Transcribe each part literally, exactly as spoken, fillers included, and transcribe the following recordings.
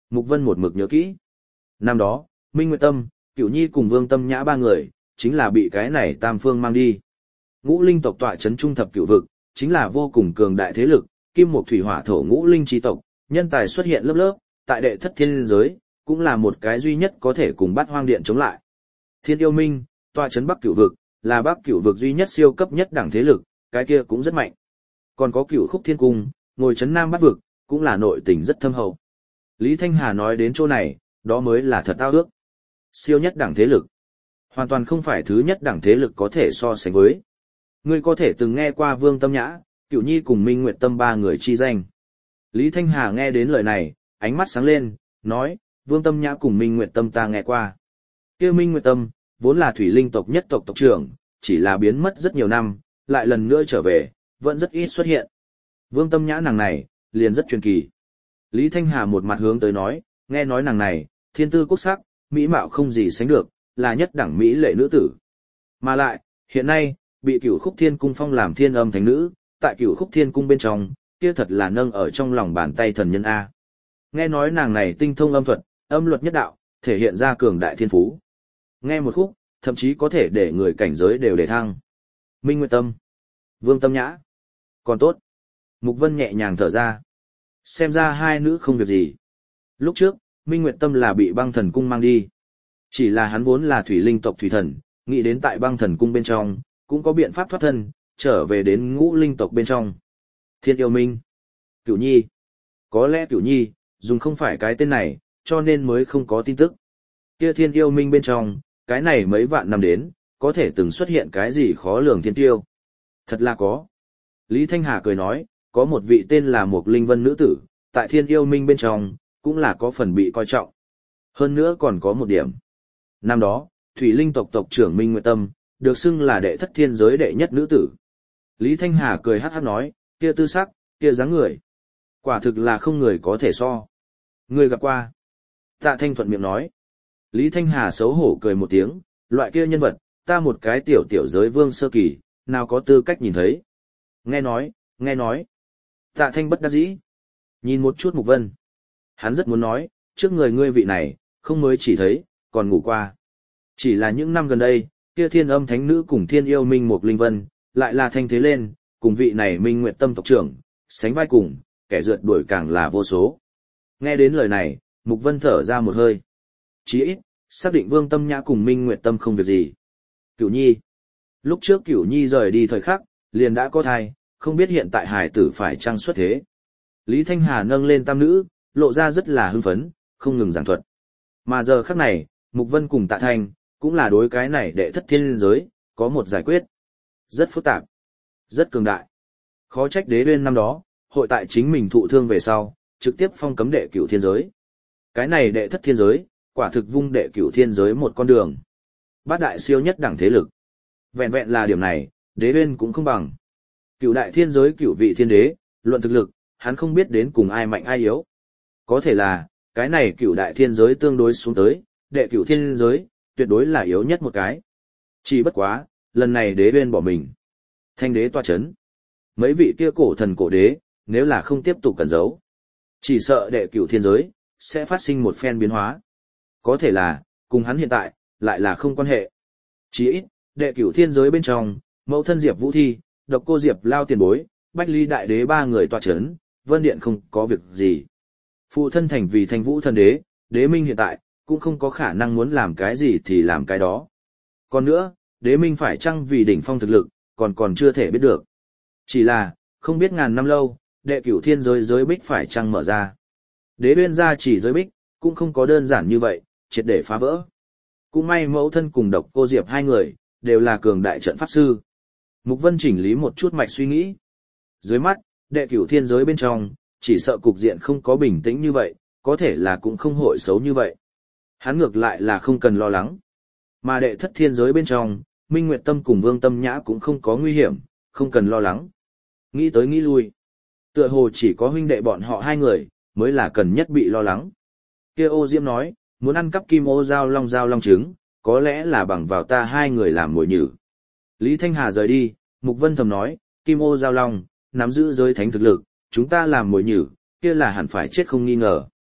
Mục Vân một mực nhớ kỹ. Năm đó, Minh Nguyệt Tâm, Cửu Nhi cùng Vương Tâm Nhã ba người, chính là bị cái này Tam Phương mang đi. Ngũ linh tộc tọa chấn trung thập cửu vực, chính là vô cùng cường đại thế lực, kim mộc thủy hỏa thổ ngũ linh chi tộc, nhân tài xuất hiện lớp lớp, tại đệ thất thiên giới, cũng là một cái duy nhất có thể cùng Bát Hoang Điện chống lại. Thiên Yêu Minh, tọa chấn Bắc Cửu vực, là Bắc Cửu vực duy nhất siêu cấp nhất đẳng thế lực, cái kia cũng rất mạnh. Còn có Cửu Khúc Thiên Cung, ngồi chấn Nam Bát vực, cũng là nội tình rất thâm hậu. Lý Thanh Hà nói đến chỗ này, đó mới là thật ao ước. Siêu nhất đẳng thế lực, hoàn toàn không phải thứ nhất đẳng thế lực có thể so sánh với. Ngươi có thể từng nghe qua Vương Tâm Nhã, Cửu Nhi cùng Minh Nguyệt Tâm ba người chi danh. Lý Thanh Hà nghe đến lời này, ánh mắt sáng lên, nói, Vương Tâm Nhã cùng Minh Nguyệt Tâm ta nghe qua. Kia Minh Nguyệt Tâm, vốn là thủy linh tộc nhất tộc tộc trưởng, chỉ là biến mất rất nhiều năm, lại lần nữa trở về, vẫn rất ít xuất hiện. Vương Tâm Nhã nàng này, liền rất truyền kỳ. Lý Thanh Hà một mặt hướng tới nói, nghe nói nàng này, thiên tư quốc sắc, mỹ mạo không gì sánh được, là nhất đẳng mỹ lệ nữ tử. Mà lại, hiện nay, bị Cửu Khúc Thiên Cung phong làm thiên âm thánh nữ, tại Cửu Khúc Thiên Cung bên trong, kia thật là nâng ở trong lòng bàn tay thần nhân A. Nghe nói nàng này tinh thông âm thuật, âm luật nhất đạo, thể hiện ra cường đại thiên phú. Nghe một khúc, thậm chí có thể để người cảnh giới đều để thăng. Minh Nguyệt Tâm, Vương Tâm Nhã. Còn tốt. Mục Vân nhẹ nhàng thở ra. Xem ra hai nữ không việc gì. Lúc trước, Minh Nguyệt Tâm là bị băng thần cung mang đi. Chỉ là hắn vốn là thủy linh tộc thủy thần, nghĩ đến tại băng thần cung bên trong, cũng có biện pháp thoát thân, trở về đến ngũ linh tộc bên trong. Thiên Yêu Minh, Cửu Nhi. Có lẽ Cửu Nhi, dùng không phải cái tên này, cho nên mới không có tin tức. Kia Thiên Yêu Minh bên trong, cái này mấy vạn năm đến, có thể từng xuất hiện cái gì khó lường thiên tiêu. Thật là có. Lý Thanh Hà cười nói, có một vị tên là Mục Linh Vân nữ tử, tại Thiên Yêu Minh bên trong, cũng là có phần bị coi trọng. Hơn nữa còn có một điểm. Năm đó, thủy linh tộc tộc trưởng Minh Nguyệt Tâm, được xưng là đệ thất thiên giới đệ nhất nữ tử. Lý Thanh Hà cười hát hát nói, kia tư sắc, kia dáng người. Quả thực là không người có thể so. Người gặp qua. Tạ Thanh thuận miệng nói. Lý Thanh Hà xấu hổ cười một tiếng, loại kia nhân vật, ta một cái tiểu tiểu giới vương sơ kỳ, nào có tư cách nhìn thấy. Nghe nói, nghe nói. Tạ Thanh bất đắc dĩ. Nhìn một chút Mục Vân. Hắn rất muốn nói, trước người ngươi vị này, không mới chỉ thấy, còn ngủ qua. Chỉ là những năm gần đây, kia thiên âm thánh nữ cùng Thiên Yêu Minh Mục Linh Vân, lại là thanh thế lên, cùng vị này Minh Nguyệt Tâm tộc trưởng, sánh vai cùng, kẻ rượt đuổi càng là vô số. Nghe đến lời này, Mục Vân thở ra một hơi. Chí ít, xác định Vương Tâm Nhã cùng Minh Nguyệt Tâm không việc gì. Cửu Nhi. Lúc trước Cửu Nhi rời đi thời khắc, liền đã có thai, không biết hiện tại hải tử phải chăng xuất thế. Lý Thanh Hà nâng lên tam nữ, lộ ra rất là hưng phấn, không ngừng giảng thuật. Mà giờ khắc này, Mục Vân cùng Tạ Thanh, cũng là đối cái này đệ thất thiên giới, có một giải quyết. Rất phức tạp, rất cường đại. Khó trách Đế Uyên năm đó, hội tại chính mình thụ thương về sau, trực tiếp phong cấm đệ cửu thiên giới. Cái này đệ thất thiên giới, quả thực vung đệ cửu thiên giới một con đường. Bát đại siêu nhất đẳng thế lực. Vẹn vẹn là điểm này, Đế Uyên cũng không bằng. Cửu đại thiên giới cửu vị thiên đế, luận thực lực, hắn không biết đến cùng ai mạnh ai yếu. Có thể là, cái này cửu đại thiên giới tương đối xuống tới, đệ cửu thiên giới, tuyệt đối là yếu nhất một cái. Chỉ bất quá, lần này Đế Uyên bỏ mình. Thanh đế toa chấn. Mấy vị kia cổ thần cổ đế, nếu là không tiếp tục cẩn giấu, chỉ sợ đệ cửu thiên giới, sẽ phát sinh một phen biến hóa. Có thể là, cùng hắn hiện tại, lại là không quan hệ. Chỉ ít, đệ cửu thiên giới bên trong, mẫu thân Diệp Vũ Thi, độc cô Diệp Lao tiền bối, Bách Ly đại đế ba người tọa chấn, Vân Điện không có việc gì. Phụ thân thành vì Thanh Vũ thần đế, Đế Minh hiện tại, cũng không có khả năng muốn làm cái gì thì làm cái đó. Còn nữa, Đế Minh phải chăng vì đỉnh phong thực lực, còn còn chưa thể biết được. Chỉ là, không biết ngàn năm lâu, đệ cửu thiên giới giới bích phải chăng mở ra. Đế Uyên gia chỉ giới bích, cũng không có đơn giản như vậy, triệt để phá vỡ. Cũng may mẫu thân cùng độc cô Diệp hai người, đều là cường đại trận pháp sư. Mục Vân chỉnh lý một chút mạch suy nghĩ. Dưới mắt, đệ cửu thiên giới bên trong, chỉ sợ cục diện không có bình tĩnh như vậy, có thể là cũng không hội xấu như vậy. Hắn ngược lại là không cần lo lắng. Mà đệ thất thiên giới bên trong, Minh Nguyệt Tâm cùng Vương Tâm Nhã cũng không có nguy hiểm, không cần lo lắng. Nghĩ tới nghĩ lui. Tựa hồ chỉ có huynh đệ bọn họ hai người, mới là cần nhất bị lo lắng. Kia Ô Diễm nói, muốn ăn cắp kim ô giao long giao long trứng, có lẽ là bằng vào ta hai người làm mồi nhử. Lý Thanh Hà rời đi, Mục Vân thầm nói, kim ô giao long, nắm giữ giới thánh thực lực, chúng ta làm mồi nhử, kia là hẳn phải chết không nghi ngờ.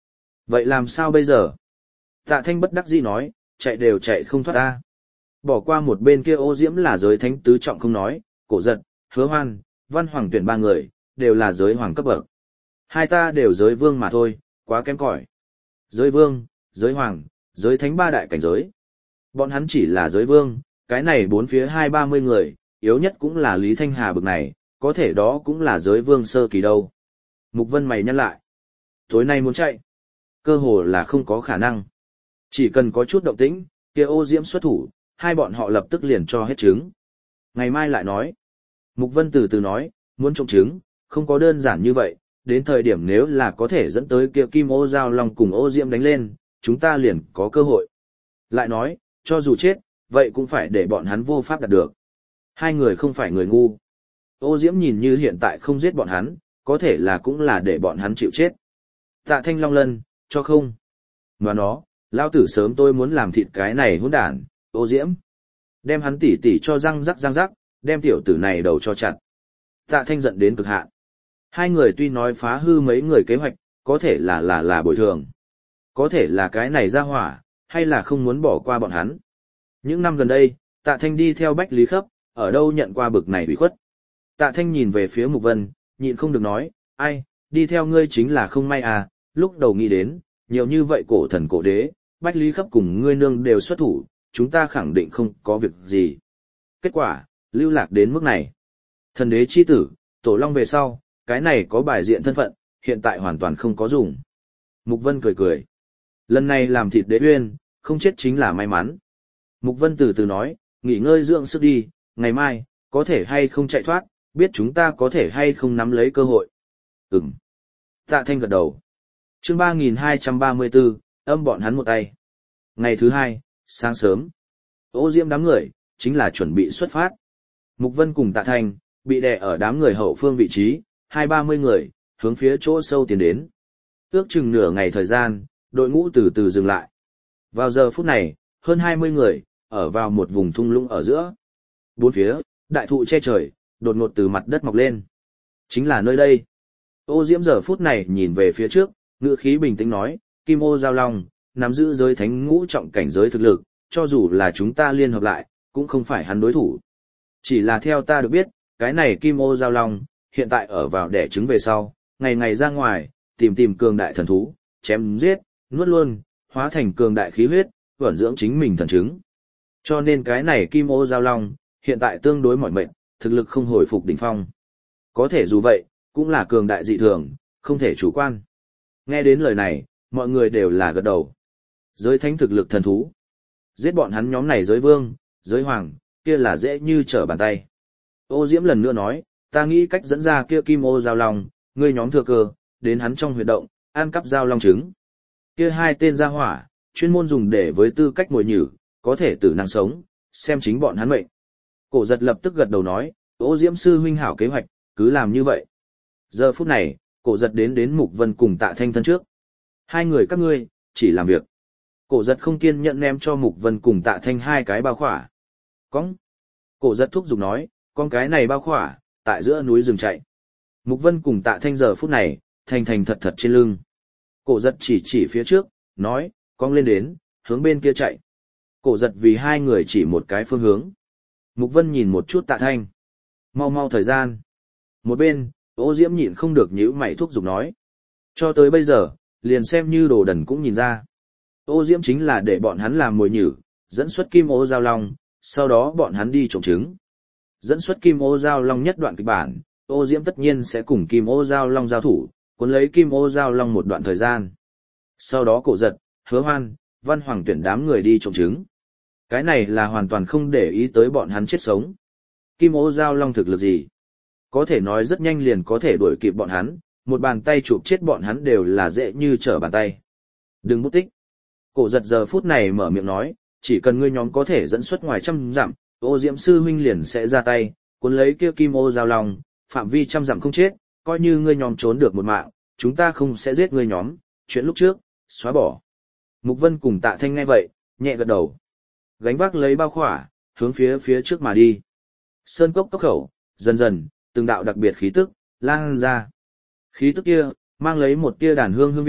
Vậy làm sao bây giờ? Tạ Thanh bất đắc dĩ nói, chạy đều chạy không thoát ta. Bỏ qua một bên kia Ô Diễm là giới thánh tứ trọng không nói, Cổ Giật, Hứa Hoan, Văn Hoàng tuyển ba người, đều là giới hoàng cấp bậc. Hai ta đều giới vương mà thôi, quá kém cỏi. Giới vương, giới hoàng, giới thánh ba đại cảnh giới. Bọn hắn chỉ là giới vương, cái này bốn phía hai ba mươi người, yếu nhất cũng là Lý Thanh Hà bực này, có thể đó cũng là giới vương sơ kỳ đâu. Mục Vân mày nhăn lại. Tối nay muốn chạy, cơ hồ là không có khả năng. Chỉ cần có chút động tĩnh, kia Ô Diễm xuất thủ, hai bọn họ lập tức liền cho hết trứng. Ngày mai lại nói. Mục Vân từ từ nói, muốn trộm trứng, không có đơn giản như vậy, đến thời điểm nếu là có thể dẫn tới kia Kim Ô Giao Long cùng Ô Diễm đánh lên, chúng ta liền có cơ hội. Lại nói, cho dù chết, vậy cũng phải để bọn hắn vô pháp đạt được. Hai người không phải người ngu. Ô Diễm nhìn như hiện tại không giết bọn hắn, có thể là cũng là để bọn hắn chịu chết. Tạ Thanh Long Lân, cho không. Mà nó, lao tử sớm tôi muốn làm thịt cái này hỗn đản, Ô Diễm. Đem hắn tỉ tỉ cho răng rắc răng rắc, đem tiểu tử này đầu cho chặt. Tạ Thanh giận đến cực hạn. Hai người tuy nói phá hư mấy người kế hoạch, có thể là là là bồi thường. Có thể là cái này ra hỏa, hay là không muốn bỏ qua bọn hắn. Những năm gần đây, Tạ Thanh đi theo Bách Lý Khấp, ở đâu nhận qua bực này ủy khuất. Tạ Thanh nhìn về phía Mục Vân, nhịn không được nói, ai, đi theo ngươi chính là không may à, lúc đầu nghĩ đến, nhiều như vậy cổ thần cổ đế, Bách Lý Khấp cùng ngươi nương đều xuất thủ, chúng ta khẳng định không có việc gì. Kết quả, lưu lạc đến mức này. Thần đế chi tử, tổ long về sau, cái này có bài diện thân phận, hiện tại hoàn toàn không có dùng. Mục Vân cười cười. Lần này làm thịt đế uyên, không chết chính là may mắn. Mục Vân từ từ nói, nghỉ ngơi dưỡng sức đi, ngày mai, có thể hay không chạy thoát, biết chúng ta có thể hay không nắm lấy cơ hội. Ừm. Tạ Thanh gật đầu. Chương ba nghìn hai trăm ba mươi tư, âm bọn hắn một tay. Ngày thứ hai, sáng sớm. Ô Diễm đám người, chính là chuẩn bị xuất phát. Mục Vân cùng Tạ Thanh, bị đè ở đám người hậu phương vị trí, hai ba mươi người, hướng phía chỗ sâu tiến đến. Ước chừng nửa ngày thời gian, đội ngũ từ từ dừng lại. Vào giờ phút này, hơn hai mươi người, ở vào một vùng thung lũng ở giữa. Bốn phía, đại thụ che trời, đột ngột từ mặt đất mọc lên. Chính là nơi đây. Ô Diễm giờ phút này nhìn về phía trước, ngữ khí bình tĩnh nói, Kim Ô Giao Long, nắm giữ giới thánh ngũ trọng cảnh giới thực lực, cho dù là chúng ta liên hợp lại, cũng không phải hắn đối thủ. Chỉ là theo ta được biết, cái này Kim Ô Giao Long, hiện tại ở vào đẻ trứng về sau, ngày ngày ra ngoài, tìm tìm cường đại thần thú, chém giết, nuốt luôn, hóa thành cường đại khí huyết, vẩn dưỡng chính mình thần trứng. Cho nên cái này Kim Ô Giao Long, hiện tại tương đối mỏi mệt, thực lực không hồi phục đỉnh phong. Có thể dù vậy, cũng là cường đại dị thường, không thể chủ quan. Nghe đến lời này, mọi người đều là gật đầu. Giới thánh thực lực thần thú. Giết bọn hắn nhóm này giới vương, giới hoàng, kia là dễ như trở bàn tay. Ô Diễm lần nữa nói, ta nghĩ cách dẫn ra kia Kim Ô Giao Long, ngươi nhóm thừa cơ, đến hắn trong huyệt động, ăn cắp Giao Long trứng. Kia hai tên gia hỏa, chuyên môn dùng để với tư cách mồi nhử, có thể tử năng sống, xem chính bọn hắn mệnh. Cổ Giật lập tức gật đầu nói, Ô Diễm sư huynh hảo kế hoạch, cứ làm như vậy. Giờ phút này, Cổ Giật đến đến Mục Vân cùng Tạ Thanh thân trước. Hai người các ngươi, chỉ làm việc. Cổ Giật không kiên nhẫn ném cho Mục Vân cùng Tạ Thanh hai cái bao khỏa. Cóng. Cổ Giật thúc giục nói, con cái này bao khỏa, tại giữa núi rừng chạy. Mục Vân cùng Tạ Thanh giờ phút này, thành thành thật thật trên lưng. Cổ Giật chỉ chỉ phía trước, nói, con lên đến, hướng bên kia chạy. Cổ Giật vì hai người chỉ một cái phương hướng. Mục Vân nhìn một chút Tạ Thanh. Mau mau thời gian. Một bên, Ô Diễm nhịn không được nhíu mày thúc giục nói. Cho tới bây giờ, liền xem như đồ đần cũng nhìn ra. Ô Diễm chính là để bọn hắn làm mồi nhử, dẫn xuất Kim Ô Giao Long, sau đó bọn hắn đi trộm trứng. Dẫn xuất Kim Ô Giao Long nhất đoạn kịch bản, Ô Diễm tất nhiên sẽ cùng Kim Ô Giao Long giao thủ, cuốn lấy Kim Ô Giao Long một đoạn thời gian. Sau đó Cổ Giật, Hứa Hoan, Văn Hoàng tuyển đám người đi trộm trứng. Cái này là hoàn toàn không để ý tới bọn hắn chết sống. Kim Ô Giao Long thực lực gì? Có thể nói rất nhanh liền có thể đuổi kịp bọn hắn, một bàn tay chụp chết bọn hắn đều là dễ như trở bàn tay. Đừng bút tích. Cổ Giật giờ phút này mở miệng nói, chỉ cần ngươi nhóm có thể dẫn xuất ngoài trăm dặm, Ô Diễm sư huynh liền sẽ ra tay, cuốn lấy kia Kim Ô Giao Long, phạm vi trăm dặm không chết, coi như ngươi nhóm trốn được một mạng, chúng ta không sẽ giết ngươi nhóm, chuyện lúc trước, xóa bỏ. Mục Vân cùng Tạ Thanh nghe vậy, nhẹ gật đầu. Gánh vác lấy bao khỏa, hướng phía phía trước mà đi. Sơn cốc cốc khẩu, dần dần, từng đạo đặc biệt khí tức, lan ra. Khí tức kia, mang lấy một tia đàn hương hương vị,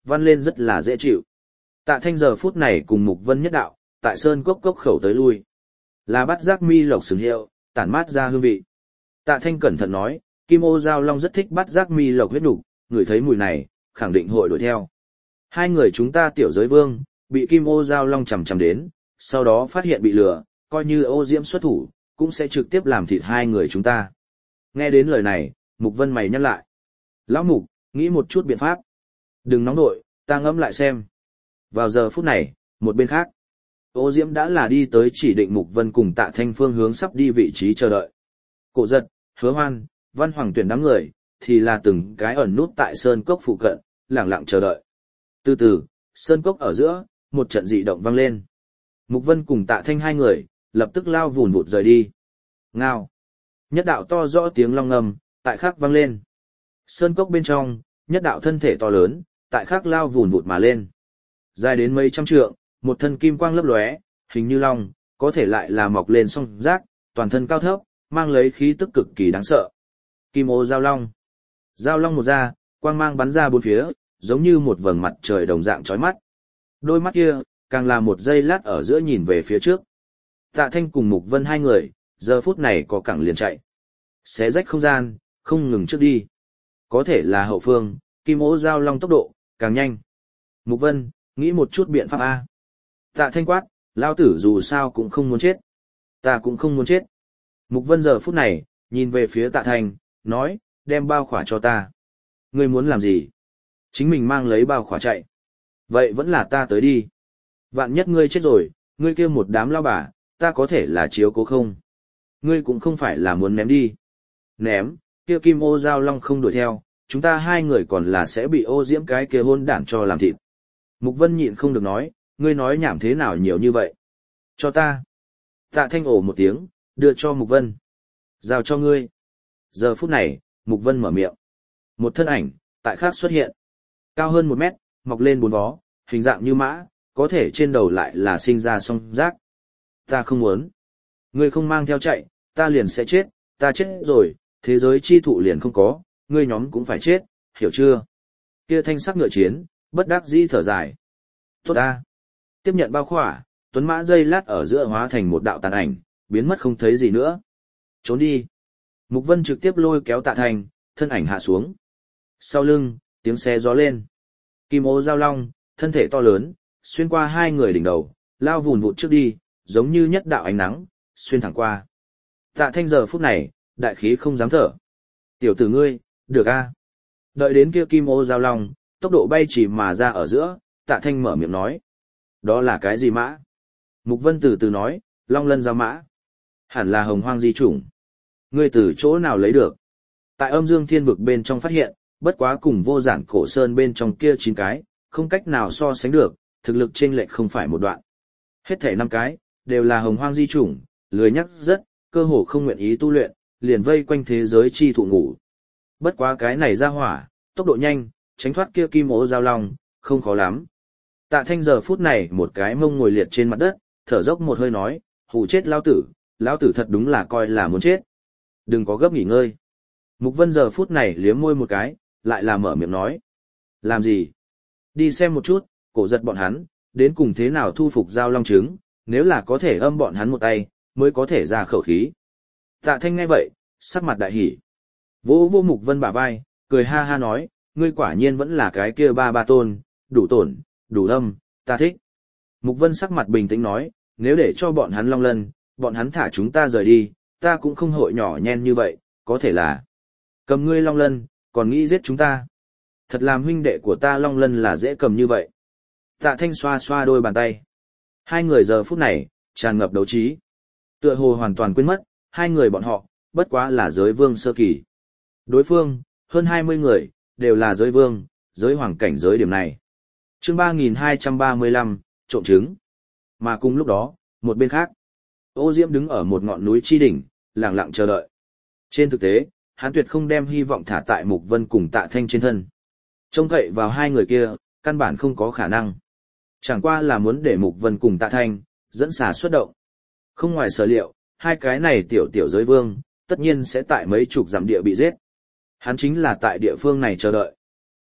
văn lên rất là dễ chịu. Tạ Thanh giờ phút này cùng Mục Vân nhất đạo, tại sơn cốc cốc khẩu tới lui. Là bắt giác mi lộc sừng hiệu, tản mát ra hương vị. Tạ Thanh cẩn thận nói, Kim Ô Giao Long rất thích bắt giác mi lộc huyết nục, người thấy mùi này, khẳng định hội đuổi theo. Hai người chúng ta tiểu giới vương, bị Kim Ô Giao Long chầm chầm đến, sau đó phát hiện bị lừa, coi như Ô Diễm xuất thủ, cũng sẽ trực tiếp làm thịt hai người chúng ta. Nghe đến lời này, Mục Vân mày nhắc lại. Lão Mục, nghĩ một chút biện pháp. Đừng nóng nội, ta ngẫm lại xem. Vào giờ phút này, một bên khác, Ô Diễm đã là đi tới chỉ định Mục Vân cùng Tạ Thanh phương hướng sắp đi vị trí chờ đợi. Cổ Giật, Hứa Hoan, Văn Hoàng tuyển đám người, thì là từng cái ẩn nút tại sơn cốc phụ cận, lặng lặng chờ đợi. Từ từ, sơn cốc ở giữa, một trận dị động vang lên. Mục Vân cùng Tạ Thanh hai người, lập tức lao vùn vụt rời đi. Ngao. Nhất đạo to rõ tiếng long ngầm, tại khắc vang lên. Sơn cốc bên trong, nhất đạo thân thể to lớn, tại khắc lao vùn vụt mà lên. Dài đến mấy trăm trượng, một thân kim quang lấp lóe, hình như long, có thể lại là mọc lên song giác, toàn thân cao thấp, mang lấy khí tức cực kỳ đáng sợ. Kim Ô Giao Long. Giao Long một ra, quang mang bắn ra bốn phía, giống như một vầng mặt trời đồng dạng chói mắt. Đôi mắt kia, càng là một giây lát ở giữa nhìn về phía trước. Tạ Thanh cùng Mục Vân hai người, giờ phút này có cẳng liền chạy. Xé rách không gian, không ngừng trước đi. Có thể là hậu phương, Kim Ô Giao Long tốc độ, càng nhanh. Mục Vân, nghĩ một chút biện pháp A. Tạ Thanh quát, lao tử dù sao cũng không muốn chết. Ta cũng không muốn chết. Mục Vân giờ phút này, nhìn về phía Tạ Thanh, nói, đem bao khỏa cho ta. Ngươi muốn làm gì? Chính mình mang lấy bao khỏa chạy. Vậy vẫn là ta tới đi. Vạn nhất ngươi chết rồi, ngươi kêu một đám lao bà, ta có thể là chiếu cố không? Ngươi cũng không phải là muốn ném đi. Ném, kia Kim Ô Giao Long không đuổi theo, chúng ta hai người còn là sẽ bị Ô Diễm cái kia hôn đản cho làm thịt. Mục Vân nhịn không được nói, ngươi nói nhảm thế nào nhiều như vậy? Cho ta. Tạ Thanh ồ một tiếng, đưa cho Mục Vân. Giao cho ngươi. Giờ phút này, Mục Vân mở miệng. Một thân ảnh, tại khác xuất hiện. Cao hơn một mét, mọc lên bốn vó, hình dạng như mã, có thể trên đầu lại là sinh ra song giác. Ta không muốn. Ngươi không mang theo chạy, ta liền sẽ chết, ta chết rồi, thế giới chi thụ liền không có, ngươi nhóm cũng phải chết, hiểu chưa? Kia thanh sắc ngựa chiến, bất đắc dĩ thở dài. Tốt ta. Tiếp nhận bao khỏa, tuấn mã dây lát ở giữa hóa thành một đạo tàn ảnh, biến mất không thấy gì nữa. Trốn đi. Mục Vân trực tiếp lôi kéo Tạ Thanh, thân ảnh hạ xuống. Sau lưng, tiếng xe gió lên. Kim Ô Giao Long, thân thể to lớn, xuyên qua hai người đỉnh đầu, lao vùn vụt trước đi, giống như nhất đạo ánh nắng, xuyên thẳng qua. Tạ Thanh giờ phút này, đại khí không dám thở. Tiểu tử ngươi, được a. Đợi đến kia Kim Ô Giao Long, tốc độ bay chỉ mà ra ở giữa, Tạ Thanh mở miệng nói. Đó là cái gì mã? Mục Vân từ từ nói, Long Lân Giao Mã. Hẳn là hồng hoang di chủng. Ngươi từ chỗ nào lấy được? Tại âm dương thiên vực bên trong phát hiện, bất quá cùng vô giản cổ sơn bên trong kia chín cái, không cách nào so sánh được, thực lực chênh lệch không phải một đoạn. Hết thể năm cái, đều là hồng hoang di chủng, lười nhắc rất, cơ hồ không nguyện ý tu luyện, liền vây quanh thế giới chi thụ ngủ. Bất quá cái này ra hỏa, tốc độ nhanh, tránh thoát kia Kim Ô Giao Long, không khó lắm. Tạ Thanh giờ phút này một cái mông ngồi liệt trên mặt đất, thở dốc một hơi nói, hù chết lao tử, lao tử thật đúng là coi là muốn chết. Đừng có gấp nghỉ ngơi. Mục Vân giờ phút này liếm môi một cái, lại là mở miệng nói. Làm gì? Đi xem một chút, Cổ Giật bọn hắn, đến cùng thế nào thu phục Giao Long trứng, nếu là có thể âm bọn hắn một tay, mới có thể ra khẩu khí. Tạ Thanh nghe vậy, sắc mặt đại hỉ. Vỗ vô Mục Vân bả vai, cười ha ha nói, ngươi quả nhiên vẫn là cái kia ba ba tôn, đủ tổn, đủ âm, ta thích. Mục Vân sắc mặt bình tĩnh nói, nếu để cho bọn hắn Long Lân, bọn hắn thả chúng ta rời đi, ta cũng không hội nhỏ nhen như vậy, có thể là cầm ngươi Long Lân, còn nghĩ giết chúng ta. Thật làm huynh đệ của ta Long Lân là dễ cầm như vậy. Tạ Thanh xoa xoa đôi bàn tay. Hai người giờ phút này, tràn ngập đấu trí. Tựa hồ hoàn toàn quên mất, hai người bọn họ, bất quá là giới vương sơ kỳ. Đối phương, hơn hai mươi người, đều là giới vương, giới hoàng cảnh giới điểm này. Chương ba nghìn hai trăm ba mươi lăm, trộm trứng. Mà cùng lúc đó, một bên khác, Ô Diễm đứng ở một ngọn núi chi đỉnh, lặng lặng chờ đợi. Trên thực tế, hắn tuyệt không đem hy vọng thả tại Mục Vân cùng Tạ Thanh trên thân. Trông cậy vào hai người kia, căn bản không có khả năng. Chẳng qua là muốn để Mục Vân cùng Tạ Thanh, dẫn xà xuất động. Không ngoài sở liệu, hai cái này tiểu tiểu giới vương, tất nhiên sẽ tại mấy chục dặm địa bị giết. Hắn chính là tại địa phương này chờ đợi.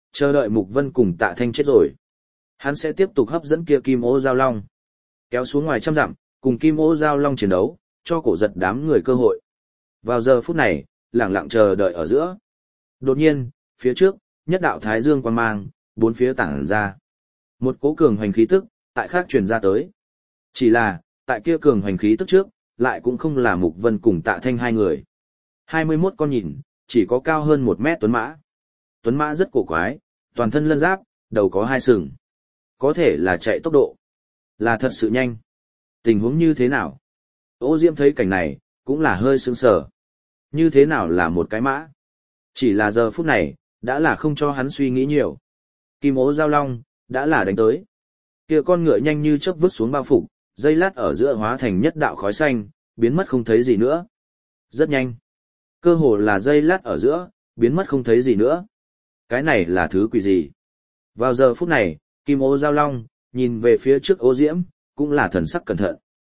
chờ đợi Mục Vân cùng Tạ Thanh chết rồi. Hắn sẽ tiếp tục hấp dẫn kia Kim Ô Giao Long. Kéo xuống ngoài trăm dặm, cùng Kim Ô Giao Long chiến đấu, cho cổ giật đám người cơ hội. Vào giờ phút này, lặng lặng chờ đợi ở giữa. Đột nhiên, phía trước, nhất đạo thái dương quang mang, bốn phía tản ra. Một cỗ cường hoành khí tức, tại khác truyền ra tới. Chỉ là, tại kia cường hoành khí tức trước, lại cũng không là Mục Vân cùng Tạ Thanh hai người. hai mươi mốt con nhìn, chỉ có cao hơn một mét tuấn mã. Tuấn mã rất cổ quái, toàn thân lân giáp, đầu có hai sừng. Có thể là chạy tốc độ. Là thật sự nhanh. Tình huống như thế nào? Ô Diễm thấy cảnh này, cũng là hơi sững sờ. Như thế nào là một cái mã? Chỉ là giờ phút này, đã là không cho hắn suy nghĩ nhiều. Kim Ô Giao Long, đã là đánh tới. Kia con ngựa nhanh như chớp vứt xuống bao phục, dây lát ở giữa hóa thành nhất đạo khói xanh, biến mất không thấy gì nữa. Rất nhanh. Cơ hồ là dây lát ở giữa, biến mất không thấy gì nữa. Cái này là thứ quỷ gì? Vào giờ phút này, Kim Ô Giao Long, nhìn về phía trước Ô Diễm, cũng là thần sắc cẩn thận.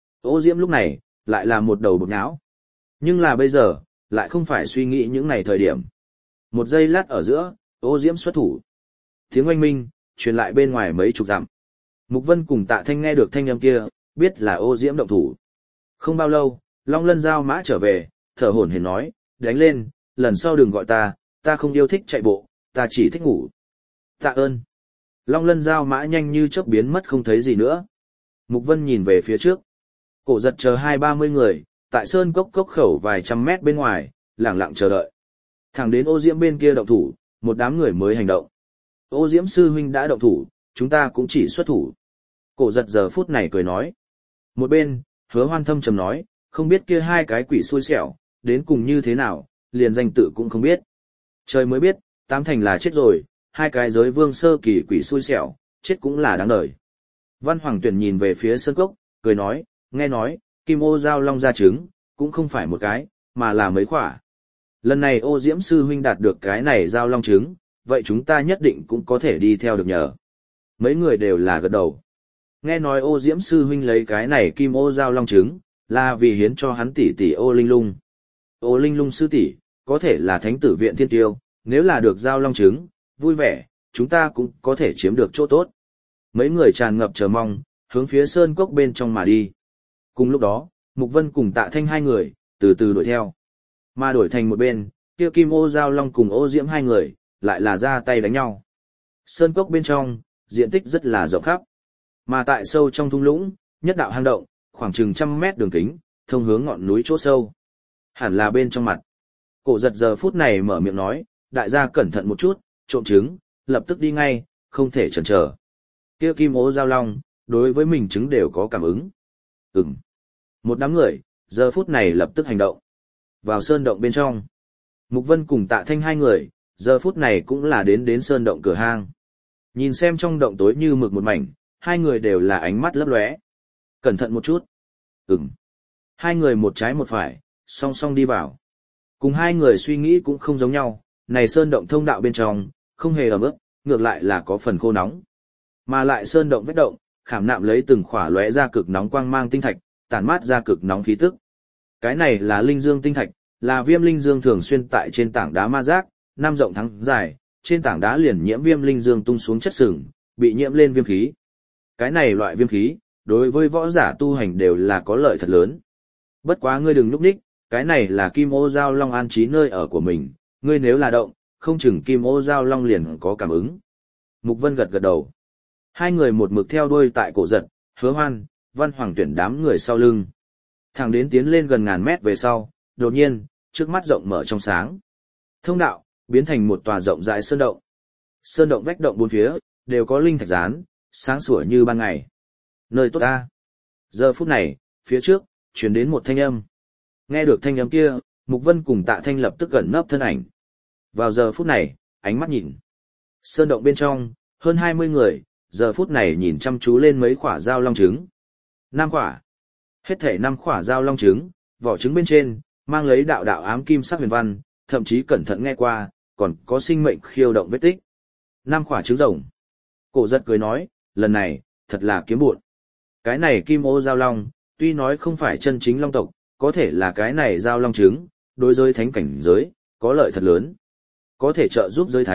Ô Diễm lúc này, lại là một đầu bột nhão. Nhưng là bây giờ, lại không phải suy nghĩ những này thời điểm. Một giây lát ở giữa, Ô Diễm xuất thủ. Tiếng oanh minh, truyền lại bên ngoài mấy chục dặm. Mục Vân cùng Tạ Thanh nghe được thanh âm kia, biết là Ô Diễm động thủ. Không bao lâu, Long Lân giao mã trở về, thở hổn hển nói, đánh lên, lần sau đừng gọi ta, ta không yêu thích chạy bộ, ta chỉ thích ngủ. Tạ ơn. Long Lân giao mã nhanh như chớp biến mất không thấy gì nữa. Mục Vân nhìn về phía trước. Cổ giật chờ hai ba mươi người, tại sơn cốc cốc khẩu vài trăm mét bên ngoài, lặng lặng chờ đợi. Thẳng đến Ô Diễm bên kia động thủ, một đám người mới hành động. Ô Diễm sư huynh đã động thủ, chúng ta cũng chỉ xuất thủ. Cổ giật giờ phút này cười nói. Một bên, Hứa Hoan thâm trầm nói, không biết kia hai cái quỷ xui xẻo, đến cùng như thế nào, liền danh tự cũng không biết. Trời mới biết, tám thành là chết rồi, hai cái giới vương sơ kỳ quỷ xui xẻo, chết cũng là đáng đời. Văn Hoàng Tuyển nhìn về phía sơn cốc, cười nói, nghe nói, Kim Ô Giao Long ra trứng, cũng không phải một cái, mà là mấy quả. Lần này Ô Diễm sư huynh đạt được cái này Giao Long trứng, vậy chúng ta nhất định cũng có thể đi theo được nhờ. Mấy người đều là gật đầu. Nghe nói Ô Diễm sư huynh lấy cái này Kim Ô Giao Long trứng, là vì hiến cho hắn tỷ tỷ Ô Linh Lung. Ô Linh Lung sư tỷ, có thể là thánh tử viện thiên tiêu, nếu là được Giao Long trứng, vui vẻ, chúng ta cũng có thể chiếm được chỗ tốt. Mấy người tràn ngập chờ mong, hướng phía sơn cốc bên trong mà đi. Cùng lúc đó, Mục Vân cùng Tạ Thanh hai người, từ từ đuổi theo. Mà đổi thành một bên, kia Kim Ô Giao Long cùng Ô Diễm hai người, lại là ra tay đánh nhau. Sơn cốc bên trong, diện tích rất là rộng khắp. Mà tại sâu trong thung lũng, nhất đạo hang động, khoảng chừng trăm mét đường kính, thông hướng ngọn núi chỗ sâu. Hẳn là bên trong mặt. Cổ giật giờ phút này mở miệng nói, đại gia cẩn thận một chút, trộm trứng, lập tức đi ngay, không thể chần chờ. Kia Kim Ô Giao Long, đối với mình trứng đều có cảm ứng. Ừm. Một đám người, giờ phút này lập tức hành động. Vào sơn động bên trong. Mục Vân cùng Tạ Thanh hai người, giờ phút này cũng là đến đến sơn động cửa hang. Nhìn xem trong động tối như mực một mảnh, hai người đều là ánh mắt lấp lóe. Cẩn thận một chút. Ừm. Hai người một trái một phải, song song đi vào. Cùng hai người suy nghĩ cũng không giống nhau, này sơn động thông đạo bên trong, không hề ẩm ướt, ngược lại là có phần khô nóng. Mà lại sơn động vết động, khảm nạm lấy từng khỏa lóe ra cực nóng quang mang tinh thạch, tản mát ra cực nóng khí tức. Cái này là linh dương tinh thạch, là viêm linh dương thường xuyên tại trên tảng đá ma giác, năm rộng thắng dài, trên tảng đá liền nhiễm viêm linh dương tung xuống chất sừng, bị nhiễm lên viêm khí. Cái này loại viêm khí, đối với võ giả tu hành đều là có lợi thật lớn. Bất quá ngươi đừng núp đích, cái này là Kim Ô Giao Long an trí nơi ở của mình, ngươi nếu là động, không chừng Kim Ô Giao Long liền có cảm ứng. Mục Vân gật gật đầu. Hai người một mực theo đuôi tại cổ giật, Hứa Hoan, Văn Hoàng Tuyển đám người sau lưng. Thẳng đến tiến lên gần ngàn mét về sau, đột nhiên, trước mắt rộng mở trong sáng. Thông đạo, biến thành một tòa rộng rãi sơn động. Sơn động vách động bốn phía, đều có linh thạch rán, sáng sủa như ban ngày. Nơi tốt ta. Giờ phút này, phía trước, truyền đến một thanh âm. Nghe được thanh âm kia, Mục Vân cùng Tạ Thanh lập tức gần nấp thân ảnh. Vào giờ phút này, ánh mắt nhìn. Sơn động bên trong, hơn hai mươi người, giờ phút này nhìn chăm chú lên mấy quả dao long trứng. Năm quả. Hết thể năm quả dao long trứng, vỏ trứng bên trên, mang lấy đạo đạo ám kim sắc huyền văn, thậm chí cẩn thận nghe qua, còn có sinh mệnh khiêu động vết tích. Năm quả trứng rồng. Cổ giật cười nói, lần này, thật là kiếm bụn. Cái này Kim Ô Giao Long, tuy nói không phải chân chính long tộc, có thể là cái này Giao Long trứng, đối giới thánh cảnh giới, có lợi thật lớn. Có thể trợ giúp giới thánh,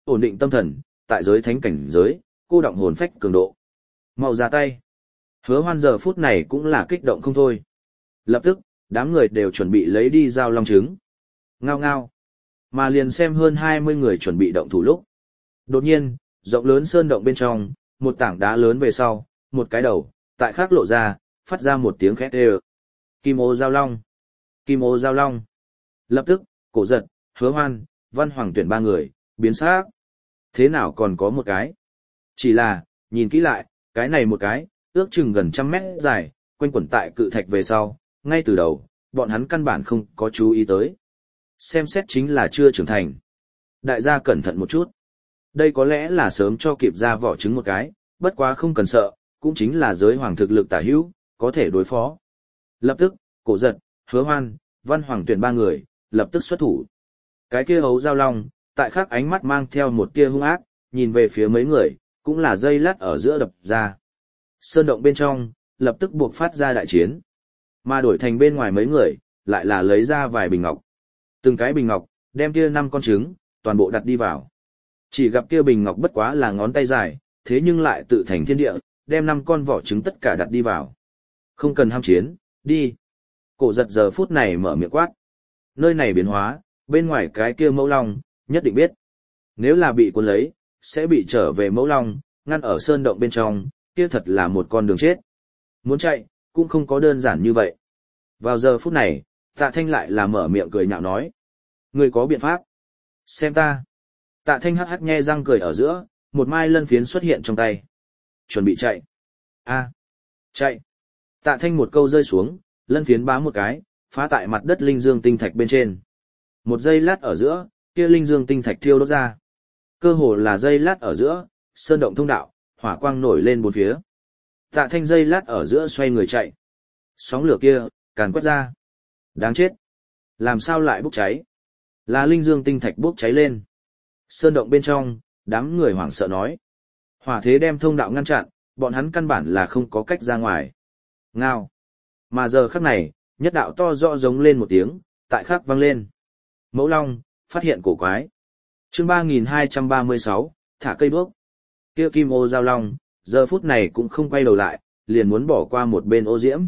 ổn định tâm thần, tại giới thánh cảnh giới, cô động hồn phách cường độ. Mau ra tay. Hứa Hoan giờ phút này cũng là kích động không thôi. Lập tức, đám người đều chuẩn bị lấy đi giao long trứng. Ngao ngao. Mà liền xem hơn hai mươi người chuẩn bị động thủ lúc. Đột nhiên, rộng lớn sơn động bên trong, một tảng đá lớn về sau, một cái đầu, tại khác lộ ra, phát ra một tiếng khét ê. Kim ô giao long. Kim ô giao long. Lập tức, Cổ Giật, Hứa Hoan, Văn Hoàng Tuyển ba người, biến xác. Thế nào còn có một cái? Chỉ là, nhìn kỹ lại, cái này một cái, ước chừng gần trăm mét dài, quanh quẩn tại cự thạch về sau, ngay từ đầu, bọn hắn căn bản không có chú ý tới. Xem xét chính là chưa trưởng thành. Đại gia cẩn thận một chút. Đây có lẽ là sớm cho kịp ra vỏ trứng một cái, bất quá không cần sợ, cũng chính là giới hoàng thực lực tả hữu, có thể đối phó. Lập tức, Cổ Giật, Hứa Hoan, Văn Hoàng Tuyển ba người, lập tức xuất thủ. Cái kia ấu giao long, tại khắc ánh mắt mang theo một tia hung ác, nhìn về phía mấy người, cũng là dây lát ở giữa đập ra. Sơn động bên trong, lập tức buộc phát ra đại chiến. Mà đổi thành bên ngoài mấy người, lại là lấy ra vài bình ngọc. Từng cái bình ngọc, đem kia năm con trứng, toàn bộ đặt đi vào. Chỉ gặp kia bình ngọc bất quá là ngón tay dài, thế nhưng lại tự thành thiên địa, đem năm con vỏ trứng tất cả đặt đi vào. Không cần ham chiến, đi. Cổ Giật giờ phút này mở miệng quát. Nơi này biến hóa, bên ngoài cái kia mẫu long, nhất định biết. Nếu là bị cuốn lấy, sẽ bị trở về mẫu long, ngăn ở sơn động bên trong, kia thật là một con đường chết. Muốn chạy, cũng không có đơn giản như vậy. Vào giờ phút này, Tạ Thanh lại là mở miệng cười nhạo nói. Người có biện pháp. Xem ta. Tạ Thanh hắc hắc nhe răng cười ở giữa, một mai lân phiến xuất hiện trong tay. Chuẩn bị chạy. A. Chạy. Tạ Thanh một câu rơi xuống, lân phiến bám một cái, phá tại mặt đất linh dương tinh thạch bên trên. Một giây lát ở giữa, kia linh dương tinh thạch thiêu đốt ra. Cơ hồ là giây lát ở giữa, sơn động thông đạo, hỏa quang nổi lên bốn phía. Tạ Thanh giây lát ở giữa xoay người chạy. Sóng lửa kia, càn quét ra. Đáng chết. Làm sao lại bốc cháy? Là linh dương tinh thạch bốc cháy lên. Sơn động bên trong, đám người hoảng sợ nói. Hỏa thế đem thông đạo ngăn chặn, bọn hắn căn bản là không có cách ra ngoài. Ngao. Mà giờ khắc này, nhất đạo to rõ giống lên một tiếng, tại khắc vang lên. Mẫu Long, phát hiện cổ quái. Chương ba nghìn hai trăm ba mươi sáu, thả cây đuốc. Kia kim ô giao long, giờ phút này cũng không quay đầu lại, liền muốn bỏ qua một bên ô diễm.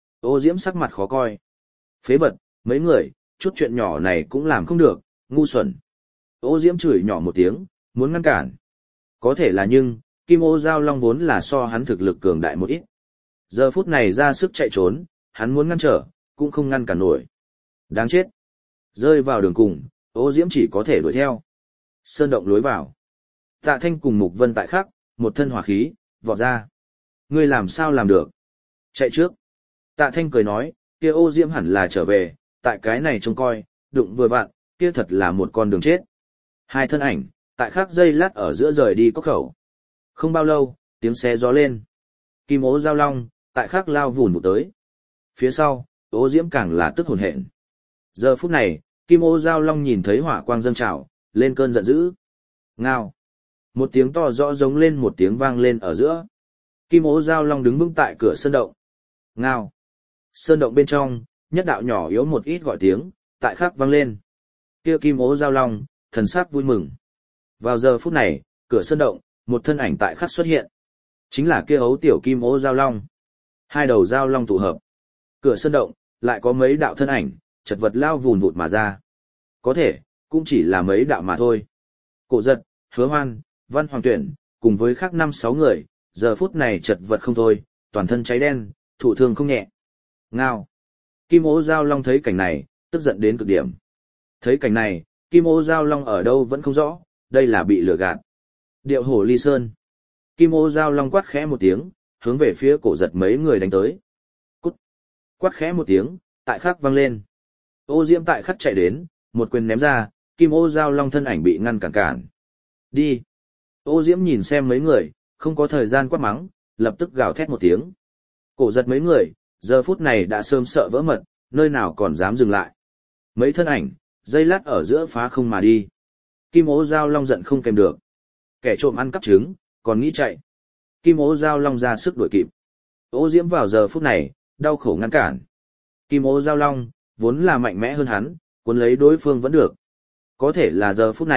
Ô diễm sắc mặt khó coi. Phế vật, mấy người, chút chuyện nhỏ này cũng làm không được, ngu xuẩn. Ô diễm chửi nhỏ một tiếng, muốn ngăn cản. Có thể là nhưng, kim ô giao long vốn là so hắn thực lực cường đại một ít. Giờ phút này ra sức chạy trốn, hắn muốn ngăn trở, cũng không ngăn cản nổi. Đáng chết. Rơi vào đường cùng, ô diễm chỉ có thể đuổi theo. Sơn động lối vào. Tạ Thanh cùng Mục Vân tại khắc, một thân hỏa khí, vọt ra. Ngươi làm sao làm được? Chạy trước. Tạ Thanh cười nói, kia ô diễm hẳn là trở về, tại cái này trông coi, đụng vừa vặn, kia thật là một con đường chết. Hai thân ảnh, tại khắc dây lát ở giữa rời đi cốc khẩu. Không bao lâu, tiếng xe gió lên. Kim ô giao long, tại khắc lao vùn vụt tới. Phía sau, ô diễm càng là tức hồn hện. Giờ phút này, kim ô giao long nhìn thấy hỏa quang dâng trào, lên cơn giận dữ. Ngao. Một tiếng to rõ giống lên một tiếng vang lên ở giữa. Kim ô giao long đứng vững tại cửa sơn động. Ngao. Sơn động bên trong, nhất đạo nhỏ yếu một ít gọi tiếng, tại khắc vang lên. Kia kim ô giao long, thần sắc vui mừng. Vào giờ phút này, cửa sơn động, một thân ảnh tại khắc xuất hiện. Chính là kia ấu tiểu kim ô giao long. Hai đầu giao long tụ hợp. Cửa sơn động, lại có mấy đạo thân ảnh, chật vật lao vùn vụt mà ra. Có thể, cũng chỉ là mấy đạo mà thôi. Cổ Giật, Hứa Hoan, Văn Hoàng Tuyển, cùng với khác năm sáu người, giờ phút này chật vật không thôi, toàn thân cháy đen, thụ thương không nhẹ. Ngao. Kim ô giao long thấy cảnh này, tức giận đến cực điểm. Thấy cảnh này, kim ô giao long ở đâu vẫn không rõ, đây là bị lừa gạt. Điệu hổ ly sơn. Kim ô giao long quát khẽ một tiếng, hướng về phía Cổ Giật mấy người đánh tới. Cút. Quát khẽ một tiếng, tại khắc vang lên. Ô diễm tại khắc chạy đến, một quyền ném ra, kim ô giao long thân ảnh bị ngăn cản cản. Đi. Ô diễm nhìn xem mấy người, không có thời gian quát mắng, lập tức gào thét một tiếng. Cổ Giật mấy người, giờ phút này đã sớm sợ vỡ mật, nơi nào còn dám dừng lại. Mấy thân ảnh, dây lát ở giữa phá không mà đi. Kim ô giao long giận không kèm được. Kẻ trộm ăn cắp trứng, còn nghĩ chạy. Kim ô giao long ra sức đuổi kịp. Ô diễm vào giờ phút này, đau khổ ngăn cản. Kim ô giao long, vốn là mạnh mẽ hơn hắn, cuốn lấy đối phương vẫn được. Có thể là giờ phút này,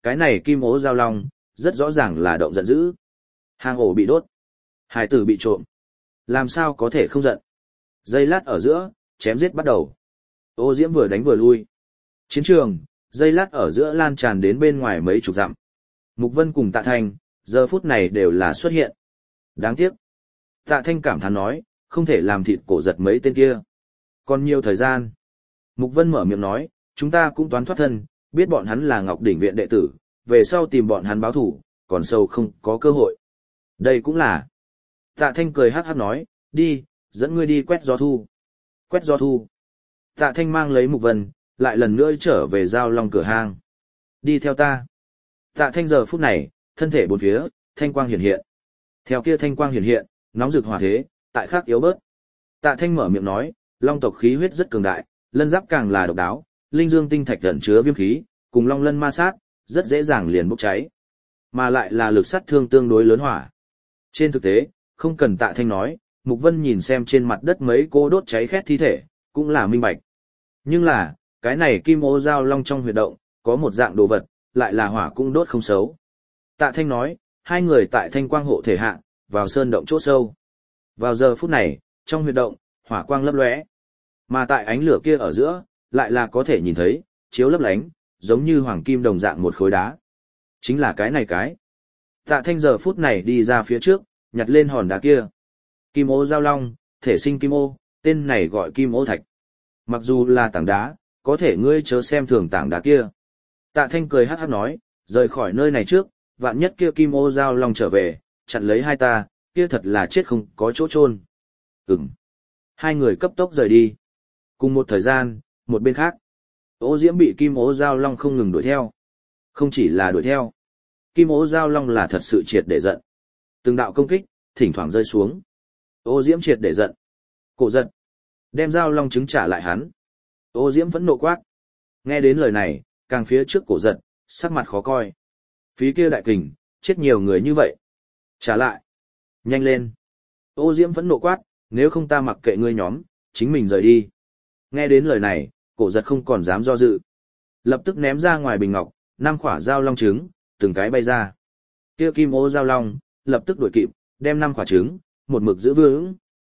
Cái này kim ố giao long, rất rõ ràng là động giận dữ. Hang ổ bị đốt. Hải tử bị trộm. Làm sao có thể không giận? Giây lát ở giữa, chém giết bắt đầu. Ô Diễm vừa đánh vừa lui. Chiến trường, giây lát ở giữa lan tràn đến bên ngoài mấy chục dặm. Mục Vân cùng Tạ Thanh, giờ phút này đều là xuất hiện. Đáng tiếc. Tạ Thanh cảm thán nói, không thể làm thịt cổ giật mấy tên kia. Còn nhiều thời gian. Mục Vân mở miệng nói, chúng ta cũng toán thoát thân, biết bọn hắn là Ngọc Đỉnh Viện đệ tử, về sau tìm bọn hắn báo thủ, còn sâu không có cơ hội. Đây cũng là. Tạ Thanh cười hát hát nói, đi, dẫn ngươi đi quét gió thu. Quét gió thu. Tạ Thanh mang lấy Mục Vân, lại lần nữa trở về giao long cửa hang. Đi theo ta. Tạ Thanh giờ phút này, thân thể bốn phía, thanh quang hiện hiện. Theo kia thanh quang hiện hiện, nóng rực hỏa thế, tại khắc yếu bớt. Tạ Thanh mở miệng nói, long tộc khí huyết rất cường đại, lân giáp càng là độc đáo, linh dương tinh thạch ẩn chứa viêm khí, cùng long lân ma sát, rất dễ dàng liền bốc cháy. Mà lại là lực sát thương tương đối lớn hỏa. Trên thực tế, không cần Tạ Thanh nói, Mục Vân nhìn xem trên mặt đất mấy cô đốt cháy khét thi thể, cũng là minh bạch. Nhưng là, cái này kim ô giao long trong huyệt động, có một dạng đồ vật, lại là hỏa cũng đốt không xấu. Tạ Thanh nói, hai người tại thanh quang hộ thể hạ, vào sơn động chỗ sâu. Vào giờ phút này, trong huyệt động, hỏa quang lấp lóe. Mà tại ánh lửa kia ở giữa, lại là có thể nhìn thấy, chiếu lấp lánh, giống như hoàng kim đồng dạng một khối đá. Chính là cái này cái. Tạ Thanh giờ phút này đi ra phía trước, nhặt lên hòn đá kia. Kim ô giao long, thể sinh kim ô, tên này gọi kim ô thạch. Mặc dù là tảng đá, có thể ngươi chớ xem thường tảng đá kia. Tạ Thanh cười hát hát nói, rời khỏi nơi này trước, vạn nhất kia kim ô giao long trở về, chặn lấy hai ta, kia thật là chết không có chỗ chôn. Ừm. Hai người cấp tốc rời đi. Cùng một thời gian, một bên khác, Ô Diễm bị kim ô giao long không ngừng đuổi theo. Không chỉ là đuổi theo, kim ô giao long là thật sự triệt để giận. Từng đạo công kích, thỉnh thoảng rơi xuống. Ô Diễm triệt để giận. Cổ giận. Đem giao long trứng trả lại hắn. Ô Diễm vẫn nộ quát. Nghe đến lời này, càng phía trước cổ giận, sắc mặt khó coi. Phí kia đại kình, chết nhiều người như vậy. Trả lại. Nhanh lên. Ô Diễm vẫn nộ quát, nếu không ta mặc kệ ngươi nhóm, chính mình rời đi. Nghe đến lời này, cổ giật không còn dám do dự. Lập tức ném ra ngoài bình ngọc, năm khỏa giao long trứng, từng cái bay ra. Kia kim ô giao long, lập tức đuổi kịp, đem năm khỏa trứng, một mực giữ vững.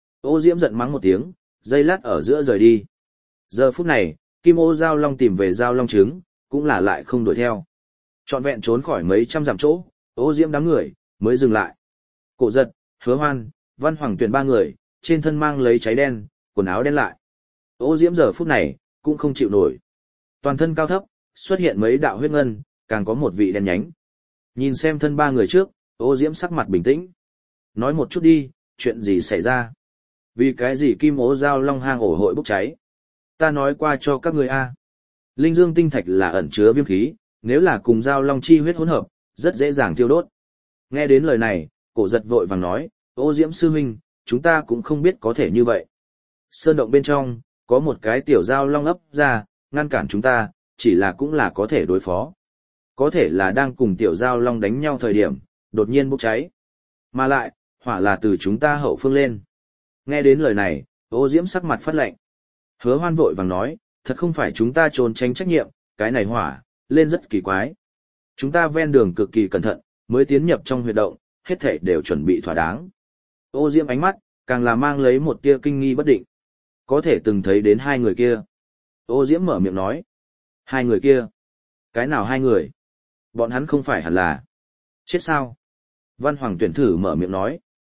Ô Diễm giận mắng một tiếng, dây lát ở giữa rời đi. Giờ phút này, kim ô giao long tìm về giao long trứng, cũng là lại không đuổi theo. Trọn vẹn trốn khỏi mấy trăm dặm chỗ, Ô Diễm đám người, mới dừng lại. Cổ giật, Hứa Hoan, Văn Hoàng Tuyền ba người, trên thân mang lấy cháy đen, quần áo đen lại. Ô Diễm giờ phút này, cũng không chịu nổi. Toàn thân cao thấp, xuất hiện mấy đạo huyết ngân, càng có một vị đen nhánh. Nhìn xem thân ba người trước, Ô Diễm sắc mặt bình tĩnh. Nói một chút đi, chuyện gì xảy ra? Vì cái gì kim ô giao long hang ổ hội bốc cháy? Ta nói qua cho các người a. Linh dương tinh thạch là ẩn chứa viêm khí, nếu là cùng giao long chi huyết hỗn hợp, rất dễ dàng thiêu đốt. Nghe đến lời này, cổ giật vội vàng nói, Ô Diễm sư huynh, chúng ta cũng không biết có thể như vậy. Sơn động bên trong, có một cái tiểu giao long ấp ra, ngăn cản chúng ta, chỉ là cũng là có thể đối phó. Có thể là đang cùng tiểu giao long đánh nhau thời điểm, đột nhiên bốc cháy. Mà lại, hỏa là từ chúng ta hậu phương lên. Nghe đến lời này, Ô Diễm sắc mặt phát lạnh. Hứa Hoan vội vàng nói, thật không phải chúng ta trốn tránh trách nhiệm, cái này hỏa, lên rất kỳ quái. Chúng ta ven đường cực kỳ cẩn thận, mới tiến nhập trong huyệt động, hết thảy đều chuẩn bị thỏa đáng. Ô Diễm ánh mắt, càng là mang lấy một tia kinh nghi bất định. Có thể từng thấy đến hai người kia. Ô Diễm mở miệng nói. Hai người kia? Cái nào hai người? Bọn hắn không phải hẳn là chết sao? Văn Hoàng Tuyển thử mở miệng nói.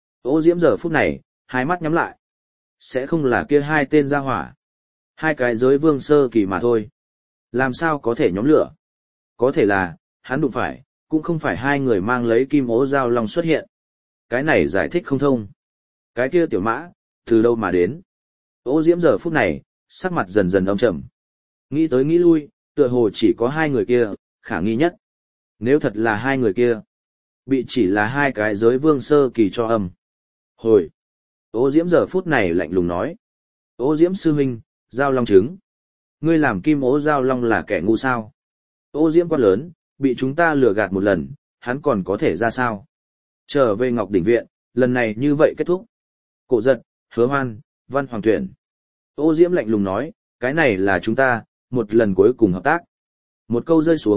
Ô Diễm giờ phút này, hai mắt nhắm lại. Sẽ không là kia hai tên gia hỏa. Hai cái giới vương sơ kỳ mà thôi. Làm sao có thể nhóm lửa? Có thể là, hắn đụng phải, cũng không phải hai người mang lấy kim ố giao long xuất hiện. Cái này giải thích không thông. Cái kia tiểu mã, từ đâu mà đến? Ô Diễm giờ phút này, sắc mặt dần dần âm trầm. Nghĩ tới nghĩ lui, tựa hồ chỉ có hai người kia, khả nghi nhất. Nếu thật là hai người kia, bị chỉ là hai cái giới vương sơ kỳ cho âm. Hồi! Ô Diễm giờ phút này lạnh lùng nói. Ô Diễm sư huynh, giao long trứng. Ngươi làm kim ố giao long là kẻ ngu sao? Ô Diễm quát lớn, bị chúng ta lừa gạt một lần, hắn còn có thể ra sao? Trở về Ngọc Đỉnh Viện, lần này như vậy kết thúc. Cổ giật, Hứa Hoan, Văn Hoàng Tuyển. Ô Diễm lạnh lùng nói, cái này là chúng ta, một lần cuối cùng hợp tác. Một câu rơi xuống,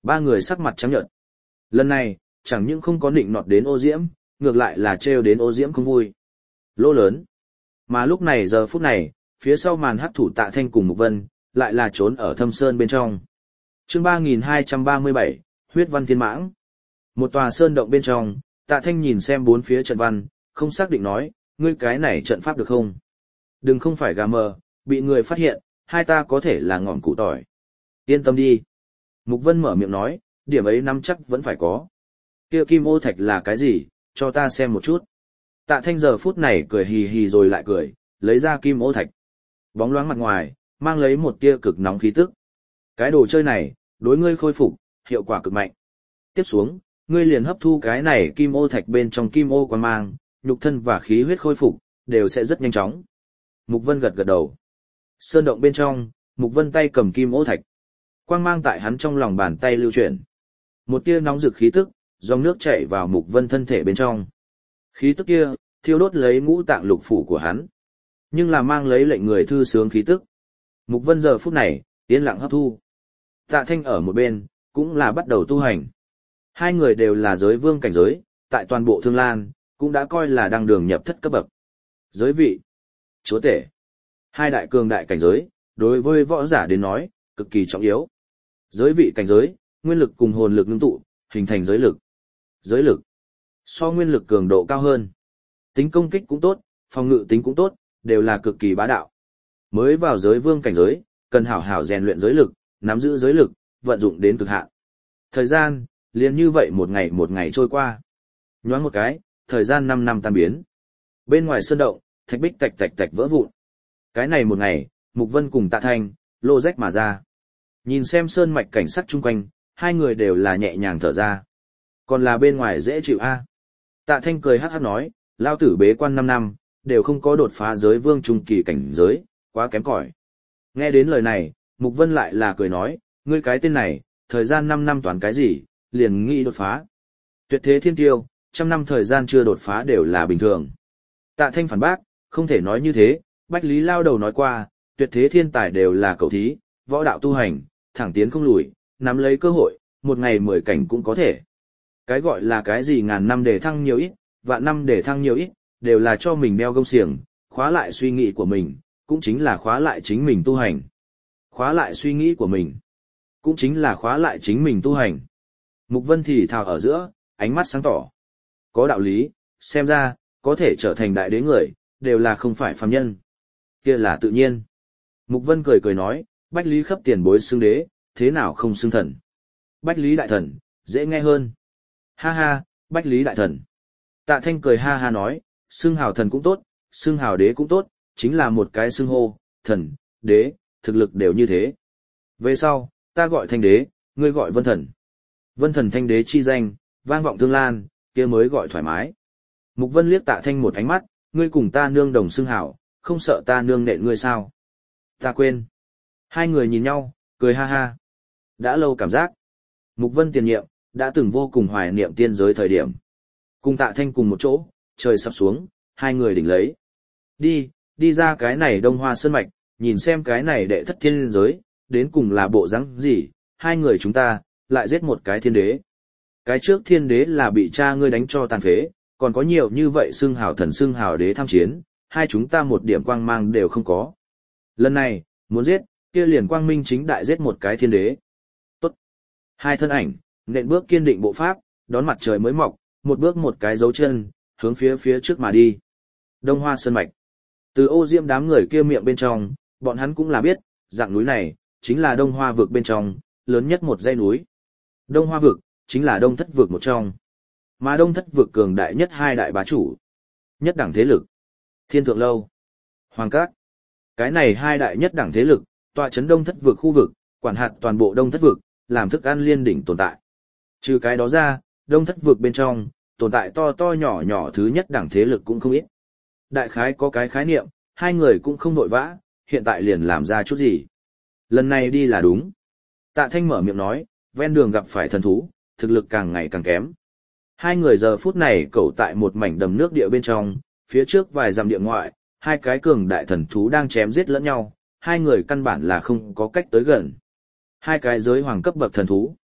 Ba người sắc mặt trắng nhợt. Lần này, chẳng những không có nịnh nọt đến ô diễm, ngược lại là trêu đến ô diễm không vui. Lỗ lớn. Mà lúc này giờ phút này, phía sau màn hắc thủ Tạ Thanh cùng Mục Vân, lại là trốn ở thâm sơn bên trong. Chương ba nghìn hai trăm ba mươi bảy, huyết văn thiên mãng. Một tòa sơn động bên trong, Tạ Thanh nhìn xem bốn phía trận văn, không xác định nói, ngươi cái này trận pháp được không? Đừng không phải gà mờ, bị người phát hiện, hai ta có thể là ngọn củ tỏi. Yên tâm đi. Mục Vân mở miệng nói, điểm ấy nắm chắc vẫn phải có. Kia kim ô thạch là cái gì, cho ta xem một chút. Tạ Thanh giờ phút này cười hì hì rồi lại cười, lấy ra kim ô thạch. Bóng loáng mặt ngoài, mang lấy một tia cực nóng khí tức. Cái đồ chơi này, đối ngươi khôi phục, hiệu quả cực mạnh. Tiếp xuống, ngươi liền hấp thu cái này kim ô thạch bên trong kim ô quang mang, nhục thân và khí huyết khôi phục, đều sẽ rất nhanh chóng. Mục Vân gật gật đầu. Sơn động bên trong, Mục Vân tay cầm kim ô thạch. Quang mang tại hắn trong lòng bàn tay lưu chuyển. Một tia nóng rực khí tức, dòng nước chảy vào Mục Vân thân thể bên trong. Khí tức kia, thiêu đốt lấy ngũ tạng lục phủ của hắn. Nhưng là mang lấy lệnh người thư sướng khí tức. Mục Vân giờ phút này, yên lặng hấp thu. Tạ Thanh ở một bên, cũng là bắt đầu tu hành. Hai người đều là giới vương cảnh giới, tại toàn bộ Thương Lan, cũng đã coi là đang đường nhập thất cấp bậc. Giới vị, chúa tể, hai đại cường đại cảnh giới, đối với võ giả đến nói, cực kỳ trọng yếu. Giới vị cảnh giới, nguyên lực cùng hồn lực ngưng tụ, hình thành giới lực. Giới lực, so nguyên lực cường độ cao hơn. Tính công kích cũng tốt, phòng ngự tính cũng tốt, đều là cực kỳ bá đạo. Mới vào giới vương cảnh giới, cần hảo hảo rèn luyện giới lực, nắm giữ giới lực, vận dụng đến cực hạn. Thời gian, liền như vậy một ngày một ngày trôi qua. Nhoáng một cái, thời gian năm năm tan biến. Bên ngoài sơn động, thạch bích tạch tạch tạch vỡ vụn. Cái này một ngày, Mục Vân cùng Tạ Thanh, lô rách mà ra. Nhìn xem sơn mạch cảnh sắc chung quanh, hai người đều là nhẹ nhàng thở ra. Còn là bên ngoài dễ chịu a. Tạ Thanh cười hắc hắc nói, lao tử bế quan năm năm, đều không có đột phá giới vương trung kỳ cảnh giới, quá kém cỏi. Nghe đến lời này, Mục Vân lại là cười nói, ngươi cái tên này, thời gian năm năm toán cái gì, liền nghĩ đột phá. Tuyệt thế thiên tiêu, trăm năm thời gian chưa đột phá đều là bình thường. Tạ Thanh phản bác, không thể nói như thế, Bách Lý lao đầu nói qua, tuyệt thế thiên tài đều là cầu thí, võ đạo tu hành, thẳng tiến không lùi, nắm lấy cơ hội, một ngày mười cảnh cũng có thể. Cái gọi là cái gì ngàn năm để thăng nhiều ít, vạn năm để thăng nhiều ít, đều là cho mình đeo gông xiềng, khóa lại suy nghĩ của mình, cũng chính là khóa lại chính mình tu hành. Khóa lại suy nghĩ của mình, cũng chính là khóa lại chính mình tu hành. Mục Vân thì thào ở giữa, ánh mắt sáng tỏ. Có đạo lý, xem ra, có thể trở thành đại đế người, đều là không phải phàm nhân. Kia là tự nhiên. Mục Vân cười cười nói, Bách Lý khắp tiền bối xưng đế, thế nào không xưng thần. Bách Lý đại thần, dễ nghe hơn. Ha ha, Bách Lý đại thần. Tạ Thanh cười ha ha nói, xưng hào thần cũng tốt, xưng hào đế cũng tốt, chính là một cái xưng hô, thần, đế, thực lực đều như thế. Về sau, ta gọi Thanh đế, ngươi gọi Vân thần. Vân thần Thanh đế chi danh, vang vọng Thương Lan, kia mới gọi thoải mái. Mục Vân liếc Tạ Thanh một ánh mắt, ngươi cùng ta nương đồng xưng hào, không sợ ta nương nện ngươi sao? Ta quên. Hai người nhìn nhau, cười ha ha. Đã lâu cảm giác. Mục Vân tiền nhiệm, đã từng vô cùng hoài niệm tiên giới thời điểm. Cùng Tạ Thanh cùng một chỗ, trời sắp xuống, hai người đỉnh lấy. Đi, đi ra cái này Đông Hoa Sơn Mạch, nhìn xem cái này đệ thất thiên giới, đến cùng là bộ dáng gì, hai người chúng ta, lại giết một cái thiên đế. Cái trước thiên đế là bị cha ngươi đánh cho tàn phế, còn có nhiều như vậy xưng hào thần xưng hào đế tham chiến, hai chúng ta một điểm quang mang đều không có. Lần này, muốn giết, kia liền quang minh chính đại giết một cái thiên đế. Tốt. Hai thân ảnh, nện bước kiên định bộ pháp, đón mặt trời mới mọc, một bước một cái dấu chân, hướng phía phía trước mà đi. Đông Hoa Sơn Mạch. Từ ô diễm đám người kia miệng bên trong, bọn hắn cũng là biết, dạng núi này, chính là Đông Hoa vực bên trong, lớn nhất một dãy núi. Đông Hoa vực, chính là Đông Thất vực một trong. Mà Đông Thất vực cường đại nhất hai đại bá chủ. Nhất đẳng thế lực. Thiên Thượng Lâu. Hoàng Các. Cái này hai đại nhất đẳng thế lực, tọa chấn Đông Thất vực khu vực, quản hạt toàn bộ Đông Thất vực, làm thức ăn liên đỉnh tồn tại. Trừ cái đó ra, Đông Thất vực bên trong, tồn tại to to nhỏ nhỏ thứ nhất đẳng thế lực cũng không ít. Đại khái có cái khái niệm, hai người cũng không vội vã, hiện tại liền làm ra chút gì. Lần này đi là đúng. Tạ Thanh mở miệng nói, ven đường gặp phải thần thú, thực lực càng ngày càng kém. Hai người giờ phút này cẩu tại một mảnh đầm nước địa bên trong, phía trước vài dặm địa ngoại, hai cái cường đại thần thú đang chém giết lẫn nhau, hai người căn bản là không có cách tới gần. Hai cái giới hoàng cấp bậc thần thú.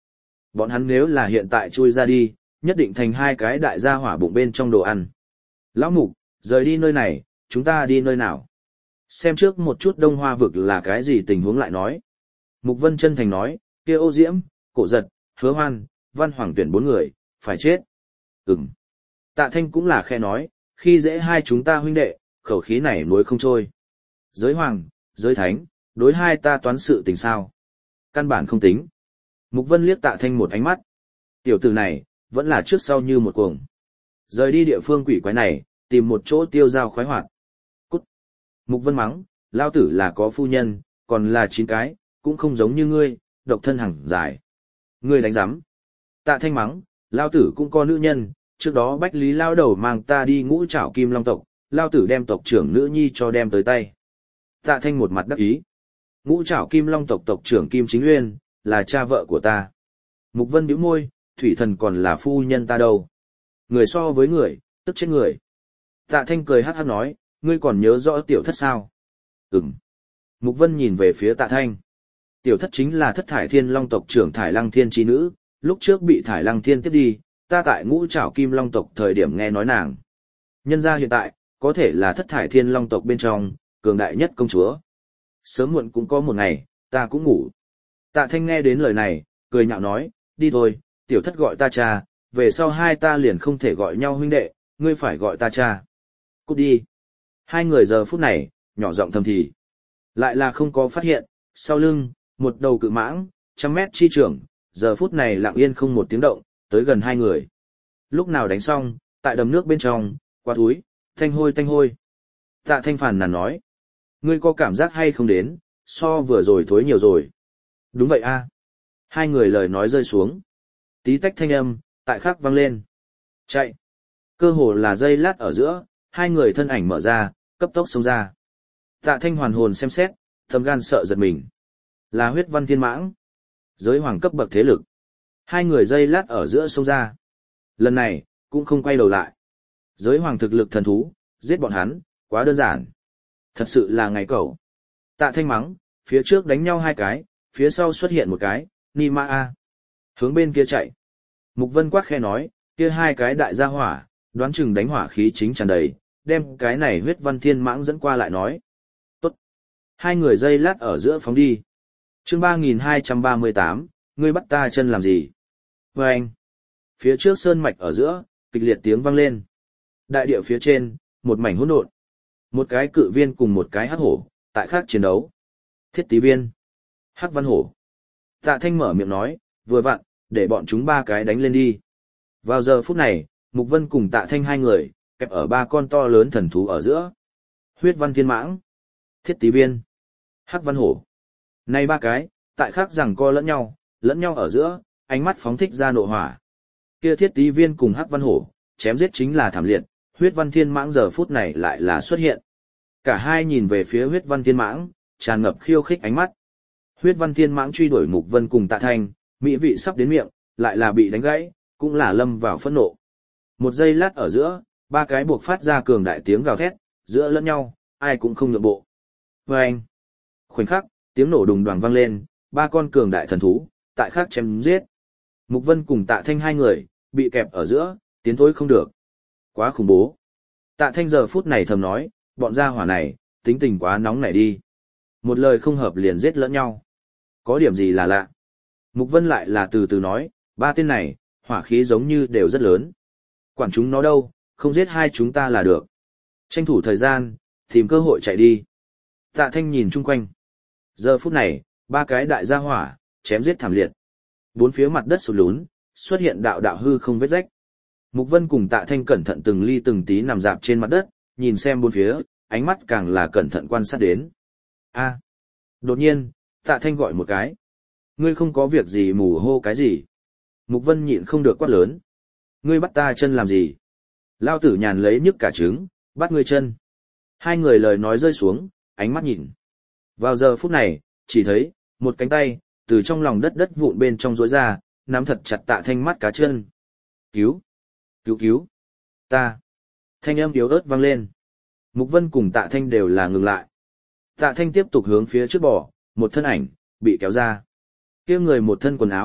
Bọn hắn nếu là hiện tại chui ra đi, nhất định thành hai cái đại gia hỏa bụng bên trong đồ ăn. Lão Mục, rời đi nơi này, chúng ta đi nơi nào? Xem trước một chút Đông Hoa vực là cái gì tình huống lại nói. Mục Vân chân thành nói, kia Ô Diễm, Cổ Giật, Hứa Hoan, Văn Hoàng tuyển bốn người, phải chết. Ừm. Tạ Thanh cũng là khe nói, khi dễ hai chúng ta huynh đệ, khẩu khí này nuối không trôi. Giới Hoàng, giới Thánh, đối hai ta toán sự tình sao? Căn bản không tính. Mục Vân liếc Tạ Thanh một ánh mắt. Tiểu tử này, vẫn là trước sau như một cuồng. Rời đi địa phương quỷ quái này, tìm một chỗ tiêu dao khoái hoạt. Cút. Mục Vân mắng, lao tử là có phu nhân, còn là chín cái, cũng không giống như ngươi, độc thân hằng dài. Ngươi đánh giám. Tạ Thanh mắng, lao tử cũng có nữ nhân, trước đó Bách Lý lao đầu mang ta đi ngũ trảo kim long tộc, lao tử đem tộc trưởng nữ nhi cho đem tới tay. Tạ Thanh một mặt đắc ý. Ngũ trảo kim long tộc tộc trưởng Kim Chính Uyên, là cha vợ của ta. Mục Vân bĩu môi, thủy thần còn là phu nhân ta đâu. Người so với người, tức chết người. Tạ Thanh cười hát hát nói, ngươi còn nhớ rõ tiểu thất sao? Ừm. Mục Vân nhìn về phía Tạ Thanh. Tiểu thất chính là thất thải thiên long tộc trưởng Thải Lăng Thiên trí nữ, lúc trước bị Thải Lăng Thiên tiếp đi, ta tại ngũ trảo kim long tộc thời điểm nghe nói nàng. Nhân gia hiện tại, có thể là thất thải thiên long tộc bên trong, cường đại nhất công chúa. Sớm muộn cũng có một ngày, ta cũng ngủ. Tạ Thanh nghe đến lời này, cười nhạo nói, đi thôi, tiểu thất gọi ta cha, về sau hai ta liền không thể gọi nhau huynh đệ, ngươi phải gọi ta cha. Cút đi. Hai người giờ phút này, nhỏ giọng thầm thì. Lại là không có phát hiện, sau lưng, một đầu cự mãng, trăm mét chi trưởng, giờ phút này lặng yên không một tiếng động, tới gần hai người. Lúc nào đánh xong, tại đầm nước bên trong, qua túi, thanh hôi thanh hôi. Tạ Thanh phàn nàn nói, ngươi có cảm giác hay không đến, so vừa rồi thối nhiều rồi. Đúng vậy a. Hai người lời nói rơi xuống. Tí tách thanh âm, tại khắc vang lên. Chạy. Cơ hồ là giây lát ở giữa, hai người thân ảnh mở ra, cấp tốc xông ra. Tạ Thanh hoàn hồn xem xét, thầm gan sợ giật mình. Là huyết văn thiên mãng. Giới hoàng cấp bậc thế lực. Hai người giây lát ở giữa xông ra. Lần này, cũng không quay đầu lại. Giới hoàng thực lực thần thú, giết bọn hắn, quá đơn giản. Thật sự là ngày cẩu. Tạ Thanh mắng, phía trước đánh nhau hai cái, phía sau xuất hiện một cái, ni ma a. Hướng bên kia chạy. Mục Vân quát khe nói, kia hai cái đại gia hỏa, đoán chừng đánh hỏa khí chính tràn đầy, đem cái này huyết văn thiên mãng dẫn qua lại nói. Tốt. Hai người dây lát ở giữa phóng đi. Chương ba nghìn hai trăm ba mươi tám, ngươi bắt ta chân làm gì? Và anh. Phía trước sơn mạch ở giữa, kịch liệt tiếng vang lên. Đại địa phía trên, một mảnh hỗn độn. Một cái cự viên cùng một cái hắc hổ, tại khác chiến đấu. Thiết tí viên. Hắc văn hổ. Tạ Thanh mở miệng nói, vừa vặn, để bọn chúng ba cái đánh lên đi. Vào giờ phút này, Mục Vân cùng Tạ Thanh hai người, kẹp ở ba con to lớn thần thú ở giữa. Huyết văn thiên mãng, thiết tí viên, hắc văn hổ. Này ba cái, tại khác rằng co lẫn nhau, lẫn nhau ở giữa, ánh mắt phóng thích ra nộ hỏa. Kia thiết tí viên cùng hắc văn hổ, chém giết chính là thảm liệt, huyết văn thiên mãng giờ phút này lại là xuất hiện. Cả hai nhìn về phía huyết văn thiên mãng, tràn ngập khiêu khích ánh mắt. Huyết văn thiên mãng truy đuổi Mục Vân cùng Tạ Thanh, mỹ vị sắp đến miệng, lại là bị đánh gãy, cũng là lâm vào phẫn nộ. Một giây lát ở giữa, ba cái buộc phát ra cường đại tiếng gào thét, giữa lẫn nhau, ai cũng không nhượng bộ. Và anh, khoảnh khắc, tiếng nổ đùng đoàng vang lên, ba con cường đại thần thú, tại khác chém giết. Mục Vân cùng Tạ Thanh hai người, bị kẹp ở giữa, tiến thối không được. Quá khủng bố. Tạ Thanh giờ phút này thầm nói, bọn gia hỏa này, tính tình quá nóng nảy đi. Một lời không hợp liền giết lẫn nhau. Có điểm gì là lạ. Mục Vân lại là từ từ nói, ba tên này, hỏa khí giống như đều rất lớn. Quản chúng nó đâu, không giết hai chúng ta là được. Tranh thủ thời gian, tìm cơ hội chạy đi. Tạ Thanh nhìn chung quanh. Giờ phút này, ba cái đại gia hỏa, chém giết thảm liệt. Bốn phía mặt đất sụt lún, xuất hiện đạo đạo hư không vết rách. Mục Vân cùng Tạ Thanh cẩn thận từng ly từng tí nằm dạp trên mặt đất, nhìn xem bốn phía, ánh mắt càng là cẩn thận quan sát đến. A. Đột nhiên, Tạ Thanh gọi một cái. Ngươi không có việc gì mù hô cái gì. Mục Vân nhịn không được quát lớn. Ngươi bắt ta chân làm gì? Lao tử nhàn lấy nhức cả trứng, bắt ngươi chân. Hai người lời nói rơi xuống, ánh mắt nhìn. Vào giờ phút này, chỉ thấy, một cánh tay, từ trong lòng đất đất vụn bên trong rối ra, nắm thật chặt Tạ Thanh mắt cá chân. Cứu! Cứu cứu! Ta! Thanh âm yếu ớt vang lên. Mục Vân cùng Tạ Thanh đều là ngừng lại. Tạ Thanh tiếp tục hướng phía trước bỏ, một thân ảnh, bị kéo ra. Kia người một thân quần áo,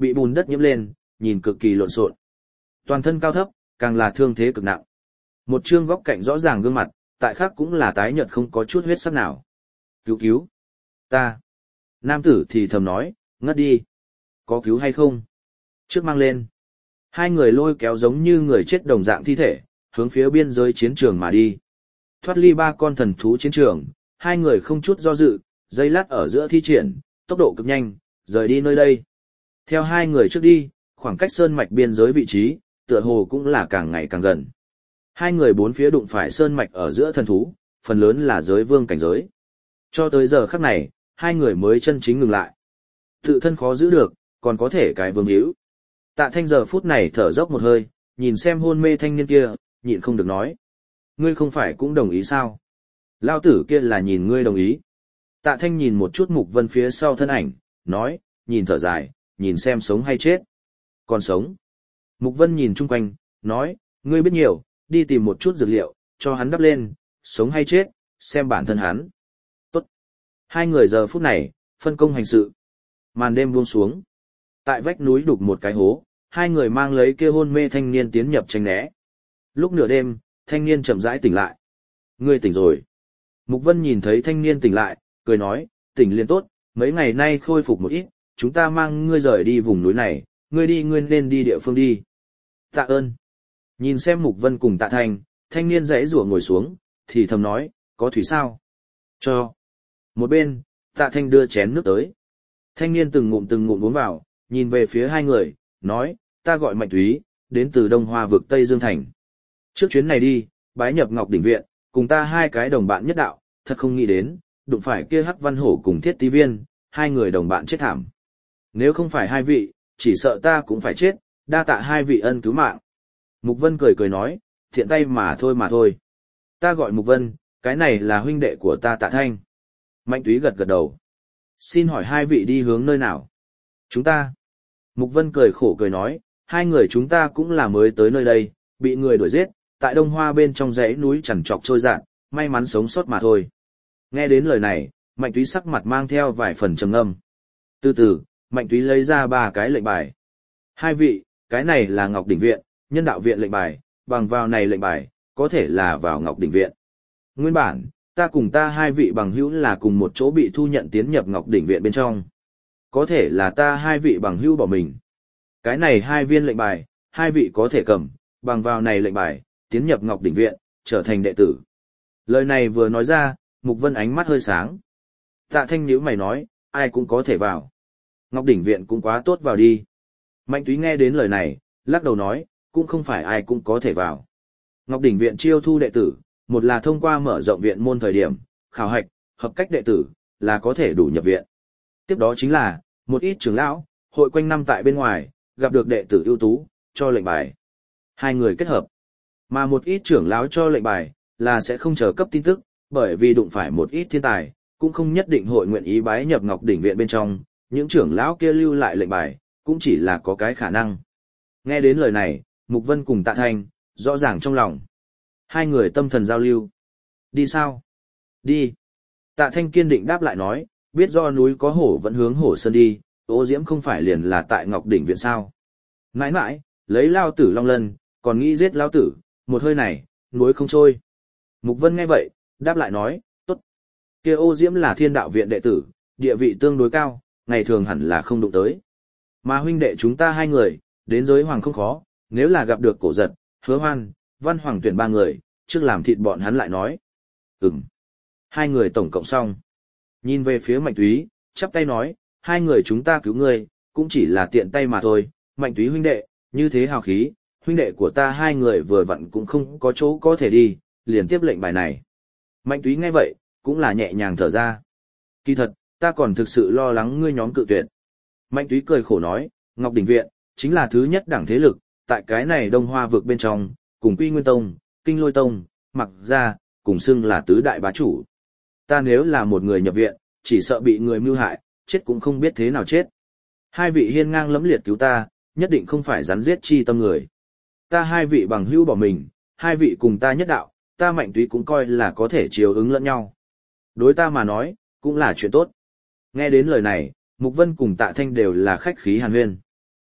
bị bùn đất nhiễm lên, nhìn cực kỳ lộn xộn. Toàn thân cao thấp, càng là thương thế cực nặng. Một trương góc cạnh rõ ràng gương mặt, tại khác cũng là tái nhợt không có chút huyết sắc nào. Cứu cứu! Ta! Nam tử thì thầm nói, ngất đi. Có cứu hay không? Trước mang lên. Hai người lôi kéo giống như người chết đồng dạng thi thể, hướng phía biên giới chiến trường mà đi. Thoát ly ba con thần thú chiến trường, hai người không chút do dự, dây lát ở giữa thi triển, tốc độ cực nhanh, rời đi nơi đây. Theo hai người trước đi, khoảng cách sơn mạch biên giới vị trí, tựa hồ cũng là càng ngày càng gần. Hai người bốn phía đụng phải sơn mạch ở giữa thần thú, phần lớn là giới vương cảnh giới. Cho tới giờ khắc này, hai người mới chân chính ngừng lại. Tự thân khó giữ được, còn có thể cái vương hữu. Tạ Thanh giờ phút này thở dốc một hơi, nhìn xem hôn mê thanh niên kia, nhịn không được nói. Ngươi không phải cũng đồng ý sao? Lao tử kia là nhìn ngươi đồng ý. Tạ Thanh nhìn một chút Mục Vân phía sau thân ảnh, nói, nhìn thở dài, nhìn xem sống hay chết. Còn sống. Mục Vân nhìn chung quanh, nói, ngươi biết nhiều, đi tìm một chút dược liệu, cho hắn đắp lên, sống hay chết, xem bản thân hắn. Tốt. Hai người giờ phút này, phân công hành sự. Màn đêm buông xuống. Tại vách núi đục một cái hố, hai người mang lấy kia hôn mê thanh niên tiến nhập tranh né. Lúc nửa đêm, thanh niên chậm rãi tỉnh lại. Ngươi tỉnh rồi. Mục Vân nhìn thấy thanh niên tỉnh lại, cười nói, tỉnh liền tốt, mấy ngày nay khôi phục một ít, chúng ta mang ngươi rời đi vùng núi này, ngươi đi ngươi nên đi địa phương đi. Tạ ơn. Nhìn xem Mục Vân cùng Tạ Thanh, thanh niên dãy rủa ngồi xuống, thì thầm nói, có thủy sao? Cho. Một bên, Tạ Thanh đưa chén nước tới. Thanh niên từng ngụm từng ngụm uống vào, nhìn về phía hai người, nói, ta gọi Mạnh Thúy, đến từ Đông Hoa vực Tây Dương Thành. Trước chuyến này đi, bái nhập Ngọc Đỉnh Viện, cùng ta hai cái đồng bạn nhất đạo, thật không nghĩ đến, đụng phải kia Hắc Văn Hổ cùng Thiết Tí Viên, hai người đồng bạn chết thảm. Nếu không phải hai vị, chỉ sợ ta cũng phải chết, đa tạ hai vị ân cứu mạng. Mục Vân cười cười nói, thiện tay mà thôi mà thôi. Ta gọi Mục Vân, cái này là huynh đệ của ta Tạ Thanh. Mạnh Túy gật gật đầu. Xin hỏi hai vị đi hướng nơi nào? Chúng ta. Mục Vân cười khổ cười nói, hai người chúng ta cũng là mới tới nơi đây, bị người đuổi giết, tại Đông Hoa bên trong dãy núi chằn trọc trôi dạt, may mắn sống sót mà thôi. Nghe đến lời này, Mạnh Túy sắc mặt mang theo vài phần trầm ngâm. Từ từ, Mạnh Túy lấy ra ba cái lệnh bài. Hai vị, cái này là Ngọc Đỉnh Viện, Nhân Đạo Viện lệnh bài, bằng vào này lệnh bài, có thể là vào Ngọc Đỉnh Viện. Nguyên bản, ta cùng ta hai vị bằng hữu là cùng một chỗ bị thu nhận tiến nhập Ngọc Đỉnh Viện bên trong. Có thể là ta hai vị bằng hữu bỏ mình. Cái này hai viên lệnh bài, hai vị có thể cầm, bằng vào này lệnh bài, tiến nhập Ngọc Đỉnh Viện, trở thành đệ tử. Lời này vừa nói ra, Mục Vân ánh mắt hơi sáng. Tạ Thanh nhíu mày nói, ai cũng có thể vào. Ngọc Đỉnh Viện cũng quá tốt vào đi. Mạnh Túy nghe đến lời này, lắc đầu nói, cũng không phải ai cũng có thể vào. Ngọc Đỉnh Viện chiêu thu đệ tử, một là thông qua mở rộng viện môn thời điểm, khảo hạch, hợp cách đệ tử, là có thể đủ nhập viện. Tiếp đó chính là, một ít trưởng lão, hội quanh năm tại bên ngoài, gặp được đệ tử ưu tú, cho lệnh bài. Hai người kết hợp. Mà một ít trưởng lão cho lệnh bài, là sẽ không chờ cấp tin tức, bởi vì đụng phải một ít thiên tài, cũng không nhất định hội nguyện ý bái nhập Ngọc Đỉnh Viện bên trong, những trưởng lão kia lưu lại lệnh bài, cũng chỉ là có cái khả năng. Nghe đến lời này, Mục Vân cùng Tạ Thanh, rõ ràng trong lòng. Hai người tâm thần giao lưu. Đi sao? Đi. Tạ Thanh kiên định đáp lại nói, biết do núi có hổ vẫn hướng hổ sơn đi, Ô Diễm không phải liền là tại Ngọc Đỉnh Viện sao? Mãi mãi, lấy lao tử long lân, còn nghĩ giết lao tử, một hơi này, núi không trôi. Mục Vân nghe vậy, đáp lại nói, tốt. Kia Ô Diễm là Thiên Đạo Viện đệ tử, địa vị tương đối cao, ngày thường hẳn là không đụng tới. Mà huynh đệ chúng ta hai người, đến giới hoàng không khó, nếu là gặp được Cổ Giật, Hứa Hoan, Văn Hoàng tuyển ba người, trước làm thịt bọn hắn lại nói. Ừm. Hai người tổng cộng xong. Nhìn về phía Mạnh Túy, chắp tay nói, hai người chúng ta cứu ngươi, cũng chỉ là tiện tay mà thôi. Mạnh Túy huynh đệ, như thế hào khí, huynh đệ của ta hai người vừa vặn cũng không có chỗ có thể đi, liền tiếp lệnh bài này. Mạnh Túy nghe vậy, cũng là nhẹ nhàng thở ra. Kỳ thật, ta còn thực sự lo lắng ngươi nhóm cự tuyệt. Mạnh Túy cười khổ nói, Ngọc Đỉnh Viện, chính là thứ nhất đẳng thế lực, tại cái này Đông Hoa vực bên trong, cùng Quy Nguyên Tông, Kinh Lôi Tông, Mặc Gia, cùng xưng là tứ đại bá chủ. Ta nếu là một người nhập viện, chỉ sợ bị người mưu hại, chết cũng không biết thế nào chết. Hai vị hiên ngang lẫm liệt cứu ta, nhất định không phải rắn giết chi tâm người. Ta hai vị bằng hữu bỏ mình, hai vị cùng ta nhất đạo, ta Mạnh Túy cũng coi là có thể chiều ứng lẫn nhau. Đối ta mà nói, cũng là chuyện tốt. Nghe đến lời này, Mục Vân cùng Tạ Thanh đều là khách khí hàn huyên.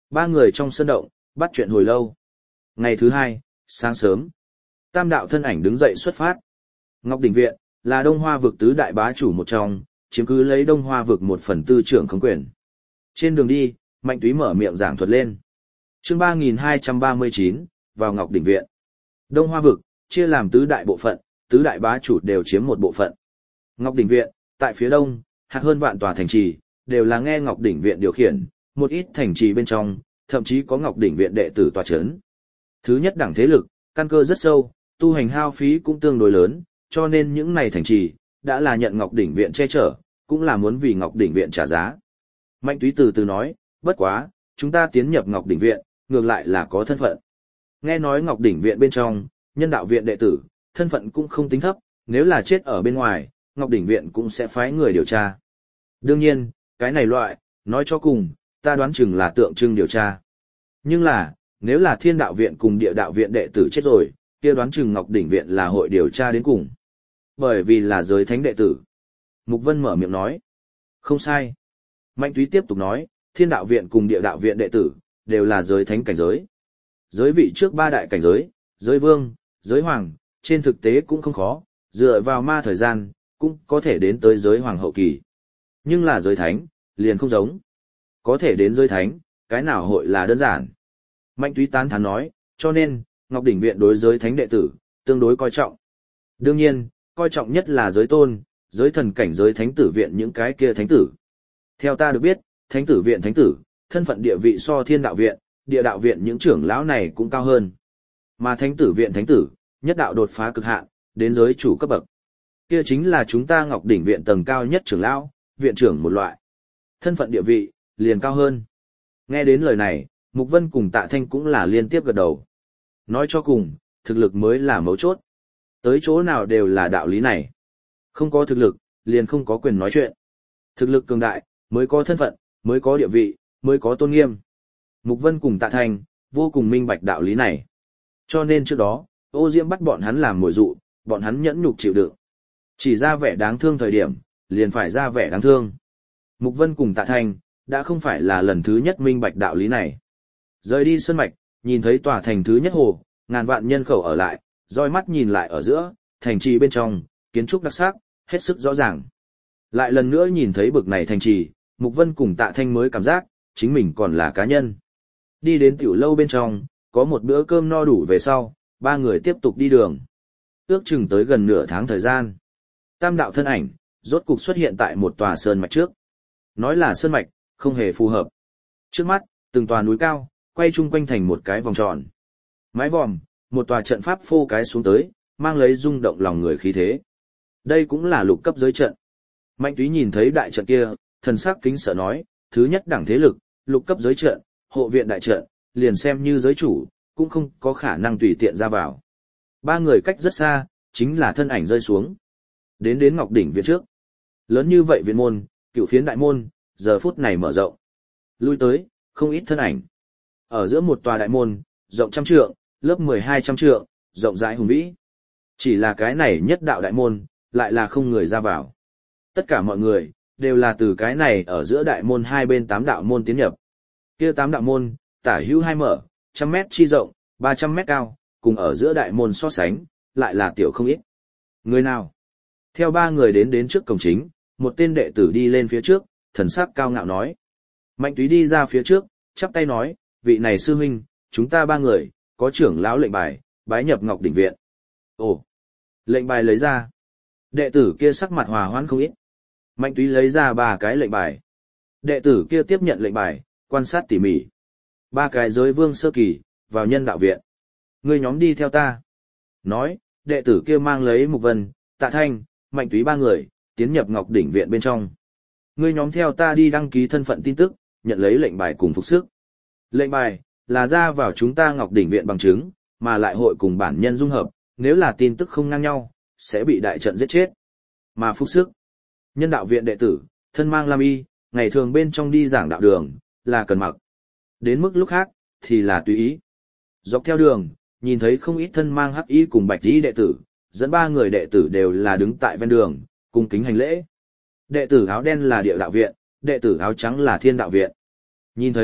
Ba người trong sân động, bắt chuyện hồi lâu. Ngày thứ hai, sáng sớm, tam đạo thân ảnh đứng dậy xuất phát. Ngọc Đỉnh Viện, là Đông Hoa vực tứ đại bá chủ một trong, chiếm cứ lấy Đông Hoa vực một phần tư trưởng khống quyền. Trên đường đi, Mạnh Túy mở miệng giảng thuật lên. Chương ba nghìn hai trăm ba mươi chín, vào Ngọc Đỉnh Viện. Đông Hoa vực, chia làm tứ đại bộ phận, tứ đại bá chủ đều chiếm một bộ phận. Ngọc Đỉnh Viện, tại phía đông, hạt hơn vạn tòa thành trì, đều là nghe Ngọc Đỉnh Viện điều khiển, một ít thành trì bên trong, thậm chí có Ngọc Đỉnh Viện đệ tử tọa chấn. Thứ nhất đẳng thế lực, căn cơ rất sâu, tu hành hao phí cũng tương đối lớn, cho nên những này thành trì, đã là nhận Ngọc Đỉnh Viện che chở, cũng là muốn vì Ngọc Đỉnh Viện trả giá. Mạnh Túy từ từ nói, bất quá, chúng ta tiến nhập Ngọc Đỉnh Viện, ngược lại là có thân phận. Nghe nói Ngọc Đỉnh Viện bên trong, Nhân Đạo Viện đệ tử, thân phận cũng không tính thấp, nếu là chết ở bên ngoài, Ngọc Đỉnh Viện cũng sẽ phái người điều tra. Đương nhiên, cái này loại, nói cho cùng, ta đoán chừng là tượng trưng điều tra. Nhưng là, nếu là Thiên Đạo Viện cùng Địa Đạo Viện đệ tử chết rồi, kia đoán chừng Ngọc Đỉnh Viện là hội điều tra đến cùng. Bởi vì là giới thánh đệ tử. Mục Vân mở miệng nói. Không sai. Mạnh Túy tiếp tục nói, Thiên Đạo Viện cùng Địa Đạo Viện đệ tử, đều là giới thánh cảnh giới. Giới vị trước ba đại cảnh giới, giới vương, giới hoàng, trên thực tế cũng không khó, dựa vào ma thời gian, cũng có thể đến tới giới hoàng hậu kỳ. Nhưng là giới thánh, liền không giống. Có thể đến giới thánh, cái nào hội là đơn giản. Mạnh Túy tán thán nói, cho nên, Ngọc Đỉnh Viện đối giới thánh đệ tử, tương đối coi trọng. Đương nhiên, coi trọng nhất là giới tôn, giới thần cảnh giới thánh tử viện những cái kia thánh tử. Theo ta được biết, thánh tử viện thánh tử, thân phận địa vị so Thiên Đạo Viện, Địa Đạo Viện những trưởng lão này cũng cao hơn. Mà thánh tử viện thánh tử, nhất đạo đột phá cực hạn, đến giới chủ cấp bậc. Kia chính là chúng ta Ngọc Đỉnh Viện tầng cao nhất trưởng lão, viện trưởng một loại. Thân phận địa vị, liền cao hơn. Nghe đến lời này, Mục Vân cùng Tạ Thanh cũng là liên tiếp gật đầu. Nói cho cùng, thực lực mới là mấu chốt. Tới chỗ nào đều là đạo lý này. Không có thực lực, liền không có quyền nói chuyện. Thực lực cường đại, mới có thân phận, mới có địa vị, mới có tôn nghiêm. Mục Vân cùng Tạ Thanh, vô cùng minh bạch đạo lý này. Cho nên trước đó, Ô Diễm bắt bọn hắn làm mồi dụ, bọn hắn nhẫn nhục chịu đựng. Chỉ ra vẻ đáng thương thời điểm, liền phải ra vẻ đáng thương. Mục Vân cùng Tạ Thanh, đã không phải là lần thứ nhất minh bạch đạo lý này. Rời đi sân mạch, nhìn thấy tòa thành thứ nhất hồ, ngàn vạn nhân khẩu ở lại, roi mắt nhìn lại ở giữa, thành trì bên trong, kiến trúc đặc sắc, hết sức rõ ràng. Lại lần nữa nhìn thấy bực này thành trì, Mục Vân cùng Tạ Thanh mới cảm giác, chính mình còn là cá nhân. Đi đến tiểu lâu bên trong, có một bữa cơm no đủ về sau, ba người tiếp tục đi đường. Ước chừng tới gần nửa tháng thời gian. Tam đạo thân ảnh, rốt cục xuất hiện tại một tòa sơn mạch trước. Nói là sơn mạch, không hề phù hợp. Trước mắt, từng tòa núi cao, quay chung quanh thành một cái vòng tròn. Mái vòm, một tòa trận pháp phô cái xuống tới, mang lấy rung động lòng người khí thế. Đây cũng là lục cấp giới trận. Mạnh Túy nhìn thấy đại trận kia, thần sắc kính sợ nói, thứ nhất đẳng thế lực, lục cấp giới trận, hộ viện đại trận, liền xem như giới chủ, cũng không có khả năng tùy tiện ra vào. Ba người cách rất xa, chính là thân ảnh rơi xuống. Đến đến Ngọc Đỉnh Viện trước. Lớn như vậy viện môn, cựu phiến đại môn, giờ phút này mở rộng. Lui tới, không ít thân ảnh. Ở giữa một tòa đại môn, rộng trăm trượng, lớp mười hai trăm trượng, rộng rãi hùng vĩ. Chỉ là cái này nhất đạo đại môn, lại là không người ra vào. Tất cả mọi người, đều là từ cái này ở giữa đại môn hai bên tám đạo môn tiến nhập. Kia tám đạo môn, tả hữu hai mở, trăm mét chi rộng, ba trăm mét cao, cùng ở giữa đại môn so sánh, lại là tiểu không ít. Người nào? Theo ba người đến đến trước cổng chính, một tên đệ tử đi lên phía trước, thần sắc cao ngạo nói. Mạnh Túy đi ra phía trước, chắp tay nói, vị này sư huynh, chúng ta ba người, có trưởng lão lệnh bài, bái nhập Ngọc Đỉnh Viện. Ồ! Lệnh bài lấy ra. Đệ tử kia sắc mặt hòa hoãn không ít. Mạnh Túy lấy ra ba cái lệnh bài. Đệ tử kia tiếp nhận lệnh bài, quan sát tỉ mỉ. Ba cái giới vương sơ kỳ, vào Nhân Đạo Viện. Ngươi nhóm đi theo ta. Nói, đệ tử kia mang lấy Mục Vân, Tạ Thanh, Mạnh Túy ba người, tiến nhập Ngọc Đỉnh Viện bên trong. Ngươi nhóm theo ta đi đăng ký thân phận tin tức, nhận lấy lệnh bài cùng phục sức. Lệnh bài, là ra vào chúng ta Ngọc Đỉnh Viện bằng chứng, mà lại hội cùng bản nhân dung hợp, nếu là tin tức không ngang nhau, sẽ bị đại trận giết chết. Mà phục sức, Nhân Đạo Viện đệ tử, thân mang lam y, ngày thường bên trong đi giảng đạo đường, là cần mặc. Đến mức lúc khác, thì là tùy ý. Dọc theo đường, nhìn thấy không ít thân mang hắc y cùng bạch y đệ tử, dẫn ba người đệ tử đều là đứng tại ven đường, cung kính hành lễ. Đệ tử áo đen là Địa Đạo Viện, đệ tử áo trắng là Thiên Đạo Viện. Nhìn thấy,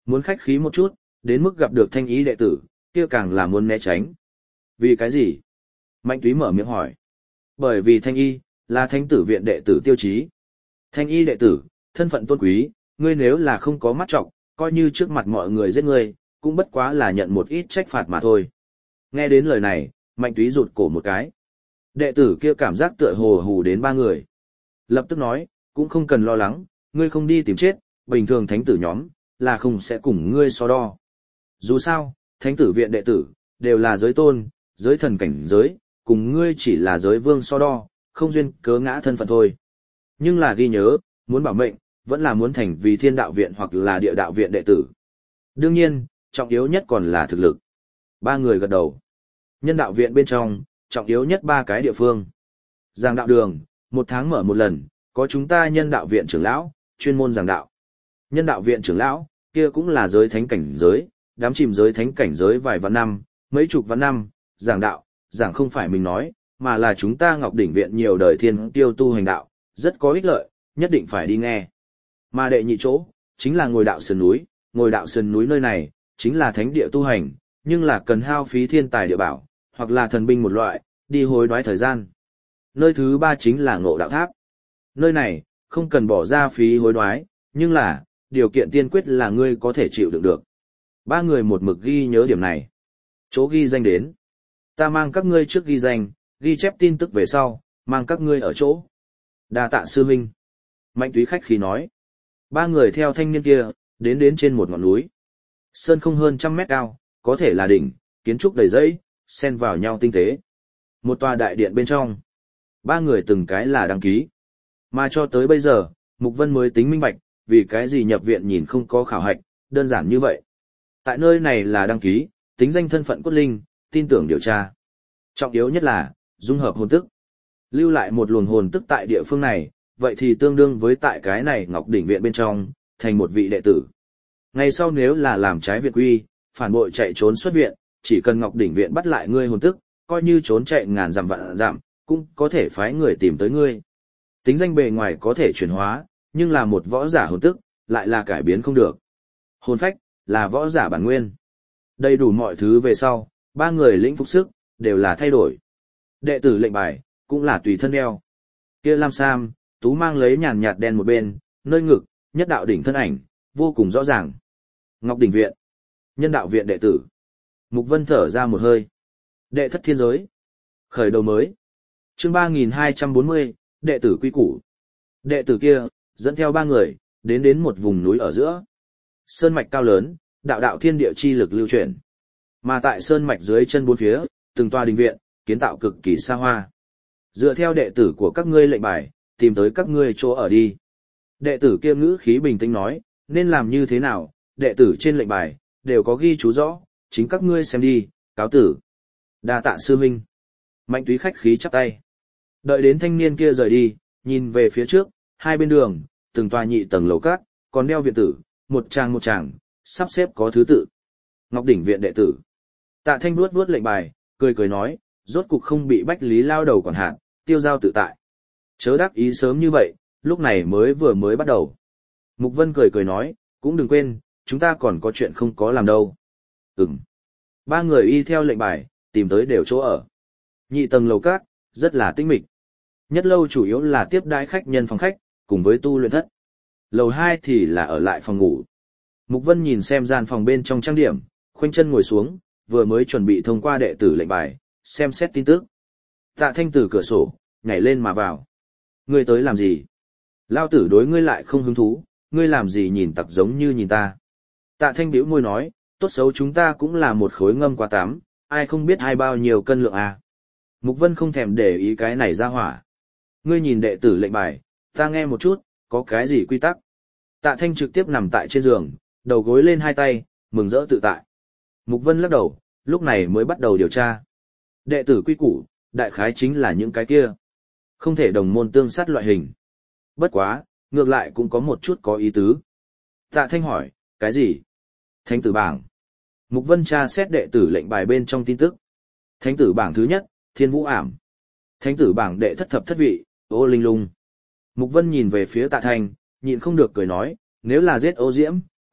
Muốn khách khí một chút, đến mức gặp được thanh ý đệ tử, kia càng là muốn né tránh. Vì cái gì? Mạnh túy mở miệng hỏi. Bởi vì thanh y, là thánh tử viện đệ tử tiêu chí. Thanh y đệ tử, thân phận tôn quý, ngươi nếu là không có mắt trọng, coi như trước mặt mọi người giết ngươi, cũng bất quá là nhận một ít trách phạt mà thôi. Nghe đến lời này, Mạnh túy rụt cổ một cái. Đệ tử kia cảm giác tựa hồ hù đến ba người. Lập tức nói, cũng không cần lo lắng, ngươi không đi tìm chết, bình thường thánh tử nhóm, là không sẽ cùng ngươi so đo. Dù sao, thánh tử viện đệ tử, đều là giới tôn, giới thần cảnh giới, cùng ngươi chỉ là giới vương so đo, không duyên cớ ngã thân phận thôi. Nhưng là ghi nhớ, muốn bảo mệnh, vẫn là muốn thành vì thiên đạo viện hoặc là địa đạo viện đệ tử. Đương nhiên, trọng yếu nhất còn là thực lực. Ba người gật đầu. Nhân đạo viện bên trong, trọng yếu nhất ba cái địa phương. Giảng đạo đường, một tháng mở một lần, có chúng ta nhân đạo viện trưởng lão, chuyên môn giảng đạo. Nhân đạo viện trưởng lão, kia cũng là giới thánh cảnh giới, đám chìm giới thánh cảnh giới vài vạn năm, mấy chục vạn năm, giảng đạo, giảng không phải mình nói, mà là chúng ta Ngọc Đỉnh viện nhiều đời thiên tiêu tu hành đạo, rất có ích lợi, nhất định phải đi nghe. Mà đệ nhị chỗ, chính là ngồi đạo sườn núi, ngồi đạo sườn núi nơi này, chính là thánh địa tu hành, nhưng là cần hao phí thiên tài địa bảo, hoặc là thần binh một loại, đi hối đoái thời gian. Nơi thứ ba chính là ngộ đạo tháp. Nơi này, không cần bỏ ra phí hối đoái, nhưng là, điều kiện tiên quyết là ngươi có thể chịu đựng được. Ba người một mực ghi nhớ điểm này. Chỗ ghi danh đến. Ta mang các ngươi trước ghi danh, ghi chép tin tức về sau, mang các ngươi ở chỗ. Đa tạ sư huynh. Mạnh túy khách khí nói. Ba người theo thanh niên kia, đến đến trên một ngọn núi. Sơn không hơn trăm mét cao, có thể là đỉnh, kiến trúc đầy dãy, xen vào nhau tinh tế. Một tòa đại điện bên trong. Ba người từng cái là đăng ký. Mà cho tới bây giờ, Mục Vân mới tính minh bạch, vì cái gì nhập viện nhìn không có khảo hạch, đơn giản như vậy. Tại nơi này là đăng ký, tính danh thân phận cốt linh, tin tưởng điều tra. Trọng yếu nhất là, dung hợp hồn tức. Lưu lại một luồng hồn tức tại địa phương này, vậy thì tương đương với tại cái này Ngọc Đỉnh viện bên trong, thành một vị đệ tử. Ngày sau nếu là làm trái viện quy, phản bội chạy trốn xuất viện, chỉ cần Ngọc Đỉnh viện bắt lại ngươi hồn tức, coi như trốn chạy ngàn dặm vạn dặm, cũng có thể phái người tìm tới ngươi. Tính danh bề ngoài có thể chuyển hóa, nhưng là một võ giả hồn tức, lại là cải biến không được. Hồn phách, là võ giả bản nguyên. Đầy đủ mọi thứ về sau, ba người lĩnh phục sức, đều là thay đổi. Đệ tử lệnh bài, cũng là tùy thân đeo. Kia Lam Sam, Tú mang lấy nhàn nhạt đen một bên, nơi ngực, nhất đạo đỉnh thân ảnh, vô cùng rõ ràng. Ngọc Đỉnh viện, nhân đạo viện đệ tử. Mục Vân thở ra một hơi. Đệ thất thiên giới. Khởi đầu mới. Chương ba nghìn hai trăm bốn mươi, đệ tử quy củ. Đệ tử kia, dẫn theo ba người, đến đến một vùng núi ở giữa. Sơn mạch cao lớn, đạo đạo thiên địa chi lực lưu chuyển. Mà tại sơn mạch dưới chân bốn phía, từng tòa đình viện, kiến tạo cực kỳ xa hoa. Dựa theo đệ tử của các ngươi lệnh bài, tìm tới các ngươi chỗ ở đi. Đệ tử kia ngữ khí bình tĩnh nói, nên làm như thế nào, đệ tử trên lệnh bài, đều có ghi chú rõ, chính các ngươi xem đi, cáo tử. Đa tạ sư huynh. Mạnh túy khách khí chắp tay. Đợi đến thanh niên kia rời đi, nhìn về phía trước, hai bên đường, từng tòa nhị tầng lầu các, còn đeo viện tử, một tràng một tràng, sắp xếp có thứ tự. Ngọc Đỉnh viện đệ tử. Tạ Thanh vuốt vuốt lệnh bài, cười cười nói, rốt cục không bị Bách Lý lao đầu quản hạt, tiêu giao tự tại. Chớ đắc ý sớm như vậy, lúc này mới vừa mới bắt đầu. Mục Vân cười cười nói, cũng đừng quên, chúng ta còn có chuyện không có làm đâu. Ừm. Ba người y theo lệnh bài, tìm tới đều chỗ ở. Nhị tầng lầu các, rất là tinh mịch. Nhất lâu chủ yếu là tiếp đãi khách nhân phòng khách, cùng với tu luyện thất. Lầu hai thì là ở lại phòng ngủ. Mục Vân nhìn xem gian phòng bên trong trang điểm, khoanh chân ngồi xuống, vừa mới chuẩn bị thông qua đệ tử lệnh bài, xem xét tin tức. Tạ Thanh từ cửa sổ, nhảy lên mà vào. Ngươi tới làm gì? Lao tử đối ngươi lại không hứng thú, ngươi làm gì nhìn tặc giống như nhìn ta. Tạ Thanh bĩu môi nói, tốt xấu chúng ta cũng là một khối ngâm qua tám, ai không biết hai bao nhiêu cân lượng à. Mục Vân không thèm để ý cái này ra hỏa. Ngươi nhìn đệ tử lệnh bài, ta nghe một chút, có cái gì quy tắc. Tạ Thanh trực tiếp nằm tại trên giường, đầu gối lên hai tay, mừng rỡ tự tại. Mục Vân lắc đầu, lúc này mới bắt đầu điều tra. Đệ tử quy củ, đại khái chính là những cái kia. Không thể đồng môn tương sát loại hình. Bất quá, ngược lại cũng có một chút có ý tứ. Tạ Thanh hỏi, cái gì? Thánh tử bảng. Mục Vân tra xét đệ tử lệnh bài bên trong tin tức. Thánh tử bảng thứ nhất, Thiên Vũ Ảm. Thánh tử bảng đệ thất thập thất vị, Ô Linh Lung. Mục Vân nhìn về phía Tạ Thanh, nhịn không được cười nói, nếu là giết Ô Diễm,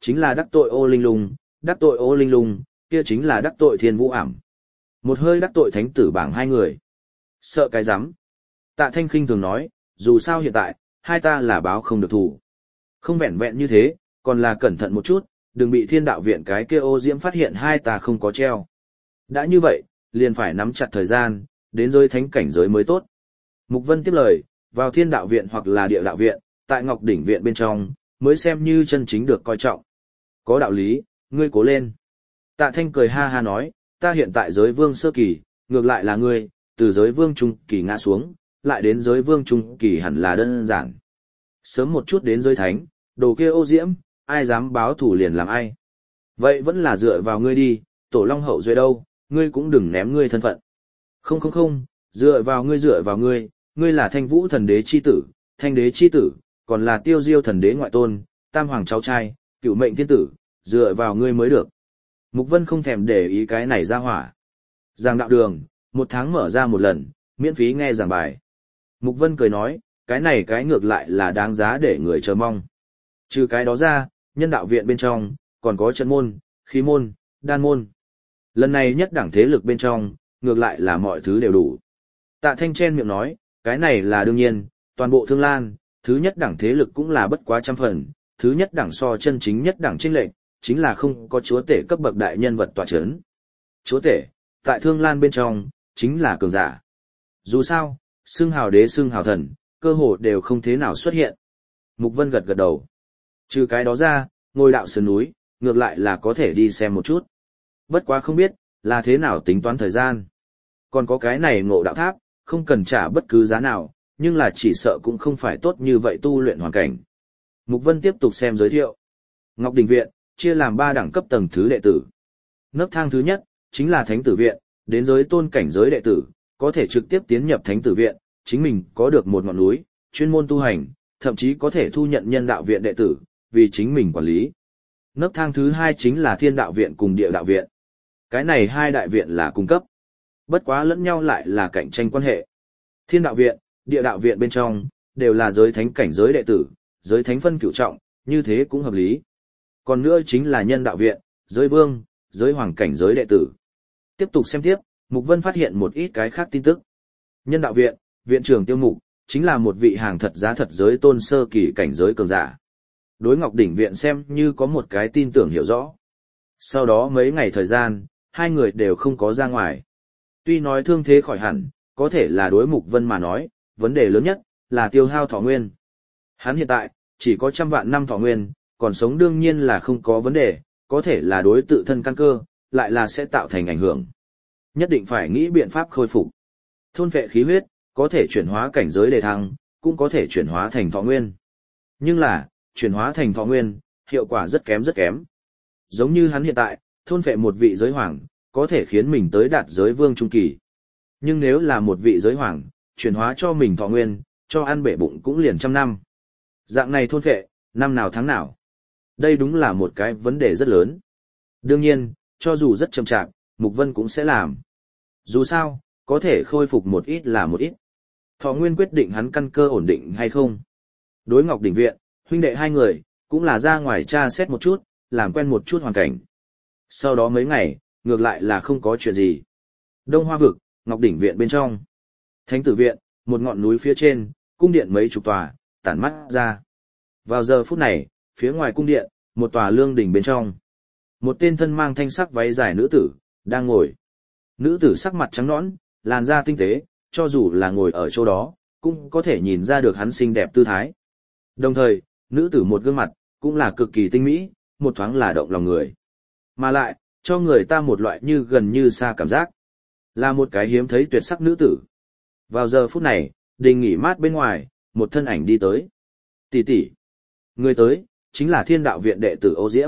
chính là đắc tội ô linh lung, đắc tội ô linh lung, kia chính là đắc tội thiên vũ ảm. Một hơi đắc tội thánh tử bảng hai người. Sợ cái rắm. Tạ Thanh khinh thường nói, dù sao hiện tại, hai ta là báo không được thủ. Không vẹn vẹn như thế, còn là cẩn thận một chút, đừng bị thiên đạo viện cái kia ô diễm phát hiện hai ta không có treo. Đã như vậy, liền phải nắm chặt thời gian, đến giới thánh cảnh giới mới tốt. Mục Vân tiếp lời, vào thiên đạo viện hoặc là địa đạo viện, tại Ngọc Đỉnh viện bên trong, mới xem như chân chính được coi trọng. Có đạo lý, ngươi cố lên. Tạ Thanh cười ha ha nói, ta hiện tại giới vương sơ kỳ, ngược lại là ngươi, từ giới vương trung kỳ ngã xuống, lại đến giới vương trung kỳ hẳn là đơn giản. Sớm một chút đến giới thánh, đồ kia ô diễm, ai dám báo thủ liền làm ai. Vậy vẫn là dựa vào ngươi đi, tổ long hậu duệ đâu, ngươi cũng đừng ném ngươi thân phận. Không không không, dựa vào ngươi dựa vào ngươi, ngươi là thanh vũ thần đế chi tử, thanh đế chi tử, còn là tiêu diêu thần đế ngoại tôn, tam hoàng cháu trai, cựu mệnh thiên tử, dựa vào ngươi mới được. Mục Vân không thèm để ý cái này ra hỏa. Giảng đạo đường, một tháng mở ra một lần, miễn phí nghe giảng bài. Mục Vân cười nói, cái này cái ngược lại là đáng giá để người chờ mong. Trừ cái đó ra, nhân đạo viện bên trong, còn có trận môn, khí môn, đan môn. Lần này nhất đẳng thế lực bên trong, ngược lại là mọi thứ đều đủ. Tạ Thanh chen miệng nói, cái này là đương nhiên, toàn bộ Thương Lan, thứ nhất đẳng thế lực cũng là bất quá trăm phần, thứ nhất đẳng so chân chính nhất đẳng chênh lệnh, chính là không có chúa tể cấp bậc đại nhân vật tọa chấn. Chúa tể, tại Thương Lan bên trong, chính là cường giả. Dù sao, xưng hào đế xưng hào thần, cơ hồ đều không thế nào xuất hiện. Mục Vân gật gật đầu. Trừ cái đó ra, ngôi đạo sườn núi, ngược lại là có thể đi xem một chút. Bất quá không biết, là thế nào tính toán thời gian. Còn có cái này ngộ đạo tháp, không cần trả bất cứ giá nào, nhưng là chỉ sợ cũng không phải tốt như vậy tu luyện hoàn cảnh. Mục Vân tiếp tục xem giới thiệu. Ngọc Đình Viện, chia làm ba đẳng cấp tầng thứ đệ tử. Nấc thang thứ nhất, chính là Thánh Tử Viện, đến giới tôn cảnh giới đệ tử, có thể trực tiếp tiến nhập Thánh Tử Viện, chính mình có được một ngọn núi, chuyên môn tu hành, thậm chí có thể thu nhận nhân đạo viện đệ tử, vì chính mình quản lý. Nấc thang thứ hai chính là Thiên Đạo Viện cùng Địa Đạo Viện. Cái này hai đại viện là cung cấp, bất quá lẫn nhau lại là cạnh tranh quan hệ. Thiên Đạo Viện, Địa Đạo Viện bên trong, đều là giới thánh cảnh giới đệ tử, giới thánh phân cửu trọng, như thế cũng hợp lý. Còn nữa chính là Nhân Đạo Viện, giới vương, giới hoàng cảnh giới đệ tử. Tiếp tục xem tiếp, Mục Vân phát hiện một ít cái khác tin tức. Nhân Đạo Viện, viện trưởng Tiêu Mục, chính là một vị hàng thật giá thật giới tôn sơ kỳ cảnh giới cường giả. Đối Ngọc Đỉnh Viện xem như có một cái tin tưởng hiểu rõ. Sau đó mấy ngày thời gian, hai người đều không có ra ngoài. Tuy nói thương thế khỏi hẳn, có thể là đối Mục Vân mà nói, vấn đề lớn nhất là tiêu hao thọ nguyên. Hắn hiện tại chỉ có trăm vạn năm thọ nguyên, còn sống đương nhiên là không có vấn đề, có thể là đối tự thân căn cơ, lại là sẽ tạo thành ảnh hưởng. Nhất định phải nghĩ biện pháp khôi phục. Thôn phệ khí huyết, có thể chuyển hóa cảnh giới đề thăng, cũng có thể chuyển hóa thành thọ nguyên. Nhưng là, chuyển hóa thành thọ nguyên, hiệu quả rất kém rất kém. Giống như hắn hiện tại, thôn phệ một vị giới hoàng, có thể khiến mình tới đạt giới vương trung kỳ. Nhưng nếu là một vị giới hoàng, chuyển hóa cho mình thọ nguyên, cho ăn bể bụng cũng liền trăm năm. Dạng này thôn phệ, năm nào tháng nào. Đây đúng là một cái vấn đề rất lớn. Đương nhiên, cho dù rất chậm chạp, Mục Vân cũng sẽ làm. Dù sao, có thể khôi phục một ít là một ít. Thọ nguyên quyết định hắn căn cơ ổn định hay không. Đối Ngọc Đỉnh Viện, huynh đệ hai người, cũng là ra ngoài tra xét một chút, làm quen một chút hoàn cảnh. Sau đó mấy ngày, ngược lại là không có chuyện gì. Đông Hoa Vực, Ngọc Đỉnh Viện bên trong. Thánh Tử Viện, một ngọn núi phía trên, cung điện mấy chục tòa, tản mắt ra. Vào giờ phút này, phía ngoài cung điện, một tòa lương đình bên trong. Một tên thân mang thanh sắc váy dài nữ tử, đang ngồi. Nữ tử sắc mặt trắng nõn, làn da tinh tế, cho dù là ngồi ở chỗ đó, cũng có thể nhìn ra được hắn xinh đẹp tư thái. Đồng thời, nữ tử một gương mặt, cũng là cực kỳ tinh mỹ, một thoáng là động lòng người. Mà lại, cho người ta một loại như gần như xa cảm giác. Là một cái hiếm thấy tuyệt sắc nữ tử. Vào giờ phút này, đình nghỉ mát bên ngoài, một thân ảnh đi tới. Tỷ tỷ. Người tới, chính là Thiên Đạo Viện đệ tử Ô Diễm.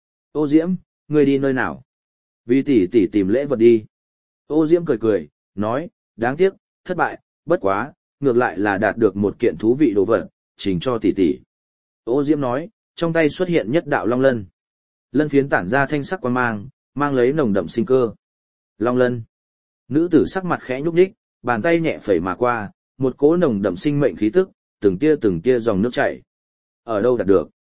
Ô Diễm, người đi nơi nào? Vì tỷ tỷ tìm lễ vật đi. Ô Diễm cười cười, nói, đáng tiếc, thất bại, bất quá, ngược lại là đạt được một kiện thú vị đồ vật, trình cho tỷ tỷ. Ô Diễm nói, trong tay xuất hiện nhất đạo long lân. Lân phiến tản ra thanh sắc quang mang, mang lấy nồng đậm sinh cơ. Long lân. Nữ tử sắc mặt khẽ nhúc nhích, bàn tay nhẹ phẩy mà qua, một cỗ nồng đậm sinh mệnh khí tức, từng tia từng tia dòng nước chảy. Ở đâu đạt được?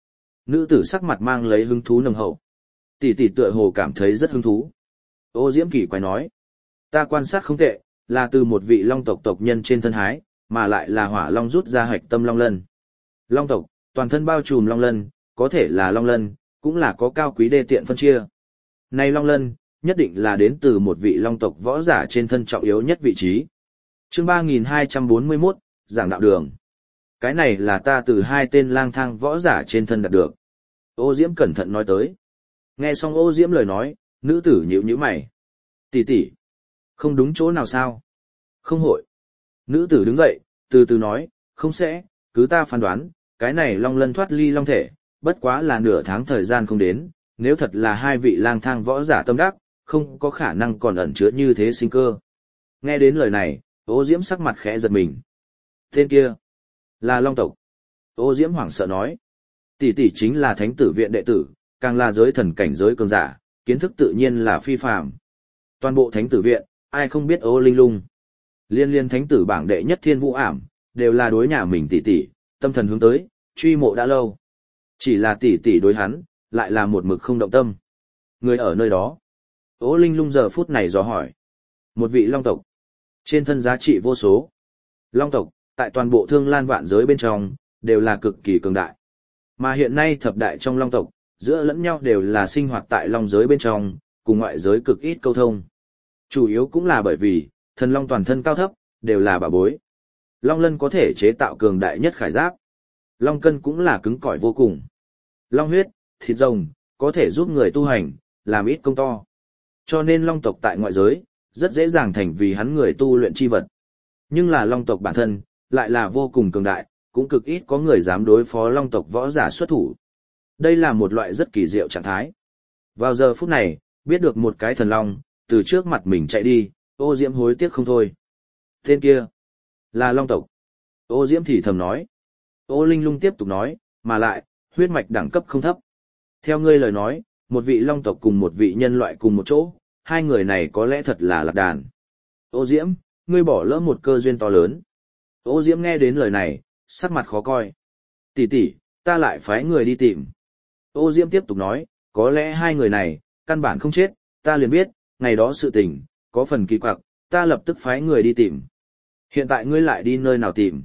Nữ tử sắc mặt mang lấy hứng thú nồng hậu. Tỷ tỷ tựa hồ cảm thấy rất hứng thú. Ô Diễm kỳ quái nói. Ta quan sát không tệ, là từ một vị long tộc tộc nhân trên thân hái, mà lại là hỏa long rút ra hạch tâm long lân. Long tộc, toàn thân bao trùm long lân, có thể là long lân, cũng là có cao quý đê tiện phân chia. Này long lân, nhất định là đến từ một vị long tộc võ giả trên thân trọng yếu nhất vị trí. Chương ba nghìn hai trăm bốn mươi mốt, giảng đạo đường. Cái này là ta từ hai tên lang thang võ giả trên thân đạt được. Ô Diễm cẩn thận nói tới. Nghe xong Ô Diễm lời nói, nữ tử nhíu nhíu mày. Tỷ tỷ, không đúng chỗ nào sao? Không hội. Nữ tử đứng dậy, từ từ nói, không sẽ, cứ ta phán đoán, cái này long lân thoát ly long thể, bất quá là nửa tháng thời gian không đến, nếu thật là hai vị lang thang võ giả tâm đắc, không có khả năng còn ẩn chứa như thế sinh cơ. Nghe đến lời này, Ô Diễm sắc mặt khẽ giật mình. Tên kia, là long tộc. Ô Diễm hoảng sợ nói, tỷ tỷ chính là thánh tử viện đệ tử, càng là giới thần cảnh giới cường giả, kiến thức tự nhiên là phi phàm. Toàn bộ thánh tử viện, ai không biết Ô Linh Lung. Liên liên thánh tử bảng đệ nhất Thiên Vũ Ảm, đều là đối nhà mình tỷ tỷ, tâm thần hướng tới, truy mộ đã lâu. Chỉ là tỷ tỷ đối hắn, lại là một mực không động tâm. Người ở nơi đó. Ô Linh Lung giờ phút này dò hỏi. Một vị long tộc. Trên thân giá trị vô số. Long tộc, tại toàn bộ thương lan vạn giới bên trong, đều là cực kỳ cường đại. Mà hiện nay thập đại trong long tộc, giữa lẫn nhau đều là sinh hoạt tại long giới bên trong, cùng ngoại giới cực ít câu thông. Chủ yếu cũng là bởi vì, thần long toàn thân cao thấp, đều là bà bối. Long lân có thể chế tạo cường đại nhất khải giáp. Long cân cũng là cứng cỏi vô cùng. Long huyết, thịt rồng, có thể giúp người tu hành, làm ít công to. Cho nên long tộc tại ngoại giới, rất dễ dàng thành vì hắn người tu luyện chi vật. Nhưng là long tộc bản thân, lại là vô cùng cường đại, cũng cực ít có người dám đối phó long tộc võ giả xuất thủ. Đây là một loại rất kỳ diệu trạng thái. Vào giờ phút này, biết được một cái thần long, từ trước mặt mình chạy đi, Ô Diễm hối tiếc không thôi. Tên kia, là long tộc. Ô Diễm thì thầm nói. Ô Linh Lung tiếp tục nói, mà lại, huyết mạch đẳng cấp không thấp. Theo ngươi lời nói, một vị long tộc cùng một vị nhân loại cùng một chỗ, hai người này có lẽ thật là lạc đàn. Ô Diễm, ngươi bỏ lỡ một cơ duyên to lớn. Ô Diễm nghe đến lời này, sắc mặt khó coi. Tỷ tỷ, ta lại phái người đi tìm. Ô Diễm tiếp tục nói, có lẽ hai người này, căn bản không chết, ta liền biết, ngày đó sự tình, có phần kỳ quặc, ta lập tức phái người đi tìm. Hiện tại ngươi lại đi nơi nào tìm?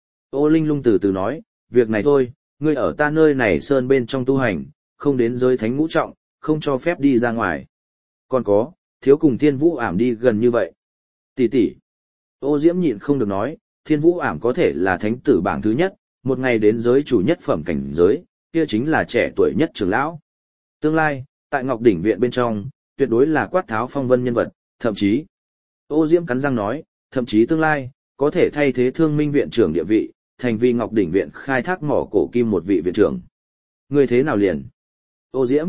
Ô Linh Lung từ từ nói, việc này thôi, ngươi ở ta nơi này sơn bên trong tu hành, không đến giới thánh ngũ trọng, không cho phép đi ra ngoài. Còn có, thiếu cùng Thiên Vũ Ảm đi gần như vậy. Tỷ tỷ. Ô Diễm nhịn không được nói, Thiên Vũ Ảm có thể là thánh tử bảng thứ nhất, một ngày đến giới chủ nhất phẩm cảnh giới, kia chính là trẻ tuổi nhất trưởng lão. Tương lai, tại Ngọc Đỉnh Viện bên trong, tuyệt đối là quát tháo phong vân nhân vật, thậm chí. Ô Diễm cắn răng nói, thậm chí tương lai, có thể thay thế Thương Minh Viện trưởng địa vị, thành vì Ngọc Đỉnh Viện khai thác mỏ cổ kim một vị viện trưởng. Người thế nào liền? Ô Diễm.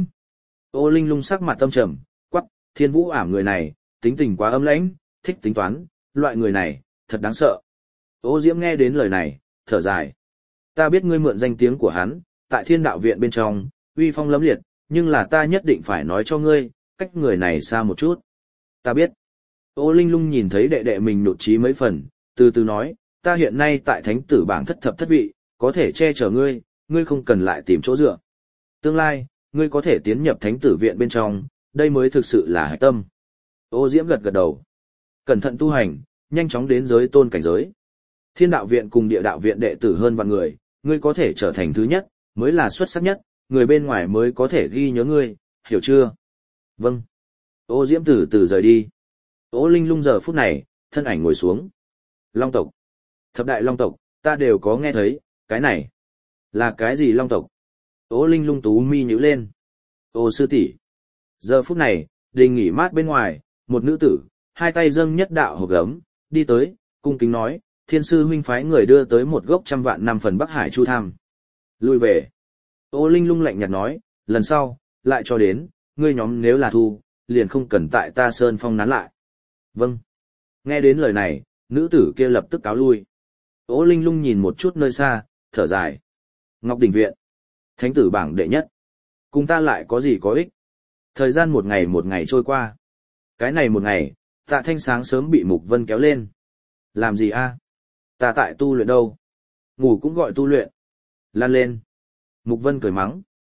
Ô Linh Lung sắc mặt tâm trầm, quắc, Thiên Vũ Ảm người này, tính tình quá âm lãnh, thích tính toán, loại người này, thật đáng sợ. Ô Diễm nghe đến lời này, thở dài. Ta biết ngươi mượn danh tiếng của hắn, tại Thiên Đạo Viện bên trong, uy phong lẫm liệt, nhưng là ta nhất định phải nói cho ngươi, cách người này xa một chút. Ta biết. Ô Linh Lung nhìn thấy đệ đệ mình nột trí mấy phần, từ từ nói, ta hiện nay tại thánh tử bảng thất thập thất vị, có thể che chở ngươi, ngươi không cần lại tìm chỗ dựa. Tương lai, ngươi có thể tiến nhập thánh tử viện bên trong, đây mới thực sự là hải tâm. Ô Diễm gật gật đầu. Cẩn thận tu hành, nhanh chóng đến giới tôn cảnh giới. Thiên đạo viện cùng địa đạo viện đệ tử hơn vạn người, ngươi có thể trở thành thứ nhất, mới là xuất sắc nhất, người bên ngoài mới có thể ghi nhớ ngươi, hiểu chưa? Vâng. Ô Diễm từ từ rời đi. Ô Linh Lung giờ phút này, thân ảnh ngồi xuống. Long tộc. Thập đại long tộc, ta đều có nghe thấy, cái này. Là cái gì long tộc? Ô Linh Lung tú mi nhíu lên. Ô sư tỷ. Giờ phút này, đình nghỉ mát bên ngoài, một nữ tử, hai tay dâng nhất đạo hộp gấm, đi tới, cung kính nói, thiên sư huynh phái người đưa tới một gốc trăm vạn năm phần Bắc Hải Chu Tham. Lui về. Ô Linh Lung lạnh nhạt nói, lần sau, lại cho đến, ngươi nhóm nếu là thu, liền không cần tại ta sơn phong nán lại. Vâng. Nghe đến lời này, nữ tử kia lập tức cáo lui. Ô Linh Lung nhìn một chút nơi xa, thở dài. Ngọc Đỉnh Viện. Thánh tử bảng đệ nhất. Cùng ta lại có gì có ích. Thời gian một ngày một ngày trôi qua. Cái này một ngày, Tạ Thanh sáng sớm bị Mục Vân kéo lên. Làm gì a? Ta tại tu luyện đâu? Ngủ cũng gọi tu luyện. Lan lên. Mục Vân cười mắng.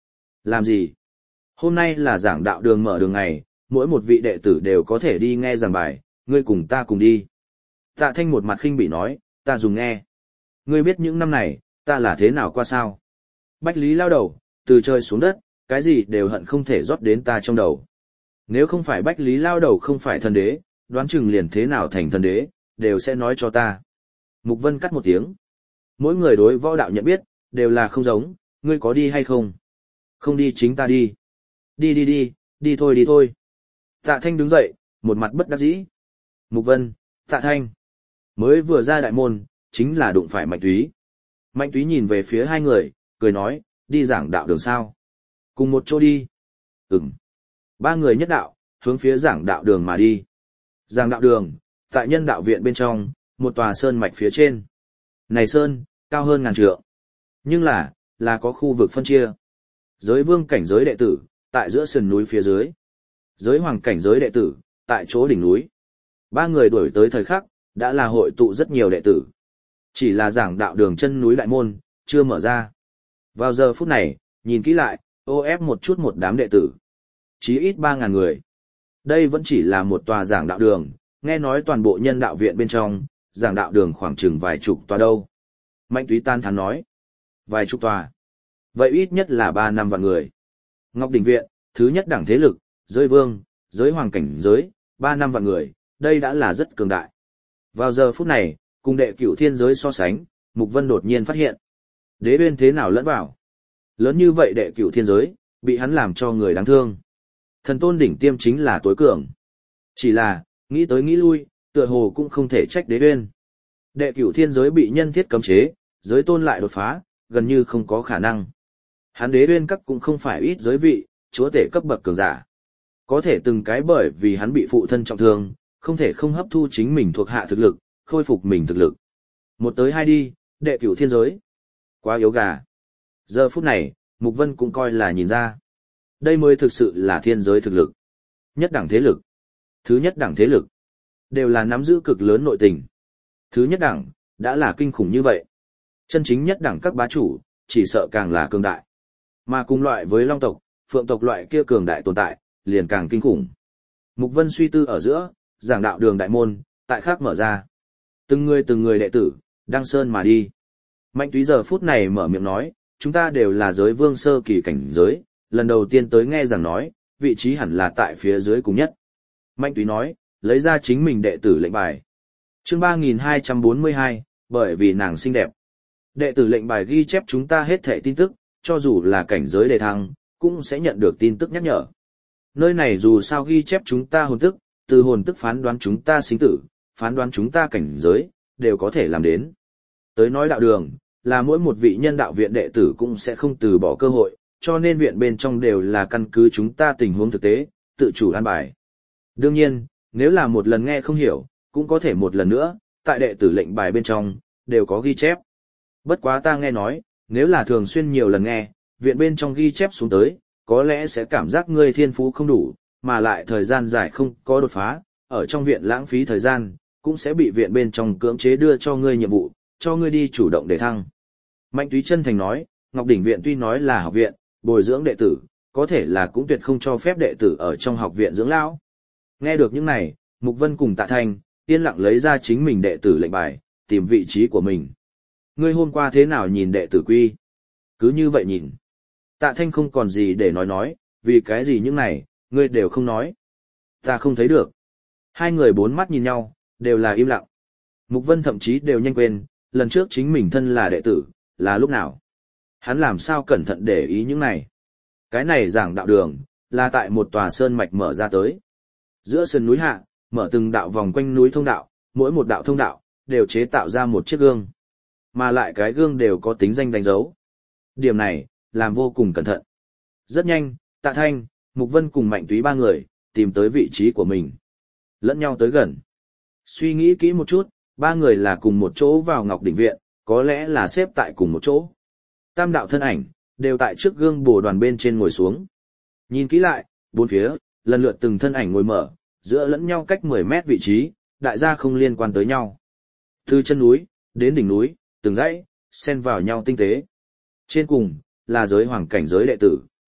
Làm gì? Hôm nay là giảng đạo đường mở đường ngày, mỗi một vị đệ tử đều có thể đi nghe giảng bài, ngươi cùng ta cùng đi. Tạ Thanh một mặt khinh bỉ nói, ta dùng nghe. Ngươi biết những năm này, ta là thế nào qua sao? Bách Lý lao đầu, từ trời xuống đất, cái gì đều hận không thể rót đến ta trong đầu. Nếu không phải Bách Lý lao đầu không phải thần đế, đoán chừng liền thế nào thành thần đế, đều sẽ nói cho ta. Mục Vân cắt một tiếng. Mỗi người đối võ đạo nhận biết, đều là không giống, ngươi có đi hay không? Không đi chính ta đi. Đi đi đi, đi thôi đi thôi. Tạ Thanh đứng dậy, một mặt bất đắc dĩ. Mục Vân, Tạ Thanh. Mới vừa ra đại môn, chính là đụng phải Mạnh Túy. Mạnh Túy nhìn về phía hai người, cười nói, đi giảng đạo đường sao? Cùng một chỗ đi. Ừm. Ba người nhất đạo, hướng phía giảng đạo đường mà đi. Giảng đạo đường, tại nhân đạo viện bên trong, một tòa sơn mạch phía trên. Này sơn, cao hơn ngàn trượng. Nhưng là, là có khu vực phân chia. Giới vương cảnh giới đệ tử, tại giữa sườn núi phía dưới. Giới hoàng cảnh giới đệ tử, tại chỗ đỉnh núi. Ba người đuổi tới thời khắc, đã là hội tụ rất nhiều đệ tử. Chỉ là giảng đạo đường chân núi đại môn, chưa mở ra. Vào giờ phút này, nhìn kỹ lại, ô ép một chút một đám đệ tử. Chí ít ba ngàn người. Đây vẫn chỉ là một tòa giảng đạo đường, nghe nói toàn bộ nhân đạo viện bên trong, giảng đạo đường khoảng chừng vài chục tòa đâu. Mạnh Túy tan thán nói. Vài chục tòa. Vậy ít nhất là ba năm vạn người. Ngọc Đỉnh Viện, thứ nhất đẳng thế lực, giới vương, giới hoàng cảnh giới, ba năm vạn người, đây đã là rất cường đại. Vào giờ phút này, cùng đệ cửu thiên giới so sánh, Mục Vân đột nhiên phát hiện. Đế Uyên thế nào lẫn vào? Lớn như vậy đệ cửu thiên giới, bị hắn làm cho người đáng thương. Thần tôn đỉnh tiêm chính là tối cường. Chỉ là, nghĩ tới nghĩ lui, tựa hồ cũng không thể trách Đế Uyên. Đệ cửu thiên giới bị nhân thiết cấm chế, giới tôn lại đột phá, gần như không có khả năng. Hắn Đế Uyên các cũng không phải ít giới vị, chúa tể cấp bậc cường giả. Có thể từng cái bởi vì hắn bị phụ thân trọng thương, không thể không hấp thu chính mình thuộc hạ thực lực, khôi phục mình thực lực. Một tới hai đi, đệ cửu thiên giới. Quá yếu gà. Giờ phút này, Mục Vân cũng coi là nhìn ra. Đây mới thực sự là thiên giới thực lực. Nhất đẳng thế lực. Thứ nhất đẳng thế lực. Đều là nắm giữ cực lớn nội tình. Thứ nhất đẳng, đã là kinh khủng như vậy. Chân chính nhất đẳng các bá chủ, chỉ sợ càng là cường đại. Mà cùng loại với long tộc, phượng tộc loại kia cường đại tồn tại, liền càng kinh khủng. Mục Vân suy tư ở giữa, giảng đạo đường đại môn, tại khác mở ra. Từng người từng người đệ tử, đăng sơn mà đi. Mạnh Túy giờ phút này mở miệng nói, chúng ta đều là giới vương sơ kỳ cảnh giới, lần đầu tiên tới nghe rằng nói, vị trí hẳn là tại phía dưới cùng nhất. Mạnh Túy nói, lấy ra chính mình đệ tử lệnh bài. Chương ba nghìn hai trăm bốn mươi hai, bởi vì nàng xinh đẹp. Đệ tử lệnh bài ghi chép chúng ta hết thảy tin tức, cho dù là cảnh giới đề thăng, cũng sẽ nhận được tin tức nhắc nhở. Nơi này dù sao ghi chép chúng ta hồn tức, từ hồn tức phán đoán chúng ta sinh tử, phán đoán chúng ta cảnh giới, đều có thể làm đến. Tới nói đạo đường, là mỗi một vị nhân đạo viện đệ tử cũng sẽ không từ bỏ cơ hội, cho nên viện bên trong đều là căn cứ chúng ta tình huống thực tế, tự chủ an bài. Đương nhiên, nếu là một lần nghe không hiểu, cũng có thể một lần nữa, tại đệ tử lệnh bài bên trong, đều có ghi chép. Bất quá ta nghe nói, nếu là thường xuyên nhiều lần nghe, viện bên trong ghi chép xuống tới, có lẽ sẽ cảm giác ngươi thiên phú không đủ, mà lại thời gian dài không có đột phá, ở trong viện lãng phí thời gian, cũng sẽ bị viện bên trong cưỡng chế đưa cho ngươi nhiệm vụ, cho ngươi đi chủ động để thăng. Mạnh Túy chân thành nói, Ngọc Đỉnh Viện tuy nói là học viện, bồi dưỡng đệ tử, có thể là cũng tuyệt không cho phép đệ tử ở trong học viện dưỡng lão. Nghe được những này, Mục Vân cùng Tạ Thanh, yên lặng lấy ra chính mình đệ tử lệnh bài, tìm vị trí của mình. Ngươi hôm qua thế nào nhìn đệ tử quy? Cứ như vậy nhìn. Tạ Thanh không còn gì để nói nói, vì cái gì những này, ngươi đều không nói. Ta không thấy được. Hai người bốn mắt nhìn nhau, đều là im lặng. Mục Vân thậm chí đều nhanh quên, lần trước chính mình thân là đệ tử, là lúc nào. Hắn làm sao cẩn thận để ý những này. Cái này giảng đạo đường, là tại một tòa sơn mạch mở ra tới. Giữa sườn núi hạ, mở từng đạo vòng quanh núi thông đạo, mỗi một đạo thông đạo, đều chế tạo ra một chiếc gương. Mà lại cái gương đều có tính danh đánh dấu. Điểm này, làm vô cùng cẩn thận. Rất nhanh, Tạ Thanh, Mục Vân cùng Mạnh Túy ba người, tìm tới vị trí của mình. Lẫn nhau tới gần. Suy nghĩ kỹ một chút, ba người là cùng một chỗ vào Ngọc Đỉnh Viện, có lẽ là xếp tại cùng một chỗ. Tam đạo thân ảnh, đều tại trước gương bồ đoàn bên trên ngồi xuống. Nhìn kỹ lại, bốn phía, lần lượt từng thân ảnh ngồi mở, giữa lẫn nhau cách mười mét vị trí, đại gia không liên quan tới nhau. Từ chân núi, đến đỉnh núi, từng dãy, xen vào nhau tinh tế. Trên cùng, là giới hoàng cảnh giới đệ tử.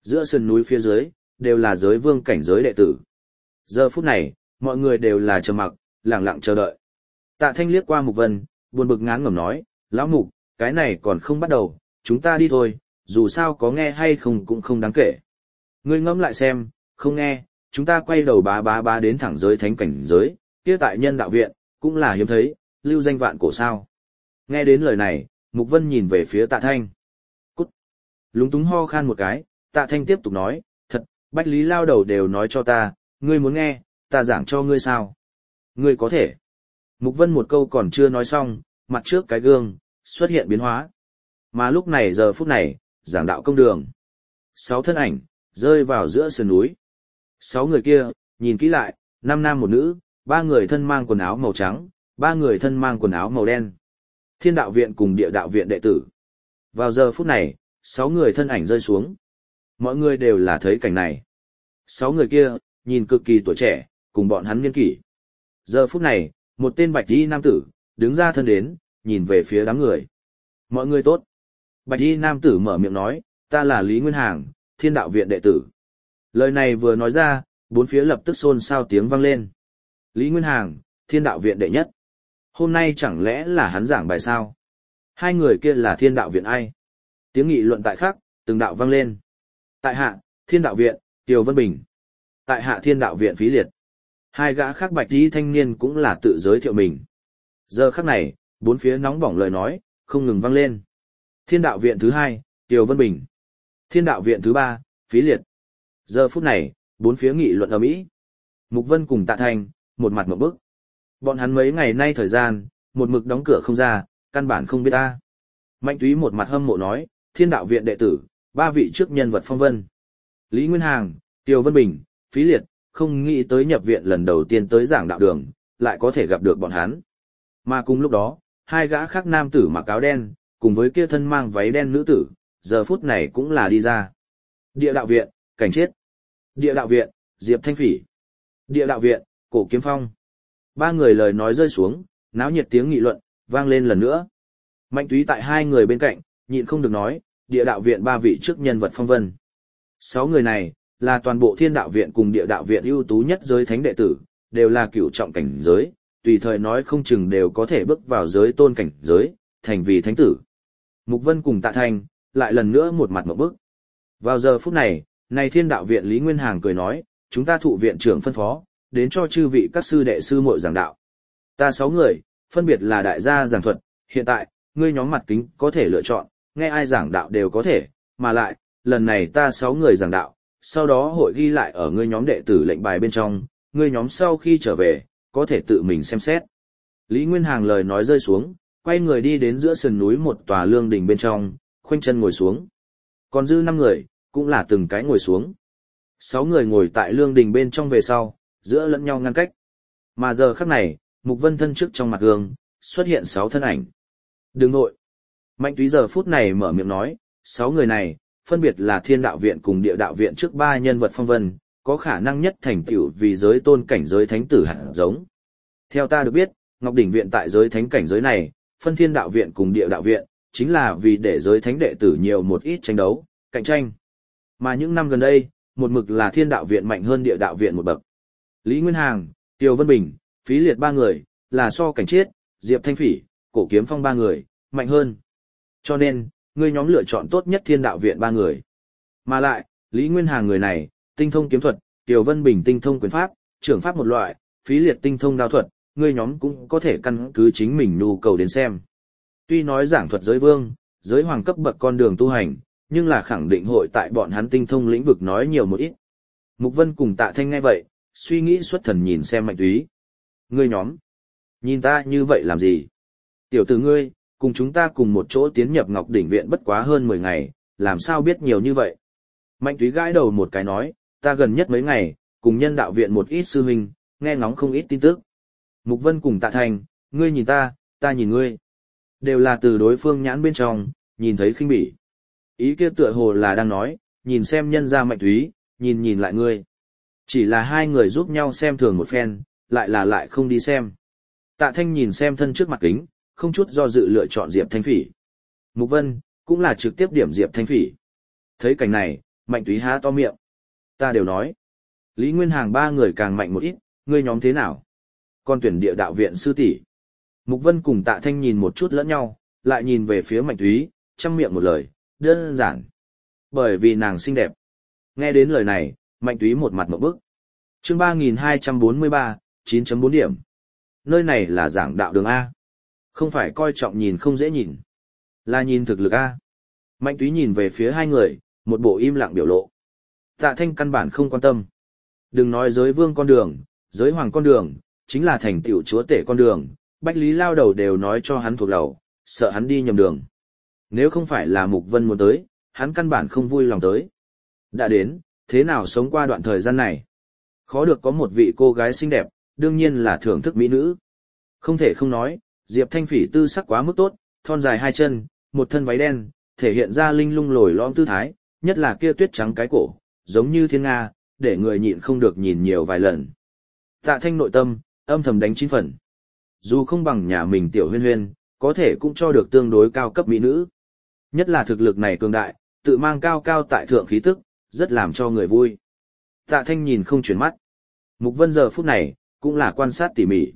Giữa sườn núi phía dưới, đều là giới vương cảnh giới đệ tử. Giờ phút này, mọi người đều là trầm mặc, lặng lặng chờ đợi. Tạ Thanh liếc qua Mục Vân, buồn bực ngán ngẩm nói, lão Mục, cái này còn không bắt đầu, chúng ta đi thôi, dù sao có nghe hay không cũng không đáng kể. Ngươi ngẫm lại xem, không nghe, chúng ta quay đầu bá bá bá đến thẳng giới thánh cảnh giới, kia tại nhân đạo viện, cũng là hiếm thấy, lưu danh vạn cổ sao. Nghe đến lời này, Mục Vân nhìn về phía Tạ Thanh. Cút. Lúng túng ho khan một cái, Tạ Thanh tiếp tục nói, thật, Bách Lý lao đầu đều nói cho ta, ngươi muốn nghe, ta giảng cho ngươi sao. Ngươi có thể. Mục Vân một câu còn chưa nói xong, mặt trước cái gương, xuất hiện biến hóa. Mà lúc này giờ phút này, giảng đạo công đường. Sáu thân ảnh, rơi vào giữa sườn núi. Sáu người kia, nhìn kỹ lại, năm nam một nữ, ba người thân mang quần áo màu trắng, ba người thân mang quần áo màu đen. Thiên đạo viện cùng địa đạo viện đệ tử. Vào giờ phút này, sáu người thân ảnh rơi xuống. Mọi người đều là thấy cảnh này. Sáu người kia, nhìn cực kỳ tuổi trẻ, cùng bọn hắn niên kỷ. Giờ phút này, một tên bạch y nam tử, đứng ra thân đến, nhìn về phía đám người. Mọi người tốt. Bạch y nam tử mở miệng nói, ta là Lý Nguyên Hàng, thiên đạo viện đệ tử. Lời này vừa nói ra, bốn phía lập tức xôn xao tiếng vang lên. Lý Nguyên Hàng, thiên đạo viện đệ nhất. Hôm nay chẳng lẽ là hắn giảng bài sao? Hai người kia là thiên đạo viện ai? Tiếng nghị luận tại khắc, từng đạo vang lên. Tại hạ, thiên đạo viện, Tiều Vân Bình. Tại hạ thiên đạo viện Phí Liệt. Hai gã khác bạch y thanh niên cũng là tự giới thiệu mình. Giờ khắc này, bốn phía nóng bỏng lời nói, không ngừng vang lên. Thiên đạo viện thứ hai, Tiều Vân Bình. Thiên đạo viện thứ ba, Phí Liệt. Giờ phút này, bốn phía nghị luận ầm ĩ. Mục Vân cùng Tạ Thanh, một mặt ngộp bức. Bọn hắn mấy ngày nay thời gian, một mực đóng cửa không ra, căn bản không biết ta. Mạnh Túy một mặt hâm mộ nói, thiên đạo viện đệ tử, ba vị trước nhân vật phong vân. Lý Nguyên Hàng, Tiều Vân Bình, Phí Liệt, không nghĩ tới nhập viện lần đầu tiên tới giảng đạo đường, lại có thể gặp được bọn hắn. Mà cùng lúc đó, hai gã khác nam tử mặc áo đen, cùng với kia thân mang váy đen nữ tử, giờ phút này cũng là đi ra. Địa đạo viện, Cảnh Chiết. Địa đạo viện, Diệp Thanh Phỉ. Địa đạo viện, Cổ Kiếm Phong. Ba người lời nói rơi xuống, náo nhiệt tiếng nghị luận, vang lên lần nữa. Mạnh Túy tại hai người bên cạnh, nhịn không được nói, địa đạo viện ba vị trước nhân vật phong vân. Sáu người này, là toàn bộ thiên đạo viện cùng địa đạo viện ưu tú nhất giới thánh đệ tử, đều là cửu trọng cảnh giới, tùy thời nói không chừng đều có thể bước vào giới tôn cảnh giới, thành vì thánh tử. Mục Vân cùng Tạ Thanh, lại lần nữa một mặt ngộp bức. Vào giờ phút này, này thiên đạo viện Lý Nguyên Hàng cười nói, chúng ta thụ viện trưởng phân phó, đến cho chư vị các sư đệ sư muội giảng đạo. Ta sáu người, phân biệt là đại gia giảng thuật, hiện tại, ngươi nhóm mặt kính có thể lựa chọn, nghe ai giảng đạo đều có thể, mà lại, lần này ta sáu người giảng đạo, sau đó hội ghi lại ở ngươi nhóm đệ tử lệnh bài bên trong, ngươi nhóm sau khi trở về, có thể tự mình xem xét. Lý Nguyên Hàng lời nói rơi xuống, quay người đi đến giữa sườn núi một tòa lương đình bên trong, khoanh chân ngồi xuống. Còn dư năm người, cũng là từng cái ngồi xuống. Sáu người ngồi tại lương đình bên trong về sau, giữa lẫn nhau ngăn cách. Mà giờ khắc này, Mục Vân thân trước trong mặt gương, xuất hiện sáu thân ảnh. Đừng nội. Mạnh Túy giờ phút này mở miệng nói, sáu người này, phân biệt là thiên đạo viện cùng địa đạo viện trước ba nhân vật phong vân, có khả năng nhất thành tựu vì giới tôn cảnh giới thánh tử hạt giống. Theo ta được biết, Ngọc Đỉnh viện tại giới thánh cảnh giới này, phân thiên đạo viện cùng địa đạo viện, chính là vì để giới thánh đệ tử nhiều một ít tranh đấu, cạnh tranh. Mà những năm gần đây, một mực là thiên đạo viện mạnh hơn địa đạo viện một bậc. Lý Nguyên Hàng, Tiều Vân Bình, Phí Liệt ba người, là so Cảnh Chiết, Diệp Thanh Phỉ, Cổ Kiếm Phong ba người, mạnh hơn. Cho nên, ngươi nhóm lựa chọn tốt nhất thiên đạo viện ba người. Mà lại, Lý Nguyên Hàng người này, tinh thông kiếm thuật, Tiều Vân Bình tinh thông quyền pháp, trưởng pháp một loại, Phí Liệt tinh thông đao thuật, ngươi nhóm cũng có thể căn cứ chính mình nhu cầu đến xem. Tuy nói giảng thuật giới vương, giới hoàng cấp bậc con đường tu hành, nhưng là khẳng định hội tại bọn hắn tinh thông lĩnh vực nói nhiều một ít. Mục Vân cùng Tạ Thanh nghe vậy, suy nghĩ xuất thần nhìn xem Mạnh Túy. Ngươi nhóm, nhìn ta như vậy làm gì? Tiểu tử ngươi, cùng chúng ta cùng một chỗ tiến nhập Ngọc Đỉnh viện bất quá hơn mười ngày, làm sao biết nhiều như vậy? Mạnh Túy gãi đầu một cái nói, ta gần nhất mấy ngày, cùng nhân đạo viện một ít sư huynh, nghe ngóng không ít tin tức. Mục Vân cùng Tạ Thanh, ngươi nhìn ta, ta nhìn ngươi. Đều là từ đối phương nhãn bên trong, nhìn thấy khinh bỉ. Ý kia tựa hồ là đang nói, nhìn xem nhân gia Mạnh Túy, nhìn nhìn lại ngươi. Chỉ là hai người giúp nhau xem thường một phen, lại là lại không đi xem. Tạ Thanh nhìn xem thân trước mặt kính, không chút do dự lựa chọn Diệp Thanh Phỉ. Mục Vân, cũng là trực tiếp điểm Diệp Thanh Phỉ. Thấy cảnh này, Mạnh Túy há to miệng. Ta đều nói. Lý Nguyên Hàng ba người càng mạnh một ít, ngươi nhóm thế nào? Con tuyển địa đạo viện sư tỷ. Mục Vân cùng Tạ Thanh nhìn một chút lẫn nhau, lại nhìn về phía Mạnh Túy, chăm miệng một lời, đơn giản. Bởi vì nàng xinh đẹp. Nghe đến lời này, Mạnh Túy một mặt một bức. Chương ba nghìn hai trăm bốn mươi ba, chín chấm bốn điểm. Nơi này là giảng đạo đường A. Không phải coi trọng nhìn không dễ nhìn. Là nhìn thực lực A. Mạnh Túy nhìn về phía hai người, một bộ im lặng biểu lộ. Tạ Thanh căn bản không quan tâm. Đừng nói giới vương con đường, giới hoàng con đường, chính là thành tựu chúa tể con đường, Bách Lý lao đầu đều nói cho hắn thuộc đầu, sợ hắn đi nhầm đường. Nếu không phải là Mục Vân muốn tới, hắn căn bản không vui lòng tới. Đã đến, thế nào sống qua đoạn thời gian này? Khó được có một vị cô gái xinh đẹp, đương nhiên là thưởng thức mỹ nữ. Không thể không nói, Diệp Thanh Phỉ tư sắc quá mức tốt, thon dài hai chân, một thân váy đen, thể hiện ra linh lung lồi lõm tư thái, nhất là kia tuyết trắng cái cổ, giống như thiên nga, để người nhịn không được nhìn nhiều vài lần. Tạ Thanh nội tâm, âm thầm đánh chín phần. Dù không bằng nhà mình tiểu huyên huyên, có thể cũng cho được tương đối cao cấp mỹ nữ. Nhất là thực lực này cường đại, tự mang cao cao tại thượng khí tức, rất làm cho người vui. Tạ Thanh nhìn không chuyển mắt. Mục Vân giờ phút này, cũng là quan sát tỉ mỉ.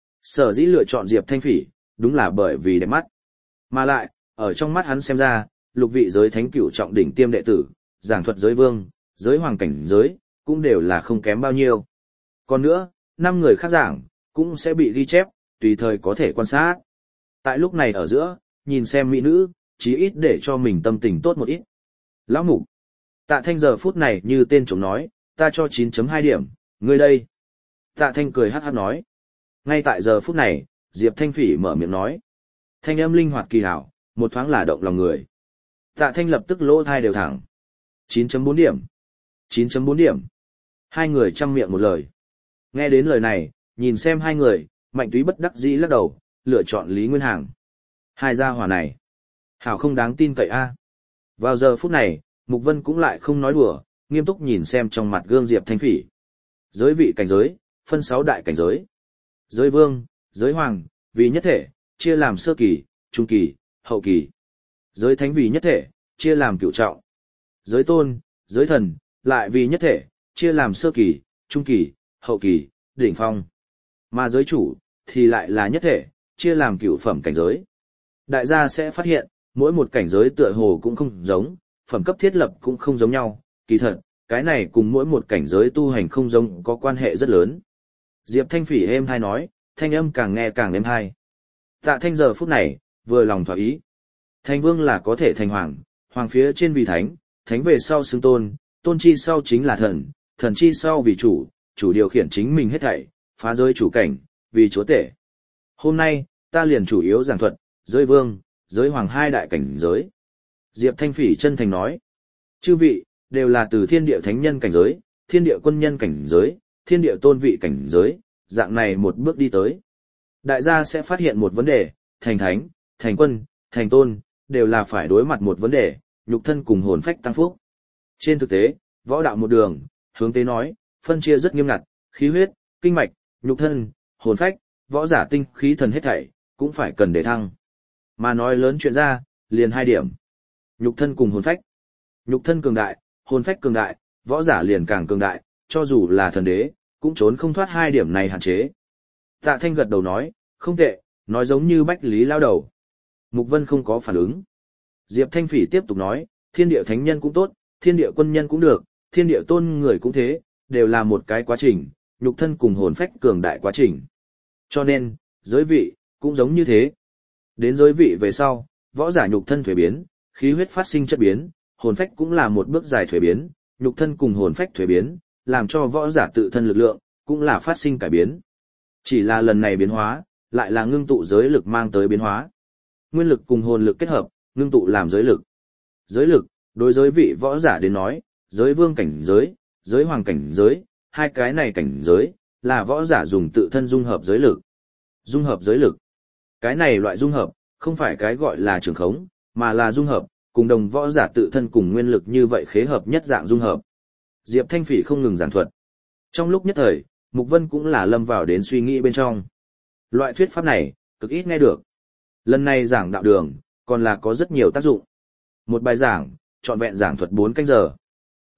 Sở dĩ lựa chọn Diệp Thanh Phỉ, đúng là bởi vì đẹp mắt. Mà lại, ở trong mắt hắn xem ra, lục vị giới thánh cửu trọng đỉnh tiêm đệ tử, giảng thuật giới vương, giới hoàng cảnh giới, cũng đều là không kém bao nhiêu. Còn nữa, năm người khác giảng, cũng sẽ bị ghi chép, tùy thời có thể quan sát. Tại lúc này ở giữa, nhìn xem mỹ nữ, chí ít để cho mình tâm tình tốt một ít. Lão Mục. Tạ Thanh giờ phút này như tên trống nói, ta cho chín chấm hai điểm, ngươi đây. Tạ Thanh cười hát hát nói. Ngay tại giờ phút này, Diệp Thanh Phỉ mở miệng nói. Thanh âm linh hoạt kỳ hảo, một thoáng là động lòng người. Tạ Thanh lập tức lỗ thai đều thẳng. chín chấm bốn điểm. chín chấm bốn điểm. Hai người chăm miệng một lời. Nghe đến lời này, nhìn xem hai người, Mạnh Túy bất đắc dĩ lắc đầu, lựa chọn Lý Nguyên Hàng. Hai gia hỏa này. Hảo không đáng tin cậy a. Vào giờ phút này, Mục Vân cũng lại không nói đùa, nghiêm túc nhìn xem trong mặt gương Diệp Thanh Phỉ. Giới vị cảnh giới, phân sáu đại cảnh giới. Giới vương, giới hoàng, vì nhất thể, chia làm sơ kỳ, trung kỳ, hậu kỳ. Giới thánh vì nhất thể, chia làm cửu trọng. Giới tôn, giới thần, lại vì nhất thể, chia làm sơ kỳ, trung kỳ, hậu kỳ, đỉnh phong. Mà giới chủ, thì lại là nhất thể, chia làm cửu phẩm cảnh giới. Đại gia sẽ phát hiện, mỗi một cảnh giới tựa hồ cũng không giống, phẩm cấp thiết lập cũng không giống nhau, kỳ thật, cái này cùng mỗi một cảnh giới tu hành không giống có quan hệ rất lớn. Diệp Thanh Phỉ êm thai nói, thanh âm càng nghe càng êm thai. Tạ Thanh giờ phút này, vừa lòng thỏa ý. Thành vương là có thể thành hoàng, hoàng phía trên vì thánh, thánh về sau xưng tôn, tôn chi sau chính là thần, thần chi sau vì chủ, chủ điều khiển chính mình hết thảy, phá giới chủ cảnh, vì chúa tể. Hôm nay, ta liền chủ yếu giảng thuật, giới vương, giới hoàng hai đại cảnh giới. Diệp Thanh Phỉ chân thành nói, chư vị, đều là từ thiên địa thánh nhân cảnh giới, thiên địa quân nhân cảnh giới, thiên địa tôn vị cảnh giới, dạng này một bước đi tới. Đại gia sẽ phát hiện một vấn đề, thành thánh, thành quân, thành tôn, đều là phải đối mặt một vấn đề, nhục thân cùng hồn phách tăng phúc. Trên thực tế, võ đạo một đường, hướng tế nói, phân chia rất nghiêm ngặt, khí huyết, kinh mạch, nhục thân, hồn phách, võ giả tinh khí thần hết thảy, cũng phải cần để thăng. Mà nói lớn chuyện ra, liền hai điểm. Nhục thân cùng hồn phách. Nhục thân cường đại, hồn phách cường đại, võ giả liền càng cường đại, cho dù là thần đế, cũng trốn không thoát hai điểm này hạn chế. Tạ Thanh gật đầu nói, không tệ, nói giống như Bách Lý lao đầu. Mục Vân không có phản ứng. Diệp Thanh Phỉ tiếp tục nói, thiên địa thánh nhân cũng tốt, thiên địa quân nhân cũng được, thiên địa tôn người cũng thế, đều là một cái quá trình, nhục thân cùng hồn phách cường đại quá trình. Cho nên, giới vị, cũng giống như thế. Đến giới vị về sau, võ giả nhục thân thuế biến, khí huyết phát sinh chất biến, hồn phách cũng là một bước dài thuế biến, nhục thân cùng hồn phách thuế biến, làm cho võ giả tự thân lực lượng, cũng là phát sinh cải biến. Chỉ là lần này biến hóa, lại là ngưng tụ giới lực mang tới biến hóa. Nguyên lực cùng hồn lực kết hợp, ngưng tụ làm giới lực. Giới lực, đối giới vị võ giả đến nói, giới vương cảnh giới, giới hoàng cảnh giới, hai cái này cảnh giới, là võ giả dùng tự thân dung hợp giới lực. Dung hợp giới lực. Cái này loại dung hợp, không phải cái gọi là trường khống, mà là dung hợp, cùng đồng võ giả tự thân cùng nguyên lực như vậy khế hợp nhất dạng dung hợp. Diệp Thanh Phỉ không ngừng giảng thuật. Trong lúc nhất thời, Mục Vân cũng là lâm vào đến suy nghĩ bên trong. Loại thuyết pháp này, cực ít nghe được. Lần này giảng đạo đường, còn là có rất nhiều tác dụng. Một bài giảng, trọn vẹn giảng thuật bốn canh giờ.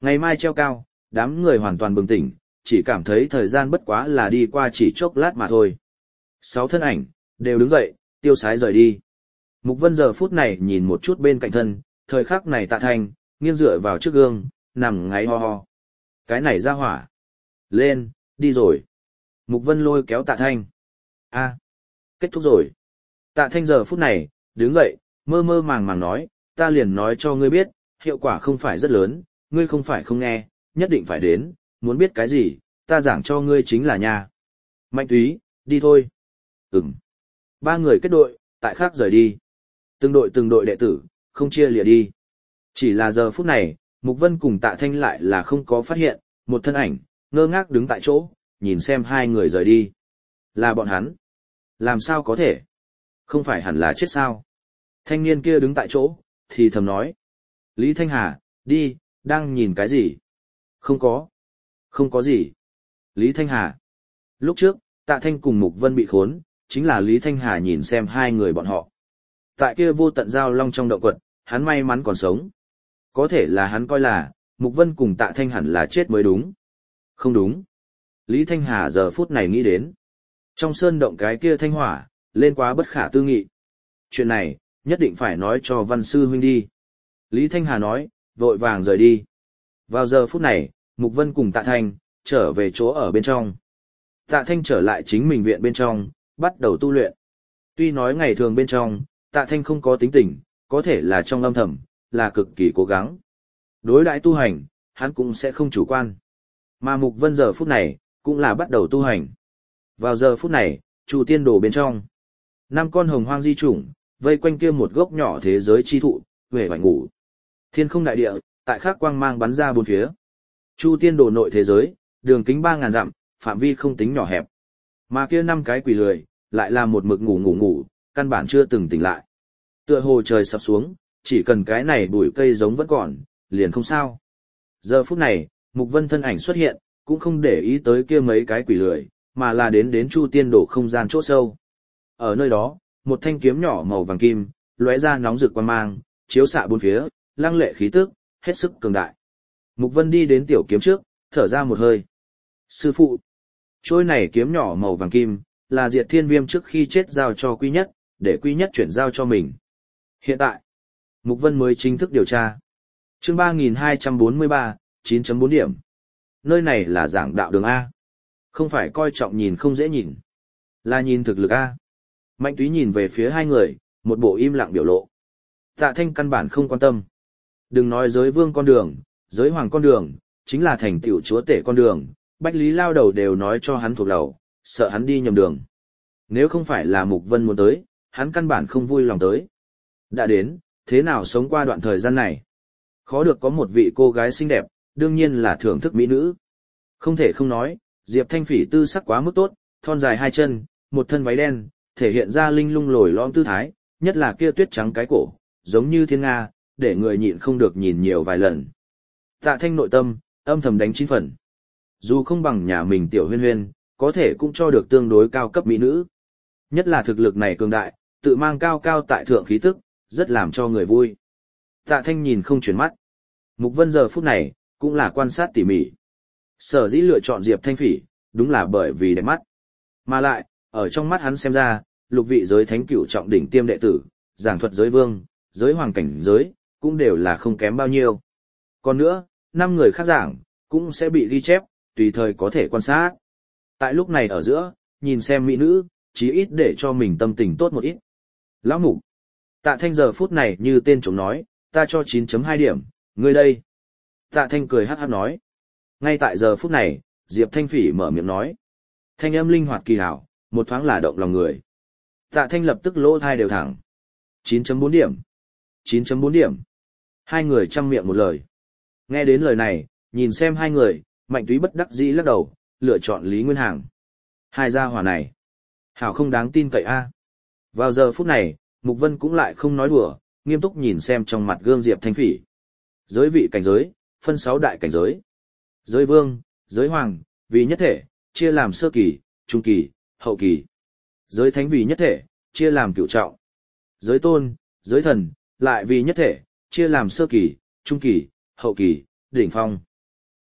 Ngày mai treo cao, đám người hoàn toàn bừng tỉnh, chỉ cảm thấy thời gian bất quá là đi qua chỉ chốc lát mà thôi. Sáu thân ảnh, đều đứng dậy, tiêu sái rời đi. Mục Vân giờ phút này nhìn một chút bên cạnh thân, thời khắc này Tạ Thanh, nghiêng dựa vào trước gương, nằm ngáy ho ho. Cái này ra hỏa. Lên, đi rồi. Mục Vân lôi kéo Tạ Thanh. A, kết thúc rồi. Tạ Thanh giờ phút này, đứng dậy, mơ mơ màng màng nói, ta liền nói cho ngươi biết, hiệu quả không phải rất lớn, ngươi không phải không nghe, nhất định phải đến, muốn biết cái gì, ta giảng cho ngươi chính là nha. Mạnh Túy, đi thôi. Ừm. Ba người kết đội, tại khác rời đi. Từng đội từng đội đệ tử, không chia lìa đi. Chỉ là giờ phút này, Mục Vân cùng Tạ Thanh lại là không có phát hiện, một thân ảnh, ngơ ngác đứng tại chỗ, nhìn xem hai người rời đi. Là bọn hắn. Làm sao có thể? Không phải hẳn là chết sao? Thanh niên kia đứng tại chỗ, thì thầm nói. Lý Thanh Hà, đi, đang nhìn cái gì? Không có. Không có gì. Lý Thanh Hà. Lúc trước, Tạ Thanh cùng Mục Vân bị khốn, chính là Lý Thanh Hà nhìn xem hai người bọn họ. Tại kia vô tận giao long trong động quật, hắn may mắn còn sống. Có thể là hắn coi là, Mục Vân cùng Tạ Thanh hẳn là chết mới đúng. Không đúng. Lý Thanh Hà giờ phút này nghĩ đến. Trong sơn động cái kia thanh hỏa, lên quá bất khả tư nghị. Chuyện này, nhất định phải nói cho Văn Sư huynh đi. Lý Thanh Hà nói, vội vàng rời đi. Vào giờ phút này, Mục Vân cùng Tạ Thanh, trở về chỗ ở bên trong. Tạ Thanh trở lại chính mình viện bên trong, bắt đầu tu luyện. Tuy nói ngày thường bên trong, Tạ Thanh không có tính tình, có thể là trong âm thầm, là cực kỳ cố gắng. Đối đãi tu hành, hắn cũng sẽ không chủ quan. Mà Mục Vân giờ phút này, cũng là bắt đầu tu hành. Vào giờ phút này, Chu Tiên Đồ bên trong, năm con hồng hoang di chủng, vây quanh kia một gốc nhỏ thế giới chi thụ, về vải ngủ. Thiên không đại địa, tại khắc quang mang bắn ra bốn phía. Chu Tiên Đồ nội thế giới, đường kính ba ngàn dặm, phạm vi không tính nhỏ hẹp. Mà kia năm cái quỷ lười, lại là một mực ngủ ngủ ngủ, căn bản chưa từng tỉnh lại. Tựa hồ trời sập xuống, chỉ cần cái này bụi cây giống vẫn còn, liền không sao. Giờ phút này, Mục Vân thân ảnh xuất hiện, cũng không để ý tới kia mấy cái quỷ lười, mà là đến đến Chu Tiên Đồ không gian chỗ sâu. Ở nơi đó, một thanh kiếm nhỏ màu vàng kim, lóe ra nóng rực quang mang, chiếu xạ bốn phía, lăng lệ khí tức, hết sức cường đại. Mục Vân đi đến tiểu kiếm trước, thở ra một hơi. Sư phụ, trôi này kiếm nhỏ màu vàng kim, là Diệt Thiên Viêm trước khi chết giao cho Quy Nhất, để Quy Nhất chuyển giao cho mình. Hiện tại, Mục Vân mới chính thức điều tra. Chương ba nghìn hai trăm bốn mươi ba, chín chấm bốn điểm. Nơi này là giảng đạo đường A. Không phải coi trọng nhìn không dễ nhìn, là nhìn thực lực A. Mạnh Túy nhìn về phía hai người, một bộ im lặng biểu lộ. Tạ Thanh căn bản không quan tâm. Đừng nói giới vương con đường, giới hoàng con đường, chính là thành tựu chúa tể con đường, Bách Lý lao đầu đều nói cho hắn thuộc đầu, sợ hắn đi nhầm đường. Nếu không phải là Mục Vân muốn tới, hắn căn bản không vui lòng tới. Đã đến, thế nào sống qua đoạn thời gian này? Khó được có một vị cô gái xinh đẹp, đương nhiên là thưởng thức mỹ nữ. Không thể không nói, Diệp Thanh Phỉ tư sắc quá mức tốt, thon dài hai chân, một thân váy đen, thể hiện ra linh lung lồi lõm tư thái, nhất là kia tuyết trắng cái cổ, giống như thiên nga, để người nhịn không được nhìn nhiều vài lần. Tạ Thanh nội tâm, âm thầm đánh chín phần. Dù không bằng nhà mình tiểu huyên huyên, có thể cũng cho được tương đối cao cấp mỹ nữ. Nhất là thực lực này cường đại, tự mang cao cao tại thượng khí tức, rất làm cho người vui. Tạ Thanh nhìn không chuyển mắt. Mục Vân giờ phút này, cũng là quan sát tỉ mỉ. Sở dĩ lựa chọn Diệp Thanh Phỉ, đúng là bởi vì đẹp mắt. Mà lại, ở trong mắt hắn xem ra, lục vị giới thánh cửu trọng đỉnh tiêm đệ tử, giảng thuật giới vương, giới hoàng cảnh giới, cũng đều là không kém bao nhiêu. Còn nữa, năm người khác giảng, cũng sẽ bị ghi chép, tùy thời có thể quan sát. Tại lúc này ở giữa, nhìn xem mỹ nữ, chí ít để cho mình tâm tình tốt một ít. Lão Mục. Tạ Thanh giờ phút này như tên trống nói, ta cho chín chấm hai điểm, ngươi đây. Tạ Thanh cười hát hát nói. Ngay tại giờ phút này, Diệp Thanh Phỉ mở miệng nói. Thanh âm linh hoạt kỳ hảo, một thoáng là động lòng người. Tạ Thanh lập tức lỗ thai đều thẳng. chín chấm bốn điểm. chín chấm bốn điểm. Hai người chăm miệng một lời. Nghe đến lời này, nhìn xem hai người, Mạnh Túy bất đắc dĩ lắc đầu, lựa chọn Lý Nguyên Hàng. Hai gia hỏa này. Hảo không đáng tin cậy a. Vào giờ phút này, Mục Vân cũng lại không nói đùa, nghiêm túc nhìn xem trong mặt gương Diệp Thanh Phỉ. Giới vị cảnh giới, phân sáu đại cảnh giới. Giới vương, giới hoàng, vì nhất thể, chia làm sơ kỳ, trung kỳ, hậu kỳ. Giới thánh vì nhất thể, chia làm cửu trọng. Giới tôn, giới thần, lại vì nhất thể, chia làm sơ kỳ, trung kỳ, hậu kỳ, đỉnh phong.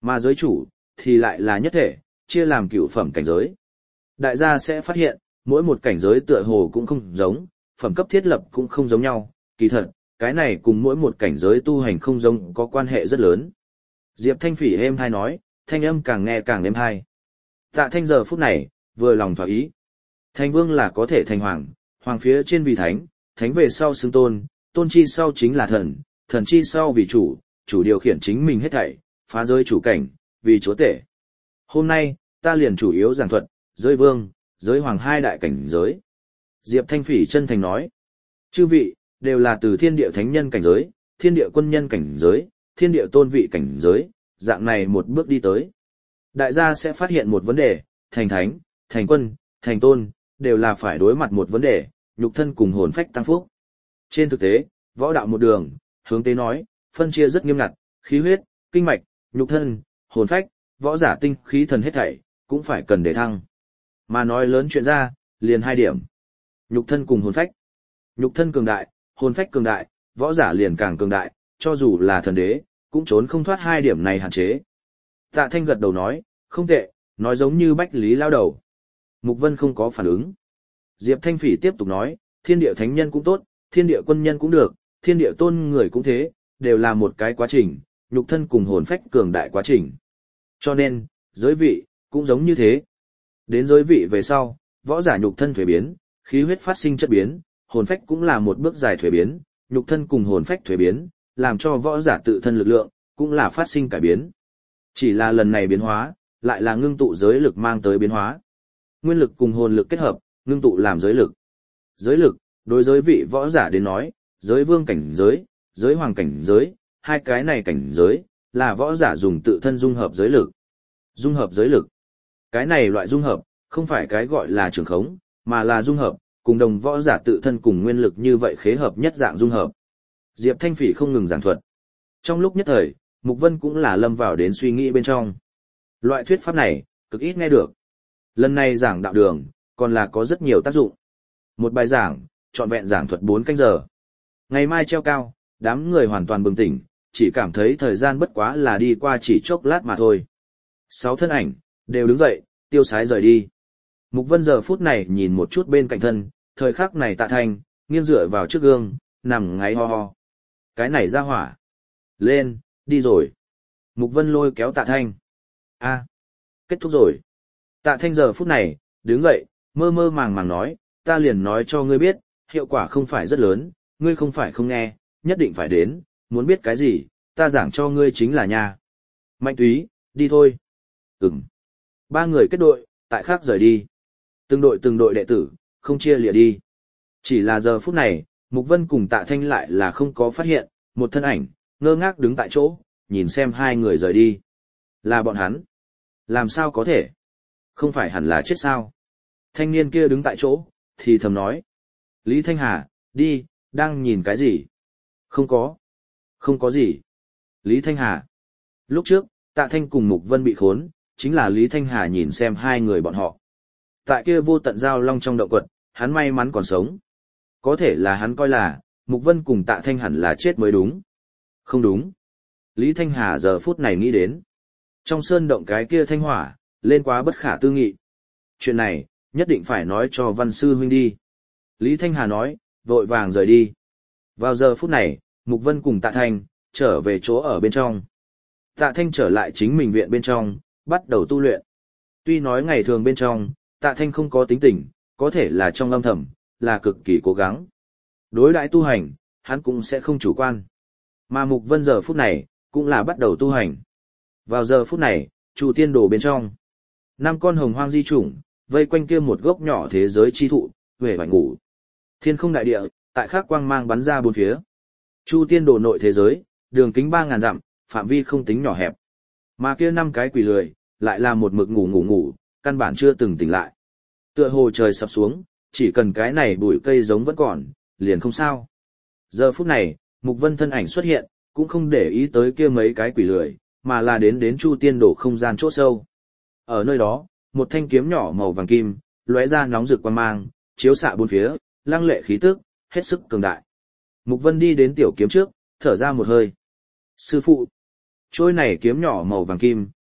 Mà giới chủ, thì lại là nhất thể, chia làm cửu phẩm cảnh giới. Đại gia sẽ phát hiện, mỗi một cảnh giới tựa hồ cũng không giống, phẩm cấp thiết lập cũng không giống nhau, kỳ thật, cái này cùng mỗi một cảnh giới tu hành không giống có quan hệ rất lớn. Diệp Thanh Phỉ êm thai nói, thanh âm càng nghe càng êm thai. Tạ Thanh giờ phút này, vừa lòng thỏa ý. Thành vương là có thể thành hoàng, hoàng phía trên vì thánh, thánh về sau xưng tôn, tôn chi sau chính là thần, thần chi sau vì chủ, chủ điều khiển chính mình hết thảy, phá giới chủ cảnh, vì chúa tể. Hôm nay, ta liền chủ yếu giảng thuật, giới vương, giới hoàng hai đại cảnh giới. Diệp Thanh Phỉ chân thành nói, chư vị, đều là từ thiên địa thánh nhân cảnh giới, thiên địa quân nhân cảnh giới, thiên địa tôn vị cảnh giới, dạng này một bước đi tới. Đại gia sẽ phát hiện một vấn đề, thành thánh, thành quân, thành tôn, đều là phải đối mặt một vấn đề, nhục thân cùng hồn phách tăng phúc. Trên thực tế, võ đạo một đường, hướng tế nói, phân chia rất nghiêm ngặt, khí huyết, kinh mạch, nhục thân, hồn phách, võ giả tinh khí thần hết thảy, cũng phải cần để thăng. Mà nói lớn chuyện ra, liền hai điểm. Nhục thân cùng hồn phách. Nhục thân cường đại, hồn phách cường đại, võ giả liền càng cường đại, cho dù là thần đế, cũng trốn không thoát hai điểm này hạn chế. Tạ Thanh gật đầu nói, không tệ, nói giống như Bách Lý lao đầu. Mục Vân không có phản ứng. Diệp Thanh Phỉ tiếp tục nói, thiên địa thánh nhân cũng tốt, thiên địa quân nhân cũng được, thiên địa tôn người cũng thế, đều là một cái quá trình, nhục thân cùng hồn phách cường đại quá trình. Cho nên, giới vị, cũng giống như thế. Đến giới vị về sau, võ giả nhục thân thuế biến, khí huyết phát sinh chất biến, hồn phách cũng là một bước dài thuế biến, nhục thân cùng hồn phách thuế biến, làm cho võ giả tự thân lực lượng, cũng là phát sinh cải biến. Chỉ là lần này biến hóa, lại là ngưng tụ giới lực mang tới biến hóa. Nguyên lực cùng hồn lực kết hợp, ngưng tụ làm giới lực. Giới lực, đối giới vị võ giả đến nói, giới vương cảnh giới, giới hoàng cảnh giới, hai cái này cảnh giới, là võ giả dùng tự thân dung hợp giới lực. Dung hợp giới lực. Cái này loại dung hợp, không phải cái gọi là trường khống, mà là dung hợp, cùng đồng võ giả tự thân cùng nguyên lực như vậy khế hợp nhất dạng dung hợp. Diệp Thanh Phỉ không ngừng giảng thuật. Trong lúc nhất thời, Mục Vân cũng là lâm vào đến suy nghĩ bên trong. Loại thuyết pháp này, cực ít nghe được. Lần này giảng đạo đường, còn là có rất nhiều tác dụng. Một bài giảng, trọn vẹn giảng thuật bốn canh giờ. Ngày mai treo cao, đám người hoàn toàn bừng tỉnh, chỉ cảm thấy thời gian bất quá là đi qua chỉ chốc lát mà thôi. Sáu thân ảnh, đều đứng dậy, tiêu sái rời đi. Mục Vân giờ phút này nhìn một chút bên cạnh thân, thời khắc này Tạ Thanh, nghiêng dựa vào trước gương, nằm ngáy ho ho. Cái này ra hỏa. Lên, đi rồi. Mục Vân lôi kéo Tạ Thanh. A, kết thúc rồi. Tạ Thanh giờ phút này, đứng dậy, mơ mơ màng màng nói, ta liền nói cho ngươi biết, hiệu quả không phải rất lớn, ngươi không phải không nghe, nhất định phải đến, muốn biết cái gì, ta giảng cho ngươi chính là nha. Mạnh Túy, đi thôi. Ừm. Ba người kết đội, tại khác rời đi. Từng đội từng đội đệ tử, không chia lìa đi. Chỉ là giờ phút này, Mục Vân cùng Tạ Thanh lại là không có phát hiện, một thân ảnh, ngơ ngác đứng tại chỗ, nhìn xem hai người rời đi. Là bọn hắn. Làm sao có thể? Không phải hẳn là chết sao? Thanh niên kia đứng tại chỗ, thì thầm nói. Lý Thanh Hà, đi, đang nhìn cái gì? Không có. Không có gì. Lý Thanh Hà. Lúc trước, Tạ Thanh cùng Mục Vân bị khốn, chính là Lý Thanh Hà nhìn xem hai người bọn họ. Tại kia vô tận giao long trong động quật, hắn may mắn còn sống. Có thể là hắn coi là, Mục Vân cùng Tạ Thanh hẳn là chết mới đúng. Không đúng. Lý Thanh Hà giờ phút này nghĩ đến. Trong sơn động cái kia thanh hỏa, lên quá bất khả tư nghị. Chuyện này, nhất định phải nói cho Văn Sư huynh đi. Lý Thanh Hà nói, vội vàng rời đi. Vào giờ phút này, Mục Vân cùng Tạ Thanh, trở về chỗ ở bên trong. Tạ Thanh trở lại chính mình viện bên trong, bắt đầu tu luyện. Tuy nói ngày thường bên trong, Tạ Thanh không có tính tình, có thể là trong âm thầm, là cực kỳ cố gắng. Đối đãi tu hành, hắn cũng sẽ không chủ quan. Mà Mục Vân giờ phút này, cũng là bắt đầu tu hành. Vào giờ phút này, Chu Tiên Đồ bên trong, năm con hồng hoang di chủng, vây quanh kia một gốc nhỏ thế giới chi thụ, về phải ngủ. Thiên không đại địa, tại khắc quang mang bắn ra bốn phía. Chu Tiên Đồ nội thế giới, đường kính ba ngàn dặm, phạm vi không tính nhỏ hẹp. Mà kia năm cái quỷ lười, lại là một mực ngủ ngủ ngủ, căn bản chưa từng tỉnh lại. Tựa hồ trời sập xuống, chỉ cần cái này bụi cây giống vẫn còn, liền không sao. Giờ phút này, Mục Vân thân ảnh xuất hiện, cũng không để ý tới kia mấy cái quỷ lười, mà là đến đến Chu Tiên Đồ không gian chỗ sâu. Ở nơi đó, một thanh kiếm nhỏ màu vàng kim, lóe ra nóng rực quang mang, chiếu xạ bốn phía, lăng lệ khí tức, hết sức cường đại. Mục Vân đi đến tiểu kiếm trước, thở ra một hơi. Sư phụ, trôi này kiếm nhỏ màu vàng kim,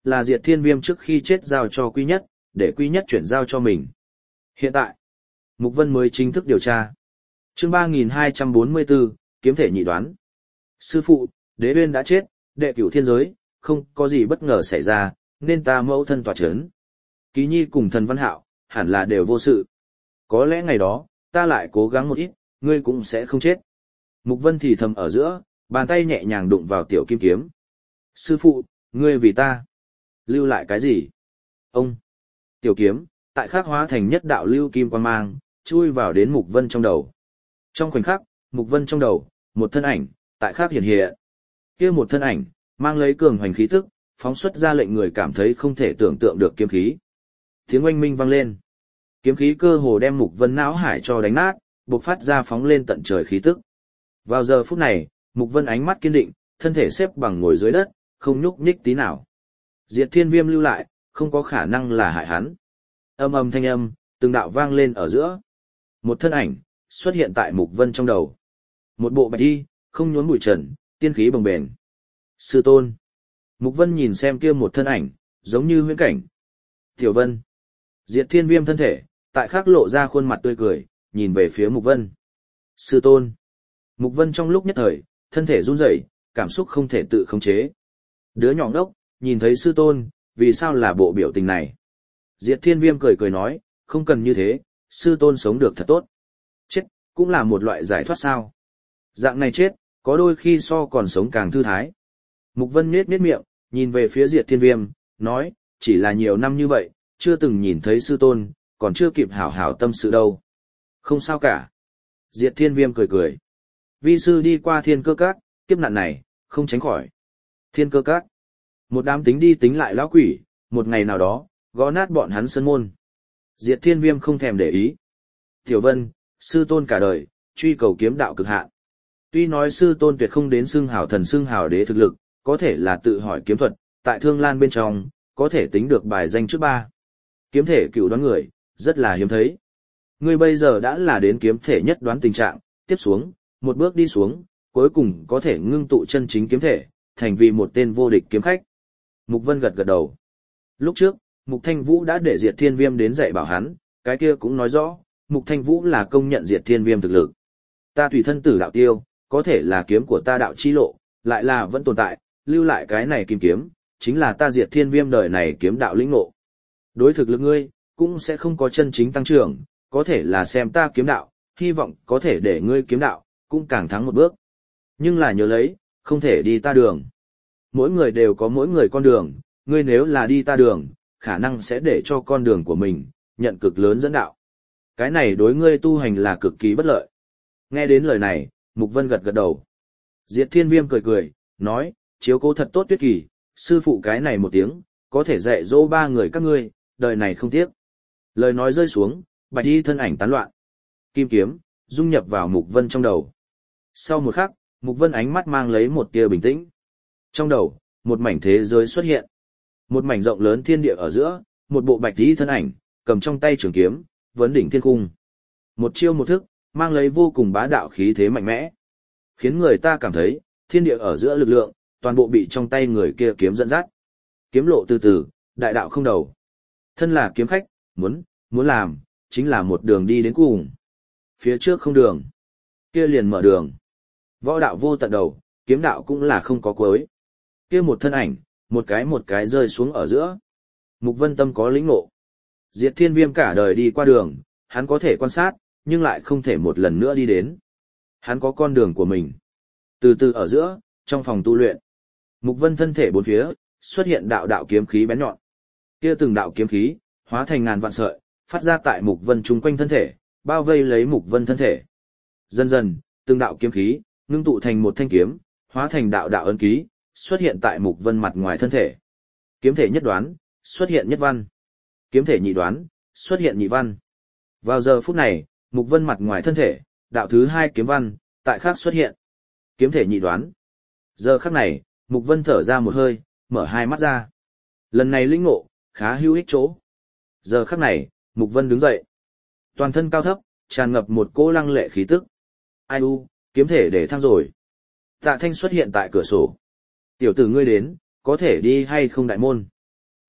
là Diệt Thiên Viêm trước khi chết giao cho Quy Nhất, để Quy Nhất chuyển giao cho mình. Hiện tại, Mục Vân mới chính thức điều tra. Chương ba nghìn hai trăm bốn mươi bốn, kiếm thể nhị đoán. Sư phụ, Đế Uyên đã chết, đệ cửu thiên giới, không có gì bất ngờ xảy ra, nên ta mẫu thân tỏa chấn. Ký Nhi cùng Thần Văn Hạo, hẳn là đều vô sự. Có lẽ ngày đó, ta lại cố gắng một ít, ngươi cũng sẽ không chết. Mục Vân thì thầm ở giữa, bàn tay nhẹ nhàng đụng vào tiểu kim kiếm. Sư phụ, ngươi vì ta, lưu lại cái gì? Ông, tiểu kiếm, tại khắc hóa thành nhất đạo lưu kim quang mang, chui vào đến Mục Vân trong đầu. Trong khoảnh khắc, Mục Vân trong đầu, một thân ảnh, tại khắc hiện hiện. Kia một thân ảnh, mang lấy cường hoành khí tức, phóng xuất ra lệnh người cảm thấy không thể tưởng tượng được kiếm khí. Tiếng oanh minh vang lên. Kiếm khí cơ hồ đem Mục Vân não hải cho đánh nát, bộc phát ra phóng lên tận trời khí tức. Vào giờ phút này, Mục Vân ánh mắt kiên định, thân thể xếp bằng ngồi dưới đất, không nhúc nhích tí nào. Diệt Thiên Viêm lưu lại, không có khả năng là hại hắn. Âm âm thanh âm, từng đạo vang lên ở giữa. Một thân ảnh xuất hiện tại Mục Vân trong đầu. Một bộ bạch y, không nhốn bụi trần, tiên khí bồng bềnh. Sư tôn. Mục Vân nhìn xem kia một thân ảnh, giống như huyễn cảnh. Tiểu Vân. Diệt Thiên Viêm thân thể, tại khắc lộ ra khuôn mặt tươi cười, nhìn về phía Mục Vân. Sư tôn. Mục Vân trong lúc nhất thời, thân thể run rẩy, cảm xúc không thể tự khống chế. Đứa nhỏ ngốc, nhìn thấy sư tôn, vì sao là bộ biểu tình này? Diệt Thiên Viêm cười cười nói, không cần như thế, sư tôn sống được thật tốt. Chết, cũng là một loại giải thoát sao. Dạng này chết, có đôi khi so còn sống càng thư thái. Mục Vân nhếch nhếch miệng, nhìn về phía Diệt Thiên Viêm, nói, chỉ là nhiều năm như vậy, chưa từng nhìn thấy sư tôn, còn chưa kịp hảo hảo tâm sự đâu. Không sao cả. Diệt Thiên Viêm cười cười. Vi sư đi qua Thiên Cơ Các, kiếp nạn này, không tránh khỏi. Thiên Cơ Các. Một đám tính đi tính lại lão quỷ, một ngày nào đó, gõ nát bọn hắn sân môn. Diệt Thiên Viêm không thèm để ý. Tiểu Vân, sư tôn cả đời, truy cầu kiếm đạo cực hạn. Tuy nói sư tôn tuyệt không đến xưng hào thần xưng hào đế thực lực, có thể là tự hỏi kiếm thuật, tại Thương Lan bên trong, có thể tính được bài danh trước ba. Kiếm thể cựu đoán người, rất là hiếm thấy. Ngươi bây giờ đã là đến kiếm thể nhất đoán tình trạng, tiếp xuống, một bước đi xuống, cuối cùng có thể ngưng tụ chân chính kiếm thể, thành vì một tên vô địch kiếm khách. Mục Vân gật gật đầu. Lúc trước, Mục Thanh Vũ đã để Diệt Thiên Viêm đến dạy bảo hắn, cái kia cũng nói rõ, Mục Thanh Vũ là công nhận Diệt Thiên Viêm thực lực. Ta tùy thân tử đạo tiêu, có thể là kiếm của ta đạo chi lộ, lại là vẫn tồn tại, lưu lại cái này kim kiếm, chính là ta Diệt Thiên Viêm đời này kiếm đạo lĩnh ngộ. Đối thực lực ngươi, cũng sẽ không có chân chính tăng trưởng, có thể là xem ta kiếm đạo, hy vọng có thể để ngươi kiếm đạo, cũng càng thắng một bước. Nhưng là nhớ lấy, không thể đi ta đường. Mỗi người đều có mỗi người con đường, ngươi nếu là đi ta đường, khả năng sẽ để cho con đường của mình, nhận cực lớn dẫn đạo. Cái này đối ngươi tu hành là cực kỳ bất lợi. Nghe đến lời này, Mục Vân gật gật đầu. Diệt Thiên Viêm cười cười, nói, chiếu cố thật tốt Tuyết Kỳ, sư phụ cái này một tiếng, có thể dạy dỗ ba người các ngươi, đời này không tiếc. Lời nói rơi xuống, bạch y thân ảnh tán loạn. Kim kiếm, dung nhập vào Mục Vân trong đầu. Sau một khắc, Mục Vân ánh mắt mang lấy một tia bình tĩnh. Trong đầu, một mảnh thế giới xuất hiện. Một mảnh rộng lớn thiên địa ở giữa, một bộ bạch y thân ảnh, cầm trong tay trường kiếm, vấn đỉnh thiên cung. Một chiêu một thức, mang lấy vô cùng bá đạo khí thế mạnh mẽ. Khiến người ta cảm thấy, thiên địa ở giữa lực lượng, toàn bộ bị trong tay người kia kiếm dẫn dắt. Kiếm lộ từ từ, đại đạo không đầu. Thân là kiếm khách, muốn, muốn làm, chính là một đường đi đến cùng. Phía trước không đường, kia liền mở đường. Võ đạo vô tận đầu, kiếm đạo cũng là không có cuối. Kia một thân ảnh, một cái một cái rơi xuống ở giữa. Mục Vân tâm có lĩnh ngộ. Diệt Thiên Viêm cả đời đi qua đường, hắn có thể quan sát, nhưng lại không thể một lần nữa đi đến. Hắn có con đường của mình. Từ từ ở giữa, trong phòng tu luyện, Mục Vân thân thể bốn phía, xuất hiện đạo đạo kiếm khí bén nhọn. Kia từng đạo kiếm khí, hóa thành ngàn vạn sợi, phát ra tại Mục Vân chung quanh thân thể, bao vây lấy Mục Vân thân thể. Dần dần, từng đạo kiếm khí, ngưng tụ thành một thanh kiếm, hóa thành đạo đạo ấn ký, xuất hiện tại Mục Vân mặt ngoài thân thể. Kiếm thể nhất đoán, xuất hiện nhất văn. Kiếm thể nhị đoán, xuất hiện nhị văn. Vào giờ phút này, Mục Vân mặt ngoài thân thể, đạo thứ hai kiếm văn, tại khác xuất hiện. Kiếm thể nhị đoán. Giờ khắc này, Mục Vân thở ra một hơi, mở hai mắt ra. Lần này lĩnh ngộ, khá hữu ích chỗ. Giờ khắc này, Mục Vân đứng dậy. Toàn thân cao thấp, tràn ngập một cỗ lăng lệ khí tức. Ai u, kiếm thể để thăng rồi. Tạ Thanh xuất hiện tại cửa sổ. Tiểu tử ngươi đến, có thể đi hay không đại môn?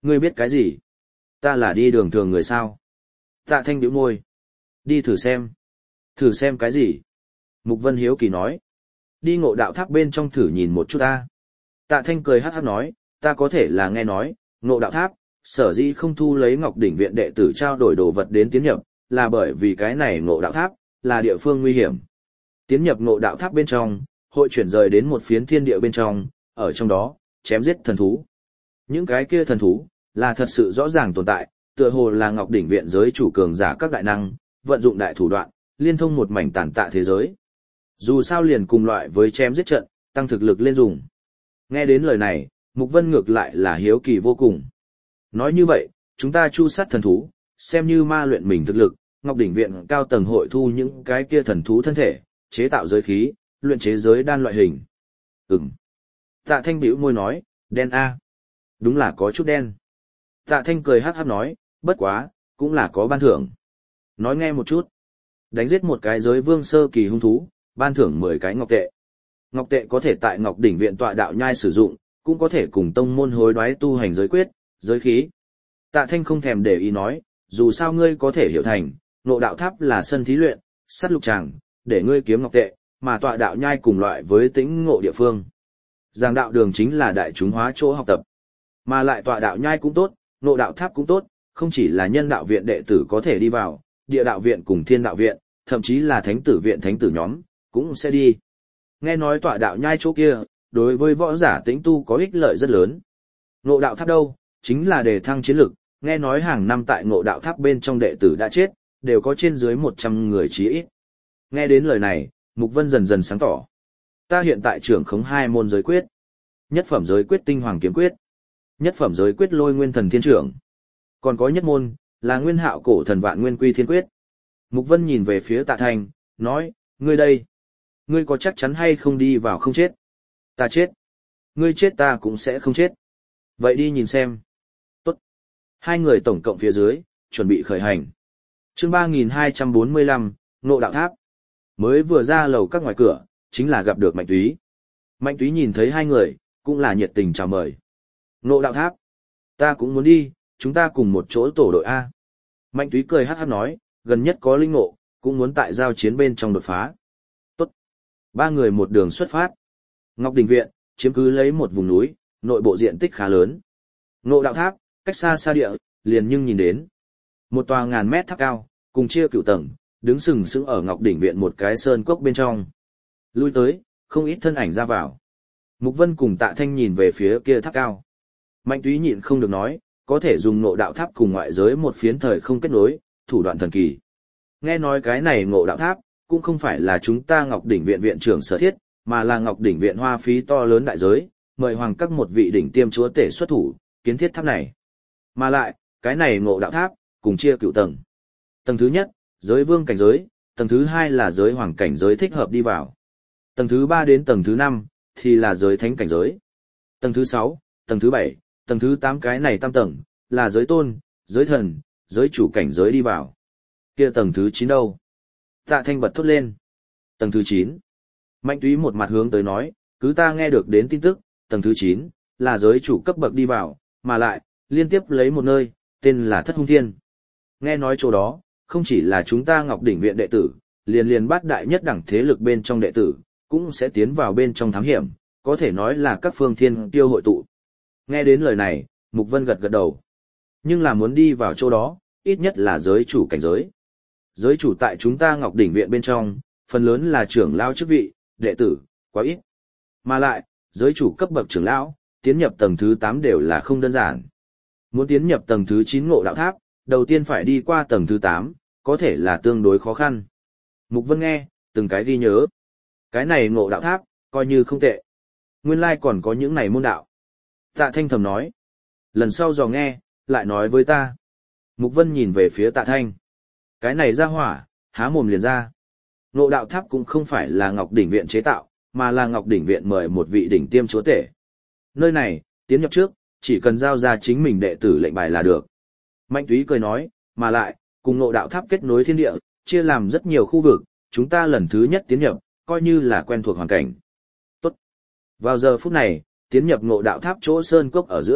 Ngươi biết cái gì? Ta là đi đường thường người sao? Tạ Thanh bĩu môi. Đi thử xem. Thử xem cái gì? Mục Vân hiếu kỳ nói. Đi ngộ đạo tháp bên trong thử nhìn một chút ta. Tạ Thanh cười hát hát nói, ta có thể là nghe nói, ngộ đạo tháp, sở dĩ không thu lấy Ngọc Đỉnh viện đệ tử trao đổi đồ vật đến tiến nhập, là bởi vì cái này ngộ đạo tháp, là địa phương nguy hiểm. Tiến nhập ngộ đạo tháp bên trong, hội chuyển rời đến một phiến thiên địa bên trong, ở trong đó, chém giết thần thú. Những cái kia thần thú, là thật sự rõ ràng tồn tại, tựa hồ là Ngọc Đỉnh viện giới chủ cường giả các đại năng, vận dụng đại thủ đoạn, liên thông một mảnh tàn tạ thế giới. Dù sao liền cùng loại với chém giết trận, tăng thực lực lên dùng. Nghe đến lời này, Mục Vân ngược lại là hiếu kỳ vô cùng. Nói như vậy, chúng ta chu sát thần thú, xem như ma luyện mình thực lực, Ngọc Đỉnh viện cao tầng hội thu những cái kia thần thú thân thể, chế tạo giới khí, luyện chế giới đan loại hình. Ừm. Tạ Thanh bĩu môi nói, đen a. Đúng là có chút đen. Tạ Thanh cười hát hát nói, bất quá, cũng là có ban thưởng. Nói nghe một chút. Đánh giết một cái giới vương sơ kỳ hung thú, ban thưởng mười cái ngọc tệ. Ngọc tệ có thể tại Ngọc Đỉnh viện tọa đạo nhai sử dụng, cũng có thể cùng tông môn hối đoái tu hành giới quyết, giới khí. Tạ Thanh không thèm để ý nói, dù sao ngươi có thể hiểu thành, ngộ đạo tháp là sân thí luyện, sát lục tràng, để ngươi kiếm ngọc tệ, mà tọa đạo nhai cùng loại với tĩnh ngộ địa phương. Giảng đạo đường chính là đại chúng hóa chỗ học tập. Mà lại tọa đạo nhai cũng tốt, ngộ đạo tháp cũng tốt, không chỉ là nhân đạo viện đệ tử có thể đi vào, địa đạo viện cùng thiên đạo viện, thậm chí là thánh tử viện thánh tử nhóm, cũng sẽ đi. Nghe nói tọa đạo nhai chỗ kia, đối với võ giả tĩnh tu có ích lợi rất lớn. Ngộ đạo tháp đâu, chính là đề thăng chiến lực, nghe nói hàng năm tại ngộ đạo tháp bên trong đệ tử đã chết, đều có trên dưới một trăm người chí ít. Nghe đến lời này, Mục Vân dần dần sáng tỏ. Ta hiện tại trưởng khống hai môn giới quyết. Nhất phẩm giới quyết tinh hoàng kiếm quyết. Nhất phẩm giới quyết lôi nguyên thần thiên trưởng. Còn có nhất môn, là nguyên hạo cổ thần vạn nguyên quy thiên quyết. Mục Vân nhìn về phía Tạ Thanh, nói, ngươi đây. Ngươi có chắc chắn hay không đi vào không chết? Ta chết. Ngươi chết ta cũng sẽ không chết. Vậy đi nhìn xem. Tốt. Hai người tổng cộng phía dưới, chuẩn bị khởi hành. Chương ba nghìn hai trăm bốn mươi lăm, Ngộ đạo tháp. Mới vừa ra lầu các ngoài cửa, chính là gặp được Mạnh Túy. Mạnh Túy nhìn thấy hai người, cũng là nhiệt tình chào mời. Ngộ đạo tháp. Ta cũng muốn đi, chúng ta cùng một chỗ tổ đội A. Mạnh Túy cười hát hát nói, gần nhất có linh ngộ, cũng muốn tại giao chiến bên trong đột phá. Tốt. Ba người một đường xuất phát. Ngọc Đình viện, chiếm cứ lấy một vùng núi, nội bộ diện tích khá lớn. Ngộ đạo tháp, cách xa xa địa, liền nhưng nhìn đến. Một tòa ngàn mét tháp cao, cùng chia cửu tầng, đứng sừng sững ở Ngọc Đỉnh viện một cái sơn cốc bên trong. Lui tới, không ít thân ảnh ra vào. Mục Vân cùng Tạ Thanh nhìn về phía kia tháp cao. Mạnh Túy nhịn không được nói, có thể dùng ngộ đạo tháp cùng ngoại giới một phiến thời không kết nối, thủ đoạn thần kỳ. Nghe nói cái này ngộ đạo tháp, cũng không phải là chúng ta Ngọc Đỉnh viện viện trưởng sở thiết, mà là Ngọc Đỉnh viện hoa phí to lớn đại giới, mời hoàng các một vị đỉnh tiêm chúa tể xuất thủ, kiến thiết tháp này. Mà lại, cái này ngộ đạo tháp, cùng chia cửu tầng. Tầng thứ nhất, giới vương cảnh giới, tầng thứ hai là giới hoàng cảnh giới thích hợp đi vào. Tầng thứ ba đến tầng thứ năm, thì là giới thánh cảnh giới. Tầng thứ sáu, tầng thứ bảy, tầng thứ tám cái này tam tầng, là giới tôn, giới thần, giới chủ cảnh giới đi vào. Kia tầng thứ chín đâu? Tạ Thanh bật thốt lên. Tầng thứ chín. Mạnh Túy một mặt hướng tới nói, cứ ta nghe được đến tin tức, tầng thứ chín, là giới chủ cấp bậc đi vào, mà lại, liên tiếp lấy một nơi, tên là Thất Hung Thiên. Nghe nói chỗ đó, không chỉ là chúng ta Ngọc Đỉnh viện đệ tử, liền liền bát đại nhất đẳng thế lực bên trong đệ tử, cũng sẽ tiến vào bên trong thám hiểm, có thể nói là các phương thiên tiêu hội tụ. Nghe đến lời này, Mục Vân gật gật đầu. Nhưng là muốn đi vào chỗ đó, ít nhất là giới chủ cảnh giới. Giới chủ tại chúng ta Ngọc Đỉnh viện bên trong, phần lớn là trưởng lão chức vị, đệ tử, quá ít. Mà lại, giới chủ cấp bậc trưởng lão, tiến nhập tầng thứ tám đều là không đơn giản. Muốn tiến nhập tầng thứ chín ngộ đạo tháp, đầu tiên phải đi qua tầng thứ tám, có thể là tương đối khó khăn. Mục Vân nghe, từng cái ghi nhớ. Cái này ngộ đạo tháp, coi như không tệ. Nguyên lai còn có những này môn đạo. Tạ Thanh thầm nói. Lần sau dò nghe, lại nói với ta. Mục Vân nhìn về phía Tạ Thanh. Cái này ra hỏa, há mồm liền ra. Ngộ đạo tháp cũng không phải là Ngọc Đỉnh viện chế tạo, mà là Ngọc Đỉnh viện mời một vị đỉnh tiêm chúa tể. Nơi này, tiến nhập trước, chỉ cần giao ra chính mình đệ tử lệnh bài là được. Mạnh Túy cười nói, mà lại, cùng ngộ đạo tháp kết nối thiên địa, chia làm rất nhiều khu vực, chúng ta lần thứ nhất tiến nhập, coi như là quen thuộc hoàn cảnh. Tốt. Vào giờ phút này, tiến nhập ngộ đạo tháp chỗ sơn cốc ở giữa,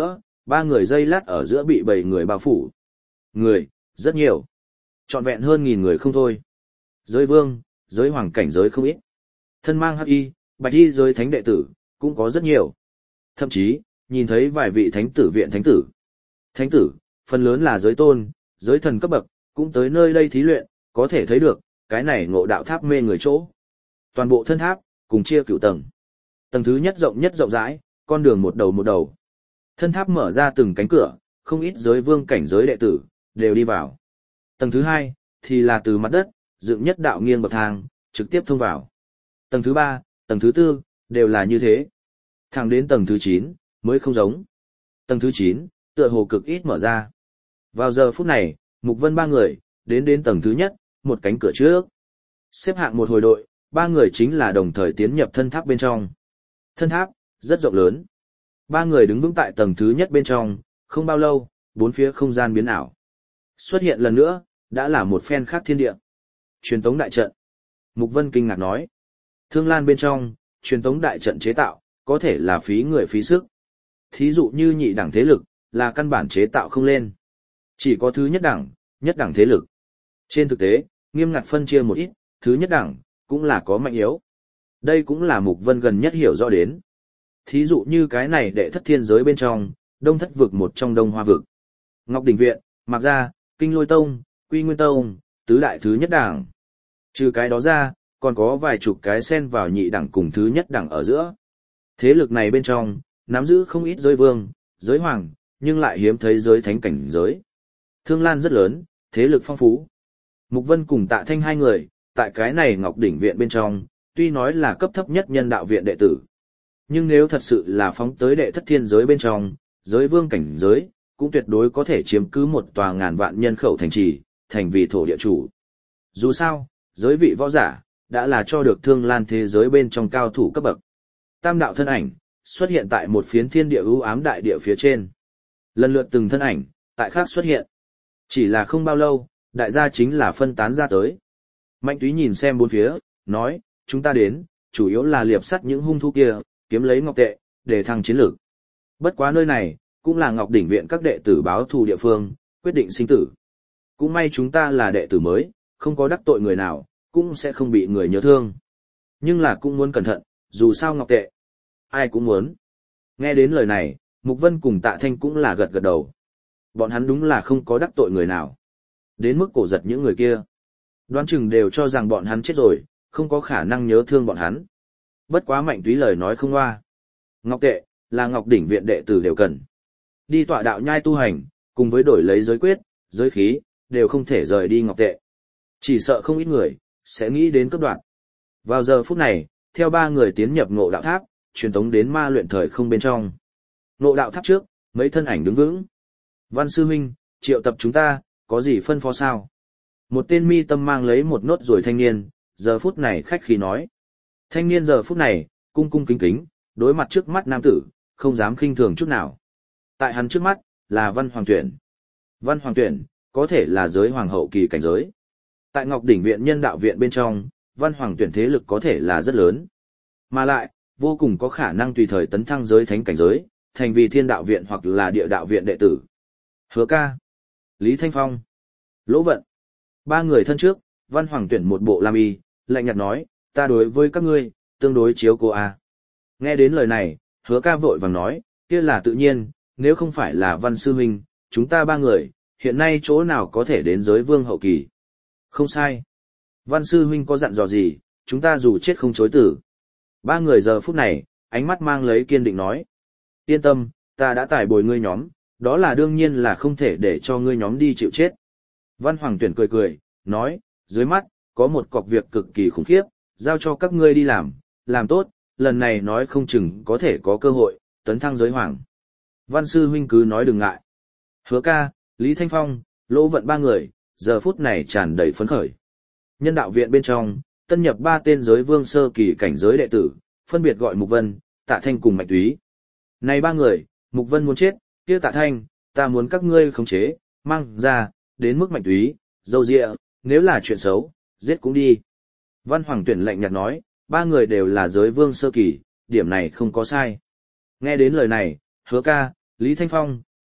ba người dây lát ở giữa bị bảy người bao phủ. Người, rất nhiều. Trọn vẹn hơn nghìn người không thôi. Giới vương, giới hoàng cảnh giới không ít. Thân mang hắc y, bạch y giới thánh đệ tử, cũng có rất nhiều. Thậm chí, nhìn thấy vài vị thánh tử viện thánh tử. Thánh tử, phần lớn là giới tôn, giới thần cấp bậc, cũng tới nơi đây thí luyện, có thể thấy được, cái này ngộ đạo tháp mê người chỗ. Toàn bộ thân tháp, cùng chia cửu tầng. Tầng thứ nhất rộng nhất rộng rãi, con đường một đầu một đầu. Thân tháp mở ra từng cánh cửa, không ít giới vương cảnh giới đệ tử, đều đi vào. Tầng thứ hai, thì là từ mặt đất, dựng nhất đạo nghiêng bậc thang, trực tiếp thông vào. Tầng thứ ba, tầng thứ tư, đều là như thế. Thẳng đến tầng thứ chín, mới không giống. Tầng thứ chín, tựa hồ cực ít mở ra. Vào giờ phút này, Mục Vân ba người, đến đến tầng thứ nhất, một cánh cửa trước. Xếp hạng một hồi đội, ba người chính là đồng thời tiến nhập thân tháp bên trong. Thân tháp, rất rộng lớn. Ba người đứng vững tại tầng thứ nhất bên trong, không bao lâu, bốn phía không gian biến ảo. Xuất hiện lần nữa, đã là một phen khác thiên địa. Truyền tống đại trận. Mục Vân kinh ngạc nói. Thương Lan bên trong, truyền tống đại trận chế tạo, có thể là phí người phí sức. Thí dụ như nhị đẳng thế lực, là căn bản chế tạo không lên. Chỉ có thứ nhất đẳng, nhất đẳng thế lực. Trên thực tế, nghiêm ngặt phân chia một ít, thứ nhất đẳng, cũng là có mạnh yếu. Đây cũng là Mục Vân gần nhất hiểu rõ đến. Thí dụ như cái này đệ thất thiên giới bên trong, đông thất vực một trong đông hoa vực. Ngọc Đỉnh Viện, Mạc Gia, Kinh Lôi Tông, Quy Nguyên Tông, tứ đại thứ nhất đẳng. Trừ cái đó ra, còn có vài chục cái xen vào nhị đẳng cùng thứ nhất đẳng ở giữa. Thế lực này bên trong, nắm giữ không ít giới vương, giới hoàng, nhưng lại hiếm thấy giới thánh cảnh giới. Thương Lan rất lớn, thế lực phong phú. Mục Vân cùng Tạ Thanh hai người, tại cái này Ngọc Đỉnh Viện bên trong, tuy nói là cấp thấp nhất nhân đạo viện đệ tử. Nhưng nếu thật sự là phóng tới đệ thất thiên giới bên trong, giới vương cảnh giới, cũng tuyệt đối có thể chiếm cứ một tòa ngàn vạn nhân khẩu thành trì, thành vì thổ địa chủ. Dù sao, giới vị võ giả, đã là cho được Thương Lan thế giới bên trong cao thủ cấp bậc. Tam đạo thân ảnh, xuất hiện tại một phiến thiên địa ưu ám đại địa phía trên. Lần lượt từng thân ảnh, tại khác xuất hiện. Chỉ là không bao lâu, đại gia chính là phân tán ra tới. Mạnh Túy nhìn xem bốn phía, nói, chúng ta đến, chủ yếu là liệp sắt những hung thú kia, kiếm lấy ngọc tệ, để thăng chiến lược. Bất quá nơi này, cũng là Ngọc Đỉnh Viện các đệ tử báo thù địa phương, quyết định sinh tử. Cũng may chúng ta là đệ tử mới, không có đắc tội người nào, cũng sẽ không bị người nhớ thương. Nhưng là cũng muốn cẩn thận, dù sao ngọc tệ. Ai cũng muốn. Nghe đến lời này, Mục Vân cùng Tạ Thanh cũng là gật gật đầu. Bọn hắn đúng là không có đắc tội người nào. Đến mức cổ giật những người kia. Đoán chừng đều cho rằng bọn hắn chết rồi, không có khả năng nhớ thương bọn hắn. Bất quá Mạnh Túy lời nói không loa. Ngọc tệ, là Ngọc Đỉnh Viện đệ tử đều cần. Đi tọa đạo nhai tu hành, cùng với đổi lấy giới quyết, giới khí, đều không thể rời đi ngọc tệ. Chỉ sợ không ít người, sẽ nghĩ đến cấp đoạn. Vào giờ phút này, theo ba người tiến nhập ngộ đạo tháp, truyền tống đến ma luyện thời không bên trong. Ngộ đạo tháp trước, mấy thân ảnh đứng vững. Văn sư huynh, triệu tập chúng ta, có gì phân phó sao? Một tên mi tâm mang lấy một nốt ruồi thanh niên, giờ phút này khách khí nói. Thanh niên giờ phút này, cung cung kính kính, đối mặt trước mắt nam tử, không dám khinh thường chút nào. Tại hắn trước mắt, là Văn Hoàng Tuyển. Văn Hoàng Tuyển, có thể là giới hoàng hậu kỳ cảnh giới. Tại Ngọc Đỉnh Viện nhân đạo viện bên trong, Văn Hoàng Tuyển thế lực có thể là rất lớn. Mà lại, vô cùng có khả năng tùy thời tấn thăng giới thánh cảnh giới, thành vì thiên đạo viện hoặc là địa đạo viện đệ tử. Hứa ca, Lý Thanh Phong, Lỗ Vận. Ba người thân trước, Văn Hoàng Tuyển một bộ lam y, lạnh nhạt nói, ta đối với các ngươi, tương đối chiếu cố a. Nghe đến lời này, Hứa ca vội vàng nói, kia là tự nhiên, nếu không phải là Văn sư huynh, chúng ta ba người, hiện nay chỗ nào có thể đến giới vương hậu kỳ. Không sai. Văn sư huynh có dặn dò gì, chúng ta dù chết không chối tử. Ba người giờ phút này, ánh mắt mang lấy kiên định nói. Yên tâm, ta đã tải bồi ngươi nhóm, đó là đương nhiên là không thể để cho ngươi nhóm đi chịu chết. Văn Hoàng Tuyển cười cười, nói, dưới mắt, có một cọc việc cực kỳ khủng khiếp, giao cho các ngươi đi làm, làm tốt, lần này nói không chừng có thể có cơ hội, tấn thăng giới hoàng. Văn sư huynh cứ nói đừng ngại. Hứa ca, Lý Thanh Phong, Lỗ Vận ba người, giờ phút này tràn đầy phấn khởi. Nhân đạo viện bên trong, tân nhập ba tên giới vương sơ kỳ cảnh giới đệ tử, phân biệt gọi Mục Vân, Tạ Thanh cùng Mạnh Túy. Này ba người, Mục Vân muốn chết, kia Tạ Thanh, ta muốn các ngươi khống chế, mang ra, đến mức Mạnh Túy, dâu dịa, nếu là chuyện xấu, giết cũng đi. Văn Hoàng Tuyển lạnh nhạt nói, ba người đều là giới vương sơ kỳ, điểm này không có sai. Nghe đến lời này, Hứa ca, Lý Thanh Phong,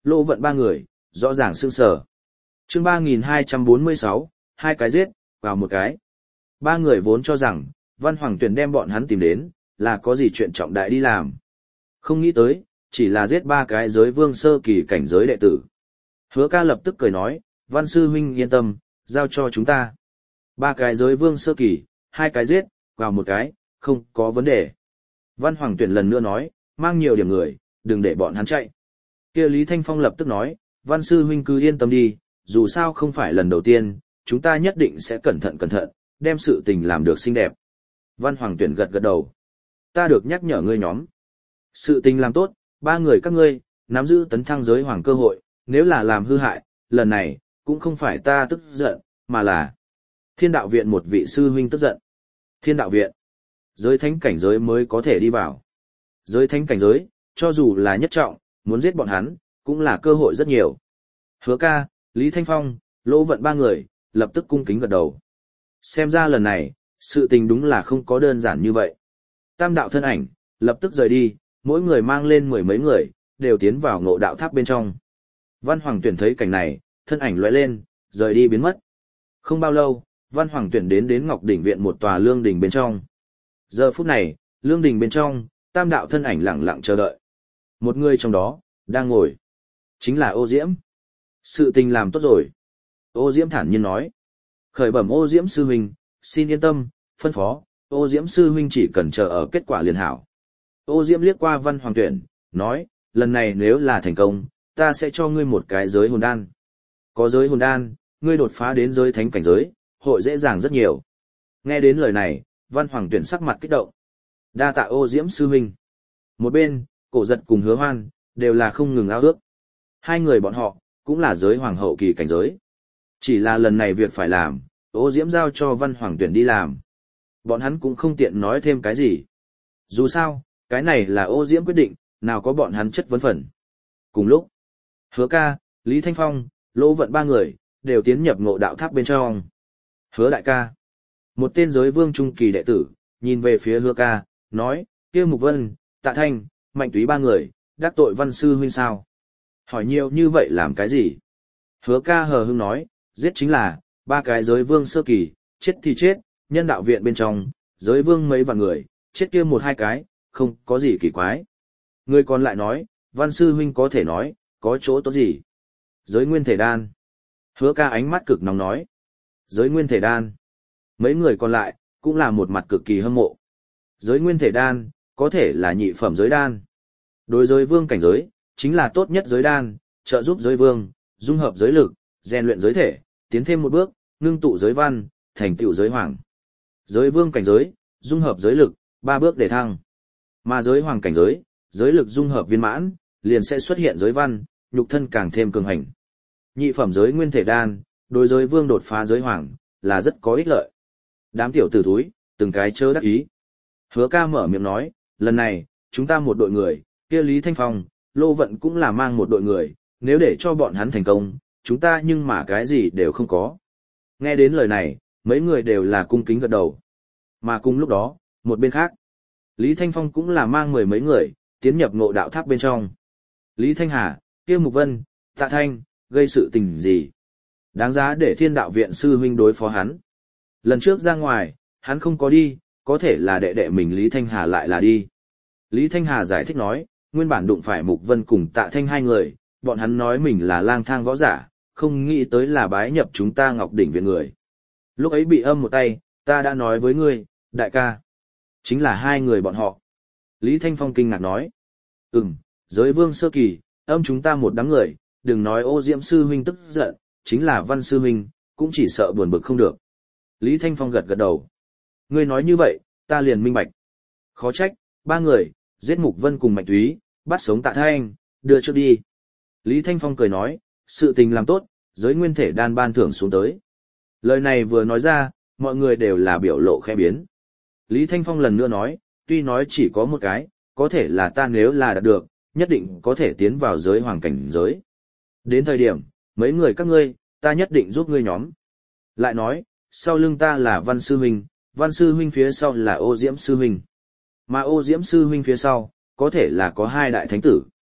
Lô Vận ba người, rõ ràng sương sở. Chương ba nghìn hai trăm bốn mươi sáu, hai cái giết, vào một cái. Ba người vốn cho rằng, Văn Hoàng Tuyển đem bọn hắn tìm đến, là có gì chuyện trọng đại đi làm. Không nghĩ tới, chỉ là giết ba cái giới vương sơ kỳ cảnh giới đệ tử. Hứa ca lập tức cười nói, Văn sư huynh yên tâm, giao cho chúng ta. Ba cái giới vương sơ kỳ, hai cái giết, vào một cái, không có vấn đề. Văn Hoàng Tuyển lần nữa nói, mang nhiều điểm người, đừng để bọn hắn chạy. Kia Lý Thanh Phong lập tức nói, Văn sư huynh cứ yên tâm đi, dù sao không phải lần đầu tiên, chúng ta nhất định sẽ cẩn thận cẩn thận, đem sự tình làm được xinh đẹp. Văn Hoàng Tuyển gật gật đầu. Ta được nhắc nhở ngươi nhóm. Sự tình làm tốt, ba người các ngươi, nắm giữ tấn thăng giới hoàng cơ hội, nếu là làm hư hại, lần này, cũng không phải ta tức giận, mà là Thiên đạo viện một vị sư huynh tức giận. Thiên đạo viện, giới thánh cảnh giới mới có thể đi vào. Giới thánh cảnh giới, cho dù là nhất trọng, muốn giết bọn hắn, cũng là cơ hội rất nhiều. Hứa ca, Lý Thanh Phong, Lỗ Vận ba người, lập tức cung kính gật đầu. Xem ra lần này, sự tình đúng là không có đơn giản như vậy. Tam đạo thân ảnh, lập tức rời đi, mỗi người mang lên mười mấy người, đều tiến vào ngộ đạo tháp bên trong. Văn Hoàng Tuyển thấy cảnh này, thân ảnh lóe lên, rời đi biến mất. Không bao lâu, Văn Hoàng Tuyển đến đến Ngọc Đỉnh Viện một tòa lương đình bên trong. Giờ phút này, lương đình bên trong, tam đạo thân ảnh lặng lặng chờ đợi. Một người trong đó, đang ngồi. Chính là Ô Diễm. Sự tình làm tốt rồi. Ô Diễm thản nhiên nói. Khởi bẩm Ô Diễm sư huynh, xin yên tâm, phân phó, Ô Diễm sư huynh chỉ cần chờ ở kết quả liền hảo. Ô Diễm liếc qua Văn Hoàng Tuyển, nói, lần này nếu là thành công, ta sẽ cho ngươi một cái giới hồn đan. Có giới hồn đan, ngươi đột phá đến giới thánh cảnh giới, hội dễ dàng rất nhiều. Nghe đến lời này, Văn Hoàng Tuyển sắc mặt kích động. Đa tạ Ô Diễm sư huynh. Một bên, Cổ Giật cùng Hứa Hoan, đều là không ngừng ao ước. Hai người bọn họ, cũng là giới hoàng hậu kỳ cảnh giới. Chỉ là lần này việc phải làm, Ô Diễm giao cho Văn Hoàng Tuyển đi làm. Bọn hắn cũng không tiện nói thêm cái gì. Dù sao, cái này là Ô Diễm quyết định, nào có bọn hắn chất vấn phần. Cùng lúc, Hứa ca, Lý Thanh Phong, Lỗ Vận ba người, đều tiến nhập ngộ đạo tháp bên trong. Hứa đại ca. Một tên giới vương trung kỳ đệ tử, nhìn về phía Hứa ca, nói, kia Mục Vân, Tạ Thanh, Mạnh Túy ba người, đắc tội Văn sư huynh sao? Hỏi nhiều như vậy làm cái gì? Hứa ca hờ hững nói, giết chính là, ba cái giới vương sơ kỳ, chết thì chết, nhân đạo viện bên trong, giới vương mấy vạn người, chết kia một hai cái, không có gì kỳ quái. Người còn lại nói, Văn sư huynh có thể nói, có chỗ tốt gì? Giới nguyên thể đan. Hứa ca ánh mắt cực nóng nói. Giới nguyên thể đan. Mấy người còn lại, cũng là một mặt cực kỳ hâm mộ. Giới nguyên thể đan, có thể là nhị phẩm giới đan. Đối giới vương cảnh giới, chính là tốt nhất giới đan, trợ giúp giới vương, dung hợp giới lực, rèn luyện giới thể, tiến thêm một bước, ngưng tụ giới văn, thành tựu giới hoàng. Giới vương cảnh giới, dung hợp giới lực, ba bước để thăng. Mà giới hoàng cảnh giới, giới lực dung hợp viên mãn, liền sẽ xuất hiện giới văn, nhục thân càng thêm cường hành. Nhị phẩm giới nguyên thể đan, đối giới vương đột phá giới hoàng, là rất có ích lợi. Đám tiểu tử thúi, từng cái chớ đắc ý. Hứa ca mở miệng nói, lần này, chúng ta một đội người, kia Lý Thanh Phong, Lô Vận cũng là mang một đội người, nếu để cho bọn hắn thành công, chúng ta nhưng mà cái gì đều không có. Nghe đến lời này, mấy người đều là cung kính gật đầu. Mà cùng lúc đó, một bên khác, Lý Thanh Phong cũng là mang mười mấy người, tiến nhập ngộ đạo tháp bên trong. Lý Thanh Hà, kia Mục Vân, Tạ Thanh, gây sự tình gì? Đáng giá để Thiên đạo viện sư huynh đối phó hắn. Lần trước ra ngoài, hắn không có đi, có thể là đệ đệ mình Lý Thanh Hà lại là đi. Lý Thanh Hà giải thích nói, nguyên bản đụng phải Mục Vân cùng Tạ Thanh hai người, bọn hắn nói mình là lang thang võ giả, không nghĩ tới là bái nhập chúng ta Ngọc Đỉnh viện người. Lúc ấy bị âm một tay, ta đã nói với ngươi, đại ca. Chính là hai người bọn họ. Lý Thanh Phong kinh ngạc nói. Ừm, giới vương sơ kỳ, âm chúng ta một đám người, đừng nói Ô Diễm sư huynh tức giận, chính là Văn sư huynh, cũng chỉ sợ buồn bực không được. Lý Thanh Phong gật gật đầu. Ngươi nói như vậy, ta liền minh bạch. Khó trách, ba người, giết Mục Vân cùng Mạnh Túy, bắt sống Tạ Thanh, đưa trước đi. Lý Thanh Phong cười nói, sự tình làm tốt, giới nguyên thể đan ban thưởng xuống tới. Lời này vừa nói ra, mọi người đều là biểu lộ khẽ biến. Lý Thanh Phong lần nữa nói, tuy nói chỉ có một cái, có thể là ta nếu là đạt được, nhất định có thể tiến vào giới hoàng cảnh giới. Đến thời điểm, mấy người các ngươi, ta nhất định giúp ngươi nhóm. Lại nói, sau lưng ta là Văn sư huynh, Văn sư huynh phía sau là Ô Diễm sư huynh. Mà Ô Diễm sư huynh phía sau, có thể là có hai đại thánh tử.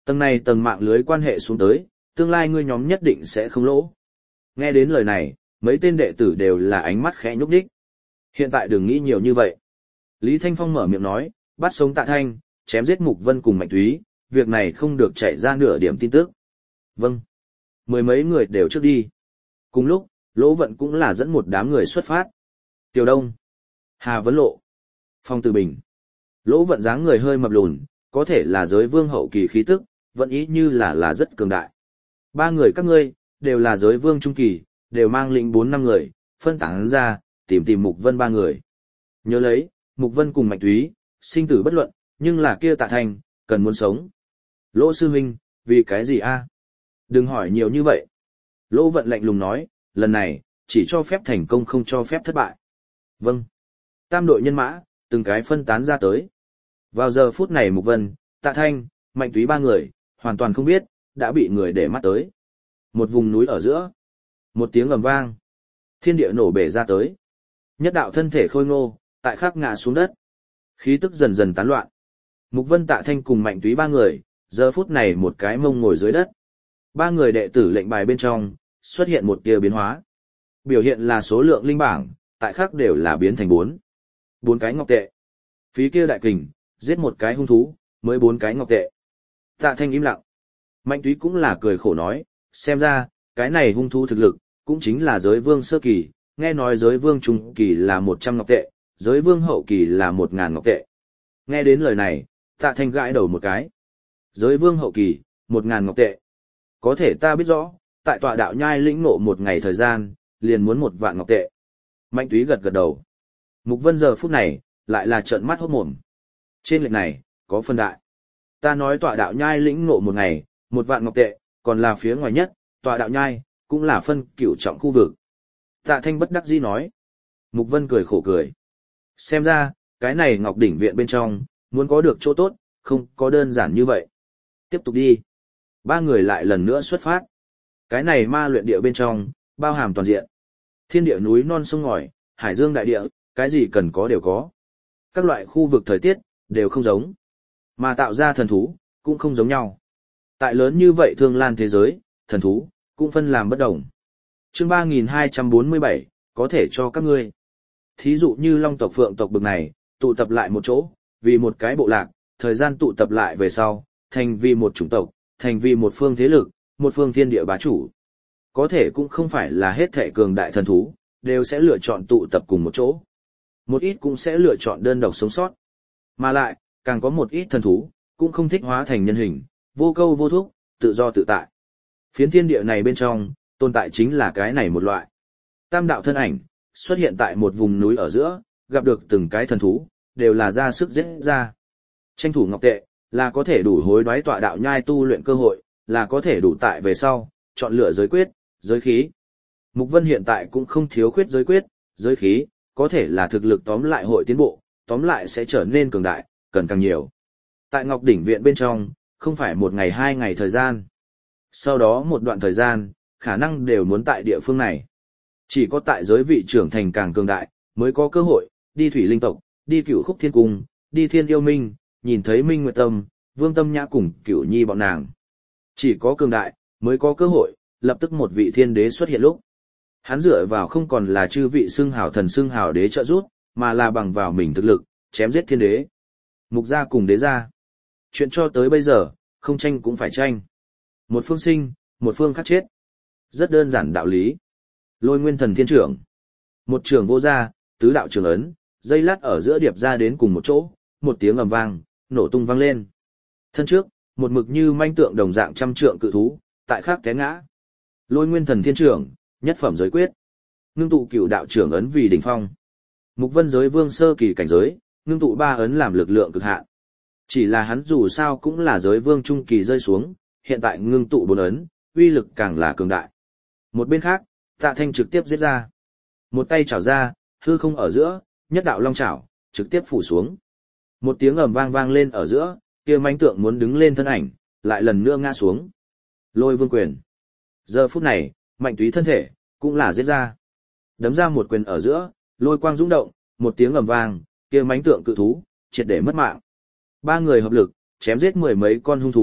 Tầng này tầng mạng lưới quan hệ xuống tới, tương lai ngươi nhóm nhất định sẽ không lỗ. Nghe đến lời này, mấy tên đệ tử đều là ánh mắt khẽ nhúc nhích. Hiện tại đừng nghĩ nhiều như vậy. Lý Thanh Phong mở miệng nói, bắt sống Tạ Thanh, chém giết Mục Vân cùng Mạnh Thúy, việc này không được chạy ra nửa điểm tin tức. Vâng. Mười mấy người đều trước đi. Cùng lúc, Lỗ Vận cũng là dẫn một đám người xuất phát. Tiểu Đông, Hà Vấn Lộ, Phong Từ Bình. Lỗ Vận dáng người hơi mập lùn, có thể là giới vương hậu kỳ khí tức, vẫn ý như là là rất cường đại. Ba người các ngươi, đều là giới vương trung kỳ, đều mang lĩnh bốn năm người, phân tán ra, tìm tìm Mục Vân ba người. Nhớ lấy, Mục Vân cùng Mạnh Thúy, sinh tử bất luận, nhưng là kia Tạ Thanh, cần muốn sống. Lỗ sư huynh, vì cái gì a? Đừng hỏi nhiều như vậy. Lỗ Vận lạnh lùng nói, lần này, chỉ cho phép thành công không cho phép thất bại. Vâng. Tam đội nhân mã, từng cái phân tán ra tới. Vào giờ phút này Mục Vân, Tạ Thanh, Mạnh Thúy ba người, hoàn toàn không biết, đã bị người để mắt tới. Một vùng núi ở giữa. Một tiếng ầm vang. Thiên địa nổ bể ra tới. Nhất đạo thân thể khôi ngô, tại khắc ngã xuống đất. Khí tức dần dần tán loạn. Mục Vân, Tạ Thanh cùng Mạnh Thúy ba người, giờ phút này một cái mông ngồi dưới đất. Ba người đệ tử lệnh bài bên trong, xuất hiện một tia biến hóa. Biểu hiện là số lượng linh bảng, tại khắc đều là biến thành bốn. Bốn cái ngọc tệ. Phí kia đại kình, giết một cái hung thú, mới bốn cái ngọc tệ. Tạ Thanh im lặng. Mạnh Thúy cũng là cười khổ nói, xem ra, cái này hung thú thực lực, cũng chính là giới vương sơ kỳ, nghe nói giới vương trung kỳ là một trăm ngọc tệ, giới vương hậu kỳ là một ngàn ngọc tệ. Nghe đến lời này, Tạ Thanh gãi đầu một cái. Giới vương hậu kỳ, một ngàn ngọc tệ. Có thể ta biết rõ, tại tọa đạo nhai lĩnh ngộ một ngày thời gian, liền muốn một vạn ngọc tệ. Mạnh Thúy gật gật đầu. Mục Vân giờ phút này, lại là trợn mắt hốt mồm. Trên lệnh này, có phân đại. Ta nói tọa đạo nhai lĩnh ngộ một ngày, một vạn ngọc tệ, còn là phía ngoài nhất, tọa đạo nhai, cũng là phân cửu trọng khu vực. Tạ Thanh bất đắc dĩ nói. Mục Vân cười khổ cười. Xem ra, cái này Ngọc Đỉnh Viện bên trong, muốn có được chỗ tốt, không có đơn giản như vậy. Tiếp tục đi. Ba người lại lần nữa xuất phát. Cái này ma luyện địa bên trong, bao hàm toàn diện. Thiên địa núi non sông ngòi, hải dương đại địa, cái gì cần có đều có. Các loại khu vực thời tiết, đều không giống. Mà tạo ra thần thú, cũng không giống nhau. Tại lớn như vậy thương lan thế giới, thần thú, cũng phân làm bất đồng. Chương ba nghìn hai trăm bốn mươi bảy, có thể cho các ngươi. Thí dụ như Long tộc Phượng tộc bực này, tụ tập lại một chỗ, vì một cái bộ lạc, thời gian tụ tập lại về sau, thành vì một chủng tộc, thành vì một phương thế lực, một phương thiên địa bá chủ. Có thể cũng không phải là hết thể cường đại thần thú, đều sẽ lựa chọn tụ tập cùng một chỗ. Một ít cũng sẽ lựa chọn đơn độc sống sót. Mà lại, càng có một ít thần thú, cũng không thích hóa thành nhân hình, vô câu vô thúc, tự do tự tại. Phiến thiên địa này bên trong, tồn tại chính là cái này một loại. Tam đạo thân ảnh, xuất hiện tại một vùng núi ở giữa, gặp được từng cái thần thú, đều là ra sức giết ra. Tranh thủ ngọc tệ, là có thể đủ hối đoái tọa đạo nhai tu luyện cơ hội, là có thể đủ tại về sau, chọn lựa giới quyết, giới khí. Mục Vân hiện tại cũng không thiếu khuyết giới quyết, giới khí, có thể là thực lực tóm lại hội tiến bộ, tóm lại sẽ trở nên cường đại, cần càng nhiều. Tại Ngọc Đỉnh Viện bên trong, không phải một ngày hai ngày thời gian. Sau đó một đoạn thời gian, khả năng đều muốn tại địa phương này. Chỉ có tại giới vị trưởng thành càng cường đại, mới có cơ hội, đi thủy linh tộc, đi cửu khúc thiên cung, đi thiên yêu minh, nhìn thấy Minh Nguyệt Tâm, Vương Tâm Nhã cùng Cửu Nhi bọn nàng. Chỉ có cường đại, mới có cơ hội, lập tức một vị thiên đế xuất hiện lúc. Hắn dựa vào không còn là chư vị xưng hào thần xưng hào đế trợ giúp, mà là bằng vào mình thực lực, chém giết thiên đế. Mục gia cùng đế gia. Chuyện cho tới bây giờ, không tranh cũng phải tranh. Một phương sinh, một phương khắc chết. Rất đơn giản đạo lý. Lôi Nguyên Thần Thiên Trưởng. Một trường vô gia, tứ đạo trường ấn, dây lát ở giữa điệp ra đến cùng một chỗ, một tiếng ầm vang, nổ tung vang lên. Thân trước, một mực như manh tượng đồng dạng trăm trượng cự thú, tại khác té ngã. Lôi Nguyên Thần Thiên Trưởng, nhất phẩm giới quyết. Ngưng tụ cửu đạo trưởng ấn vì đỉnh phong. Mục Vân giới vương sơ kỳ cảnh giới, ngưng tụ ba ấn làm lực lượng cực hạn. Chỉ là hắn dù sao cũng là giới vương trung kỳ rơi xuống, hiện tại ngưng tụ bốn ấn, uy lực càng là cường đại. Một bên khác, Tạ Thanh trực tiếp giết ra. Một tay chảo ra, hư không ở giữa, nhất đạo long chảo, trực tiếp phủ xuống. Một tiếng ầm vang vang lên ở giữa, kia mãnh tượng muốn đứng lên thân ảnh, lại lần nữa ngã xuống. Lôi Vương quyền. Giờ phút này, Mạnh Thúy thân thể, cũng là giết ra. Đấm ra một quyền ở giữa, lôi quang rung động, một tiếng ầm vang, kia mãnh tượng cự thú, triệt để mất mạng. Ba người hợp lực, chém giết mười mấy con hung thú,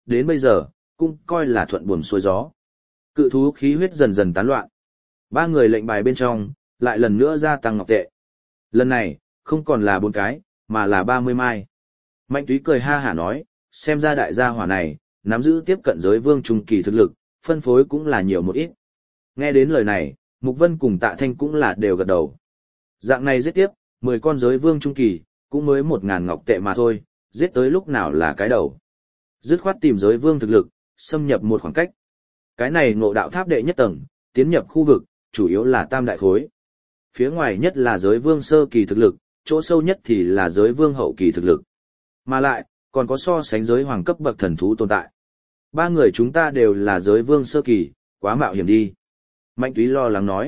đến bây giờ, cũng coi là thuận buồm xuôi gió. Cự thú khí huyết dần dần tán loạn. Ba người lệnh bài bên trong, lại lần nữa gia tăng ngọc tệ. Lần này, không còn là bốn cái, mà là ba mươi mai. Mạnh Túy cười ha hả nói, xem ra đại gia hỏa này, nắm giữ tiếp cận giới vương trung kỳ thực lực, phân phối cũng là nhiều một ít. Nghe đến lời này, Mục Vân cùng Tạ Thanh cũng là đều gật đầu. Dạng này giết tiếp, mười con giới vương trung kỳ, cũng mới một ngàn ngọc tệ mà thôi, giết tới lúc nào là cái đầu. Dứt khoát tìm giới vương thực lực, xâm nhập một khoảng cách. Cái này ngộ đạo tháp đệ nhất tầng, tiến nhập khu vực, chủ yếu là tam đại khối. Phía ngoài nhất là giới vương sơ kỳ thực lực, chỗ sâu nhất thì là giới vương hậu kỳ thực lực. Mà lại, còn có so sánh giới hoàng cấp bậc thần thú tồn tại. Ba người chúng ta đều là giới vương sơ kỳ, quá mạo hiểm đi. Mạnh Túy lo lắng nói.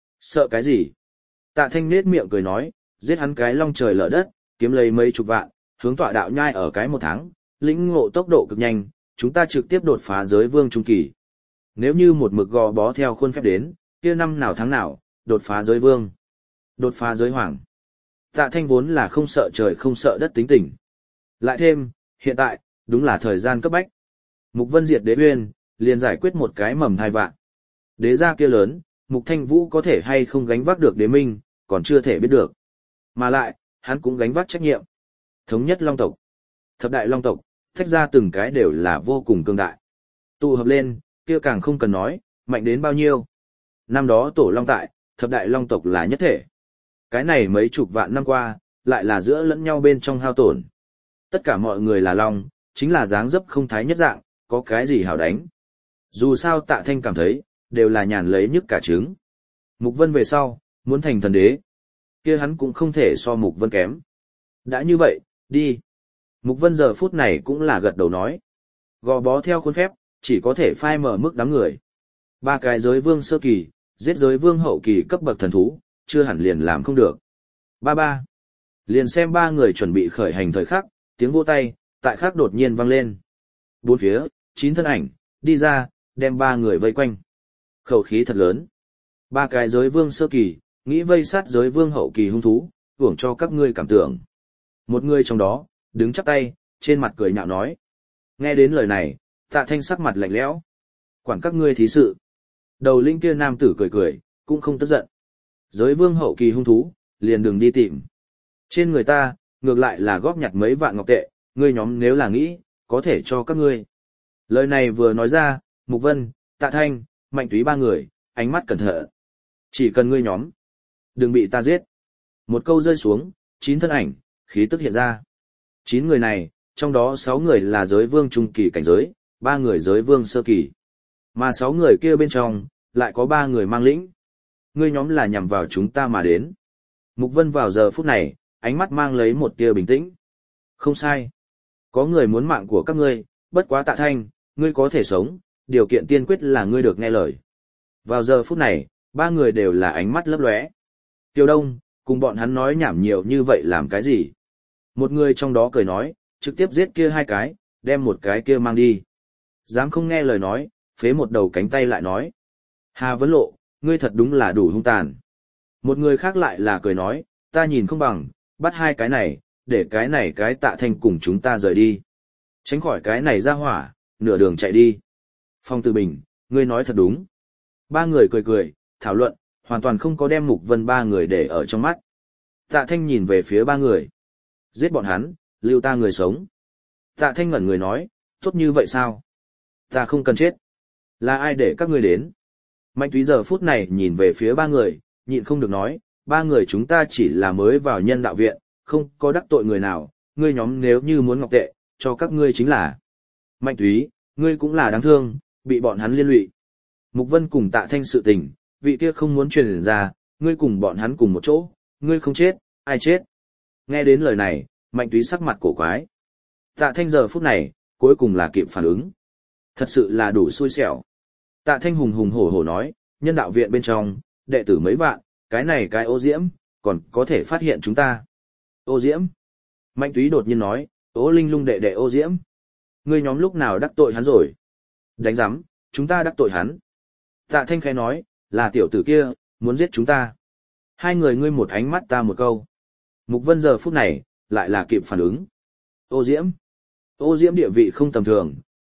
Sợ cái gì? Tạ Thanh nết miệng cười nói, giết hắn cái long trời lở đất, kiếm lấy mấy chục vạn, hướng tọa đạo nhai ở cái một tháng, lĩnh ngộ tốc độ cực nhanh, chúng ta trực tiếp đột phá giới vương trung kỳ. Nếu như một mực gò bó theo khuôn phép đến, kia năm nào tháng nào, đột phá giới vương, đột phá giới hoàng. Tạ Thanh vốn là không sợ trời không sợ đất tính tình. Lại thêm, hiện tại, đúng là thời gian cấp bách. Mục Vân diệt đế uyên, liền giải quyết một cái mầm thai vạn. Đế gia kia lớn, Mục Thanh Vũ có thể hay không gánh vác được đế minh, còn chưa thể biết được. Mà lại, hắn cũng gánh vác trách nhiệm. Thống nhất long tộc, thập đại long tộc, tách ra từng cái đều là vô cùng cường đại. Tụ hợp lên, kia càng không cần nói, mạnh đến bao nhiêu. Năm đó tổ long tại, thập đại long tộc là nhất thể. Cái này mấy chục vạn năm qua, lại là giữa lẫn nhau bên trong hao tổn. Tất cả mọi người là long, chính là dáng dấp không thái nhất dạng, có cái gì hảo đánh. Dù sao Tạ Thanh cảm thấy, đều là nhàn lấy nhức cả trứng. Mục Vân về sau, muốn thành thần đế, kia hắn cũng không thể so Mục Vân kém. Đã như vậy, đi. Mục Vân giờ phút này cũng là gật đầu nói. Gò bó theo khuôn phép, chỉ có thể phai mở mức đám người. Ba cái giới vương sơ kỳ, giết giới vương hậu kỳ cấp bậc thần thú, chưa hẳn liền làm không được. Ba ba. Liền xem ba người chuẩn bị khởi hành thời khắc, tiếng vỗ tay, tại khắc đột nhiên vang lên. Bốn phía, chín thân ảnh, đi ra, đem ba người vây quanh. Khẩu khí thật lớn. Ba cái giới vương sơ kỳ, nghĩ vây sát giới vương hậu kỳ hung thú, hưởng cho các ngươi cảm tưởng. Một người trong đó, đứng chắp tay, trên mặt cười nhạo nói. Nghe đến lời này, Tạ Thanh sắc mặt lạnh lẽo. Quản các ngươi thí sự. Đầu linh kia nam tử cười cười, cũng không tức giận. Giới vương hậu kỳ hung thú, liền đừng đi tìm. Trên người ta, ngược lại là góp nhặt mấy vạn ngọc tệ, ngươi nhóm nếu là nghĩ, có thể cho các ngươi. Lời này vừa nói ra, Mục Vân, Tạ Thanh, Mạnh Túy ba người, ánh mắt cẩn thận. Chỉ cần ngươi nhóm, đừng bị ta giết. Một câu rơi xuống, chín thân ảnh, khí tức hiện ra. Chín người này, trong đó sáu người là giới vương trung kỳ cảnh giới, ba người giới vương sơ kỳ. Mà sáu người kia bên trong, lại có ba người mang lĩnh. Ngươi nhóm là nhằm vào chúng ta mà đến. Mục Vân vào giờ phút này, ánh mắt mang lấy một tia bình tĩnh. Không sai. Có người muốn mạng của các ngươi, bất quá Tạ Thanh, ngươi có thể sống, điều kiện tiên quyết là ngươi được nghe lời. Vào giờ phút này, ba người đều là ánh mắt lấp lóe. Tiêu Đông, cùng bọn hắn nói nhảm nhiều như vậy làm cái gì? Một người trong đó cười nói, trực tiếp giết kia hai cái, đem một cái kia mang đi. Dám không nghe lời nói, phế một đầu cánh tay lại nói. Hà Vấn Lộ, ngươi thật đúng là đủ hung tàn. Một người khác lại là cười nói, ta nhìn không bằng, bắt hai cái này, để cái này cái Tạ Thanh cùng chúng ta rời đi. Tránh khỏi cái này ra hỏa, nửa đường chạy đi. Phong Từ Bình, ngươi nói thật đúng. Ba người cười cười, thảo luận, hoàn toàn không có đem Mục Vân ba người để ở trong mắt. Tạ Thanh nhìn về phía ba người. Giết bọn hắn, lưu ta người sống. Tạ Thanh ngẩn người nói, tốt như vậy sao? Ta không cần chết. Là ai để các ngươi đến? Mạnh Túy giờ phút này nhìn về phía ba người, nhịn không được nói, ba người chúng ta chỉ là mới vào nhân đạo viện, không có đắc tội người nào, ngươi nhóm nếu như muốn ngọc tệ, cho các ngươi chính là. Mạnh Túy, ngươi cũng là đáng thương, bị bọn hắn liên lụy. Mục Vân cùng Tạ Thanh sự tình, vị kia không muốn truyền ra, ngươi cùng bọn hắn cùng một chỗ, ngươi không chết, ai chết? Nghe đến lời này, Mạnh Túy sắc mặt cổ quái. Tạ Thanh giờ phút này, cuối cùng là kịp phản ứng. Thật sự là đủ xui xẻo. Tạ Thanh hùng hùng hổ hổ nói, nhân đạo viện bên trong, đệ tử mấy vạn, cái này cái Ô Diễm, còn có thể phát hiện chúng ta. Ô Diễm. Mạnh Túy đột nhiên nói, Ô Linh Lung đệ đệ Ô Diễm. Ngươi nhóm lúc nào đắc tội hắn rồi? Đánh giám, chúng ta đắc tội hắn. Tạ Thanh khẽ nói, là tiểu tử kia, muốn giết chúng ta. Hai người ngươi một ánh mắt ta một câu. Mục Vân giờ phút này, lại là kịp phản ứng. Ô Diễm. Ô Diễm địa vị không tầm thường,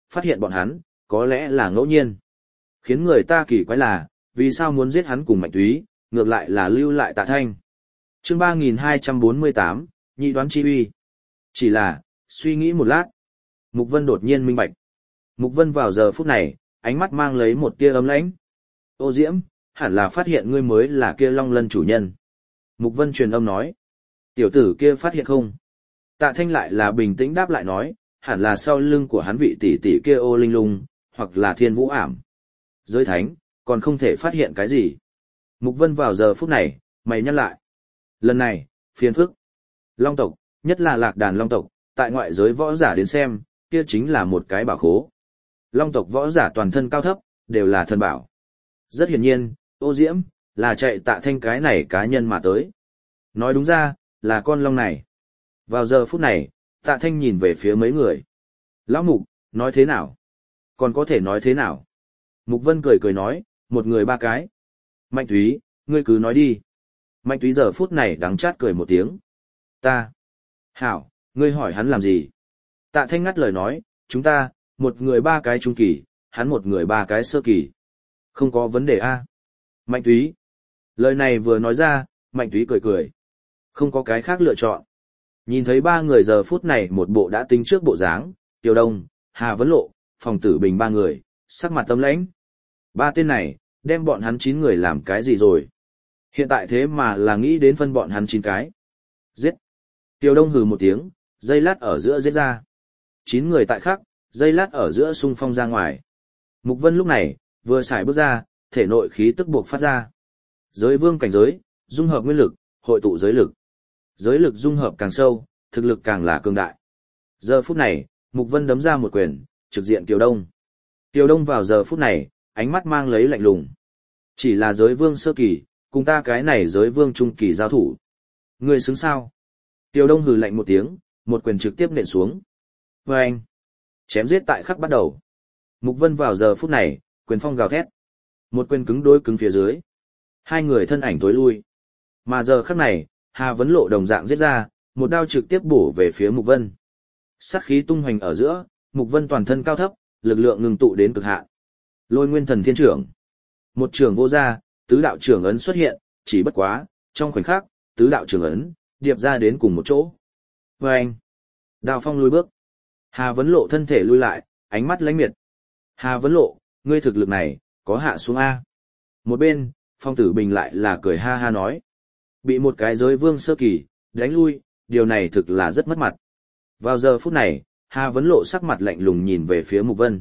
phát hiện bọn hắn, có lẽ là ngẫu nhiên. Khiến người ta kỳ quái là, vì sao muốn giết hắn cùng Mạnh Túy, ngược lại là lưu lại Tạ Thanh. Chương ba nghìn hai trăm bốn mươi tám, nhị đoán chi uy. Chỉ là, suy nghĩ một lát, Mục Vân đột nhiên minh bạch. Mục Vân vào giờ phút này, ánh mắt mang lấy một tia ấm lãnh. Ô Diễm, hẳn là phát hiện ngươi mới là kia Long Lân chủ nhân. Mục Vân truyền âm nói. Tiểu tử kia phát hiện không? Tạ Thanh lại là bình tĩnh đáp lại nói, hẳn là sau lưng của hắn vị tỷ tỷ kia Ô Linh Lung, hoặc là Thiên Vũ Ảm. Giới thánh, còn không thể phát hiện cái gì. Mục Vân vào giờ phút này, mày nhắc lại. Lần này, phiền phức. Long tộc, nhất là lạc đàn Long tộc, tại ngoại giới võ giả đến xem, kia chính là một cái bảo khố. Long tộc võ giả toàn thân cao thấp, đều là thần bảo. Rất hiển nhiên, Ô Diễm, là chạy Tạ Thanh cái này cá nhân mà tới. Nói đúng ra, là con long này. Vào giờ phút này, Tạ Thanh nhìn về phía mấy người. Lão Mục, nói thế nào? Còn có thể nói thế nào? Mục Vân cười cười nói, một người ba cái. Mạnh Thúy, ngươi cứ nói đi. Mạnh Thúy giờ phút này đắng chát cười một tiếng. Ta. Hảo, ngươi hỏi hắn làm gì? Tạ Thanh ngắt lời nói, chúng ta, một người ba cái trung kỳ, hắn một người ba cái sơ kỳ. Không có vấn đề a. Mạnh Thúy. Lời này vừa nói ra, Mạnh Thúy cười cười. Không có cái khác lựa chọn. Nhìn thấy ba người giờ phút này một bộ đã tính trước bộ dáng, Tiêu Đông, Hà Vấn Lộ, Phòng Tử Bình ba người, sắc mặt tâm lãnh. Ba tên này, đem bọn hắn chín người làm cái gì rồi? Hiện tại thế mà là nghĩ đến phân bọn hắn chín cái. Giết. Tiêu Đông hừ một tiếng, dây lát ở giữa giết ra. Chín người tại khắc, dây lát ở giữa xung phong ra ngoài. Mục Vân lúc này, vừa xài bước ra, thể nội khí tức buộc phát ra. Giới vương cảnh giới, dung hợp nguyên lực, hội tụ giới lực. Giới lực dung hợp càng sâu, thực lực càng là cường đại. Giờ phút này, Mục Vân đấm ra một quyền, trực diện Tiêu Đông. Tiêu Đông vào giờ phút này, ánh mắt mang lấy lạnh lùng. Chỉ là giới vương sơ kỳ, cùng ta cái này giới vương trung kỳ giao thủ. Ngươi xứng sao? Tiêu Đông hừ lạnh một tiếng, một quyền trực tiếp nện xuống. Và anh, chém giết tại khắc bắt đầu. Mục Vân vào giờ phút này, quyền phong gào thét. Một quyền cứng đối cứng phía dưới. Hai người thân ảnh tối lui. Mà giờ khắc này, Hà Vấn Lộ đồng dạng giết ra, một đao trực tiếp bổ về phía Mục Vân. Sát khí tung hoành ở giữa, Mục Vân toàn thân cao thấp, lực lượng ngừng tụ đến cực hạn. Lôi Nguyên Thần Thiên Trưởng. Một trường vô ra, tứ đạo trưởng ấn xuất hiện, chỉ bất quá, trong khoảnh khắc, tứ đạo trưởng ấn điệp ra đến cùng một chỗ. Và anh, Đao phong lùi bước. Hà Vấn Lộ thân thể lui lại, ánh mắt lãnh miệt. Hà Vấn Lộ, ngươi thực lực này, có hạ xuống A. Một bên, Phong Tử Bình lại là cười ha ha nói. Bị một cái giới vương sơ kỳ, đánh lui, điều này thực là rất mất mặt. Vào giờ phút này, Hà Vấn Lộ sắc mặt lạnh lùng nhìn về phía Mục Vân.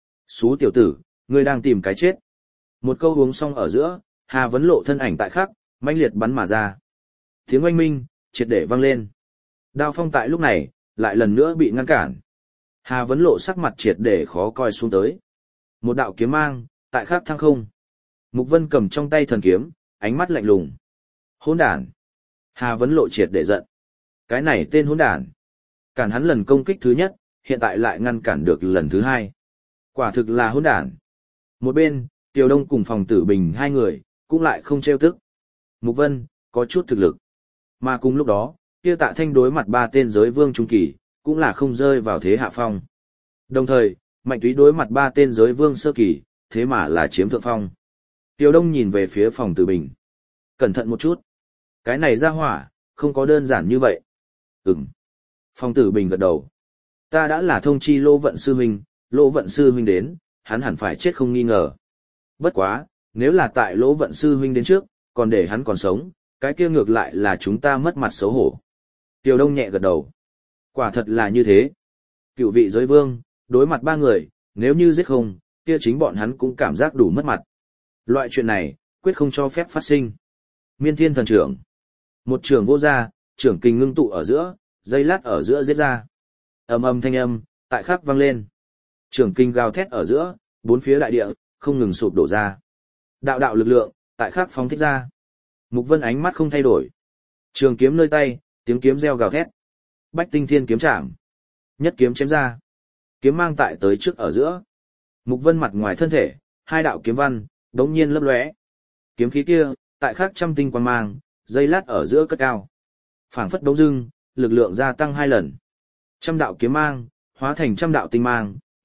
Xú tiểu tử, ngươi đang tìm cái chết. Một câu uống xong ở giữa, Hà Vấn Lộ thân ảnh tại khắc, mãnh liệt bắn mà ra. Tiếng oanh minh, triệt để vang lên. Đao phong tại lúc này, lại lần nữa bị ngăn cản. Hà Vấn Lộ sắc mặt triệt để khó coi xuống tới. Một đạo kiếm mang, tại khắc thăng không. Mục Vân cầm trong tay thần kiếm, ánh mắt lạnh lùng. Hỗn đản. Hà Vấn Lộ triệt để giận. Cái này tên hỗn đản. Cản hắn lần công kích thứ nhất, hiện tại lại ngăn cản được lần thứ hai. Quả thực là hỗn đản. Một bên, Tiêu Đông cùng Phòng Tử Bình hai người, cũng lại không trêu tức. Mục Vân, có chút thực lực. Mà cùng lúc đó, kia Tạ Thanh đối mặt ba tên giới vương trung kỳ, cũng là không rơi vào thế hạ phong. Đồng thời, Mạnh Túy đối mặt ba tên giới vương sơ kỳ, thế mà là chiếm thượng phong. Tiêu Đông nhìn về phía Phòng Tử Bình. Cẩn thận một chút. Cái này ra hỏa, không có đơn giản như vậy. Ừm. Phòng Tử Bình gật đầu. Ta đã là thông chi Lỗ Vận Sư Huynh, Lỗ Vận Sư Huynh đến, hắn hẳn phải chết không nghi ngờ. Bất quá, nếu là tại Lỗ Vận Sư Huynh đến trước, còn để hắn còn sống, cái kia ngược lại là chúng ta mất mặt xấu hổ. Tiêu Đông nhẹ gật đầu. Quả thật là như thế. Cựu vị giới vương, đối mặt ba người, nếu như giết không, kia chính bọn hắn cũng cảm giác đủ mất mặt. Loại chuyện này, quyết không cho phép phát sinh. Miên Thiên Thần Trưởng. Một trường vô ra, trưởng kình ngưng tụ ở giữa, dây lát ở giữa giết ra. Ầm ầm thanh âm, tại khắc vang lên. Trưởng kình gào thét ở giữa, bốn phía đại địa, không ngừng sụp đổ ra. Đạo đạo lực lượng, tại khắc phóng thích ra. Mục Vân ánh mắt không thay đổi. Trường kiếm nơi tay, tiếng kiếm reo gào thét. Bách Tinh Thiên kiếm chạm. Nhất kiếm chém ra. Kiếm mang tại tới trước ở giữa. Mục Vân mặt ngoài thân thể, hai đạo kiếm văn, đống nhiên lấp lóe. Kiếm khí kia, tại khắc trăm tinh quang mang, dây lát ở giữa cất cao. Phảng phất đống dưng, lực lượng gia tăng hai lần. Trăm đạo kiếm mang, hóa thành trăm đạo tinh mang,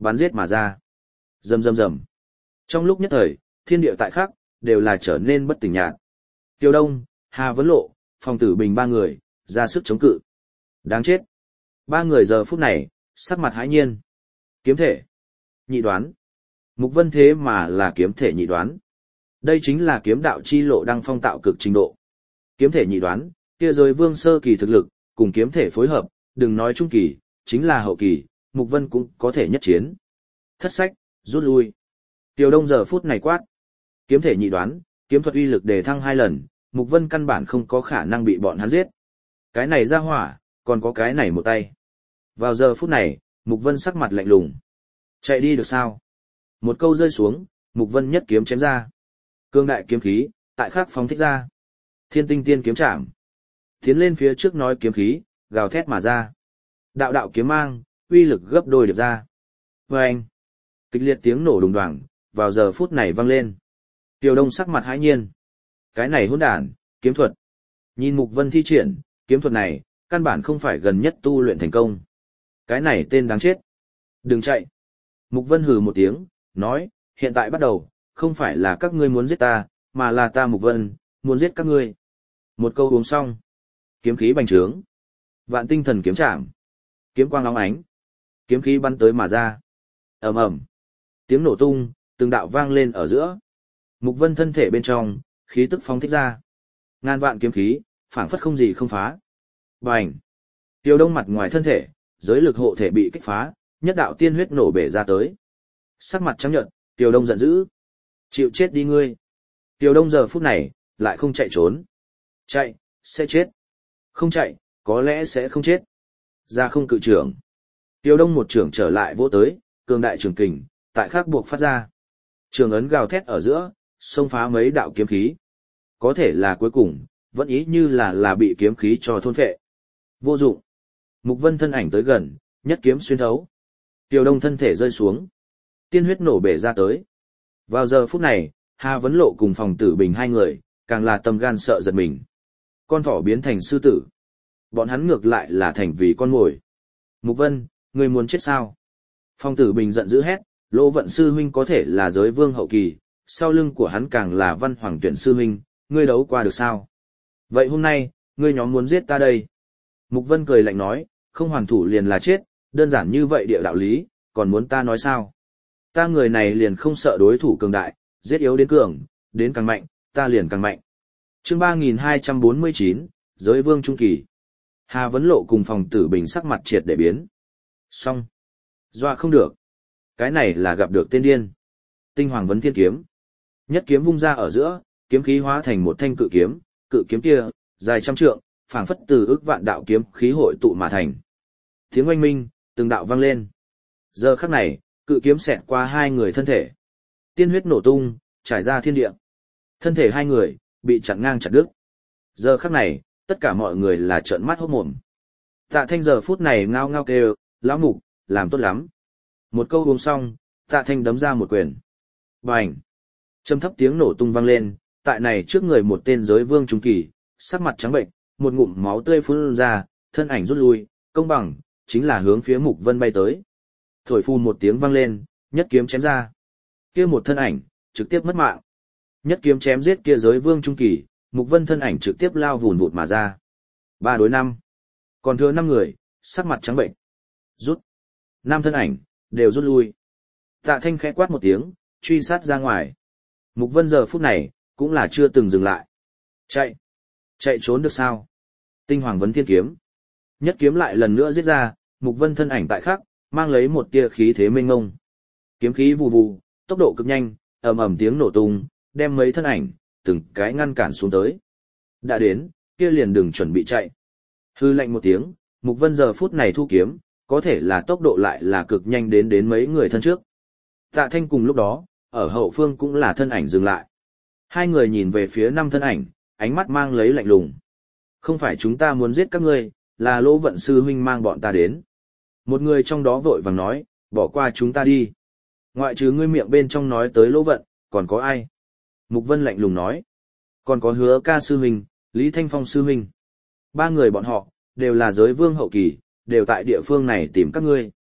bắn giết mà ra. Rầm rầm rầm. Trong lúc nhất thời, thiên địa tại khắc, đều là trở nên bất tỉnh nhạt. Tiêu Đông, Hà Vấn Lộ, Phong Tử Bình ba người, ra sức chống cự. Đáng chết. Ba người giờ phút này, sắc mặt hãi nhiên. Kiếm thể. Nhị đoán. Mục Vân thế mà là kiếm thể nhị đoán. Đây chính là kiếm đạo chi lộ đăng phong tạo cực trình độ. Kiếm thể nhị đoán, kia giới vương sơ kỳ thực lực, cùng kiếm thể phối hợp, đừng nói trung kỳ, chính là hậu kỳ, Mục Vân cũng có thể nhất chiến. Thất sách, rút lui. Tiêu Đông giờ phút này quát. Kiếm thể nhị đoán, kiếm thuật uy lực đề thăng hai lần, Mục Vân căn bản không có khả năng bị bọn hắn giết. Cái này ra hỏa, còn có cái này một tay. Vào giờ phút này, Mục Vân sắc mặt lạnh lùng. Chạy đi được sao? Một câu rơi xuống, Mục Vân nhất kiếm chém ra. Cương đại kiếm khí, tại khắc phóng thích ra. Thiên tinh tiên kiếm chạm. Tiến lên phía trước nói kiếm khí, gào thét mà ra. Đạo đạo kiếm mang, uy lực gấp đôi điệp ra. Vâng! Kịch liệt tiếng nổ đùng đoàng, vào giờ phút này vang lên. Tiêu Đông sắc mặt hãi nhiên. Cái này hỗn đản, kiếm thuật. Nhìn Mục Vân thi triển, kiếm thuật này, căn bản không phải gần nhất tu luyện thành công. Cái này tên đáng chết. Đừng chạy. Mục Vân hừ một tiếng, nói, hiện tại bắt đầu, không phải là các ngươi muốn giết ta, mà là ta Mục Vân, muốn giết các ngươi. Một câu uống xong. Kiếm khí bành trướng. Vạn tinh thần kiếm chạm. Kiếm quang óng ánh. Kiếm khí bắn tới mà ra. Ầm ầm. Tiếng nổ tung, từng đạo vang lên ở giữa. Mục Vân thân thể bên trong, khí tức phóng thích ra. Ngàn vạn kiếm khí, phảng phất không gì không phá. Bành. Tiêu Đông mặt ngoài thân thể, giới lực hộ thể bị kích phá, nhất đạo tiên huyết nổ bể ra tới. Sắc mặt trắng nhợt, Tiêu Đông giận dữ. Chịu chết đi ngươi. Tiêu Đông giờ phút này, lại không chạy trốn. Chạy, sẽ chết. Không chạy, có lẽ sẽ không chết. Ra không cự trưởng. Tiêu Đông một trưởng trở lại vỗ tới, cường đại trường kình, tại khắc buộc phát ra. Trường ấn gào thét ở giữa, xông phá mấy đạo kiếm khí. Có thể là cuối cùng, vẫn ý như là là bị kiếm khí cho thôn phệ. Vô dụng. Mục Vân thân ảnh tới gần, nhất kiếm xuyên thấu. Tiêu Đông thân thể rơi xuống. Tiên huyết nổ bể ra tới. Vào giờ phút này, Hà Vấn Lộ cùng Phòng Tử Bình hai người, càng là tâm gan sợ giật mình. Con thỏ biến thành sư tử. Bọn hắn ngược lại là thành vì con mồi. Mục Vân, ngươi muốn chết sao? Phong Tử Bình giận dữ hét, Lỗ Vận sư huynh có thể là giới vương hậu kỳ, sau lưng của hắn càng là Văn Hoàng Tuyển sư huynh, ngươi đấu qua được sao? Vậy hôm nay, ngươi nhóm muốn giết ta đây? Mục Vân cười lạnh nói, không hoàn thủ liền là chết, đơn giản như vậy địa đạo lý, còn muốn ta nói sao? Ta người này liền không sợ đối thủ cường đại, giết yếu đến cường, đến càng mạnh, ta liền càng mạnh. Chương ba nghìn hai trăm bốn mươi chín, giới vương trung kỳ. Hà Vấn Lộ cùng Phòng Tử Bình sắc mặt triệt để biến. Xong. Doa không được. Cái này là gặp được tên điên. Tinh Hoàng Vấn Thiên Kiếm. Nhất kiếm vung ra ở giữa, kiếm khí hóa thành một thanh cự kiếm, cự kiếm kia, dài trăm trượng, phảng phất từ ức vạn đạo kiếm khí hội tụ mà thành. Tiếng oanh minh, từng đạo vang lên. Giờ khắc này, cự kiếm xẹt qua hai người thân thể. Tiên huyết nổ tung, trải ra thiên địa. Thân thể hai người, bị chặn ngang chặt đứt. Giờ khắc này, tất cả mọi người là trợn mắt hốt mồm. Tạ Thanh giờ phút này ngao ngao kêu, lão Mục, làm tốt lắm. Một câu uống xong, Tạ Thanh đấm ra một quyền. Bành! Trầm thấp tiếng nổ tung vang lên, tại này trước người một tên giới vương trung kỳ, sắc mặt trắng bệnh, một ngụm máu tươi phun ra, thân ảnh rút lui, công bằng, chính là hướng phía Mục Vân bay tới. Thổi phun một tiếng vang lên, nhất kiếm chém ra. Kia một thân ảnh, trực tiếp mất mạng. Nhất kiếm chém giết kia giới vương trung kỳ, Mục Vân thân ảnh trực tiếp lao vùn vụt mà ra. Ba đối năm. Còn thừa năm người, sắc mặt trắng bệnh. Rút. Năm thân ảnh, đều rút lui. Tạ Thanh khẽ quát một tiếng, truy sát ra ngoài. Mục Vân giờ phút này, cũng là chưa từng dừng lại. Chạy. Chạy trốn được sao? Tinh Hoàng Vấn Thiên Kiếm. Nhất kiếm lại lần nữa giết ra, Mục Vân thân ảnh tại khắc, mang lấy một tia khí thế mênh ngông. Kiếm khí vù vù, tốc độ cực nhanh, ầm ầm tiếng nổ tung, đem mấy thân ảnh, từng cái ngăn cản xuống tới. Đã đến, kia liền đừng chuẩn bị chạy. Hư lạnh một tiếng, Mục Vân giờ phút này thu kiếm, có thể là tốc độ lại là cực nhanh đến đến mấy người thân trước. Tạ Thanh cùng lúc đó, ở hậu phương cũng là thân ảnh dừng lại. Hai người nhìn về phía năm thân ảnh, ánh mắt mang lấy lạnh lùng. Không phải chúng ta muốn giết các ngươi, là Lỗ Vận sư huynh mang bọn ta đến. Một người trong đó vội vàng nói, bỏ qua chúng ta đi. Ngoại trừ ngươi miệng bên trong nói tới Lỗ Vận, còn có ai? Mục Vân lạnh lùng nói. Còn có Hứa Ca sư huynh, Lý Thanh Phong sư huynh. Ba người bọn họ, đều là giới vương hậu kỳ, đều tại địa phương này tìm các ngươi.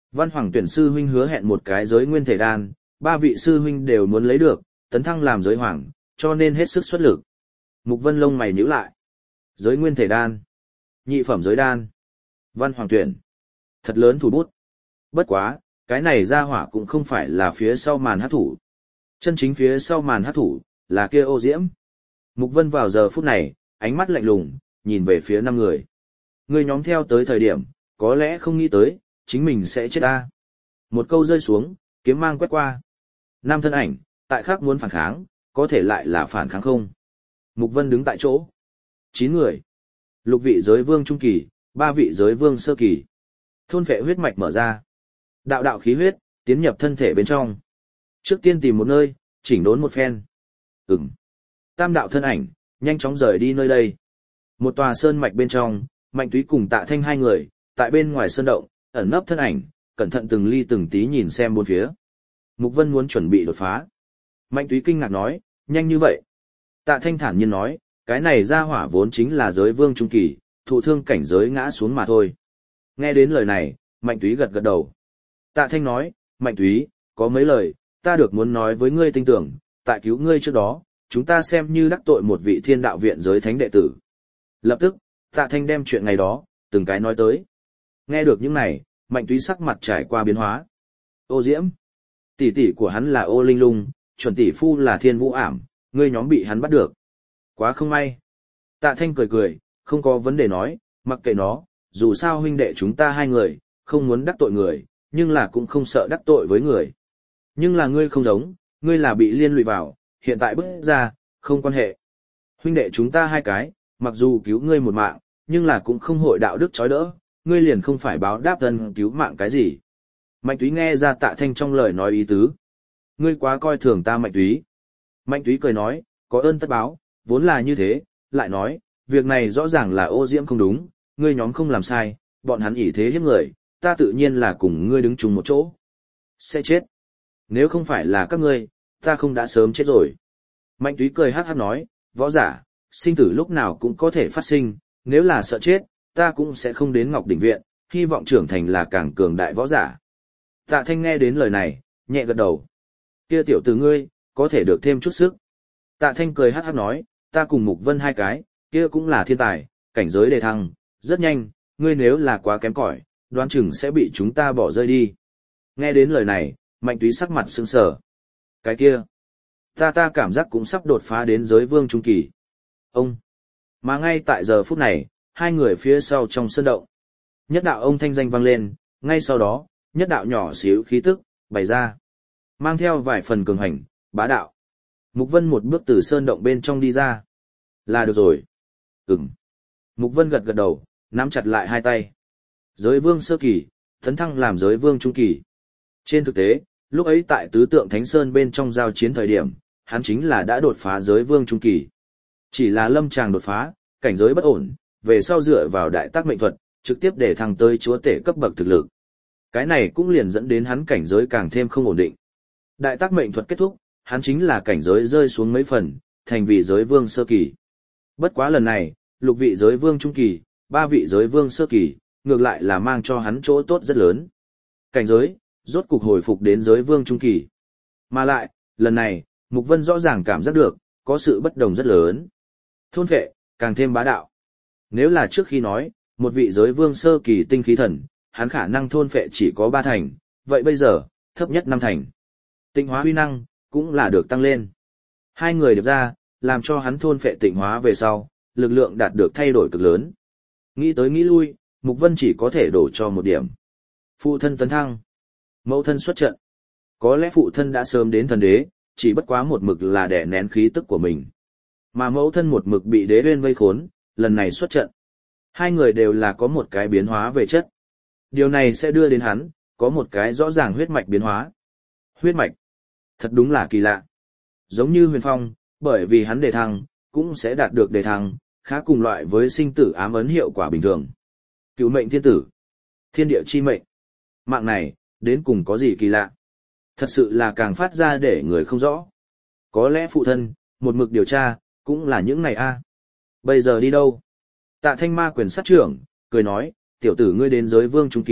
Văn Hoàng tuyển sư huynh hứa hẹn một cái giới nguyên thể đan, ba vị sư huynh đều muốn lấy được, tấn thăng làm giới hoàng, cho nên hết sức xuất lực. Mục Vân lông mày nhíu lại. Giới nguyên thể đan, nhị phẩm giới đan, Văn Hoàng tuyển. Thật lớn thủ bút. Bất quá, cái này ra hỏa cũng không phải là phía sau màn hát thủ. Chân chính phía sau màn hát thủ, là kia Ô Diễm. Mục Vân vào giờ phút này, ánh mắt lạnh lùng, nhìn về phía năm người. Người nhóm theo tới thời điểm, có lẽ không nghĩ tới, chính mình sẽ chết ta. Một câu rơi xuống, kiếm mang quét qua. Năm thân ảnh, tại khác muốn phản kháng, có thể lại là phản kháng không. Mục Vân đứng tại chỗ. Chín người. Lục vị giới vương trung kỳ, ba vị giới vương sơ kỳ. Thôn phệ huyết mạch mở ra. Đạo đạo khí huyết, tiến nhập thân thể bên trong. Trước tiên tìm một nơi, chỉnh đốn một phen. Ừm. Tam đạo thân ảnh, nhanh chóng rời đi nơi đây. Một tòa sơn mạch bên trong, Mạnh Túy cùng Tạ Thanh hai người, tại bên ngoài sơn động, ẩn nấp thân ảnh, cẩn thận từng ly từng tí nhìn xem bốn phía. Mục Vân muốn chuẩn bị đột phá. Mạnh Túy kinh ngạc nói, nhanh như vậy. Tạ Thanh thản nhiên nói, cái này ra hỏa vốn chính là giới vương trung kỳ, thụ thương cảnh giới ngã xuống mà thôi. Nghe đến lời này, Mạnh Túy gật gật đầu. Tạ Thanh nói, Mạnh Túy, có mấy lời, ta được muốn nói với ngươi tin tưởng, tại cứu ngươi trước đó, chúng ta xem như đắc tội một vị thiên đạo viện giới thánh đệ tử. Lập tức, Tạ Thanh đem chuyện ngày đó, từng cái nói tới. Nghe được những này, Mạnh Túy sắc mặt trải qua biến hóa. Ô Diễm, tỷ tỷ của hắn là Ô Linh Lung, chuẩn tỷ phu là Thiên Vũ Ảm, ngươi nhóm bị hắn bắt được. Quá không may. Tạ Thanh cười cười, không có vấn đề nói, mặc kệ nó, dù sao huynh đệ chúng ta hai người, không muốn đắc tội người, nhưng là cũng không sợ đắc tội với người. Nhưng là ngươi không giống, ngươi là bị liên lụy vào, hiện tại bước ra, không quan hệ. Huynh đệ chúng ta hai cái, mặc dù cứu ngươi một mạng, nhưng là cũng không hội đạo đức chói đỡ, ngươi liền không phải báo đáp thân cứu mạng cái gì. Mạnh Túy nghe ra Tạ Thanh trong lời nói ý tứ. Ngươi quá coi thường ta Mạnh Túy. Mạnh Túy cười nói, có ơn tất báo, vốn là như thế, lại nói, việc này rõ ràng là Ô Diễm không đúng, ngươi nhóm không làm sai, bọn hắn ỷ thế hiếp người, ta tự nhiên là cùng ngươi đứng chung một chỗ. Sẽ chết. Nếu không phải là các ngươi, ta không đã sớm chết rồi. Mạnh Túy cười hát hát nói, võ giả, sinh tử lúc nào cũng có thể phát sinh, nếu là sợ chết, ta cũng sẽ không đến Ngọc Đỉnh Viện, hy vọng trưởng thành là càng cường đại võ giả. Tạ Thanh nghe đến lời này, nhẹ gật đầu. Kia tiểu tử ngươi, có thể được thêm chút sức. Tạ Thanh cười hát hát nói, ta cùng Mục Vân hai cái, kia cũng là thiên tài, cảnh giới đề thăng, rất nhanh, ngươi nếu là quá kém cỏi, đoán chừng sẽ bị chúng ta bỏ rơi đi. Nghe đến lời này, Mạnh Túy sắc mặt sững sờ. Cái kia, ta ta cảm giác cũng sắp đột phá đến giới vương trung kỳ. Ông, mà ngay tại giờ phút này, hai người phía sau trong sân động. Nhất đạo ông thanh danh vang lên, ngay sau đó, nhất đạo nhỏ xíu khí tức, bày ra. Mang theo vài phần cường hành, bá đạo. Mục Vân một bước từ sơn động bên trong đi ra. Là được rồi. Ừm. Mục Vân gật gật đầu, nắm chặt lại hai tay. Giới vương sơ kỳ, tấn thăng làm giới vương trung kỳ. Trên thực tế, lúc ấy tại tứ tượng Thánh Sơn bên trong giao chiến thời điểm, hắn chính là đã đột phá giới vương trung kỳ. Chỉ là lâm tràng đột phá, cảnh giới bất ổn, về sau dựa vào đại tác mệnh thuật, trực tiếp để thăng tới chúa tể cấp bậc thực lực. Cái này cũng liền dẫn đến hắn cảnh giới càng thêm không ổn định. Đại tác mệnh thuật kết thúc, hắn chính là cảnh giới rơi xuống mấy phần, thành vị giới vương sơ kỳ. Bất quá lần này, lục vị giới vương trung kỳ, ba vị giới vương sơ kỳ, ngược lại là mang cho hắn chỗ tốt rất lớn. Cảnh giới, rốt cục hồi phục đến giới vương trung kỳ. Mà lại, lần này, Mục Vân rõ ràng cảm giác được, có sự bất đồng rất lớn. Thôn phệ, càng thêm bá đạo. Nếu là trước khi nói, một vị giới vương sơ kỳ tinh khí thần, hắn khả năng thôn phệ chỉ có ba thành, vậy bây giờ, thấp nhất năm thành. Tịnh hóa huy năng, cũng là được tăng lên. Hai người điệp ra, làm cho hắn thôn phệ tịnh hóa về sau, lực lượng đạt được thay đổi cực lớn. Nghĩ tới nghĩ lui, Mục Vân chỉ có thể đổ cho một điểm. Phụ thân tấn thăng. Mẫu thân xuất trận. Có lẽ phụ thân đã sớm đến thần đế, chỉ bất quá một mực là đè nén khí tức của mình. Mà mẫu thân một mực bị đế uyên vây khốn, lần này xuất trận. Hai người đều là có một cái biến hóa về chất. Điều này sẽ đưa đến hắn, có một cái rõ ràng huyết mạch biến hóa. Huyết mạch. Thật đúng là kỳ lạ. Giống như Huyền Phong, bởi vì hắn đề thăng, cũng sẽ đạt được đề thăng, khá cùng loại với sinh tử ám ấn hiệu quả bình thường. Cựu mệnh thiên tử. Thiên địa chi mệnh. Mạng này, đến cùng có gì kỳ lạ. Thật sự là càng phát ra để người không rõ. Có lẽ phụ thân, một mực điều tra, cũng là những này a. Bây giờ đi đâu? Tạ Thanh ma quyền sát trưởng, cười nói, tiểu tử ngươi đến giới vương trung kỳ,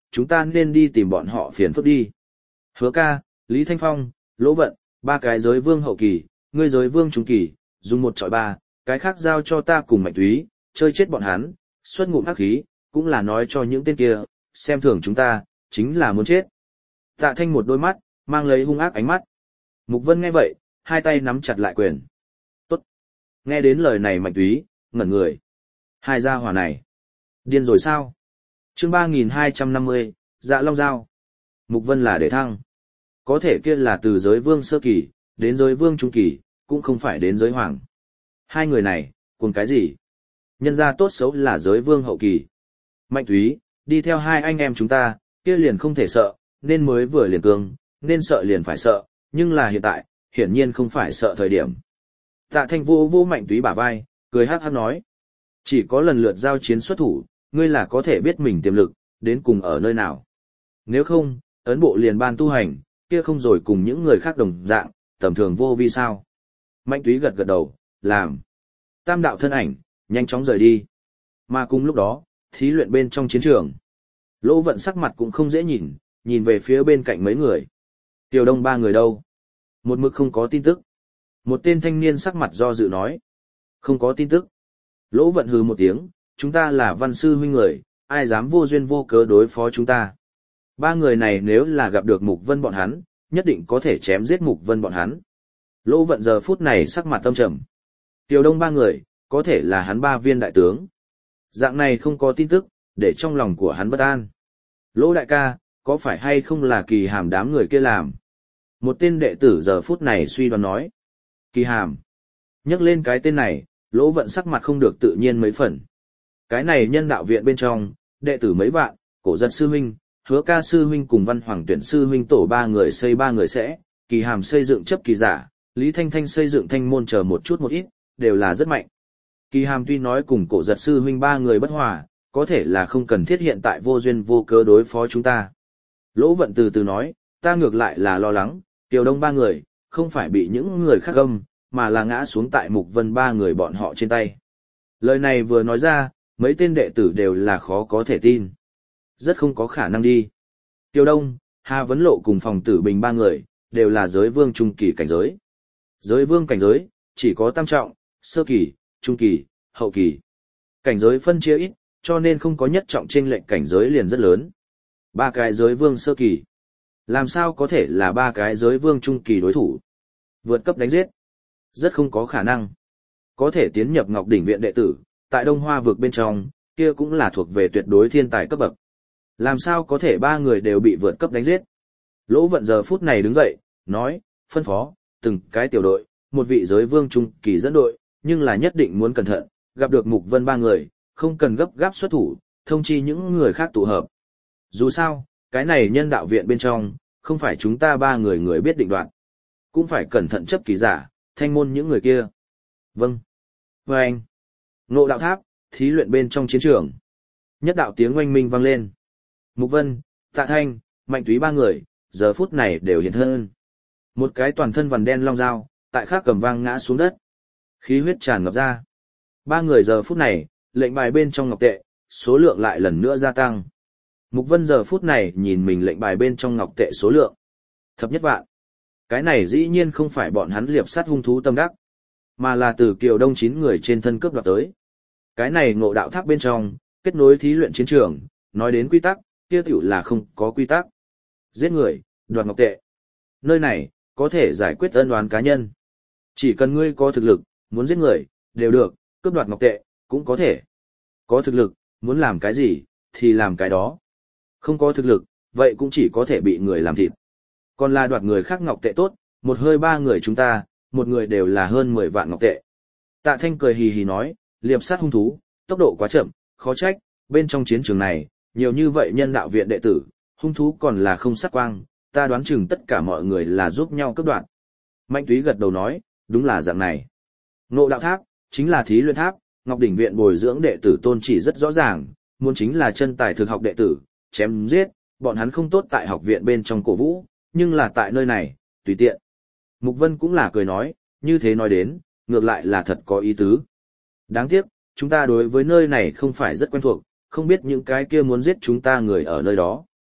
chúng ta nên đi tìm bọn họ phiền phức đi. Hứa ca, Lý Thanh Phong, Lỗ Vận, ba cái giới vương hậu kỳ, ngươi giới vương trung kỳ, dùng một trọi ba, cái khác giao cho ta cùng Mạnh Túy, chơi chết bọn hắn, xuất ngụm hắc khí, cũng là nói cho những tên kia, xem thường chúng ta, chính là muốn chết. Tạ Thanh một đôi mắt, mang lấy hung ác ánh mắt. Mục Vân nghe vậy, hai tay nắm chặt lại quyền. Tốt. Nghe đến lời này Mạnh Túy, ngẩn người. Hai gia hỏa này. Điên rồi sao? Chương ba nghìn hai trăm năm mươi, Dạ Long Giao. Mục Vân là để thăng. Có thể kia là từ giới vương sơ kỳ, đến giới vương trung kỳ, cũng không phải đến giới hoàng. Hai người này, cùng cái gì? Nhân ra tốt xấu là giới vương hậu kỳ. Mạnh Túy, đi theo hai anh em chúng ta, kia liền không thể sợ, nên mới vừa liền cương, nên sợ liền phải sợ, nhưng là hiện tại, hiển nhiên không phải sợ thời điểm. Tạ Thanh vô vô Mạnh Túy bả vai, cười hát hát nói. Chỉ có lần lượt giao chiến xuất thủ, ngươi là có thể biết mình tiềm lực, đến cùng ở nơi nào. Nếu không, ấn bộ liền ban tu hành, kia không rồi cùng những người khác đồng dạng, tầm thường vô vi sao. Mạnh Túy gật gật đầu, làm. Tam đạo thân ảnh, nhanh chóng rời đi. Mà cùng lúc đó, thí luyện bên trong chiến trường. Lỗ Vận sắc mặt cũng không dễ nhìn, nhìn về phía bên cạnh mấy người. Tiểu Đông ba người đâu? Một mực không có tin tức. Một tên thanh niên sắc mặt do dự nói. Không có tin tức. Lỗ Vận hừ một tiếng, chúng ta là văn sư huynh người, ai dám vô duyên vô cớ đối phó chúng ta. Ba người này nếu là gặp được Mục Vân bọn hắn, nhất định có thể chém giết Mục Vân bọn hắn. Lỗ Vận giờ phút này sắc mặt tâm trầm. Tiểu Đông ba người, có thể là hắn ba viên đại tướng. Dạng này không có tin tức, để trong lòng của hắn bất an. Lỗ đại ca, có phải hay không là Kỳ Hàm đám người kia làm? Một tên đệ tử giờ phút này suy đoán nói. Kỳ Hàm. Nhắc lên cái tên này, Lỗ Vận sắc mặt không được tự nhiên mấy phần. Cái này nhân đạo viện bên trong, đệ tử mấy vạn, Cổ Giật sư huynh, Hứa ca sư huynh cùng Văn Hoàng Tuyển sư huynh tổ ba người xây ba người sẽ, Kỳ Hàm xây dựng chấp kỳ giả, Lý Thanh Thanh xây dựng thanh môn chờ một chút một ít, đều là rất mạnh. Kỳ Hàm tuy nói cùng Cổ Giật sư huynh ba người bất hòa, có thể là không cần thiết hiện tại vô duyên vô cớ đối phó chúng ta. Lỗ Vận từ từ nói, ta ngược lại là lo lắng, Tiểu Đông ba người, không phải bị những người khác gâm, mà là ngã xuống tại Mục Vân ba người bọn họ trên tay. Lời này vừa nói ra, mấy tên đệ tử đều là khó có thể tin. Rất không có khả năng đi. Tiêu Đông, Hà Vấn Lộ cùng Phòng Tử Bình ba người, đều là giới vương trung kỳ cảnh giới. Giới vương cảnh giới, chỉ có tam trọng, sơ kỳ, trung kỳ, hậu kỳ. Cảnh giới phân chia ít, cho nên không có nhất trọng chênh lệch cảnh giới liền rất lớn. Ba cái giới vương sơ kỳ. Làm sao có thể là ba cái giới vương trung kỳ đối thủ? Vượt cấp đánh giết. Rất không có khả năng. Có thể tiến nhập Ngọc Đỉnh viện đệ tử, tại Đông Hoa vực bên trong, kia cũng là thuộc về tuyệt đối thiên tài cấp bậc. Làm sao có thể ba người đều bị vượt cấp đánh giết? Lỗ Vận giờ phút này đứng dậy, nói, phân phó, từng cái tiểu đội, một vị giới vương trung kỳ dẫn đội, nhưng là nhất định muốn cẩn thận, gặp được Mục Vân ba người, không cần gấp gáp xuất thủ, thông chi những người khác tụ hợp. Dù sao, cái này nhân đạo viện bên trong, không phải chúng ta ba người người biết định đoạt. Cũng phải cẩn thận chấp kỳ giả, thanh môn những người kia. Vâng. Và anh. Ngộ đạo tháp, thí luyện bên trong chiến trường. Nhất đạo tiếng oanh minh vang lên. Mục Vân, Tạ Thanh, Mạnh Túy ba người, giờ phút này đều hiện thân. Một cái toàn thân vằn đen long dao, tại khác cầm vang ngã xuống đất. Khí huyết tràn ngập ra. Ba người giờ phút này, lệnh bài bên trong ngọc tệ, số lượng lại lần nữa gia tăng. Mục Vân giờ phút này nhìn mình lệnh bài bên trong ngọc tệ số lượng. Thập nhất vạn. Cái này dĩ nhiên không phải bọn hắn liệp sát hung thú tâm đắc, mà là từ Kiều Đông chín người trên thân cướp đoạt tới. Cái này ngộ đạo tháp bên trong, kết nối thí luyện chiến trường, nói đến quy tắc, kia tiểu là không có quy tắc. Giết người, đoạt ngọc tệ. Nơi này, có thể giải quyết ân oán cá nhân. Chỉ cần ngươi có thực lực, muốn giết người, đều được, cướp đoạt ngọc tệ, cũng có thể. Có thực lực, muốn làm cái gì, thì làm cái đó. Không có thực lực, vậy cũng chỉ có thể bị người làm thịt. Còn là đoạt người khác ngọc tệ tốt, một hơi ba người chúng ta, một người đều là hơn mười vạn ngọc tệ. Tạ Thanh cười hì hì nói, liệp sát hung thú, tốc độ quá chậm, khó trách, bên trong chiến trường này, nhiều như vậy nhân đạo viện đệ tử, hung thú còn là không sát quang, ta đoán chừng tất cả mọi người là giúp nhau cướp đoạt. Mạnh Túy gật đầu nói, đúng là dạng này. Ngộ đạo tháp, chính là thí luyện tháp, Ngọc Đỉnh viện bồi dưỡng đệ tử tôn chỉ rất rõ ràng, muốn chính là chân tài thực học đệ tử, chém giết, bọn hắn không tốt tại học viện bên trong cổ vũ, nhưng là tại nơi này, tùy tiện. Mục Vân cũng là cười nói, như thế nói đến, ngược lại là thật có ý tứ. Đáng tiếc, chúng ta đối với nơi này không phải rất quen thuộc, không biết những cái kia muốn giết chúng ta người ở nơi đó.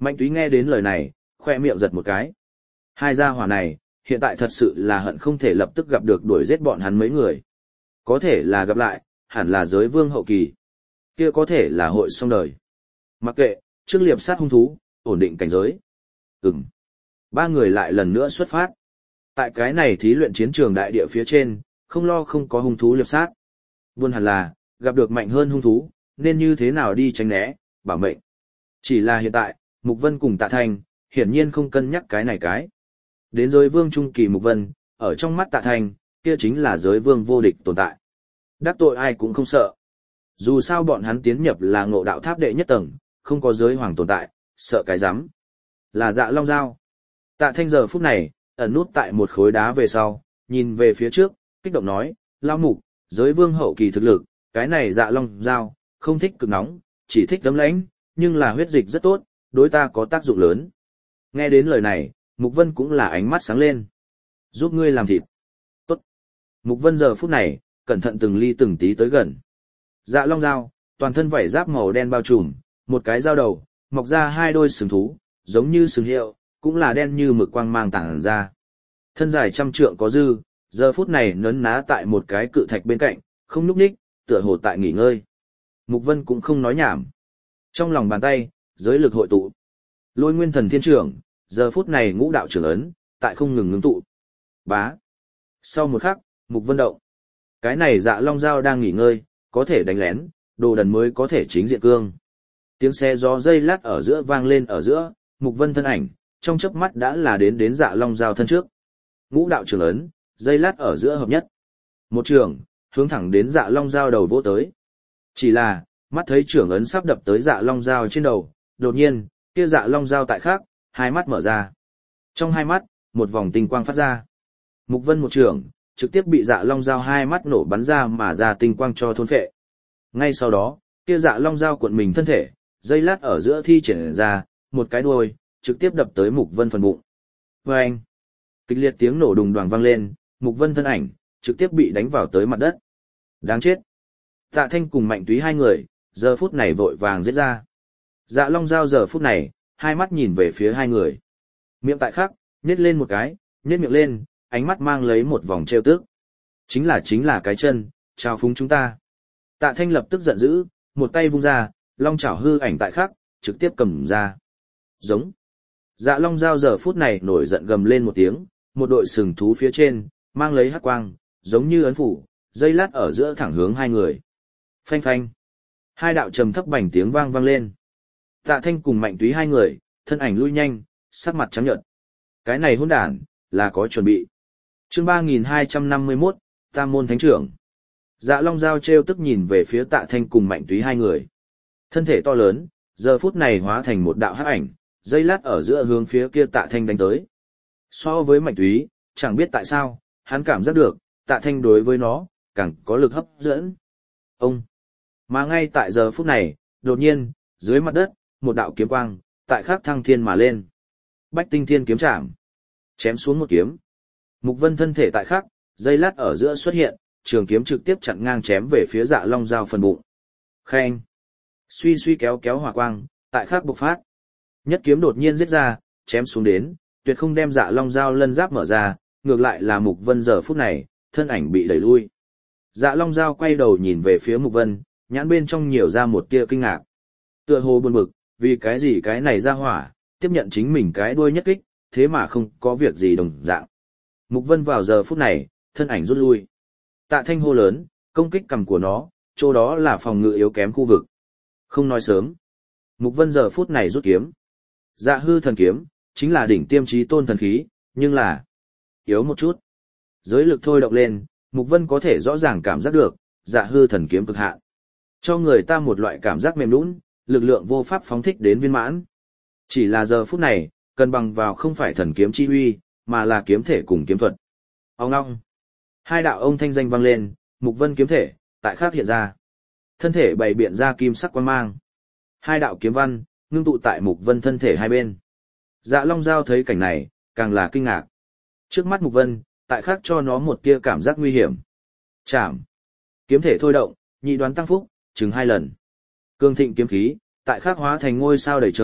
Mạnh Túy nghe đến lời này, khoe miệng giật một cái. Hai gia hỏa này, hiện tại thật sự là hận không thể lập tức gặp được đuổi giết bọn hắn mấy người. Có thể là gặp lại, hẳn là giới vương hậu kỳ. Kia có thể là hội xong đời. Mặc kệ, trước liệp sát hung thú, ổn định cảnh giới. Ừm. Ba người lại lần nữa xuất phát. Tại cái này thí luyện chiến trường đại địa phía trên, không lo không có hung thú liệp sát. Buồn hẳn là, gặp được mạnh hơn hung thú, nên như thế nào đi tránh né, bảo mệnh. Chỉ là hiện tại, Mục Vân cùng Tạ Thanh, hiển nhiên không cân nhắc cái này cái. Đến giới vương trung kỳ Mục Vân, ở trong mắt Tạ Thanh, kia chính là giới vương vô địch tồn tại. Đắc tội ai cũng không sợ. Dù sao bọn hắn tiến nhập là ngộ đạo tháp đệ nhất tầng, không có giới hoàng tồn tại, sợ cái rắm. Là Dạ Long Dao. Tạ Thanh giờ phút này, ẩn nút tại một khối đá về sau, nhìn về phía trước, kích động nói, Lao Mục, giới vương hậu kỳ thực lực, cái này Dạ Long Dao, không thích cực nóng, chỉ thích đấm lãnh, nhưng là huyết dịch rất tốt, đối ta có tác dụng lớn. Nghe đến lời này, Mục Vân cũng là ánh mắt sáng lên. Giúp ngươi làm thịt. Tốt. Mục Vân giờ phút này, cẩn thận từng ly từng tí tới gần. Dạ Long Dao, toàn thân vảy giáp màu đen bao trùm, một cái dao đầu, mọc ra hai đôi sừng thú, giống như sừng hiệu, cũng là đen như mực quang mang tản ra. Thân dài trăm trượng có dư, giờ phút này nấn ná tại một cái cự thạch bên cạnh, không nhúc nhích, tựa hồ tại nghỉ ngơi. Mục Vân cũng không nói nhảm. Trong lòng bàn tay, giới lực hội tụ. Lôi Nguyên Thần Thiên Trưởng, giờ phút này ngũ đạo trưởng ấn, tại không ngừng ngưng tụ. Bá. Sau một khắc, Mục Vân động. Cái này Dạ Long Dao đang nghỉ ngơi, có thể đánh lén, đồ đần mới có thể chính diện cương. Tiếng xe gió dây lát ở giữa vang lên ở giữa, Mục Vân thân ảnh, trong chớp mắt đã là đến đến Dạ Long Dao thân trước. Ngũ đạo trưởng ấn, dây lát ở giữa hợp nhất. Một trường, hướng thẳng đến Dạ Long Dao đầu vỗ tới. Chỉ là, mắt thấy trưởng ấn sắp đập tới Dạ Long Dao trên đầu, đột nhiên, kia Dạ Long Dao tại khác, hai mắt mở ra. Trong hai mắt, một vòng tinh quang phát ra. Mục Vân một trường, trực tiếp bị Dạ Long Dao hai mắt nổ bắn ra mà ra tinh quang cho thôn phệ. Ngay sau đó, kia Dạ Long Dao cuộn mình thân thể, dây lát ở giữa thi triển ra, một cái đuôi, trực tiếp đập tới Mục Vân phần bụng. Vâng! Kịch liệt tiếng nổ đùng đoàng vang lên, Mục Vân thân ảnh, trực tiếp bị đánh vào tới mặt đất. Đáng chết! Tạ Thanh cùng Mạnh Túy hai người, giờ phút này vội vàng giết ra. Dạ Long Dao giờ phút này, hai mắt nhìn về phía hai người. Miệng tại khắc, nhếch lên một cái, nhếch miệng lên, ánh mắt mang lấy một vòng trêu tức. Chính là chính là cái chân, trao phúng chúng ta. Tạ Thanh lập tức giận dữ, một tay vung ra, long chảo hư ảnh tại khắc, trực tiếp cầm ra. Giống. Dạ Long Dao giờ phút này nổi giận gầm lên một tiếng, một đội sừng thú phía trên, mang lấy hắc quang, giống như ấn phủ, dây lát ở giữa thẳng hướng hai người. Phanh phanh. Hai đạo trầm thấp bành tiếng vang vang lên. Tạ Thanh cùng Mạnh Túy hai người, thân ảnh lui nhanh, sắc mặt trắng nhợt. Cái này hỗn đản, là có chuẩn bị. Chương ba nghìn hai trăm năm mươi mốt, Tam môn thánh trưởng. Dạ Long Dao trêu tức nhìn về phía Tạ Thanh cùng Mạnh Túy hai người. Thân thể to lớn, giờ phút này hóa thành một đạo hắc ảnh, dây lát ở giữa hướng phía kia Tạ Thanh đánh tới. So với Mạnh Túy, chẳng biết tại sao, hắn cảm giác được, Tạ Thanh đối với nó, càng có lực hấp dẫn. Ông! Mà ngay tại giờ phút này, đột nhiên, dưới mặt đất, một đạo kiếm quang, tại khắc thăng thiên mà lên. Bách tinh thiên kiếm trảm. Chém xuống một kiếm. Mục Vân thân thể tại khắc, dây lát ở giữa xuất hiện, trường kiếm trực tiếp chặn ngang chém về phía Dạ Long Dao phần bụng. Khen. Suy suy kéo kéo hỏa quang, tại khắc bộc phát. Nhất kiếm đột nhiên giết ra, chém xuống đến, tuyệt không đem Dạ Long Dao lân giáp mở ra, ngược lại là Mục Vân giờ phút này, thân ảnh bị đẩy lui. Dạ Long Dao quay đầu nhìn về phía Mục Vân, nhãn bên trong nhiều ra một tia kinh ngạc. Tựa hồ buồn bực, vì cái gì cái này ra hỏa, tiếp nhận chính mình cái đuôi nhất kích, thế mà không có việc gì đồng dạng. Mục Vân vào giờ phút này, thân ảnh rút lui. Tạ Thanh hô lớn, công kích cầm của nó, chỗ đó là phòng ngự yếu kém khu vực. Không nói sớm. Mục Vân giờ phút này rút kiếm. Dạ hư thần kiếm, chính là đỉnh tiêm chí tôn thần khí, nhưng là yếu một chút. Giới lực thôi động lên, Mục Vân có thể rõ ràng cảm giác được, dạ hư thần kiếm cực hạn. Cho người ta một loại cảm giác mềm nhũn, lực lượng vô pháp phóng thích đến viên mãn. Chỉ là giờ phút này, cân bằng vào không phải thần kiếm chi uy, mà là kiếm thể cùng kiếm thuật. Ông ngong. Hai đạo ông thanh danh vang lên, Mục Vân kiếm thể, tại khắc hiện ra. Thân thể bày biện ra kim sắc quang mang. Hai đạo kiếm văn, ngưng tụ tại Mục Vân thân thể hai bên. Dạ Long Dao thấy cảnh này, càng là kinh ngạc. Trước mắt Mục Vân, tại khắc cho nó một tia cảm giác nguy hiểm. Chạm. Kiếm thể thôi động, nhị đoán tăng phúc, chừng hai lần. Cương thịnh kiếm khí, tại khắc hóa thành ngôi sao đầy trời,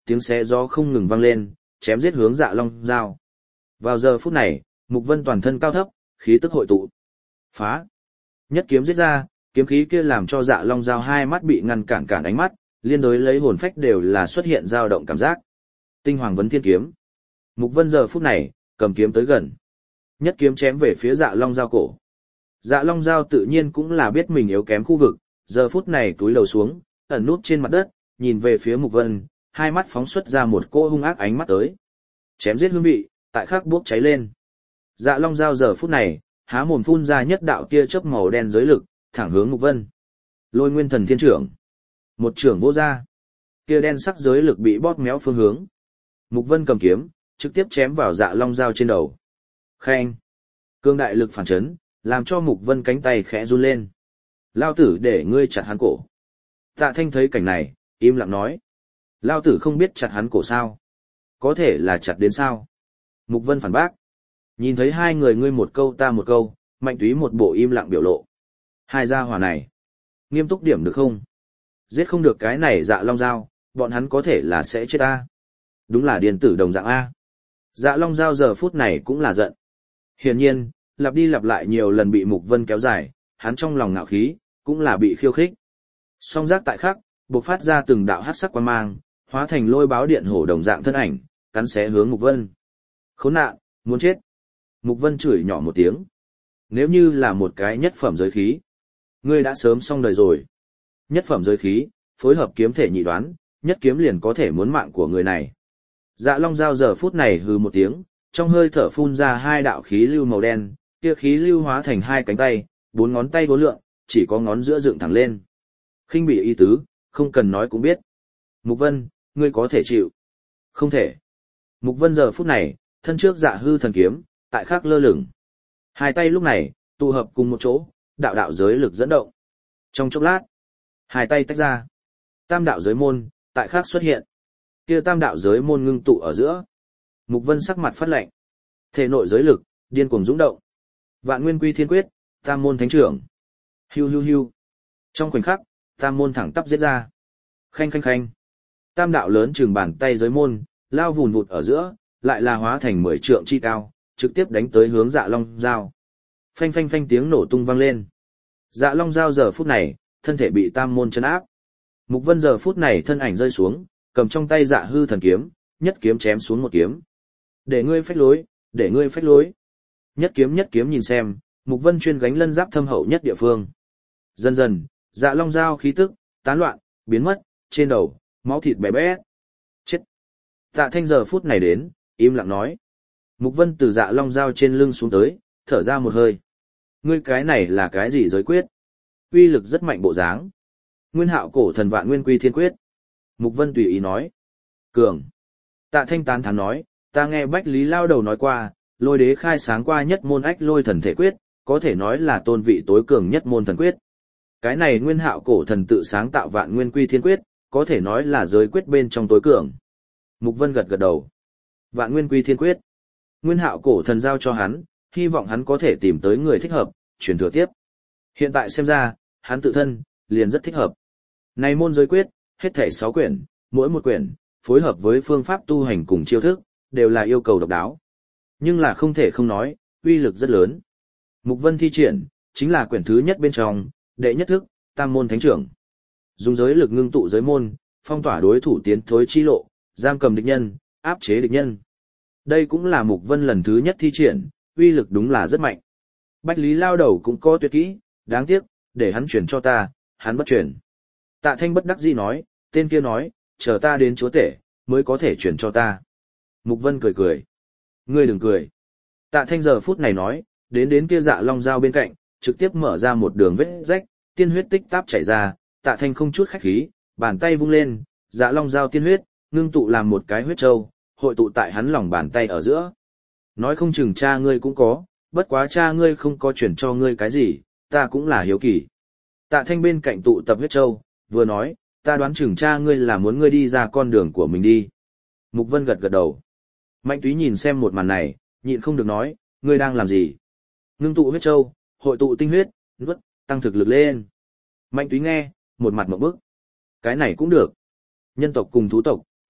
tiếng xé gió không ngừng vang lên, chém giết hướng Dạ Long Dao. Vào giờ phút này, Mục Vân toàn thân cao thấp, khí tức hội tụ. Phá! Nhất kiếm giết ra, kiếm khí kia làm cho Dạ Long Dao hai mắt bị ngăn cản cản ánh mắt, liên đối lấy hồn phách đều là xuất hiện dao động cảm giác. Tinh Hoàng Vấn Thiên Kiếm. Mục Vân giờ phút này, cầm kiếm tới gần. Nhất kiếm chém về phía Dạ Long Dao cổ. Dạ Long Dao tự nhiên cũng là biết mình yếu kém khu vực, giờ phút này túi đầu xuống, ẩn nút trên mặt đất, nhìn về phía Mục Vân, hai mắt phóng xuất ra một cô hung ác ánh mắt tới. Chém giết hương vị, tại khắc bốc cháy lên. Dạ Long Dao giờ phút này, há mồm phun ra nhất đạo tia chớp màu đen giới lực, thẳng hướng Mục Vân. Lôi Nguyên Thần Thiên Trưởng. Một trưởng vô ra. Tia đen sắc giới lực bị bóp méo phương hướng. Mục Vân cầm kiếm, trực tiếp chém vào Dạ Long Dao trên đầu. Khen. Cương đại lực phản chấn, làm cho Mục Vân cánh tay khẽ run lên. Lao tử để ngươi chặt hắn cổ. Tạ Thanh thấy cảnh này, im lặng nói. Lao tử không biết chặt hắn cổ sao. Có thể là chặt đến sao. Mục Vân phản bác. Nhìn thấy hai người ngươi một câu ta một câu, Mạnh Túy một bộ im lặng biểu lộ. Hai gia hỏa này. Nghiêm túc điểm được không? Giết không được cái này Dạ Long Dao, bọn hắn có thể là sẽ chết ta. Đúng là điền tử đồng dạng A. Dạ Long Dao giờ phút này cũng là giận. Hiển nhiên, lặp đi lặp lại nhiều lần bị Mục Vân kéo dài, hắn trong lòng ngạo khí, cũng là bị khiêu khích. Song giác tại khắc, bộc phát ra từng đạo hắc sắc quang mang, hóa thành lôi báo điện hổ đồng dạng thân ảnh, cắn xé hướng Mục Vân. Khốn nạn, muốn chết. Mục Vân chửi nhỏ một tiếng. Nếu như là một cái nhất phẩm giới khí, ngươi đã sớm xong đời rồi. Nhất phẩm giới khí, phối hợp kiếm thể nhị đoán, nhất kiếm liền có thể muốn mạng của người này. Dạ Long Dao giờ phút này hừ một tiếng, trong hơi thở phun ra hai đạo khí lưu màu đen, kia khí lưu hóa thành hai cánh tay, bốn ngón tay vô lượng, chỉ có ngón giữa dựng thẳng lên. Khinh bị ý tứ, không cần nói cũng biết. Mục Vân, ngươi có thể chịu. Không thể. Mục Vân giờ phút này, thân trước Dạ Hư Thần Kiếm, tại khắc lơ lửng. Hai tay lúc này, tụ hợp cùng một chỗ, đạo đạo giới lực dẫn động. Trong chốc lát, hai tay tách ra. Tam đạo giới môn, tại khắc xuất hiện. Kia tam đạo giới môn ngưng tụ ở giữa. Mục Vân sắc mặt phát lạnh. Thể nội giới lực, điên cuồng dũng động. Vạn Nguyên Quy Thiên Quyết, Tam môn thánh trưởng. Hiu hiu hiu. Trong khoảnh khắc, tam môn thẳng tắp giết ra. Khanh khanh khanh. Tam đạo lớn chừng bàn tay giới môn, lao vùn vụt ở giữa, lại là hóa thành mười trượng chi cao, trực tiếp đánh tới hướng Dạ Long Dao. Phanh phanh phanh tiếng nổ tung vang lên. Dạ Long Dao giờ phút này, thân thể bị tam môn chấn áp. Mục Vân giờ phút này thân ảnh rơi xuống, cầm trong tay Dạ Hư Thần Kiếm, nhất kiếm chém xuống một kiếm. Để ngươi phách lối, để ngươi phách lối. Nhất kiếm nhất kiếm nhìn xem, Mục Vân chuyên gánh lân giáp thâm hậu nhất địa phương. Dần dần, Dạ Long Dao khí tức tán loạn, biến mất, trên đầu máu thịt bé bé. Chết. Tạ Thanh giờ phút này đến, im lặng nói. Mục Vân từ Dạ Long Dao trên lưng xuống tới, thở ra một hơi. Ngươi cái này là cái gì giới quyết? Uy lực rất mạnh bộ dáng. Nguyên Hạo cổ thần Vạn Nguyên Quy Thiên Quyết. Mục Vân tùy ý nói. Cường. Tạ Thanh tán thán nói, ta nghe Bách Lý Lao Đầu nói qua, Lôi Đế khai sáng qua nhất môn Ách Lôi Thần Thể Quyết, có thể nói là tôn vị tối cường nhất môn thần quyết. Cái này Nguyên Hạo cổ thần tự sáng tạo Vạn Nguyên Quy Thiên Quyết, có thể nói là giới quyết bên trong tối cường. Mục Vân gật gật đầu. Vạn Nguyên Quy Thiên Quyết. Nguyên Hạo cổ thần giao cho hắn, hy vọng hắn có thể tìm tới người thích hợp, truyền thừa tiếp. Hiện tại xem ra, hắn tự thân, liền rất thích hợp. Này môn giới quyết, hết thảy sáu quyển, mỗi một quyển, phối hợp với phương pháp tu hành cùng chiêu thức, đều là yêu cầu độc đáo. Nhưng là không thể không nói, uy lực rất lớn. Mục Vân thi triển, chính là quyển thứ nhất bên trong, đệ nhất thức, Tam môn thánh trưởng. Dùng giới lực ngưng tụ giới môn, phong tỏa đối thủ tiến thối chi lộ, giam cầm địch nhân, áp chế địch nhân. Đây cũng là Mục Vân lần thứ nhất thi triển, uy lực đúng là rất mạnh. Bách Lý Lao Đầu cũng có tuyệt kỹ, đáng tiếc, để hắn chuyển cho ta, hắn bất chuyển. Tạ Thanh bất đắc dĩ nói, tên kia nói, chờ ta đến chúa tể, mới có thể chuyển cho ta. Mục Vân cười cười. Ngươi đừng cười. Tạ Thanh giờ phút này nói, đến đến kia Dạ Long Dao bên cạnh, trực tiếp mở ra một đường vết rách, tiên huyết tích táp chảy ra, Tạ Thanh không chút khách khí, bàn tay vung lên, Dạ Long Dao tiên huyết, ngưng tụ làm một cái huyết châu, hội tụ tại hắn lòng bàn tay ở giữa. Nói không chừng cha ngươi cũng có, bất quá cha ngươi không có chuyển cho ngươi cái gì, ta cũng là hiếu kỳ. Tạ Thanh bên cạnh tụ tập huyết châu, vừa nói, ta đoán chừng cha ngươi là muốn ngươi đi ra con đường của mình đi. Mục Vân gật gật đầu. Mạnh Túy nhìn xem một màn này, nhịn không được nói, ngươi đang làm gì? Ngưng tụ huyết châu, hội tụ tinh huyết, nuốt, tăng thực lực lên. Mạnh Túy nghe, một mặt ngộp bức. Cái này cũng được. Nhân tộc cùng thú tộc,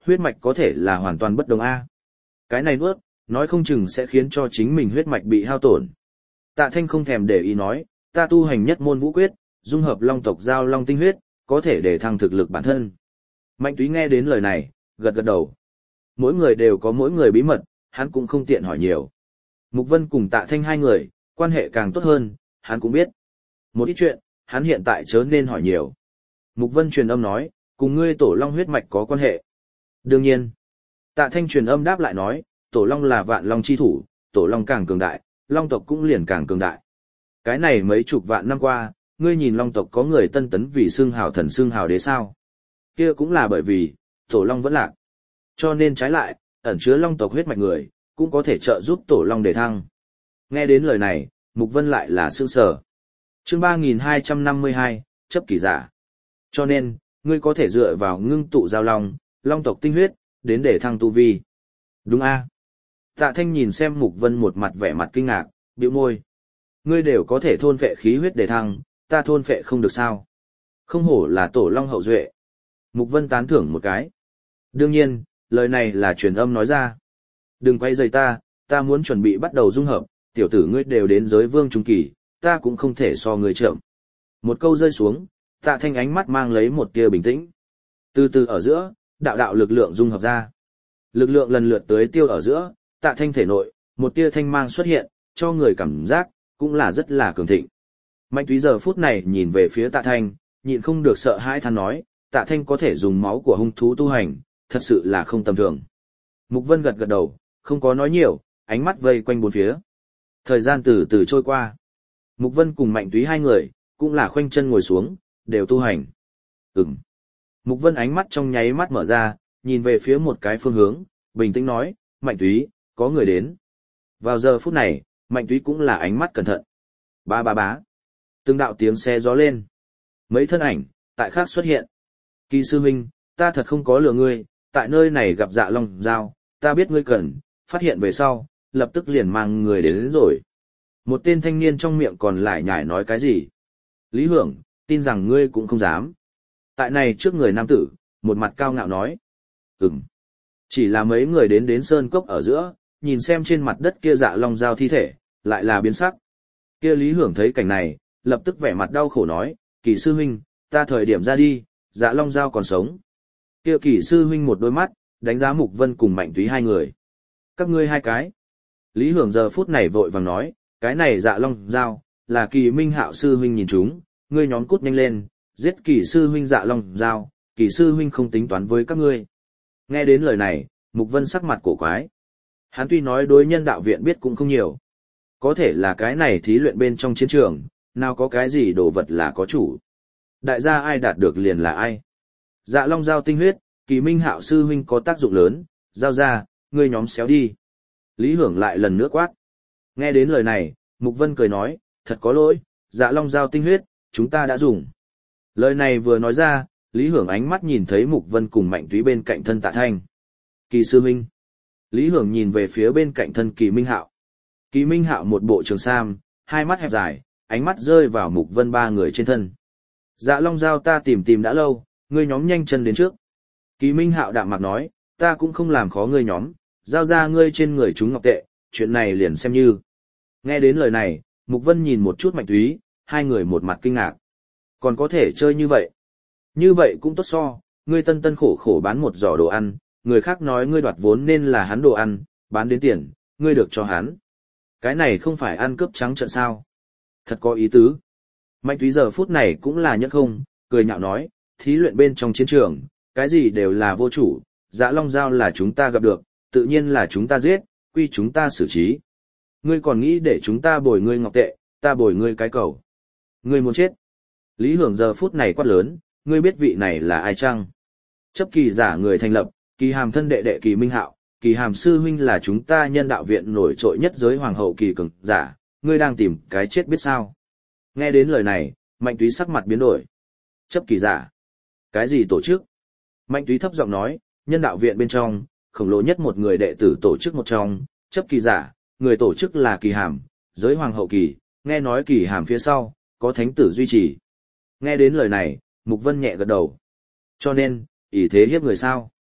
huyết mạch có thể là hoàn toàn bất đồng A. Cái này nuốt, nói không chừng sẽ khiến cho chính mình huyết mạch bị hao tổn. Tạ Thanh không thèm để ý nói, ta tu hành nhất môn vũ quyết, dung hợp long tộc giao long tinh huyết, có thể để thăng thực lực bản thân. Mạnh Túy nghe đến lời này, gật gật đầu. Mỗi người đều có mỗi người bí mật, hắn cũng không tiện hỏi nhiều. Mục Vân cùng Tạ Thanh hai người, quan hệ càng tốt hơn, hắn cũng biết. Một ít chuyện, hắn hiện tại chớ nên hỏi nhiều. Mục Vân truyền âm nói, cùng ngươi tổ long huyết mạch có quan hệ. Đương nhiên. Tạ Thanh truyền âm đáp lại nói, tổ long là vạn long chi thủ, tổ long càng cường đại, long tộc cũng liền càng cường đại. Cái này mấy chục vạn năm qua, ngươi nhìn long tộc có người tân tấn vì xương hào thần xương hào đế sao? Kia cũng là bởi vì, tổ long vẫn lạc. Cho nên trái lại, ẩn chứa long tộc huyết mạch người, cũng có thể trợ giúp tổ long để thăng. Nghe đến lời này, Mục Vân lại là sương sở. Chương ba nghìn hai trăm năm mươi hai, chấp kỳ giả. Cho nên, ngươi có thể dựa vào ngưng tụ giao long, long tộc tinh huyết, đến để thăng tu vi. Đúng a? Tạ Thanh nhìn xem Mục Vân một mặt vẻ mặt kinh ngạc, bĩu môi. Ngươi đều có thể thôn phệ khí huyết để thăng, ta thôn phệ không được sao? Không hổ là tổ long hậu duệ. Mục Vân tán thưởng một cái. Đương nhiên, lời này là truyền âm nói ra. Đừng quay rời ta, ta muốn chuẩn bị bắt đầu dung hợp, tiểu tử ngươi đều đến giới vương trung kỳ, ta cũng không thể so ngươi chậm. Một câu rơi xuống, Tạ Thanh ánh mắt mang lấy một tia bình tĩnh. Từ từ ở giữa, đạo đạo lực lượng dung hợp ra. Lực lượng lần lượt tới tiêu ở giữa, Tạ Thanh thể nội, một tia thanh mang xuất hiện, cho người cảm giác, cũng là rất là cường thịnh. Mạnh Túy giờ phút này nhìn về phía Tạ Thanh, nhịn không được sợ hãi than nói, Tạ Thanh có thể dùng máu của hung thú tu hành, thật sự là không tầm thường. Mục Vân gật gật đầu, không có nói nhiều, ánh mắt vây quanh bốn phía. Thời gian từ từ trôi qua. Mục Vân cùng Mạnh Túy hai người, cũng là khoanh chân ngồi xuống, đều tu hành. Ừm. Mục Vân ánh mắt trong nháy mắt mở ra, nhìn về phía một cái phương hướng, bình tĩnh nói, Mạnh Túy, có người đến. Vào giờ phút này, Mạnh Túy cũng là ánh mắt cẩn thận. Ba ba bá. Từng đạo tiếng xe gió lên. Mấy thân ảnh, tại khác xuất hiện. Kỳ sư huynh, ta thật không có lừa ngươi, tại nơi này gặp Dạ Long Giao, ta biết ngươi cần, phát hiện về sau, lập tức liền mang người đến, đến rồi. Một tên thanh niên trong miệng còn lại nhải nói cái gì. Lý Hưởng, tin rằng ngươi cũng không dám. Tại này trước người nam tử, một mặt cao ngạo nói. Ừm. Chỉ là mấy người đến đến sơn cốc ở giữa, nhìn xem trên mặt đất kia Dạ Long Giao thi thể, lại là biến sắc. Kia Lý Hưởng thấy cảnh này, lập tức vẻ mặt đau khổ nói, Kỳ sư huynh, ta thời điểm ra đi, Dạ Long Giao còn sống. Kia Kỳ sư huynh một đôi mắt, đánh giá Mục Vân cùng Mạnh Túy hai người. Các ngươi hai cái. Lý Hưởng giờ phút này vội vàng nói, cái này Dạ Long Giao, là Kỳ Minh Hạo sư huynh nhìn chúng, ngươi nhóm cút nhanh lên, giết Kỳ sư huynh Dạ Long Giao, Kỳ sư huynh không tính toán với các ngươi. Nghe đến lời này, Mục Vân sắc mặt cổ quái. Hắn tuy nói đối nhân đạo viện biết cũng không nhiều. Có thể là cái này thí luyện bên trong chiến trường, nào có cái gì đồ vật là có chủ. Đại gia ai đạt được liền là ai. Dạ Long Giao tinh huyết, Kỳ Minh Hạo sư huynh có tác dụng lớn, giao ra, ngươi nhóm xéo đi. Lý Hưởng lại lần nữa quát. Nghe đến lời này, Mục Vân cười nói, thật có lỗi, Dạ Long Giao tinh huyết, chúng ta đã dùng. Lời này vừa nói ra, Lý Hưởng ánh mắt nhìn thấy Mục Vân cùng Mạnh Túy bên cạnh thân Tạ Thanh. Kỳ sư huynh. Lý Hưởng nhìn về phía bên cạnh thân Kỳ Minh Hạo. Kỳ Minh Hạo một bộ trường sam, hai mắt hẹp dài, ánh mắt rơi vào Mục Vân ba người trên thân. Dạ Long Giao ta tìm tìm đã lâu, ngươi nhóm nhanh chân đến trước. Kỳ Minh Hạo đạm mạc nói, ta cũng không làm khó ngươi nhóm, giao ra ngươi trên người chúng ngọc tệ, chuyện này liền xem như. Nghe đến lời này, Mục Vân nhìn một chút Mạnh Túy, hai người một mặt kinh ngạc. Còn có thể chơi như vậy. Như vậy cũng tốt so, ngươi tân tân khổ khổ bán một giỏ đồ ăn, người khác nói ngươi đoạt vốn nên là hắn đồ ăn, bán đến tiền, ngươi được cho hắn. Cái này không phải ăn cướp trắng trợn sao. Thật có ý tứ. Mạnh Túy giờ phút này cũng là nhất không, cười nhạo nói, thí luyện bên trong chiến trường, cái gì đều là vô chủ, Dạ Long Giao là chúng ta gặp được, tự nhiên là chúng ta giết, quy chúng ta xử trí. Ngươi còn nghĩ để chúng ta bồi ngươi ngọc tệ, ta bồi ngươi cái cầu. Ngươi muốn chết. Lý Hưởng giờ phút này quát lớn, ngươi biết vị này là ai chăng? Chấp kỳ giả người thành lập, Kỳ Hàm thân đệ đệ Kỳ Minh Hạo, Kỳ Hàm sư huynh là chúng ta nhân đạo viện nổi trội nhất giới hoàng hậu kỳ cường giả, ngươi đang tìm cái chết biết sao? Nghe đến lời này, Mạnh Túy sắc mặt biến đổi. Chấp kỳ giả? Cái gì tổ chức? Mạnh Túy thấp giọng nói, nhân đạo viện bên trong, khổng lồ nhất một người đệ tử tổ chức một trong, chấp kỳ giả, người tổ chức là Kỳ Hàm, giới hoàng hậu kỳ, nghe nói Kỳ Hàm phía sau, có thánh tử duy trì. Nghe đến lời này, Mục Vân nhẹ gật đầu. Cho nên, ỷ thế hiếp người sao?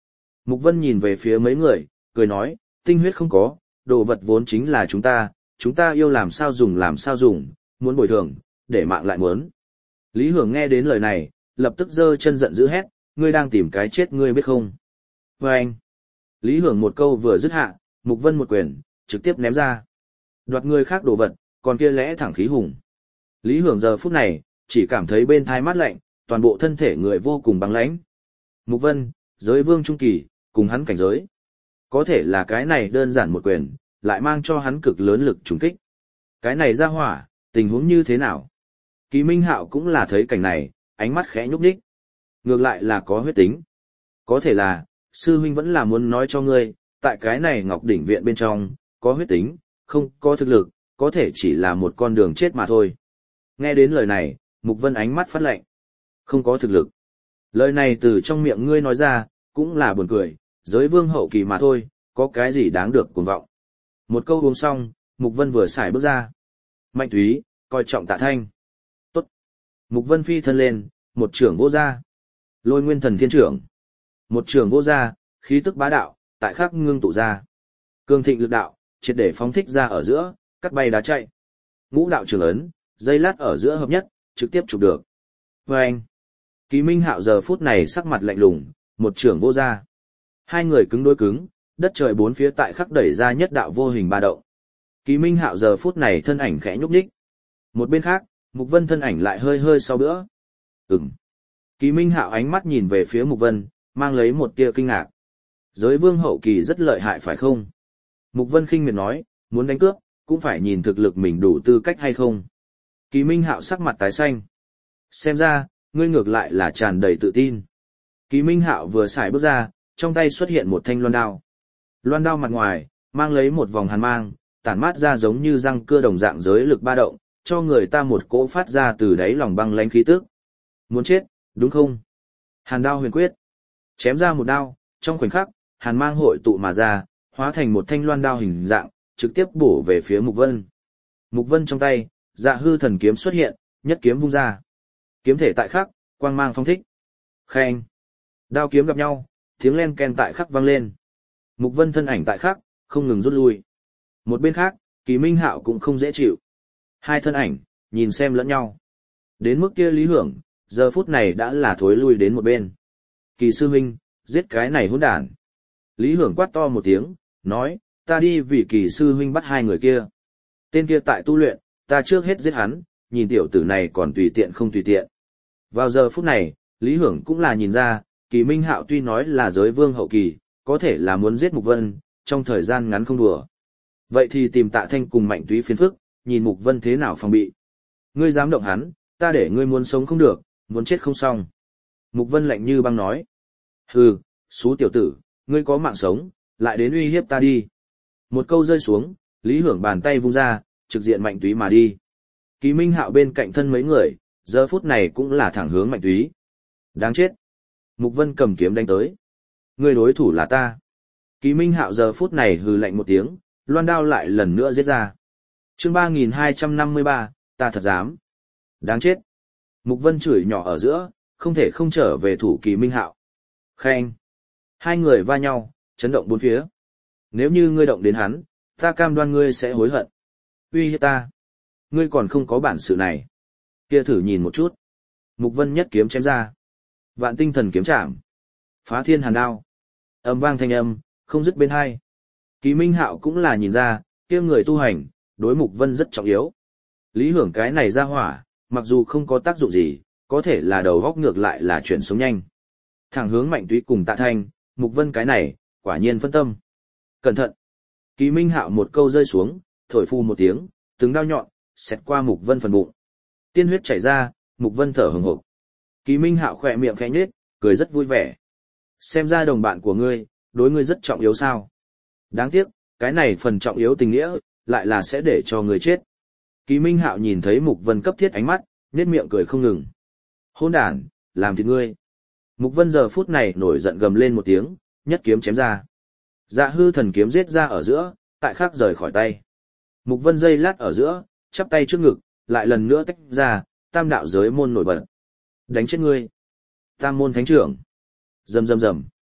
Mục Vân nhìn về phía mấy người, cười nói, tinh huyết không có, đồ vật vốn chính là chúng ta, chúng ta yêu làm sao dùng làm sao dùng, muốn bồi thường, để mạng lại muốn. Lý Hưởng nghe đến lời này, lập tức giơ chân giận dữ hét, ngươi đang tìm cái chết ngươi biết không? Và anh, Lý Hưởng một câu vừa dứt hạ, Mục Vân một quyền, trực tiếp ném ra. Đoạt người khác đồ vật, còn kia lẽ thẳng khí hùng. Lý Hưởng giờ phút này, chỉ cảm thấy bên thai mát lạnh, toàn bộ thân thể người vô cùng băng lãnh. Mục Vân, giới vương trung kỳ, cùng hắn cảnh giới. Có thể là cái này đơn giản một quyền, lại mang cho hắn cực lớn lực trùng kích. Cái này ra hỏa, tình huống như thế nào? Kỳ Minh Hạo cũng là thấy cảnh này, ánh mắt khẽ nhúc nhích. Ngược lại là có huyết tính. Có thể là, sư huynh vẫn là muốn nói cho ngươi, tại cái này Ngọc Đỉnh Viện bên trong, có huyết tính, không có thực lực, có thể chỉ là một con đường chết mà thôi. Nghe đến lời này, Mục Vân ánh mắt phát lạnh. Không có thực lực. Lời này từ trong miệng ngươi nói ra, cũng là buồn cười, giới vương hậu kỳ mà thôi, có cái gì đáng được cuồng vọng. Một câu uống xong, Mục Vân vừa xài bước ra. Mạnh Thúy, coi trọng Tạ Thanh. Tốt. Mục Vân phi thân lên, một trưởng vô ra. Lôi nguyên thần thiên trưởng. Một trưởng vô ra, khí tức bá đạo, tại khắc ngưng tụ ra. Cương thịnh lực đạo, triệt để phóng thích ra ở giữa, cắt bay đá chạy. Ngũ đạo trường ấn, dây lát ở giữa hợp nhất, trực tiếp chụp được. Và anh, Kỳ Minh Hạo giờ phút này sắc mặt lạnh lùng, một trưởng vô ra. Hai người cứng đối cứng, đất trời bốn phía tại khắc đẩy ra nhất đạo vô hình ba động. Kỳ Minh Hạo giờ phút này thân ảnh khẽ nhúc nhích. Một bên khác, Mục Vân thân ảnh lại hơi hơi sau bữa. Ừm. Kỳ Minh Hạo ánh mắt nhìn về phía Mục Vân, mang lấy một tia kinh ngạc. Giới vương hậu kỳ rất lợi hại phải không? Mục Vân khinh miệt nói, muốn đánh cướp, cũng phải nhìn thực lực mình đủ tư cách hay không. Kỳ Minh Hạo sắc mặt tái xanh. Xem ra, ngươi ngược lại là tràn đầy tự tin. Kỳ Minh Hạo vừa xài bước ra, trong tay xuất hiện một thanh loan đao. Loan đao mặt ngoài, mang lấy một vòng hàn mang, tản mát ra giống như răng cưa đồng dạng giới lực ba động, cho người ta một cỗ phát ra từ đáy lòng băng lãnh khí tức. Muốn chết, đúng không? Hàn đao huyền quyết. Chém ra một đao, trong khoảnh khắc, hàn mang hội tụ mà ra, hóa thành một thanh loan đao hình dạng, trực tiếp bổ về phía Mục Vân. Mục Vân trong tay, Dạ Hư thần kiếm xuất hiện, nhất kiếm vung ra. Kiếm thể tại khắc, quang mang phong thích. Khen. Đao kiếm gặp nhau, tiếng len ken tại khắc vang lên. Mục Vân thân ảnh tại khắc, không ngừng rút lui. Một bên khác, Kỳ Minh Hạo cũng không dễ chịu. Hai thân ảnh, nhìn xem lẫn nhau. Đến mức kia Lý Hưởng, giờ phút này đã là thối lui đến một bên. Kỳ sư huynh, giết cái này hỗn đản. Lý Hưởng quát to một tiếng, nói, ta đi vì Kỳ sư huynh bắt hai người kia. Tên kia tại tu luyện, ta trước hết giết hắn, nhìn tiểu tử này còn tùy tiện không tùy tiện. Vào giờ phút này, Lý Hưởng cũng là nhìn ra, Kỳ Minh Hạo tuy nói là giới vương hậu kỳ, có thể là muốn giết Mục Vân, trong thời gian ngắn không đùa. Vậy thì tìm Tạ Thanh cùng Mạnh Túy phiền phức, nhìn Mục Vân thế nào phòng bị. Ngươi dám động hắn, ta để ngươi muốn sống không được, muốn chết không xong. Mục Vân lạnh như băng nói. Hừ, xú tiểu tử, ngươi có mạng sống, lại đến uy hiếp ta đi. Một câu rơi xuống, Lý Hưởng bàn tay vung ra, trực diện Mạnh Túy mà đi. Kỳ Minh Hạo bên cạnh thân mấy người, giờ phút này cũng là thẳng hướng Mạnh Túy. Đáng chết. Mục Vân cầm kiếm đánh tới. Người đối thủ là ta. Kỳ Minh Hạo giờ phút này hừ lạnh một tiếng, loan đao lại lần nữa giết ra. Chương ba nghìn hai trăm năm mươi ba, ta thật dám. Đáng chết. Mục Vân chửi nhỏ ở giữa, không thể không trở về thủ Kỳ Minh Hạo. Khen. Hai người va nhau, chấn động bốn phía. Nếu như ngươi động đến hắn, ta cam đoan ngươi sẽ hối hận. Uy hiếp ta. Ngươi còn không có bản sự này. Kia thử nhìn một chút. Mục Vân nhất kiếm chém ra. Vạn tinh thần kiếm chạm. Phá thiên hàn đao. Âm vang thanh âm, không dứt bên hai. Kỳ Minh Hạo cũng là nhìn ra, kia người tu hành, đối Mục Vân rất trọng yếu. Lý Hưởng cái này ra hỏa, mặc dù không có tác dụng gì, có thể là đầu góc ngược lại là chuyển sống nhanh. Thẳng hướng Mạnh Túy cùng Tạ Thanh, Mục Vân cái này, quả nhiên phân tâm. Cẩn thận. Kỳ Minh Hạo một câu rơi xuống, thổi phu một tiếng, từng đao nhọn, xẹt qua Mục Vân phần bụng. Tiên huyết chảy ra, Mục Vân thở hừng hực. Kỳ Minh Hạo khỏe miệng khẽ nhếch, cười rất vui vẻ. Xem ra đồng bạn của ngươi, đối ngươi rất trọng yếu sao. Đáng tiếc, cái này phần trọng yếu tình nghĩa, lại là sẽ để cho ngươi chết. Kỳ Minh Hạo nhìn thấy Mục Vân cấp thiết ánh mắt, nhếch miệng cười không ngừng. Hôn đản, làm thịt ngươi. Mục Vân giờ phút này nổi giận gầm lên một tiếng, nhất kiếm chém ra. Dạ Hư thần kiếm giết ra ở giữa, tại khắc rời khỏi tay. Mục Vân giây lát ở giữa, chắp tay trước ngực, lại lần nữa tách ra, tam đạo giới môn nổi bật. Đánh chết ngươi. Tam môn thánh trưởng. Rầm rầm rầm.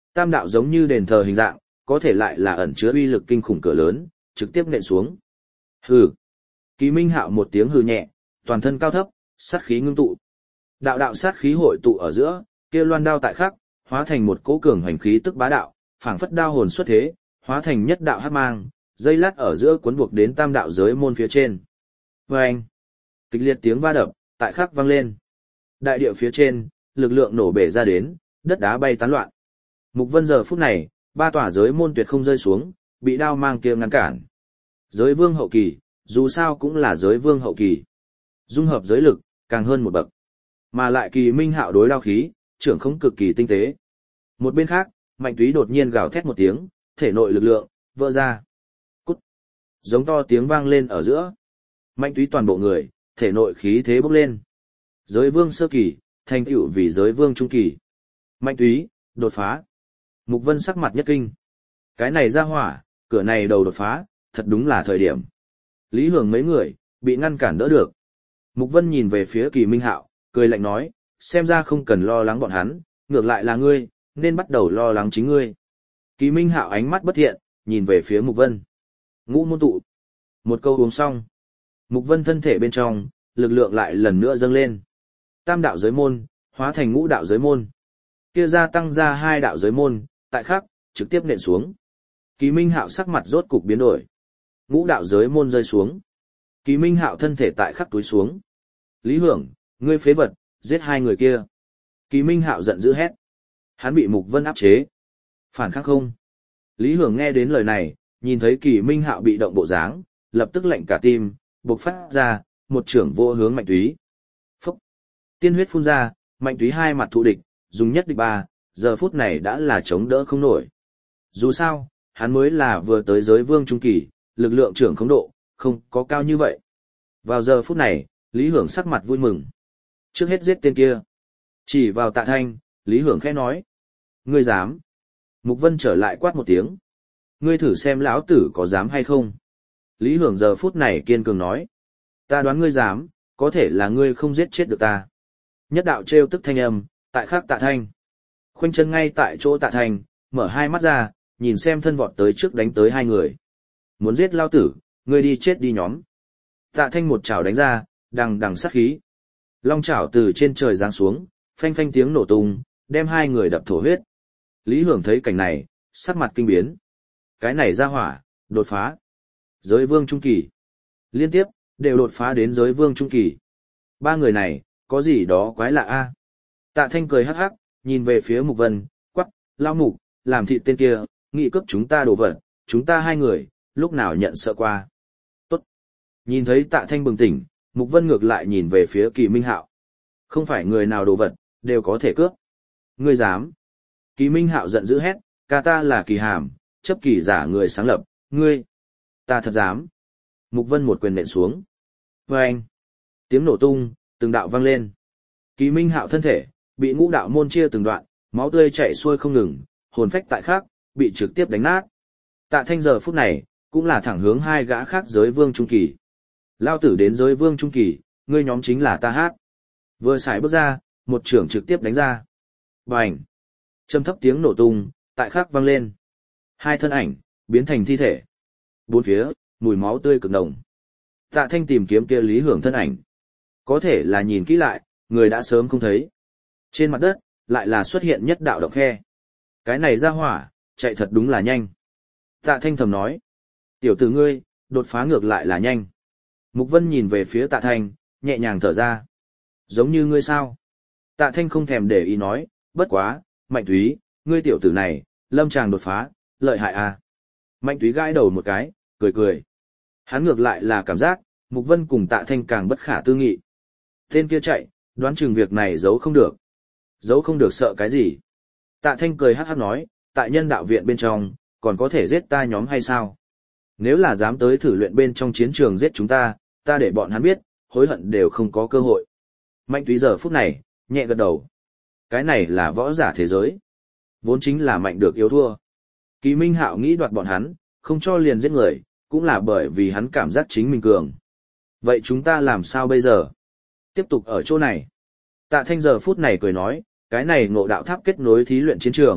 Tam đạo giống như đền thờ hình dạng, có thể lại là ẩn chứa uy lực kinh khủng cửa lớn, trực tiếp nện xuống. Hừ. Kỳ Minh Hạo một tiếng hừ nhẹ, toàn thân cao thấp, sát khí ngưng tụ. Đạo đạo sát khí hội tụ ở giữa, kia loan đao tại khắc, hóa thành một cỗ cường hành khí tức bá đạo, phảng phất đao hồn xuất thế, hóa thành nhất đạo hắc mang, dây lát ở giữa cuốn buộc đến tam đạo giới môn phía trên. Oeng! Kịch liệt tiếng va đập, tại khắc vang lên. Đại địa phía trên, lực lượng nổ bể ra đến, đất đá bay tán loạn. Mục Vân giờ phút này, ba tòa giới môn tuyệt không rơi xuống, bị đao mang kia ngăn cản. Giới vương hậu kỳ, dù sao cũng là giới vương hậu kỳ. Dung hợp giới lực, càng hơn một bậc. Mà lại Kỳ Minh Hạo đối đao khí, trưởng không cực kỳ tinh tế. Một bên khác, Mạnh Túy đột nhiên gào thét một tiếng, thể nội lực lượng vỡ ra. Cút. Giống to tiếng vang lên ở giữa. Mạnh Túy toàn bộ người, thể nội khí thế bốc lên. Giới vương sơ kỳ, thành tựu vì giới vương trung kỳ. Mạnh Túy, đột phá. Mục Vân sắc mặt nhất kinh. Cái này ra hỏa, cửa này đầu đột phá, thật đúng là thời điểm. Lý Hưởng mấy người, bị ngăn cản đỡ được. Mục Vân nhìn về phía Kỳ Minh Hạo, cười lạnh nói, xem ra không cần lo lắng bọn hắn, ngược lại là ngươi, nên bắt đầu lo lắng chính ngươi. Kỳ Minh Hạo ánh mắt bất thiện, nhìn về phía Mục Vân. Ngũ môn tụ. Một câu uống xong. Mục Vân thân thể bên trong, lực lượng lại lần nữa dâng lên. Tam đạo giới môn, hóa thành ngũ đạo giới môn. Kia gia tăng ra hai đạo giới môn, tại khắc, trực tiếp nện xuống. Kỳ Minh Hạo sắc mặt rốt cục biến đổi. Ngũ đạo giới môn rơi xuống. Kỳ Minh Hạo thân thể tại khắc túi xuống. Lý Hưởng, ngươi phế vật, giết hai người kia. Kỳ Minh Hạo giận dữ hét. Hắn bị Mục Vân áp chế. Phản kháng không? Lý Hưởng nghe đến lời này, nhìn thấy Kỳ Minh Hạo bị động bộ dáng, lập tức lạnh cả tim, bộc phát ra, một trưởng vô hướng Mạnh Túy. Phúc! Tiên huyết phun ra, Mạnh Túy hai mặt thụ địch, dùng nhất địch ba, giờ phút này đã là chống đỡ không nổi. Dù sao, hắn mới là vừa tới giới vương trung kỳ, lực lượng trưởng không độ, không có cao như vậy. Vào giờ phút này, Lý Hưởng sắc mặt vui mừng. Trước hết giết tên kia. Chỉ vào Tạ Thanh, Lý Hưởng khẽ nói. Ngươi dám. Mục Vân trở lại quát một tiếng. Ngươi thử xem lão tử có dám hay không. Lý Hưởng giờ phút này kiên cường nói. Ta đoán ngươi dám, có thể là ngươi không giết chết được ta. Nhất đạo trêu tức thanh âm, tại khắc Tạ Thanh. Khoanh chân ngay tại chỗ Tạ Thanh, mở hai mắt ra, nhìn xem thân vọt tới trước đánh tới hai người. Muốn giết lao tử, ngươi đi chết đi nhóm. Tạ Thanh một chảo đánh ra, đằng đằng sát khí. Long chảo từ trên trời giáng xuống, phanh phanh tiếng nổ tung, đem hai người đập thổ huyết. Lý Hưởng thấy cảnh này, sắc mặt kinh biến. Cái này ra hỏa, đột phá. Giới vương trung kỳ. Liên tiếp, đều đột phá đến giới vương trung kỳ. Ba người này, có gì đó quái lạ a? Tạ Thanh cười hắc hắc, nhìn về phía Mục Vân, quắc, lao mục, làm thịt tên kia, nghị cướp chúng ta đồ vật, chúng ta hai người, lúc nào nhận sợ qua. Tốt. Nhìn thấy Tạ Thanh bừng tỉnh, Mục Vân ngược lại nhìn về phía Kỳ Minh Hạo. Không phải người nào đồ vật, đều có thể cướp. Ngươi dám. Kỳ Minh Hạo giận dữ hét, ca ta là Kỳ Hàm, chấp kỳ giả người sáng lập, ngươi. Ta thật dám. Mục Vân một quyền nện xuống. Vâng. Tiếng nổ tung, từng đạo vang lên. Kỳ Minh Hạo thân thể, bị ngũ đạo môn chia từng đoạn, máu tươi chảy xuôi không ngừng, hồn phách tại khác, bị trực tiếp đánh nát. Tạ Thanh giờ phút này, cũng là thẳng hướng hai gã khác giới vương trung kỳ. Lao tử đến giới vương trung kỳ, ngươi nhóm chính là ta hát. Vừa xài bước ra, một trưởng trực tiếp đánh ra. Bành! Trầm thấp tiếng nổ tung, tại khác vang lên. Hai thân ảnh, biến thành thi thể. Bốn phía, mùi máu tươi cực nồng. Tạ Thanh tìm kiếm kia Lý Hưởng thân ảnh. Có thể là nhìn kỹ lại, người đã sớm không thấy. Trên mặt đất, lại là xuất hiện nhất đạo động khe. Cái này ra hỏa, chạy thật đúng là nhanh. Tạ Thanh thầm nói. Tiểu tử ngươi, đột phá ngược lại là nhanh. Mục Vân nhìn về phía Tạ Thanh, nhẹ nhàng thở ra. Giống như ngươi sao? Tạ Thanh không thèm để ý nói, bất quá, Mạnh Túy, ngươi tiểu tử này, lâm tràng đột phá, lợi hại à. Mạnh Túy gãi đầu một cái, cười cười. Hắn ngược lại là cảm giác, Mục Vân cùng Tạ Thanh càng bất khả tư nghị. Tên kia chạy, đoán chừng việc này giấu không được. Giấu không được sợ cái gì? Tạ Thanh cười hắc hắc nói, tại nhân đạo viện bên trong, còn có thể giết ta nhóm hay sao? Nếu là dám tới thử luyện bên trong chiến trường giết chúng ta, ta để bọn hắn biết, hối hận đều không có cơ hội. Mạnh Túy giờ phút này, nhẹ gật đầu. Cái này là võ giả thế giới. Vốn chính là mạnh được yếu thua. Kỳ Minh Hạo nghĩ đoạt bọn hắn, không cho liền giết người, cũng là bởi vì hắn cảm giác chính mình cường. Vậy chúng ta làm sao bây giờ? Tiếp tục ở chỗ này. Tạ Thanh giờ phút này cười nói, cái này ngộ đạo tháp kết nối thí luyện chiến trường,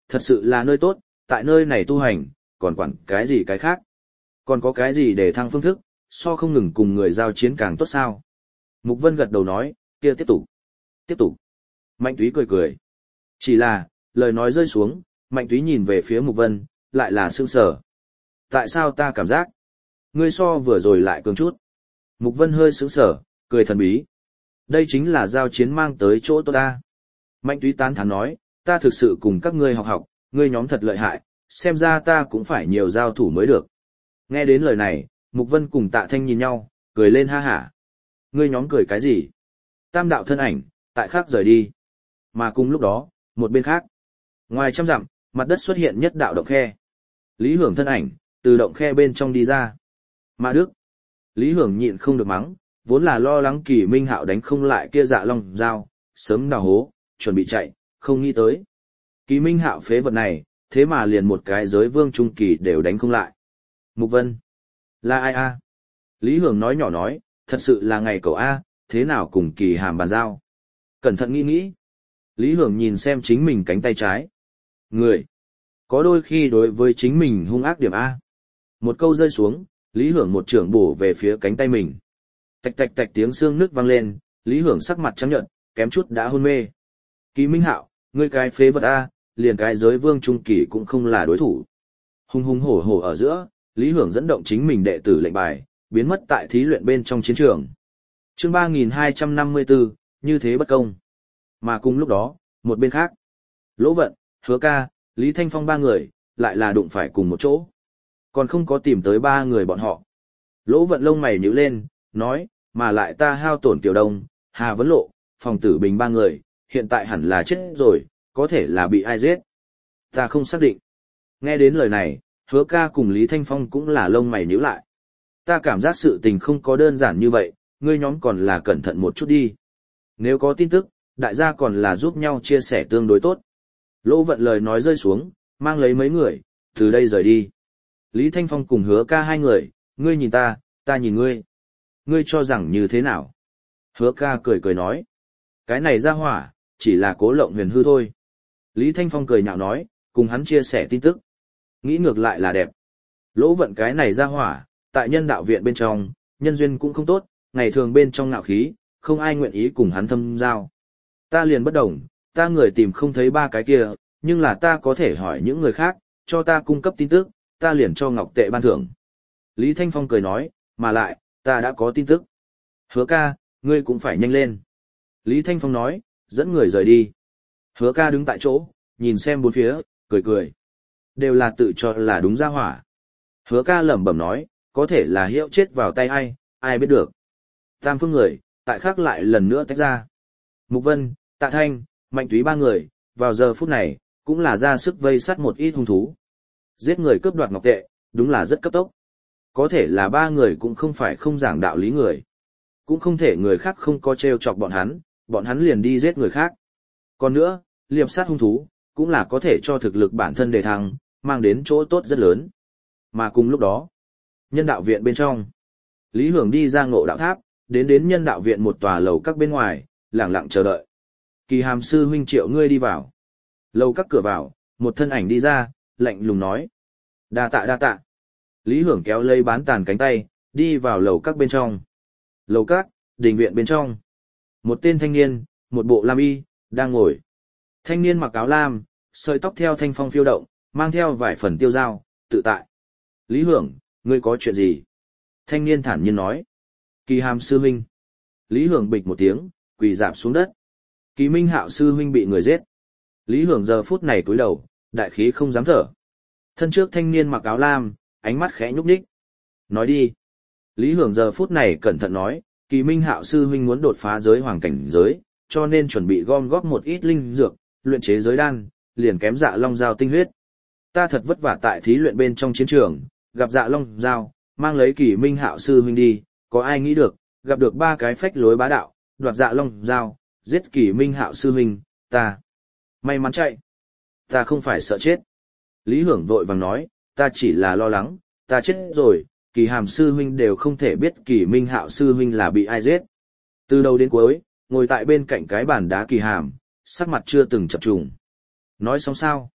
Thật sự là nơi tốt, tại nơi này tu hành, còn quản cái gì cái khác. Còn có cái gì để thăng phương thức, so không ngừng cùng người giao chiến càng tốt sao. Mục Vân gật đầu nói, kia tiếp tục. Tiếp tục. Mạnh Túy cười cười. Chỉ là, lời nói rơi xuống, Mạnh Túy nhìn về phía Mục Vân, lại là sững sờ. Tại sao ta cảm giác? Ngươi so vừa rồi lại cường chút. Mục Vân hơi sững sờ, cười thần bí. Đây chính là giao chiến mang tới chỗ tốt ta. Mạnh Túy tán thán nói, ta thực sự cùng các ngươi học học, ngươi nhóm thật lợi hại, xem ra ta cũng phải nhiều giao thủ mới được. Nghe đến lời này, Mục Vân cùng Tạ Thanh nhìn nhau, cười lên ha hả. Ngươi nhóm cười cái gì? Tam đạo thân ảnh, tại khác rời đi. Mà cùng lúc đó, một bên khác. Ngoài trăm dặm, mặt đất xuất hiện nhất đạo động khe. Lý Hưởng thân ảnh, từ động khe bên trong đi ra. Mã Đức. Lý Hưởng nhịn không được mắng, vốn là lo lắng Kỳ Minh Hạo đánh không lại kia Dạ Long dao, sớm đào hố, chuẩn bị chạy, không nghĩ tới. Kỳ Minh Hạo phế vật này, thế mà liền một cái giới vương trung kỳ đều đánh không lại. Mục Vân. Là ai a? Lý Hưởng nói nhỏ nói, thật sự là ngày cậu A, thế nào cùng Kỳ Hàm bàn giao. Cẩn thận nghĩ nghĩ. Lý Hưởng nhìn xem chính mình cánh tay trái. Người. Có đôi khi đối với chính mình hung ác điểm A. Một câu rơi xuống, Lý Hưởng một trưởng bổ về phía cánh tay mình. Tạch tạch tạch tiếng xương nước vang lên, Lý Hưởng sắc mặt trắng nhợt, kém chút đã hôn mê. Kỳ Minh Hạo, ngươi cái phế vật A, liền cái giới vương trung kỳ cũng không là đối thủ. Hung hung hổ hổ ở giữa, Lý Hưởng dẫn động chính mình đệ tử lệnh bài, biến mất tại thí luyện bên trong chiến trường. Chương ba nghìn hai trăm năm mươi tư, như thế bất công. Mà cùng lúc đó, một bên khác, Lỗ Vận, Hứa Ca, Lý Thanh Phong ba người, lại là đụng phải cùng một chỗ. Còn không có tìm tới ba người bọn họ. Lỗ Vận lông mày nhíu lên, nói, mà lại ta hao tổn Tiểu Đông, Hà Vấn Lộ, Phòng Tử Bình ba người, hiện tại hẳn là chết rồi, có thể là bị ai giết. Ta không xác định. Nghe đến lời này, Hứa Ca cùng Lý Thanh Phong cũng là lông mày nhíu lại. Ta cảm giác sự tình không có đơn giản như vậy, ngươi nhóm còn là cẩn thận một chút đi. Nếu có tin tức, đại gia còn là giúp nhau chia sẻ tương đối tốt. Lỗ Vận lời nói rơi xuống, mang lấy mấy người, từ đây rời đi. Lý Thanh Phong cùng Hứa Ca hai người, ngươi nhìn ta, ta nhìn ngươi. Ngươi cho rằng như thế nào? Hứa Ca cười cười nói. Cái này ra hỏa, chỉ là cố lộng huyền hư thôi. Lý Thanh Phong cười nhạo nói, cùng hắn chia sẻ tin tức. Nghĩ ngược lại là đẹp. Lỗ Vận cái này ra hỏa, tại nhân đạo viện bên trong, nhân duyên cũng không tốt, ngày thường bên trong ngạo khí, không ai nguyện ý cùng hắn thâm giao. Ta liền bất đồng, ta người tìm không thấy ba cái kia, nhưng là ta có thể hỏi những người khác, cho ta cung cấp tin tức, ta liền cho ngọc tệ ban thưởng. Lý Thanh Phong cười nói, mà lại, ta đã có tin tức. Hứa Ca, ngươi cũng phải nhanh lên. Lý Thanh Phong nói, dẫn người rời đi. Hứa Ca đứng tại chỗ, nhìn xem bốn phía, cười cười. Đều là tự cho là đúng ra hỏa. Hứa Ca lẩm bẩm nói, có thể là hiệu chết vào tay ai, ai biết được. Tam phương người, tại khác lại lần nữa tách ra. Mục Vân, Tạ Thanh, Mạnh Túy ba người, vào giờ phút này, cũng là ra sức vây sát một ít hung thú. Giết người cướp đoạt ngọc tệ, đúng là rất cấp tốc. Có thể là ba người cũng không phải không giảng đạo lý người. Cũng không thể người khác không có trêu chọc bọn hắn, bọn hắn liền đi giết người khác. Còn nữa, liệp sát hung thú, cũng là có thể cho thực lực bản thân đề thăng, mang đến chỗ tốt rất lớn. Mà cùng lúc đó, nhân đạo viện bên trong, Lý Hưởng đi ra Ngộ Đạo Tháp, đến đến nhân đạo viện một tòa lầu các bên ngoài, lặng lặng chờ đợi. Kỳ Hàm sư huynh triệu ngươi đi vào. Lầu các cửa vào, một thân ảnh đi ra, lạnh lùng nói. Đa tạ đa tạ. Lý Hưởng kéo lấy bán tàn cánh tay, đi vào lầu các bên trong. Lầu các, đình viện bên trong. Một tên thanh niên, một bộ lam y, đang ngồi. Thanh niên mặc áo lam, sợi tóc theo thanh phong phiêu động, mang theo vài phần tiêu dao, tự tại. Lý Hưởng, ngươi có chuyện gì? Thanh niên thản nhiên nói. Kỳ Hàm sư huynh. Lý Hưởng bịch một tiếng, quỳ rạp xuống đất. Kỳ Minh Hạo sư huynh bị người giết. Lý Hưởng giờ phút này cúi đầu, đại khí không dám thở. Thân trước thanh niên mặc áo lam, ánh mắt khẽ nhúc nhích. Nói đi. Lý Hưởng giờ phút này cẩn thận nói, Kỳ Minh Hạo sư huynh muốn đột phá giới hoàng cảnh giới, cho nên chuẩn bị gom góp một ít linh dược, luyện chế giới đan, liền kém Dạ Long dao tinh huyết. Ta thật vất vả tại thí luyện bên trong chiến trường, gặp Dạ Long dao, mang lấy Kỳ Minh Hạo sư huynh đi, có ai nghĩ được, gặp được ba cái phách lối bá đạo, đoạt Dạ Long dao, giết Kỳ Minh Hạo sư huynh, ta may mắn chạy. Ta không phải sợ chết. Lý Hưởng vội vàng nói, ta chỉ là lo lắng, ta chết rồi, Kỳ Hàm sư huynh đều không thể biết Kỳ Minh Hạo sư huynh là bị ai giết. Từ đầu đến cuối, ngồi tại bên cạnh cái bàn đá Kỳ Hàm, sắc mặt chưa từng chập trùng. Nói xong sao?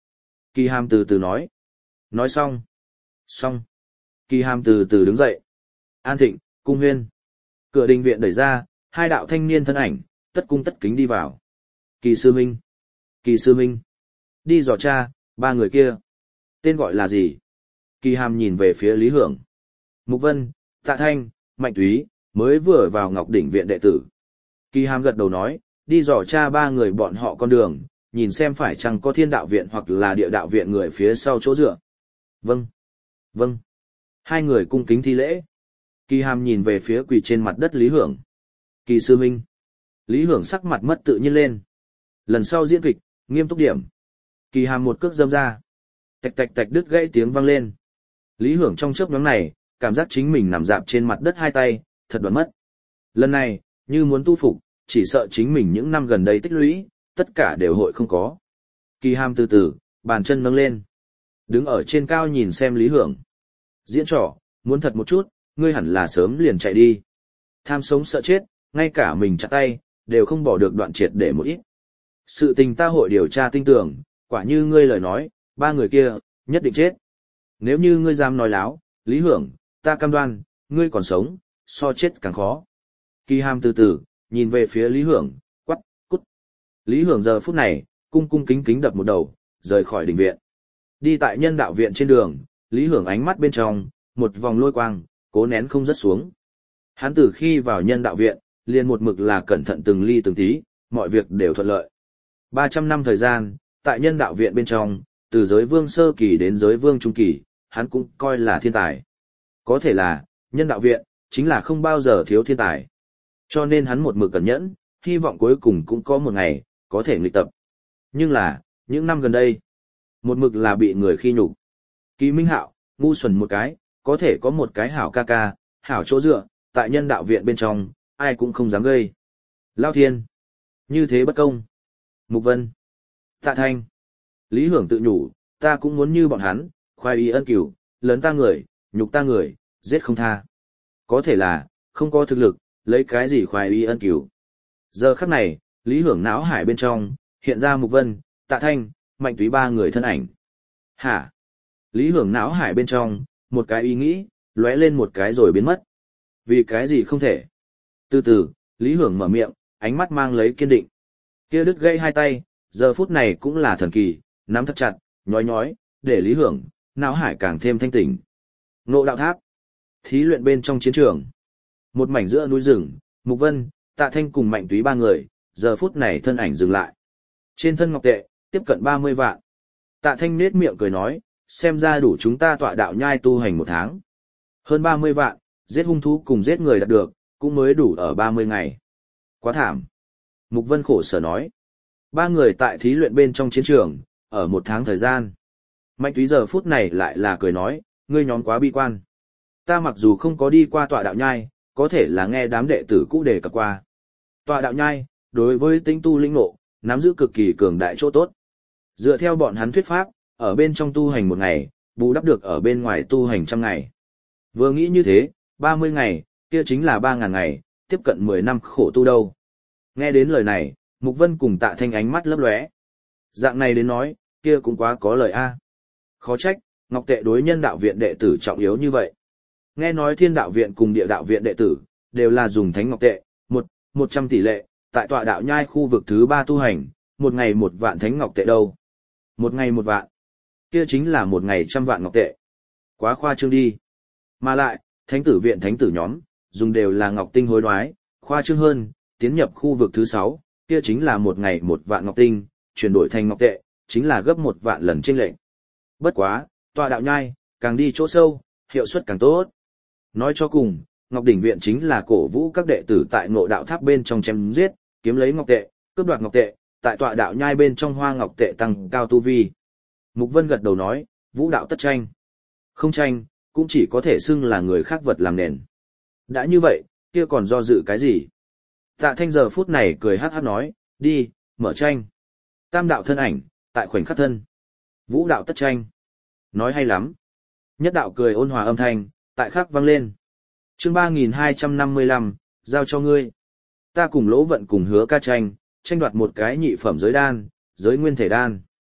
Kỳ Hàm từ từ nói. Nói xong. Xong. Kỳ Hàm từ từ đứng dậy. An Thịnh, Cung Huyên. Cửa đình viện đẩy ra, hai đạo thanh niên thân ảnh, tất cung tất kính đi vào. Kỳ sư minh. Kỳ sư minh. Đi dò cha, ba người kia. Tên gọi là gì? Kỳ Hàm nhìn về phía Lý Hưởng. Mục Vân, Tạ Thanh, Mạnh Túy, mới vừa vào Ngọc Đỉnh viện đệ tử. Kỳ Hàm gật đầu nói, đi dò cha ba người bọn họ con đường, nhìn xem phải chăng có thiên đạo viện hoặc là địa đạo viện người phía sau chỗ dựa. Vâng. Vâng. Hai người cung kính thi lễ. Kỳ Hàm nhìn về phía quỳ trên mặt đất Lý Hưởng. Kỳ sư minh. Lý Hưởng sắc mặt mất tự nhiên lên. Lần sau diễn kịch, nghiêm túc điểm. Kỳ Hàm một cước dâm ra. Tạch tạch tạch đứt gãy tiếng vang lên. Lý Hưởng trong chớp nhoáng này, cảm giác chính mình nằm dạp trên mặt đất hai tay, thật đoán mất. Lần này, như muốn tu phục, chỉ sợ chính mình những năm gần đây tích lũy, tất cả đều hội không có. Kỳ Hàm từ từ, bàn chân nâng lên. Đứng ở trên cao nhìn xem Lý Hưởng. Diễn trò, muốn thật một chút, ngươi hẳn là sớm liền chạy đi. Tham sống sợ chết, ngay cả mình chặt tay, đều không bỏ được đoạn triệt để một ít. Sự tình ta hội điều tra tinh tường, quả như ngươi lời nói, ba người kia, nhất định chết. Nếu như ngươi dám nói láo, Lý Hưởng, ta cam đoan, ngươi còn sống, so chết càng khó. Kỳ Hàm từ từ, nhìn về phía Lý Hưởng, quắc, cút. Lý Hưởng giờ phút này, cung cung kính kính đập một đầu, rời khỏi đình viện. Đi tại nhân đạo viện trên đường, Lý Hưởng ánh mắt bên trong, một vòng lôi quang, cố nén không rớt xuống. Hắn từ khi vào nhân đạo viện, liền một mực là cẩn thận từng ly từng tí, mọi việc đều thuận lợi. ba trăm năm thời gian, tại nhân đạo viện bên trong, từ giới vương sơ kỳ đến giới vương trung kỳ, hắn cũng coi là thiên tài. Có thể là, nhân đạo viện, chính là không bao giờ thiếu thiên tài. Cho nên hắn một mực cẩn nhẫn, hy vọng cuối cùng cũng có một ngày, có thể nghịch tập. Nhưng là, những năm gần đây, một mực là bị người khi nhục. Kỳ Minh Hạo, ngu xuẩn một cái, có thể có một cái hảo ca ca, hảo chỗ dựa, tại nhân đạo viện bên trong, ai cũng không dám gây. Lao Thiên, như thế bất công. Mục Vân, Tạ Thanh, Lý Hưởng tự nhủ, ta cũng muốn như bọn hắn, khoai y ân cửu, lớn ta người, nhục ta người, giết không tha. Có thể là, không có thực lực, lấy cái gì khoai y ân cửu. Giờ khắc này, Lý Hưởng não hải bên trong, hiện ra Mục Vân, Tạ Thanh, Mạnh Túy ba người thân ảnh. Hả? Lý Hưởng não hải bên trong, một cái ý nghĩ, lóe lên một cái rồi biến mất. Vì cái gì không thể? Từ từ, Lý Hưởng mở miệng, ánh mắt mang lấy kiên định. Kia đứt gãy hai tay, giờ phút này cũng là thần kỳ, nắm thật chặt, nhói nhói, để Lý Hưởng, não hải càng thêm thanh tỉnh. Ngộ đạo tháp. Thí luyện bên trong chiến trường. Một mảnh giữa núi rừng, Mục Vân, Tạ Thanh cùng Mạnh Túy ba người, giờ phút này thân ảnh dừng lại. Trên thân ngọc tệ, tiếp cận ba mươi vạn. Tạ Thanh nết miệng cười nói, xem ra đủ chúng ta tọa đạo nhai tu hành một tháng. Hơn ba mươi vạn, giết hung thú cùng giết người đạt được, cũng mới đủ ở ba mươi ngày. Quá thảm. Mục Vân khổ sở nói. Ba người tại thí luyện bên trong chiến trường, ở một tháng thời gian. Mạnh Túy giờ phút này lại là cười nói, ngươi nhóm quá bi quan. Ta mặc dù không có đi qua tọa đạo nhai, có thể là nghe đám đệ tử cũ đề cập qua. Tọa đạo nhai, đối với tính tu linh ngộ, nắm giữ cực kỳ cường đại chỗ tốt. Dựa theo bọn hắn thuyết pháp, ở bên trong tu hành một ngày, bù đắp được ở bên ngoài tu hành trăm ngày. Vừa nghĩ như thế, ba mươi ngày, kia chính là ba ngàn ngày, tiếp cận mười năm khổ tu đâu. Nghe đến lời này, Mục Vân cùng Tạ Thanh ánh mắt lấp lóe. Dạng này đến nói, kia cũng quá có lời a. Khó trách, ngọc tệ đối nhân đạo viện đệ tử trọng yếu như vậy. Nghe nói thiên đạo viện cùng địa đạo viện đệ tử, đều là dùng thánh ngọc tệ, một, một trăm tỷ lệ, tại tọa đạo nhai khu vực thứ ba tu hành, một ngày một vạn thánh ngọc tệ đâu. Một ngày một vạn. Kia chính là một ngày trăm vạn ngọc tệ. Quá khoa trương đi. Mà lại, thánh tử viện thánh tử nhóm, dùng đều là ngọc tinh hối đoái, khoa trương hơn, tiến nhập khu vực thứ sáu, kia chính là một ngày một vạn ngọc tinh, chuyển đổi thành ngọc tệ, chính là gấp một vạn lần chênh lệch. Bất quá, tọa đạo nhai, càng đi chỗ sâu, hiệu suất càng tốt. Nói cho cùng, Ngọc Đỉnh viện chính là cổ vũ các đệ tử tại Ngộ Đạo Tháp bên trong chém giết, kiếm lấy ngọc tệ, cướp đoạt ngọc tệ, tại tọa đạo nhai bên trong hoa ngọc tệ tăng cao tu vi. Mục Vân gật đầu nói, vũ đạo tất tranh. Không tranh, cũng chỉ có thể xưng là người khác vật làm nền. Đã như vậy, kia còn do dự cái gì? Tạ Thanh giờ phút này cười hát hát nói, đi, mở tranh. Tam đạo thân ảnh, tại khoảnh khắc thân. Vũ đạo tất tranh. Nói hay lắm. Nhất đạo cười ôn hòa âm thanh, tại khắc vang lên. Chương ba nghìn hai trăm năm mươi lăm, giao cho ngươi. Ta cùng Lỗ Vận cùng Hứa Ca tranh, tranh đoạt một cái nhị phẩm giới đan, giới nguyên thể đan.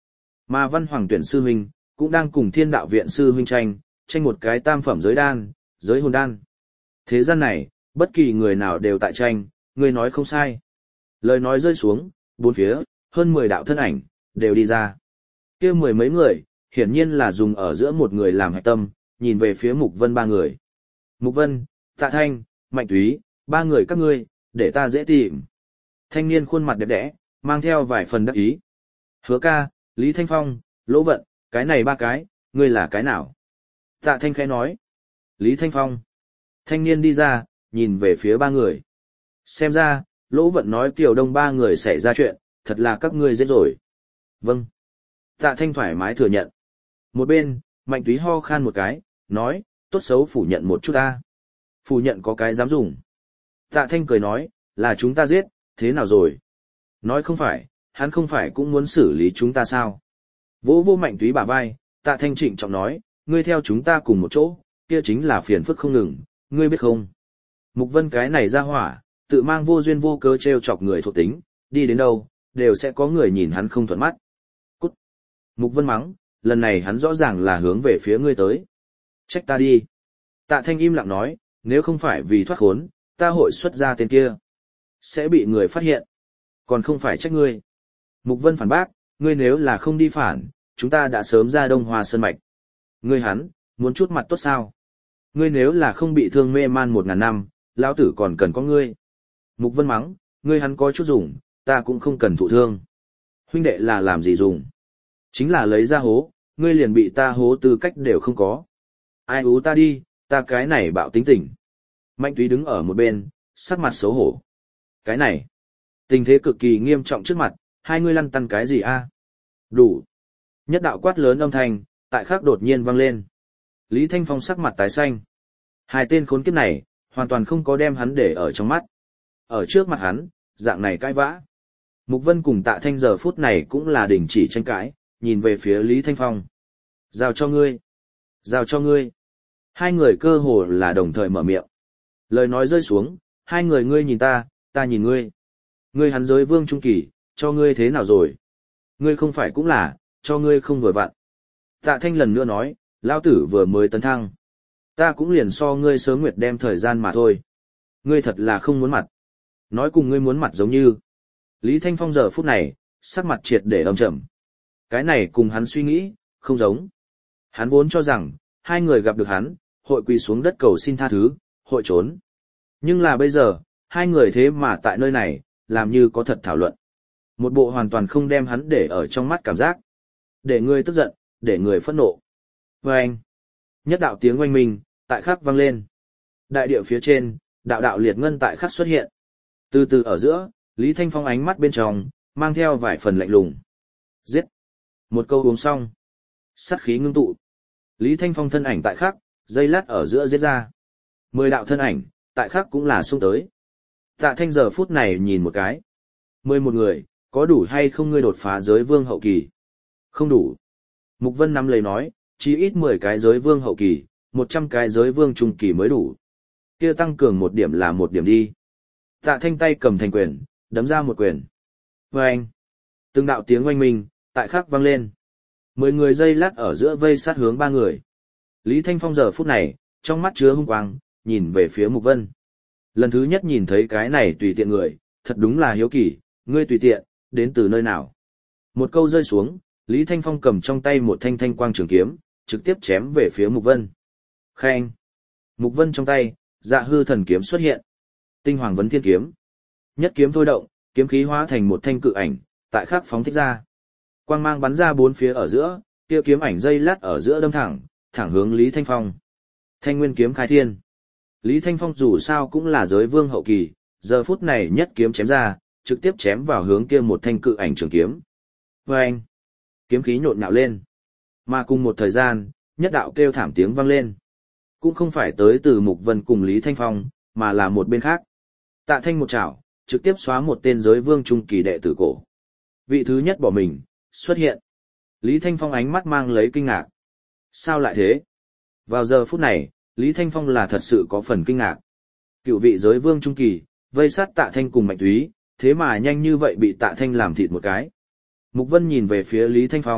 Mà Văn Hoàng tuyển sư huynh, cũng đang cùng Thiên Đạo viện sư huynh tranh, tranh một cái tam phẩm giới đan, giới hồn đan. Thế gian này, bất kỳ người nào đều tại tranh, người nói không sai. Lời nói rơi xuống, bốn phía, hơn mười đạo thân ảnh, đều đi ra. Kia mười mấy người, hiển nhiên là dùng ở giữa một người làm hạch tâm, nhìn về phía Mục Vân ba người. Mục Vân, Tạ Thanh, Mạnh Túy, ba người các ngươi, để ta dễ tìm. Thanh niên khuôn mặt đẹp đẽ, mang theo vài phần đắc ý. Hứa ca, Lý Thanh Phong, Lỗ Vận, cái này ba cái, ngươi là cái nào? Tạ Thanh khẽ nói. Lý Thanh Phong. Thanh niên đi ra, nhìn về phía ba người. Xem ra, Lỗ Vận nói Kiều Đông ba người xảy ra chuyện, thật là các ngươi giết rồi. Vâng. Tạ Thanh thoải mái thừa nhận. Một bên, Mạnh Túy ho khan một cái, nói, tốt xấu phủ nhận một chút ta. Phủ nhận có cái dám dùng. Tạ Thanh cười nói, là chúng ta giết, thế nào rồi? Nói không phải, hắn không phải cũng muốn xử lý chúng ta sao? Vỗ vô Mạnh Túy bả vai, Tạ Thanh trịnh trọng nói, ngươi theo chúng ta cùng một chỗ, kia chính là phiền phức không ngừng, ngươi biết không? Mục Vân cái này ra hỏa, tự mang vô duyên vô cớ trêu chọc người thuộc tính, đi đến đâu, đều sẽ có người nhìn hắn không thuận mắt. Cút! Mục Vân mắng, lần này hắn rõ ràng là hướng về phía ngươi tới. Trách ta đi. Tạ Thanh im lặng nói, nếu không phải vì thoát khốn, ta hội xuất ra tên kia. Sẽ bị người phát hiện. Còn không phải trách ngươi. Mục Vân phản bác, ngươi nếu là không đi phản, chúng ta đã sớm ra Đông Hoa Sơn Mạch. Ngươi hắn, muốn chút mặt tốt sao? Ngươi nếu là không bị thương mê man một ngàn năm, lão tử còn cần có ngươi. Mục Vân mắng, ngươi hắn có chút dùng, ta cũng không cần thụ thương. Huynh đệ là làm gì dùng? Chính là lấy ra hố, ngươi liền bị ta hố tư cách đều không có. Ai ú ta đi, ta cái này bạo tính tình. Mạnh Túy đứng ở một bên, sắc mặt xấu hổ. Cái này, tình thế cực kỳ nghiêm trọng trước mặt, hai ngươi lăn tăn cái gì a? Đủ. Nhất đạo quát lớn âm thanh, tại khắc đột nhiên vang lên. Lý Thanh Phong sắc mặt tái xanh. Hai tên khốn kiếp này, hoàn toàn không có đem hắn để ở trong mắt. Ở trước mặt hắn, dạng này cãi vã. Mục Vân cùng Tạ Thanh giờ phút này cũng là đình chỉ tranh cãi, nhìn về phía Lý Thanh Phong. Giao cho ngươi. Giao cho ngươi. Hai người cơ hồ là đồng thời mở miệng. Lời nói rơi xuống, hai người ngươi nhìn ta, ta nhìn ngươi. Ngươi hắn giới vương trung kỳ, cho ngươi thế nào rồi? Ngươi không phải cũng là, cho ngươi không vừa vặn. Tạ Thanh lần nữa nói, lão tử vừa mới tấn thăng. Ta cũng liền so ngươi sớm nguyệt đem thời gian mà thôi. Ngươi thật là không muốn mặt. Nói cùng ngươi muốn mặt giống như. Lý Thanh Phong giờ phút này, sắc mặt triệt để âm trầm. Cái này cùng hắn suy nghĩ, không giống. Hắn vốn cho rằng, hai người gặp được hắn, hội quỳ xuống đất cầu xin tha thứ, hội trốn. Nhưng là bây giờ, hai người thế mà tại nơi này, làm như có thật thảo luận. Một bộ hoàn toàn không đem hắn để ở trong mắt cảm giác. Để người tức giận, để người phẫn nộ. Và anh, nhất đạo tiếng oanh minh, tại khắc vang lên. Đại địa phía trên, đạo đạo liệt ngân tại khắc xuất hiện. Từ từ ở giữa, Lý Thanh Phong ánh mắt bên trong, mang theo vài phần lạnh lùng. Giết! Một câu uống xong. Sát khí ngưng tụ. Lý Thanh Phong thân ảnh tại khắc, dây lát ở giữa giết ra. Mười đạo thân ảnh, tại khắc cũng là xung tới. Tạ Thanh giờ phút này nhìn một cái. Mười một người, có đủ hay không ngươi đột phá giới vương hậu kỳ? Không đủ. Mục Vân nắm lấy nói, chỉ ít mười cái giới vương hậu kỳ, một trăm cái giới vương trung kỳ mới đủ. Kia tăng cường một điểm là một điểm đi. Tạ Thanh tay cầm thành quyền, đấm ra một quyền. Và anh, từng đạo tiếng oanh minh, tại khắc vang lên. Mười người dây lát ở giữa vây sát hướng ba người. Lý Thanh Phong giờ phút này, trong mắt chứa hung quang, nhìn về phía Mục Vân. Lần thứ nhất nhìn thấy cái này tùy tiện người, thật đúng là hiếu kỳ, ngươi tùy tiện, đến từ nơi nào. Một câu rơi xuống, Lý Thanh Phong cầm trong tay một thanh thanh quang trường kiếm, trực tiếp chém về phía Mục Vân. Khen! Mục Vân trong tay, dạ hư thần kiếm xuất hiện. Tinh hoàng vấn thiên kiếm. Nhất kiếm thôi động, kiếm khí hóa thành một thanh cự ảnh, tại khắc phóng thích ra. Quang mang bắn ra bốn phía ở giữa, kia kiếm ảnh dây lát ở giữa đâm thẳng, thẳng hướng Lý Thanh Phong. Thanh nguyên kiếm khai thiên. Lý Thanh Phong dù sao cũng là giới vương hậu kỳ, giờ phút này nhất kiếm chém ra, trực tiếp chém vào hướng kia một thanh cự ảnh trường kiếm. Và anh, kiếm khí nhộn nhạo lên. Mà cùng một thời gian, nhất đạo kêu thảm tiếng vang lên. Cũng không phải tới từ Mục Vân cùng Lý Thanh Phong, mà là một bên khác. Tạ Thanh một chảo, trực tiếp xóa một tên giới vương trung kỳ đệ tử cổ. Vị thứ nhất bỏ mình, xuất hiện. Lý Thanh Phong ánh mắt mang lấy kinh ngạc. Sao lại thế? Vào giờ phút này, Lý Thanh Phong là thật sự có phần kinh ngạc. Cựu vị giới vương trung kỳ, vây sát Tạ Thanh cùng Mạnh Túy, thế mà nhanh như vậy bị Tạ Thanh làm thịt một cái. Mục Vân nhìn về phía Lý Thanh Phong,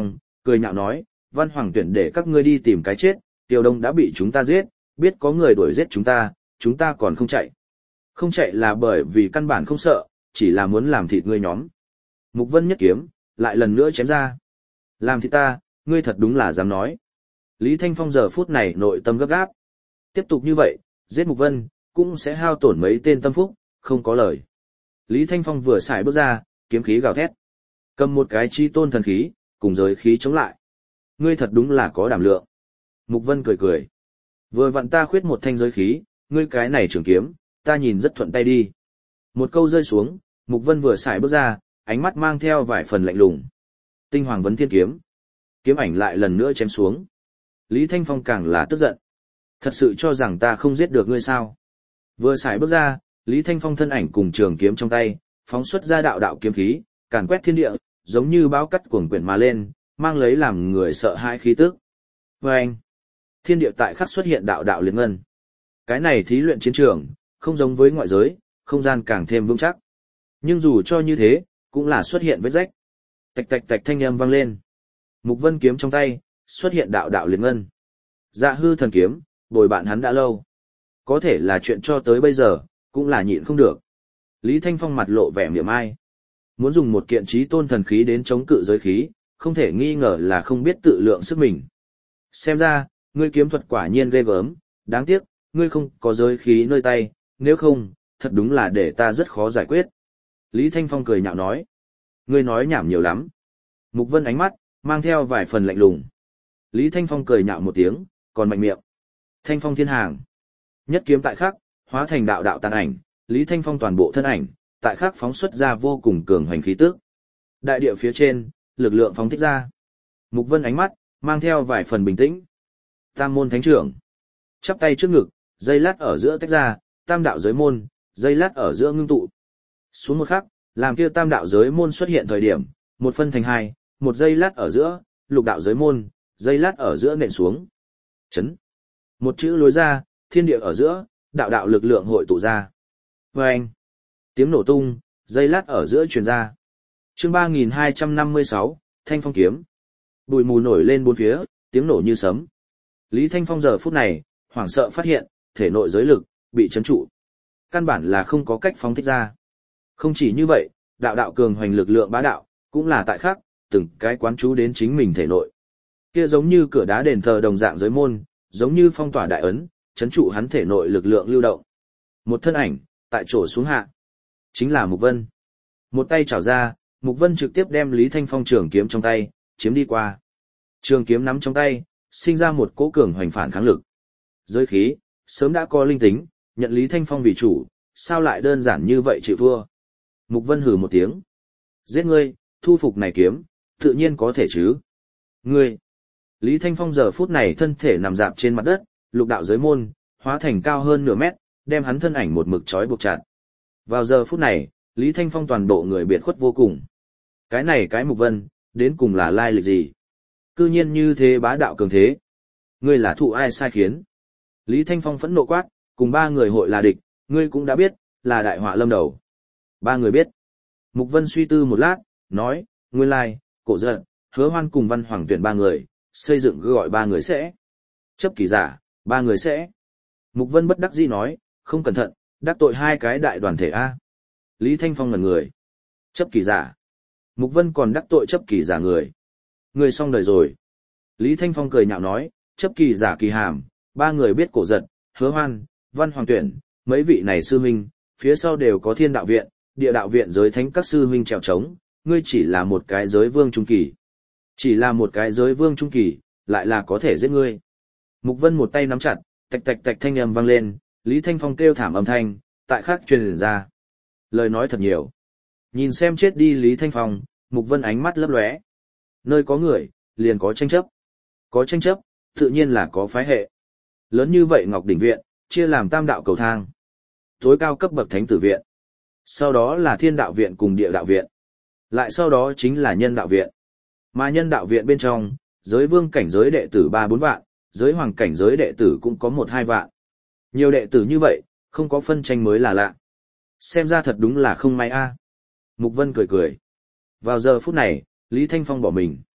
cười nhạo nói, Văn Hoàng Tuyển để các ngươi đi tìm cái chết, Tiêu Đông đã bị chúng ta giết, biết có người đuổi giết chúng ta, chúng ta còn không chạy. Không chạy là bởi vì căn bản không sợ, chỉ là muốn làm thịt ngươi nhóm. Mục Vân nhất kiếm, lại lần nữa chém ra. Làm thịt ta, ngươi thật đúng là dám nói. Lý Thanh Phong giờ phút này nội tâm gấp gáp. Tiếp tục như vậy, giết Mục Vân, cũng sẽ hao tổn mấy tên tâm phúc, không có lời. Lý Thanh Phong vừa xài bước ra, kiếm khí gào thét. Cầm một cái chi tôn thần khí, cùng giới khí chống lại. Ngươi thật đúng là có đảm lượng. Mục Vân cười cười. Vừa vặn ta khuyết một thanh giới khí, ngươi cái này trường kiếm, ta nhìn rất thuận tay đi. Một câu rơi xuống, Mục Vân vừa xài bước ra, ánh mắt mang theo vài phần lạnh lùng. Tinh Hoàng Vấn Thiên Kiếm. Kiếm ảnh lại lần nữa chém xuống. Lý Thanh Phong càng là tức giận. Thật sự cho rằng ta không giết được ngươi sao? Vừa xài bước ra, Lý Thanh Phong thân ảnh cùng trường kiếm trong tay, phóng xuất ra đạo đạo kiếm khí, càn quét thiên địa, giống như bão cắt cuồng quyển mà lên, mang lấy làm người sợ hãi khí tức. Vâng! Thiên địa tại khắc xuất hiện đạo đạo liên ngân. Cái này thí luyện chiến trường, không giống với ngoại giới, không gian càng thêm vững chắc. Nhưng dù cho như thế, cũng là xuất hiện vết rách. Tạch tạch tạch thanh âm vang lên. Mục Vân kiếm trong tay, xuất hiện đạo đạo liên ngân. Dạ hư thần kiếm, bồi bạn hắn đã lâu. Có thể là chuyện cho tới bây giờ, cũng là nhịn không được. Lý Thanh Phong mặt lộ vẻ miệng ai. Muốn dùng một kiện trí tôn thần khí đến chống cự giới khí, không thể nghi ngờ là không biết tự lượng sức mình. Xem ra, ngươi kiếm thuật quả nhiên ghê gớm, đáng tiếc, ngươi không có giới khí nơi tay, nếu không, thật đúng là để ta rất khó giải quyết. Lý Thanh Phong cười nhạo nói. Ngươi nói nhảm nhiều lắm. Mục Vân ánh mắt, mang theo vài phần lạnh lùng. Lý Thanh Phong cười nhạo một tiếng, còn mạnh miệng. Thanh Phong thiên hàng. Nhất kiếm tại khắc, hóa thành đạo đạo tàn ảnh, Lý Thanh Phong toàn bộ thân ảnh, tại khắc phóng xuất ra vô cùng cường hoành khí tức. Đại địa phía trên, lực lượng phóng thích ra. Mục Vân ánh mắt, mang theo vài phần bình tĩnh. Tam môn thánh trưởng. Chắp tay trước ngực, dây lát ở giữa tách ra, tam đạo giới môn, dây lát ở giữa ngưng tụ. Xuống một khắc, làm kia tam đạo giới môn xuất hiện thời điểm, một phân thành hai, một dây lát ở giữa, lục đạo giới môn, dây lát ở giữa nện xuống. Chấn. Một chữ lối ra, thiên địa ở giữa, đạo đạo lực lượng hội tụ ra. Vâng! Tiếng nổ tung, dây lát ở giữa truyền ra. Chương ba nghìn hai trăm năm mươi sáu, Thanh Phong kiếm. Bụi mù nổi lên bốn phía, tiếng nổ như sấm. Lý Thanh Phong giờ phút này, hoảng sợ phát hiện, thể nội giới lực, bị chấn trụ. Căn bản là không có cách phóng thích ra. Không chỉ như vậy, đạo đạo cường hoành lực lượng bá đạo, cũng là tại khắc, từng cái quán chú đến chính mình thể nội. Kia giống như cửa đá đền thờ đồng dạng giới môn, giống như phong tỏa đại ấn, chấn trụ hắn thể nội lực lượng lưu động. Một thân ảnh, tại chỗ xuống hạ. Chính là Mục Vân. Một tay chảo ra, Mục Vân trực tiếp đem Lý Thanh Phong trường kiếm trong tay, chiếm đi qua. Trường kiếm nắm trong tay, sinh ra một cỗ cường hoành phản kháng lực. Giới khí, sớm đã có linh tính, nhận Lý Thanh Phong vì chủ, sao lại đơn giản như vậy chịu thua. Mục Vân hừ một tiếng. Giết ngươi, thu phục này kiếm, tự nhiên có thể chứ. Ngươi. Lý Thanh Phong giờ phút này thân thể nằm dạp trên mặt đất, lục đạo giới môn, hóa thành cao hơn nửa mét, đem hắn thân ảnh một mực trói buộc chặt. Vào giờ phút này, Lý Thanh Phong toàn bộ người biệt khuất vô cùng. Cái này cái Mục Vân, đến cùng là lai lịch gì? Cư nhiên như thế bá đạo cường thế. Ngươi là thụ ai sai khiến? Lý Thanh Phong phẫn nộ quát, cùng ba người hội là địch, ngươi cũng đã biết, là đại họa lâm đầu. Ba người biết. Mục Vân suy tư một lát, nói, nguyên lai, cổ giận, Hứa Hoan cùng Văn Hoàng Tuyển ba người, xây dựng gọi ba người sẽ. Chấp kỳ giả, ba người sẽ. Mục Vân bất đắc dĩ nói, không cẩn thận, đắc tội hai cái đại đoàn thể A. Lý Thanh Phong ngẩn người. Chấp kỳ giả. Mục Vân còn đắc tội chấp kỳ giả người. Người xong đời rồi. Lý Thanh Phong cười nhạo nói, chấp kỳ giả kỳ hàm, ba người biết cổ giật, Hứa Hoan, Văn Hoàng Tuyển, mấy vị này sư huynh, phía sau đều có thiên đạo viện, địa đạo viện giới thánh các sư huynh trèo trống, ngươi chỉ là một cái giới vương trung kỳ. Chỉ là một cái giới vương trung kỳ, lại là có thể giết ngươi. Mục Vân một tay nắm chặt, tạch tạch tạch thanh âm vang lên, Lý Thanh Phong kêu thảm âm thanh, tại khắc truyền ra. Lời nói thật nhiều. Nhìn xem chết đi Lý Thanh Phong, Mục Vân ánh mắt lấp lóe. Nơi có người, liền có tranh chấp. Có tranh chấp, tự nhiên là có phái hệ. Lớn như vậy Ngọc Đỉnh Viện, chia làm tam đạo cầu thang. Tối cao cấp bậc Thánh Tử Viện. Sau đó là Thiên Đạo Viện cùng Địa Đạo Viện. Lại sau đó chính là Nhân Đạo Viện. Mà Nhân Đạo Viện bên trong, giới vương cảnh giới đệ tử ba bốn vạn, giới hoàng cảnh giới đệ tử cũng có một hai vạn. Nhiều đệ tử như vậy, không có phân tranh mới là lạ. Xem ra thật đúng là không may a. Mục Vân cười cười. Vào giờ phút này, Lý Thanh Phong bỏ mình.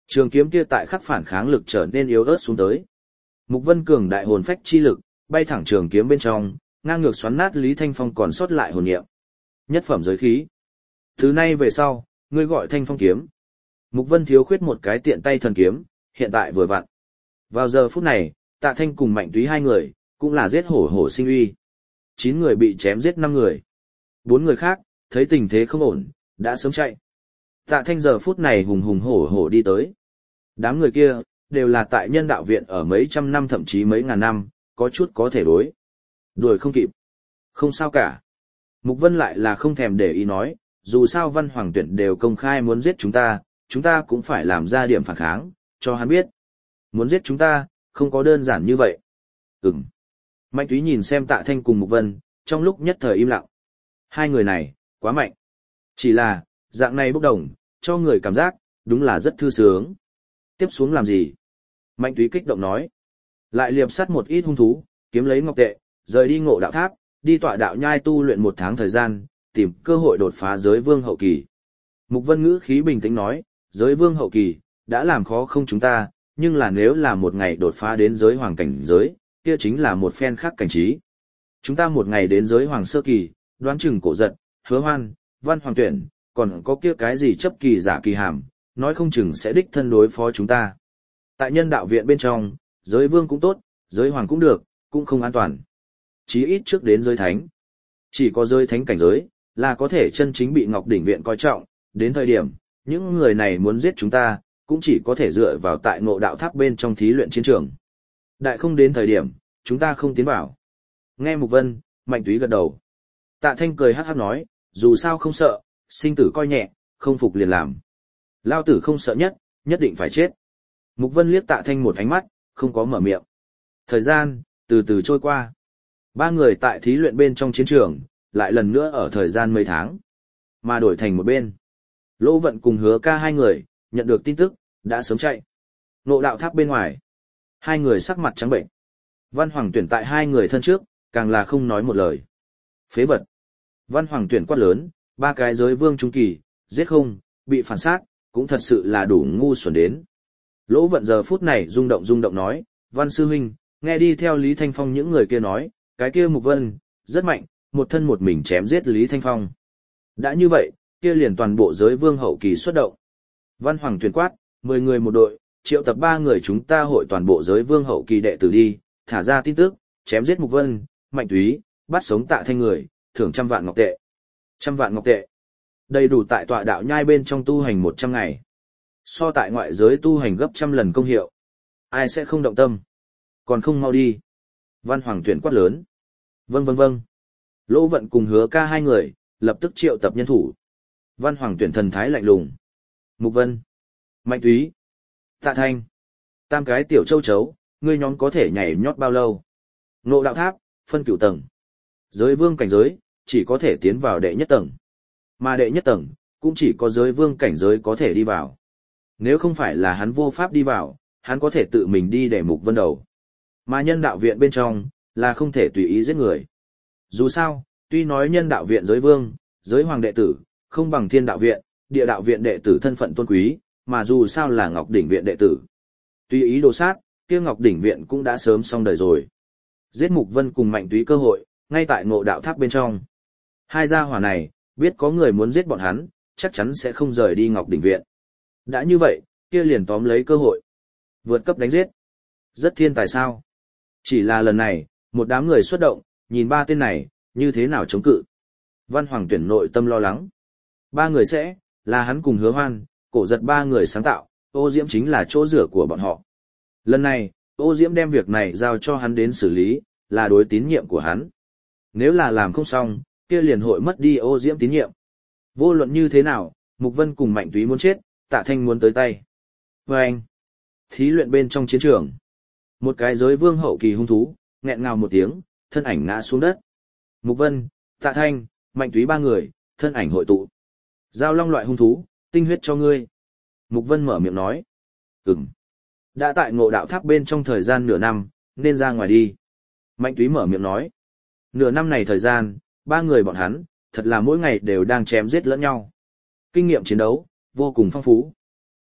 Trường kiếm kia tại khắc phản kháng lực trở nên yếu ớt xuống tới. Mục Vân cường đại hồn phách chi lực, bay thẳng trường kiếm bên trong, ngang ngược xoắn nát Lý Thanh Phong còn sót lại hồn niệm. Nhất phẩm giới khí. Từ nay về sau, ngươi gọi Thanh Phong kiếm. Mục Vân thiếu khuyết một cái tiện tay thần kiếm, hiện tại vừa vặn. Vào giờ phút này, Tạ Thanh cùng Mạnh Túy hai người, cũng là giết hổ hổ sinh uy. Chín người bị chém giết năm người. Bốn người khác, thấy tình thế không ổn, đã sớm chạy. Tạ Thanh giờ phút này hùng hùng hổ hổ đi tới. Đám người kia, đều là tại nhân đạo viện ở mấy trăm năm thậm chí mấy ngàn năm, có chút có thể đối. Đuổi không kịp. Không sao cả. Mục Vân lại là không thèm để ý nói, dù sao Văn Hoàng Tuyển đều công khai muốn giết chúng ta, chúng ta cũng phải làm ra điểm phản kháng, cho hắn biết. Muốn giết chúng ta, không có đơn giản như vậy. Ừm. Mạnh Túy nhìn xem Tạ Thanh cùng Mục Vân, trong lúc nhất thời im lặng. Hai người này, quá mạnh. Chỉ là, dạng này bốc đồng, cho người cảm giác, đúng là rất thư sướng. Tiếp xuống làm gì? Mạnh Túy kích động nói. Lại liệp sắt một ít hung thú, kiếm lấy ngọc tệ, rời đi Ngộ Đạo Tháp, đi tọa đạo nhai tu luyện một tháng thời gian, tìm cơ hội đột phá giới vương hậu kỳ. Mục Vân ngữ khí bình tĩnh nói, giới vương hậu kỳ, đã làm khó không chúng ta, nhưng là nếu là một ngày đột phá đến giới hoàng cảnh giới, kia chính là một phen khác cảnh trí. Chúng ta một ngày đến giới hoàng sơ kỳ, đoán chừng cổ giật, hứa hoan, Văn Hoàng Tuyển, còn có kia cái gì chấp kỳ giả kỳ hàm, nói không chừng sẽ đích thân đối phó chúng ta. Tại nhân đạo viện bên trong, giới vương cũng tốt, giới hoàng cũng được, cũng không an toàn. Chí ít trước đến giới thánh. Chỉ có giới thánh cảnh giới, là có thể chân chính bị Ngọc Đỉnh Viện coi trọng, đến thời điểm, những người này muốn giết chúng ta, cũng chỉ có thể dựa vào tại Ngộ Đạo Tháp bên trong thí luyện chiến trường. Đại không đến thời điểm, chúng ta không tiến vào. Nghe Mục Vân, Mạnh Túy gật đầu. Tạ Thanh cười hắc hắc nói, dù sao không sợ, sinh tử coi nhẹ, không phục liền làm. Lao tử không sợ nhất, nhất định phải chết. Mục Vân liếc Tạ Thanh một ánh mắt, không có mở miệng. Thời gian, từ từ trôi qua. Ba người tại thí luyện bên trong chiến trường, lại lần nữa ở thời gian mấy tháng. Mà đổi thành một bên. Lỗ Vận cùng Hứa Ca hai người, nhận được tin tức, đã sớm chạy. Ngộ Đạo Tháp bên ngoài. Hai người sắc mặt trắng bệnh. Văn Hoàng Tuyển tại hai người thân trước, càng là không nói một lời. Phế vật. Văn Hoàng Tuyển quát lớn, ba cái giới vương trung kỳ, giết không, bị phản sát, cũng thật sự là đủ ngu xuẩn đến. Lỗ Vận giờ phút này rung động rung động nói, Văn Sư Huynh, nghe đi theo Lý Thanh Phong những người kia nói, cái kia Mục Vân, rất mạnh, một thân một mình chém giết Lý Thanh Phong. Đã như vậy, kia liền toàn bộ giới vương hậu kỳ xuất động. Văn Hoàng Tuyển quát, mười người một đội, triệu tập ba người chúng ta hội toàn bộ giới vương hậu kỳ đệ tử đi, thả ra tin tức, chém giết Mục Vân, Mạnh Túy, bắt sống Tạ Thanh người, thưởng trăm vạn ngọc tệ. Trăm vạn ngọc tệ. Đầy đủ tại tọa đạo nhai bên trong tu hành một trăm ngày. So tại ngoại giới tu hành gấp trăm lần công hiệu. Ai sẽ không động tâm? Còn không mau đi. Văn Hoàng Tuyển quát lớn. Vâng vâng vâng. Lỗ Vận cùng Hứa Ca hai người, lập tức triệu tập nhân thủ. Văn Hoàng Tuyển thần thái lạnh lùng. Mục Vân. Mạnh Túy. Tạ Thanh. Tam cái tiểu châu chấu, ngươi nhóm có thể nhảy nhót bao lâu? Ngộ Đạo Tháp, phân cửu tầng. Giới vương cảnh giới, chỉ có thể tiến vào đệ nhất tầng. Mà đệ nhất tầng, cũng chỉ có giới vương cảnh giới có thể đi vào. Nếu không phải là hắn vô pháp đi vào, hắn có thể tự mình đi để Mục Vân đầu. Mà nhân đạo viện bên trong, là không thể tùy ý giết người. Dù sao, tuy nói nhân đạo viện giới vương, giới hoàng đệ tử, không bằng thiên đạo viện, địa đạo viện đệ tử thân phận tôn quý, mà dù sao là Ngọc Đỉnh viện đệ tử. Tùy ý đồ sát, kia Ngọc Đỉnh viện cũng đã sớm xong đời rồi. Giết Mục Vân cùng Mạnh Túy cơ hội, ngay tại Ngộ Đạo Tháp bên trong. Hai gia hỏa này, biết có người muốn giết bọn hắn, chắc chắn sẽ không rời đi Ngọc Đỉnh viện. Đã như vậy, kia liền tóm lấy cơ hội. Vượt cấp đánh giết. Rất thiên tài sao. Chỉ là lần này, một đám người xuất động, nhìn ba tên này, như thế nào chống cự. Văn Hoàng Tuyển nội tâm lo lắng. Ba người sẽ, là hắn cùng Hứa Hoan, cổ giật ba người sáng tạo, Ô Diễm chính là chỗ rửa của bọn họ. Lần này, Ô Diễm đem việc này giao cho hắn đến xử lý, là đối tín nhiệm của hắn. Nếu là làm không xong, kia liền hội mất đi Ô Diễm tín nhiệm. Vô luận như thế nào, Mục Vân cùng Mạnh Túy muốn chết, Tạ Thanh muốn tới tay. Và anh, thí luyện bên trong chiến trường. Một cái giới vương hậu kỳ hung thú, nghẹn ngào một tiếng, thân ảnh ngã xuống đất. Mục Vân, Tạ Thanh, Mạnh Túy ba người, thân ảnh hội tụ. Giao long loại hung thú, tinh huyết cho ngươi. Mục Vân mở miệng nói. Ừm. Đã tại Ngộ Đạo Tháp bên trong thời gian nửa năm, nên ra ngoài đi. Mạnh Túy mở miệng nói. Nửa năm này thời gian, ba người bọn hắn, thật là mỗi ngày đều đang chém giết lẫn nhau. Kinh nghiệm chiến đấu, vô cùng phong phú.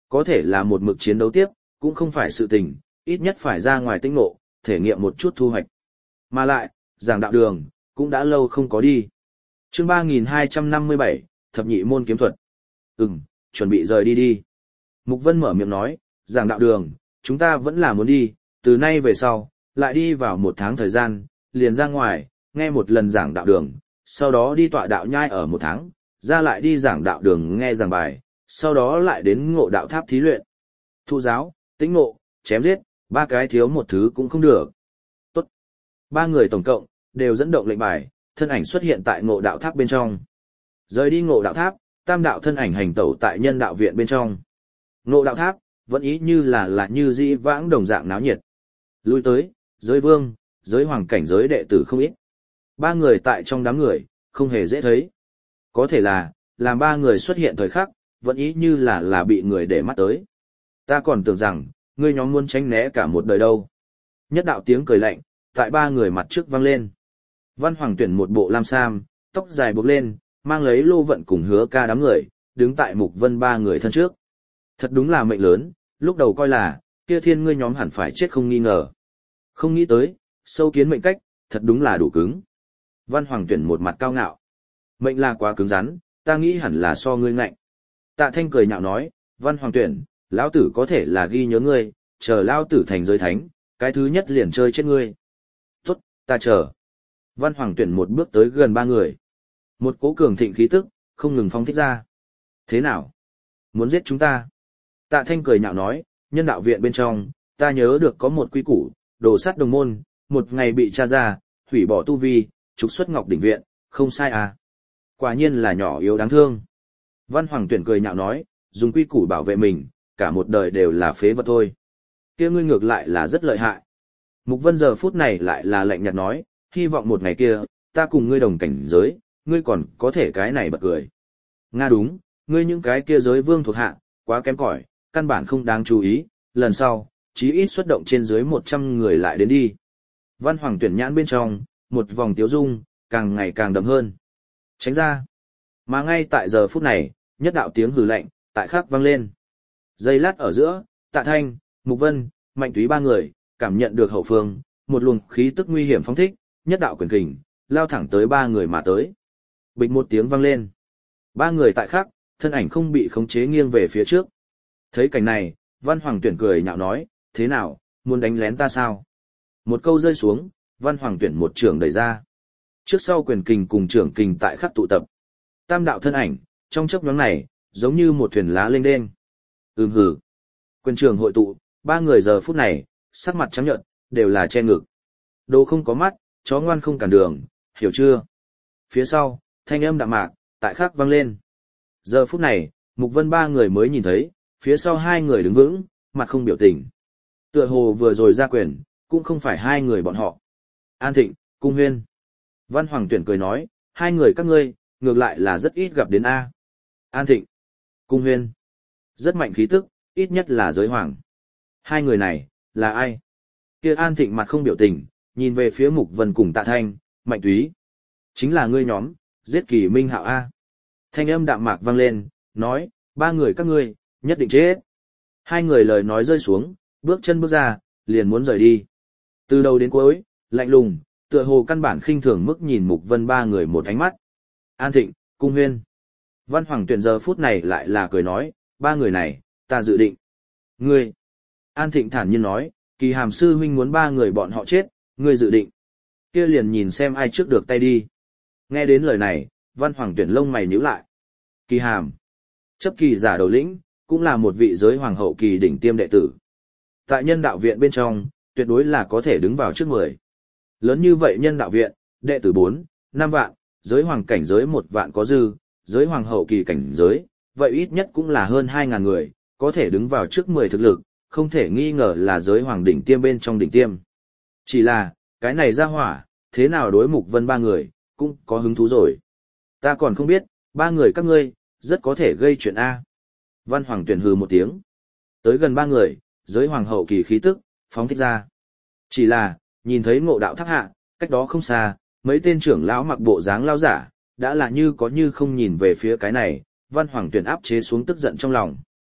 Có thể là một mực chiến đấu tiếp, cũng không phải sự tình, ít nhất phải ra ngoài tinh ngộ, thể nghiệm một chút thu hoạch. Mà lại, giảng đạo đường, cũng đã lâu không có đi. Chương ba nghìn hai trăm năm mươi bảy, Thập nhị môn kiếm thuật. Ừm, chuẩn bị rời đi đi. Mục Vân mở miệng nói, giảng đạo đường, chúng ta vẫn là muốn đi, từ nay về sau, lại đi vào một tháng thời gian, liền ra ngoài, nghe một lần giảng đạo đường, sau đó đi tọa đạo nhai ở một tháng, ra lại đi giảng đạo đường nghe giảng bài, sau đó lại đến ngộ đạo tháp thí luyện. Thu giáo, tĩnh ngộ, chém giết, ba cái thiếu một thứ cũng không được. Tốt. Ba người tổng cộng, đều dẫn động lệnh bài, thân ảnh xuất hiện tại ngộ đạo tháp bên trong. Rời đi ngộ đạo tháp, tam đạo thân ảnh hành tẩu tại nhân đạo viện bên trong. Ngộ đạo tháp, vẫn ý như là là như dĩ vãng đồng dạng náo nhiệt. Lui tới, giới vương, giới hoàng cảnh giới đệ tử không ít. Ba người tại trong đám người, không hề dễ thấy. Có thể là, làm ba người xuất hiện thời khắc, vẫn ý như là là bị người để mắt tới. Ta còn tưởng rằng, ngươi nhóm muốn tránh né cả một đời đâu. Nhất đạo tiếng cười lạnh, tại ba người mặt trước vang lên. Văn Hoàng tuyển một bộ lam sam, tóc dài buộc lên, mang lấy Lô Vận cùng Hứa Ca đám người, đứng tại Mục Vân ba người thân trước. Thật đúng là mệnh lớn, lúc đầu coi là, kia thiên ngươi nhóm hẳn phải chết không nghi ngờ. Không nghĩ tới, sâu kiến mệnh cách, thật đúng là đủ cứng. Văn Hoàng tuyển một mặt cao ngạo. Mệnh là quá cứng rắn, ta nghĩ hẳn là so ngươi ngạnh. Tạ Thanh cười nhạo nói, Văn Hoàng tuyển, lão tử có thể là ghi nhớ ngươi, chờ lão tử thành giới thánh, cái thứ nhất liền chơi chết ngươi. Tốt, ta chờ. Văn Hoàng tuyển một bước tới gần ba người. Một cỗ cường thịnh khí tức, không ngừng phóng thích ra. Thế nào? Muốn giết chúng ta? Tạ Thanh cười nhạo nói, nhân đạo viện bên trong, ta nhớ được có một quy củ, đồ sát đồng môn, một ngày bị tra ra, hủy bỏ tu vi, trục xuất ngọc đỉnh viện, không sai à. Quả nhiên là nhỏ yếu đáng thương. Văn Hoàng tuyển cười nhạo nói, dùng quy củ bảo vệ mình, cả một đời đều là phế vật thôi. Kia ngươi ngược lại là rất lợi hại. Mục Vân giờ phút này lại là lạnh nhạt nói, hy vọng một ngày kia, ta cùng ngươi đồng cảnh giới, ngươi còn có thể cái này bật cười. Nga đúng, ngươi những cái kia giới vương thuộc hạ, quá kém cỏi, căn bản không đáng chú ý, lần sau, chí ít xuất động trên dưới một trăm người lại đến đi. Văn Hoàng tuyển nhãn bên trong, một vòng tiếu dung, càng ngày càng đậm hơn. Tránh ra. Mà ngay tại giờ phút này, nhất đạo tiếng hừ lạnh, tại khắc vang lên. Giây lát ở giữa, Tạ Thanh, Mục Vân, Mạnh Túy ba người, cảm nhận được hậu phương, một luồng khí tức nguy hiểm phóng thích, nhất đạo quyền kình, lao thẳng tới ba người mà tới. Bịch một tiếng vang lên. Ba người tại khắc, thân ảnh không bị khống chế nghiêng về phía trước. Thấy cảnh này, Văn Hoàng tuyển cười nhạo nói, thế nào, muốn đánh lén ta sao? Một câu rơi xuống, Văn Hoàng tuyển một trường đẩy ra. Trước sau quyền kình cùng trưởng kình tại khắc tụ tập. Tam đạo thân ảnh, trong chốc nhoáng này, giống như một thuyền lá lênh đênh. Ừm hử. Quyền trường hội tụ, ba người giờ phút này, sắc mặt trắng nhợt, đều là che ngực. Đồ không có mắt, chó ngoan không cản đường, hiểu chưa? Phía sau, thanh âm đạm mạc, tại khắc vang lên. Giờ phút này, Mục Vân ba người mới nhìn thấy, phía sau hai người đứng vững, mặt không biểu tình. Tựa hồ vừa rồi ra quyền, cũng không phải hai người bọn họ. An Thịnh, Cung Huyên. Văn Hoàng tuyển cười nói, hai người các ngươi, ngược lại là rất ít gặp đến A. An Thịnh, Cung Huyên. Rất mạnh khí tức, ít nhất là giới hoàng. Hai người này, là ai? Kia An Thịnh mặt không biểu tình, nhìn về phía Mục Vân cùng Tạ Thanh, Mạnh Túy. Chính là ngươi nhóm, giết Kỳ Minh Hạo A. Thanh âm đạm mạc vang lên, nói, ba người các ngươi, nhất định chết. Hai người lời nói rơi xuống, bước chân bước ra, liền muốn rời đi. Từ đầu đến cuối, lạnh lùng, tựa hồ căn bản khinh thường mức nhìn Mục Vân ba người một ánh mắt. An Thịnh, Cung Huyên. Văn Hoàng tuyển giờ phút này lại là cười nói, ba người này, ta dự định. Ngươi. An Thịnh thản nhiên nói, Kỳ Hàm sư huynh muốn ba người bọn họ chết, ngươi dự định. Kia liền nhìn xem ai trước được tay đi. Nghe đến lời này, Văn Hoàng tuyển lông mày nhíu lại. Kỳ Hàm. Chấp kỳ giả đầu lĩnh, cũng là một vị giới hoàng hậu kỳ đỉnh tiêm đệ tử. Tại nhân đạo viện bên trong, tuyệt đối là có thể đứng vào trước mười. Lớn như vậy nhân đạo viện, đệ tử bốn, năm vạn, giới hoàng cảnh giới một vạn có dư, giới hoàng hậu kỳ cảnh giới, vậy ít nhất cũng là hơn hai ngàn người, có thể đứng vào trước mười thực lực, không thể nghi ngờ là giới hoàng đỉnh tiêm bên trong đỉnh tiêm. Chỉ là, cái này ra hỏa, thế nào đối Mục Vân ba người, cũng có hứng thú rồi. Ta còn không biết, ba người các ngươi, rất có thể gây chuyện A. Văn Hoàng tuyển hừ một tiếng. Tới gần ba người, giới hoàng hậu kỳ khí tức, phóng thích ra. Chỉ là, nhìn thấy ngộ đạo tháp hạ, cách đó không xa, mấy tên trưởng lão mặc bộ dáng lao giả, đã là như có như không nhìn về phía cái này, Văn Hoàng tuyển áp chế xuống tức giận trong lòng.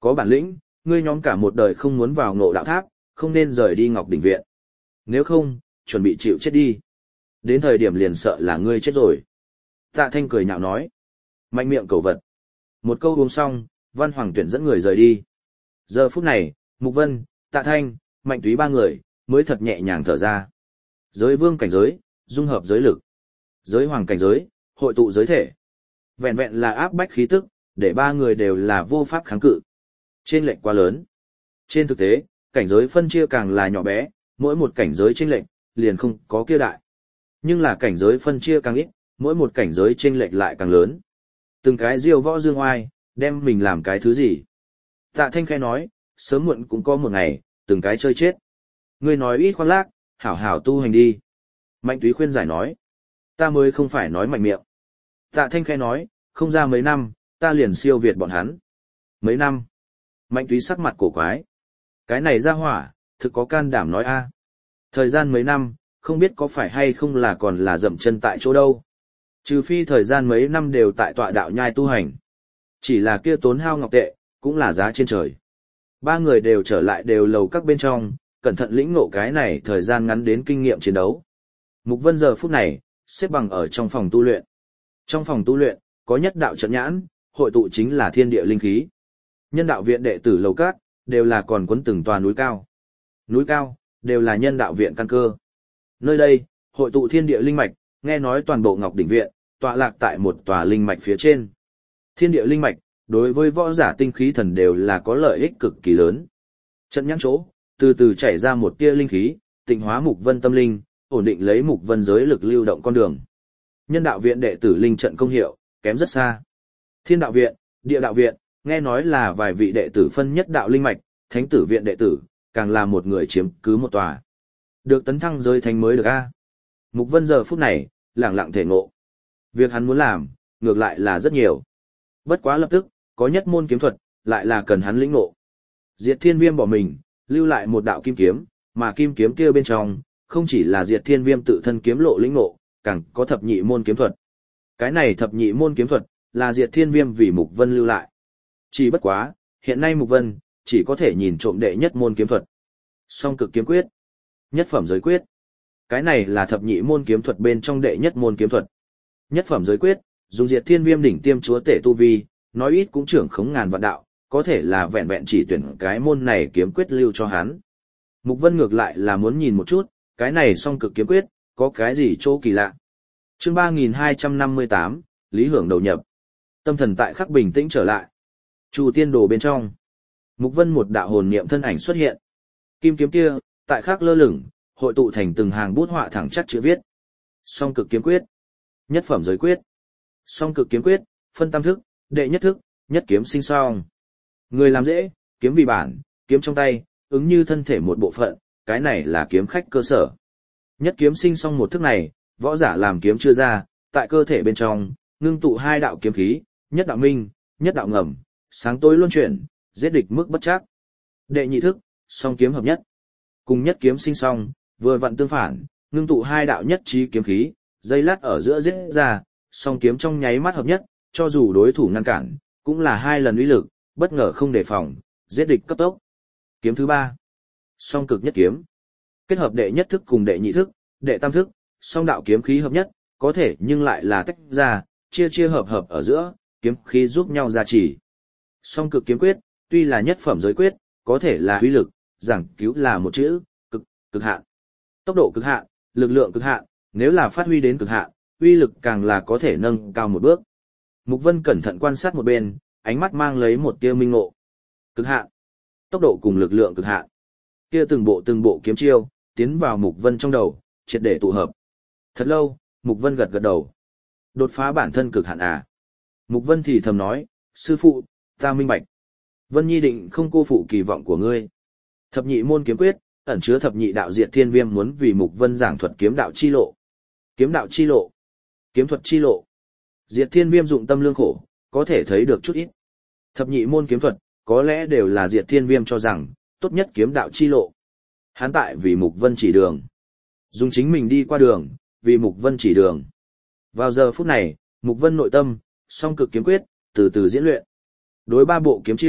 Có bản lĩnh, ngươi nhóm cả một đời không muốn vào Ngộ Đạo Tháp, không nên rời đi Ngọc Đỉnh Viện. Nếu không, chuẩn bị chịu chết đi. Đến thời điểm liền sợ là ngươi chết rồi. Tạ Thanh cười nhạo nói. Mạnh miệng cầu vật. Một câu uống xong, Văn Hoàng Tuyển dẫn người rời đi. Giờ phút này, Mục Vân, Tạ Thanh, Mạnh Túy ba người, mới thật nhẹ nhàng thở ra. Giới vương cảnh giới, dung hợp giới lực. Giới hoàng cảnh giới, hội tụ giới thể. Vẹn vẹn là áp bách khí tức, để ba người đều là vô pháp kháng cự. Trên lệnh quá lớn. Trên thực tế, cảnh giới phân chia càng là nhỏ bé, mỗi một cảnh giới chênh lệch liền không có kia đại. Nhưng là cảnh giới phân chia càng ít, mỗi một cảnh giới chênh lệch lại càng lớn. Từng cái diêu võ dương oai, đem mình làm cái thứ gì? Tạ Thanh khẽ nói, sớm muộn cũng có một ngày, từng cái chơi chết. Ngươi nói ít khoác lác, hảo hảo tu hành đi. Mạnh Túy khuyên giải nói, ta mới không phải nói mạnh miệng. Tạ Thanh khẽ nói, không ra mấy năm, ta liền siêu việt bọn hắn. Mấy năm? Mạnh Túy sắc mặt cổ quái. Cái này ra hỏa, thực có can đảm nói a. Thời gian mấy năm, không biết có phải hay không là còn là dậm chân tại chỗ đâu. Trừ phi thời gian mấy năm đều tại tọa đạo nhai tu hành. Chỉ là kia tốn hao ngọc tệ, cũng là giá trên trời. Ba người đều trở lại đều lầu các bên trong, cẩn thận lĩnh ngộ cái này thời gian ngắn đến kinh nghiệm chiến đấu. Mục Vân giờ phút này, xếp bằng ở trong phòng tu luyện. Trong phòng tu luyện, có nhất đạo trận nhãn, hội tụ chính là thiên địa linh khí. Nhân đạo viện đệ tử lầu các, đều là còn quấn từng tòa núi cao. Núi cao, đều là nhân đạo viện căn cơ. Nơi đây, hội tụ thiên địa linh mạch, nghe nói toàn bộ Ngọc Đỉnh Viện, tọa lạc tại một tòa linh mạch phía trên. Thiên địa linh mạch, đối với võ giả tinh khí thần đều là có lợi ích cực kỳ lớn. Trận nhãn chỗ, từ từ chảy ra một tia linh khí, tịnh hóa Mục Vân tâm linh, ổn định lấy Mục Vân giới lực lưu động con đường. Nhân đạo viện đệ tử linh trận công hiệu, kém rất xa. Thiên đạo viện, địa đạo viện, nghe nói là vài vị đệ tử phân nhất đạo linh mạch, thánh tử viện đệ tử, càng là một người chiếm cứ một tòa. Được tấn thăng giới thánh mới được a. Mục Vân giờ phút này, lẳng lặng thể ngộ. Việc hắn muốn làm, ngược lại là rất nhiều. Bất quá lập tức, có nhất môn kiếm thuật, lại là cần hắn lĩnh ngộ. Diệt Thiên Viêm bỏ mình, lưu lại một đạo kim kiếm, mà kim kiếm kia bên trong, không chỉ là Diệt Thiên Viêm tự thân kiếm lộ lĩnh ngộ, càng có thập nhị môn kiếm thuật. Cái này thập nhị môn kiếm thuật, là Diệt Thiên Viêm vì Mục Vân lưu lại. Chỉ bất quá, hiện nay Mục Vân, chỉ có thể nhìn trộm đệ nhất môn kiếm thuật. Song cực kiếm quyết, nhất phẩm giới quyết. Cái này là thập nhị môn kiếm thuật bên trong đệ nhất môn kiếm thuật. Nhất phẩm giới quyết, dùng Diệt Thiên Viêm đỉnh tiêm chúa tể tu vi, nói ít cũng trưởng khống ngàn vạn đạo, có thể là vẹn vẹn chỉ tuyển cái môn này kiếm quyết lưu cho hắn. Mục Vân ngược lại là muốn nhìn một chút, cái này song cực kiếm quyết, có cái gì chỗ kỳ lạ. Chương ba nghìn hai trăm năm mươi tám, Lý Hưởng đầu nhập. Tâm thần tại khắc bình tĩnh trở lại. Chu tiên đồ bên trong. Mục Vân một đạo hồn niệm thân ảnh xuất hiện. Kim kiếm kia, tại khắc lơ lửng, hội tụ thành từng hàng bút họa thẳng chắc chữ viết. Song cực kiếm quyết. Nhất phẩm giới quyết. Song cực kiếm quyết, phân tam thức, đệ nhất thức, nhất kiếm sinh song. Người làm dễ, kiếm vì bản, kiếm trong tay, ứng như thân thể một bộ phận, cái này là kiếm khách cơ sở. Nhất kiếm sinh song một thức này, võ giả làm kiếm chưa ra, tại cơ thể bên trong, ngưng tụ hai đạo kiếm khí, nhất đạo minh, nhất đạo ngầm, sáng tối luân chuyển, giết địch mức bất trắc. Đệ nhị thức, song kiếm hợp nhất. Cùng nhất kiếm sinh song, vừa vặn tương phản, ngưng tụ hai đạo nhất trí kiếm khí, dây lát ở giữa giết ra, song kiếm trong nháy mắt hợp nhất, cho dù đối thủ ngăn cản, cũng là hai lần uy lực, bất ngờ không đề phòng, giết địch cấp tốc. Kiếm thứ ba, song cực nhất kiếm. Kết hợp đệ nhất thức cùng đệ nhị thức, đệ tam thức, song đạo kiếm khí hợp nhất, có thể nhưng lại là tách ra, chia chia hợp hợp ở giữa, kiếm khí giúp nhau gia trì. Song cực kiếm quyết, tuy là nhất phẩm giới quyết, có thể là uy lực, giảng cứu là một chữ, cực, cực hạn. Tốc độ cực hạn, lực lượng cực hạn, nếu là phát huy đến cực hạn, uy lực càng là có thể nâng cao một bước. Mục Vân cẩn thận quan sát một bên, ánh mắt mang lấy một tia minh ngộ. Cực hạn, tốc độ cùng lực lượng cực hạn. Kia từng bộ từng bộ kiếm chiêu, tiến vào Mục Vân trong đầu, triệt để tụ hợp. Thật lâu, Mục Vân gật gật đầu. Đột phá bản thân cực hạn à? Mục Vân thì thầm nói, sư phụ, ta minh bạch. Vân Nhi định không cô phụ kỳ vọng của ngươi. Thập nhị môn kiếm quyết, ẩn chứa thập nhị đạo Diệt Thiên Viêm muốn vì Mục Vân giảng thuật kiếm đạo chi lộ. Kiếm đạo chi lộ, kiếm thuật chi lộ. Diệt Thiên Viêm dụng tâm lương khổ, có thể thấy được chút ít. Thập nhị môn kiếm thuật, có lẽ đều là Diệt Thiên Viêm cho rằng, tốt nhất kiếm đạo chi lộ. Hắn tại vì Mục Vân chỉ đường. Dùng chính mình đi qua đường, vì Mục Vân chỉ đường. Vào giờ phút này, Mục Vân nội tâm, song cực kiếm quyết, từ từ diễn luyện. Đối ba bộ kiếm chiêu,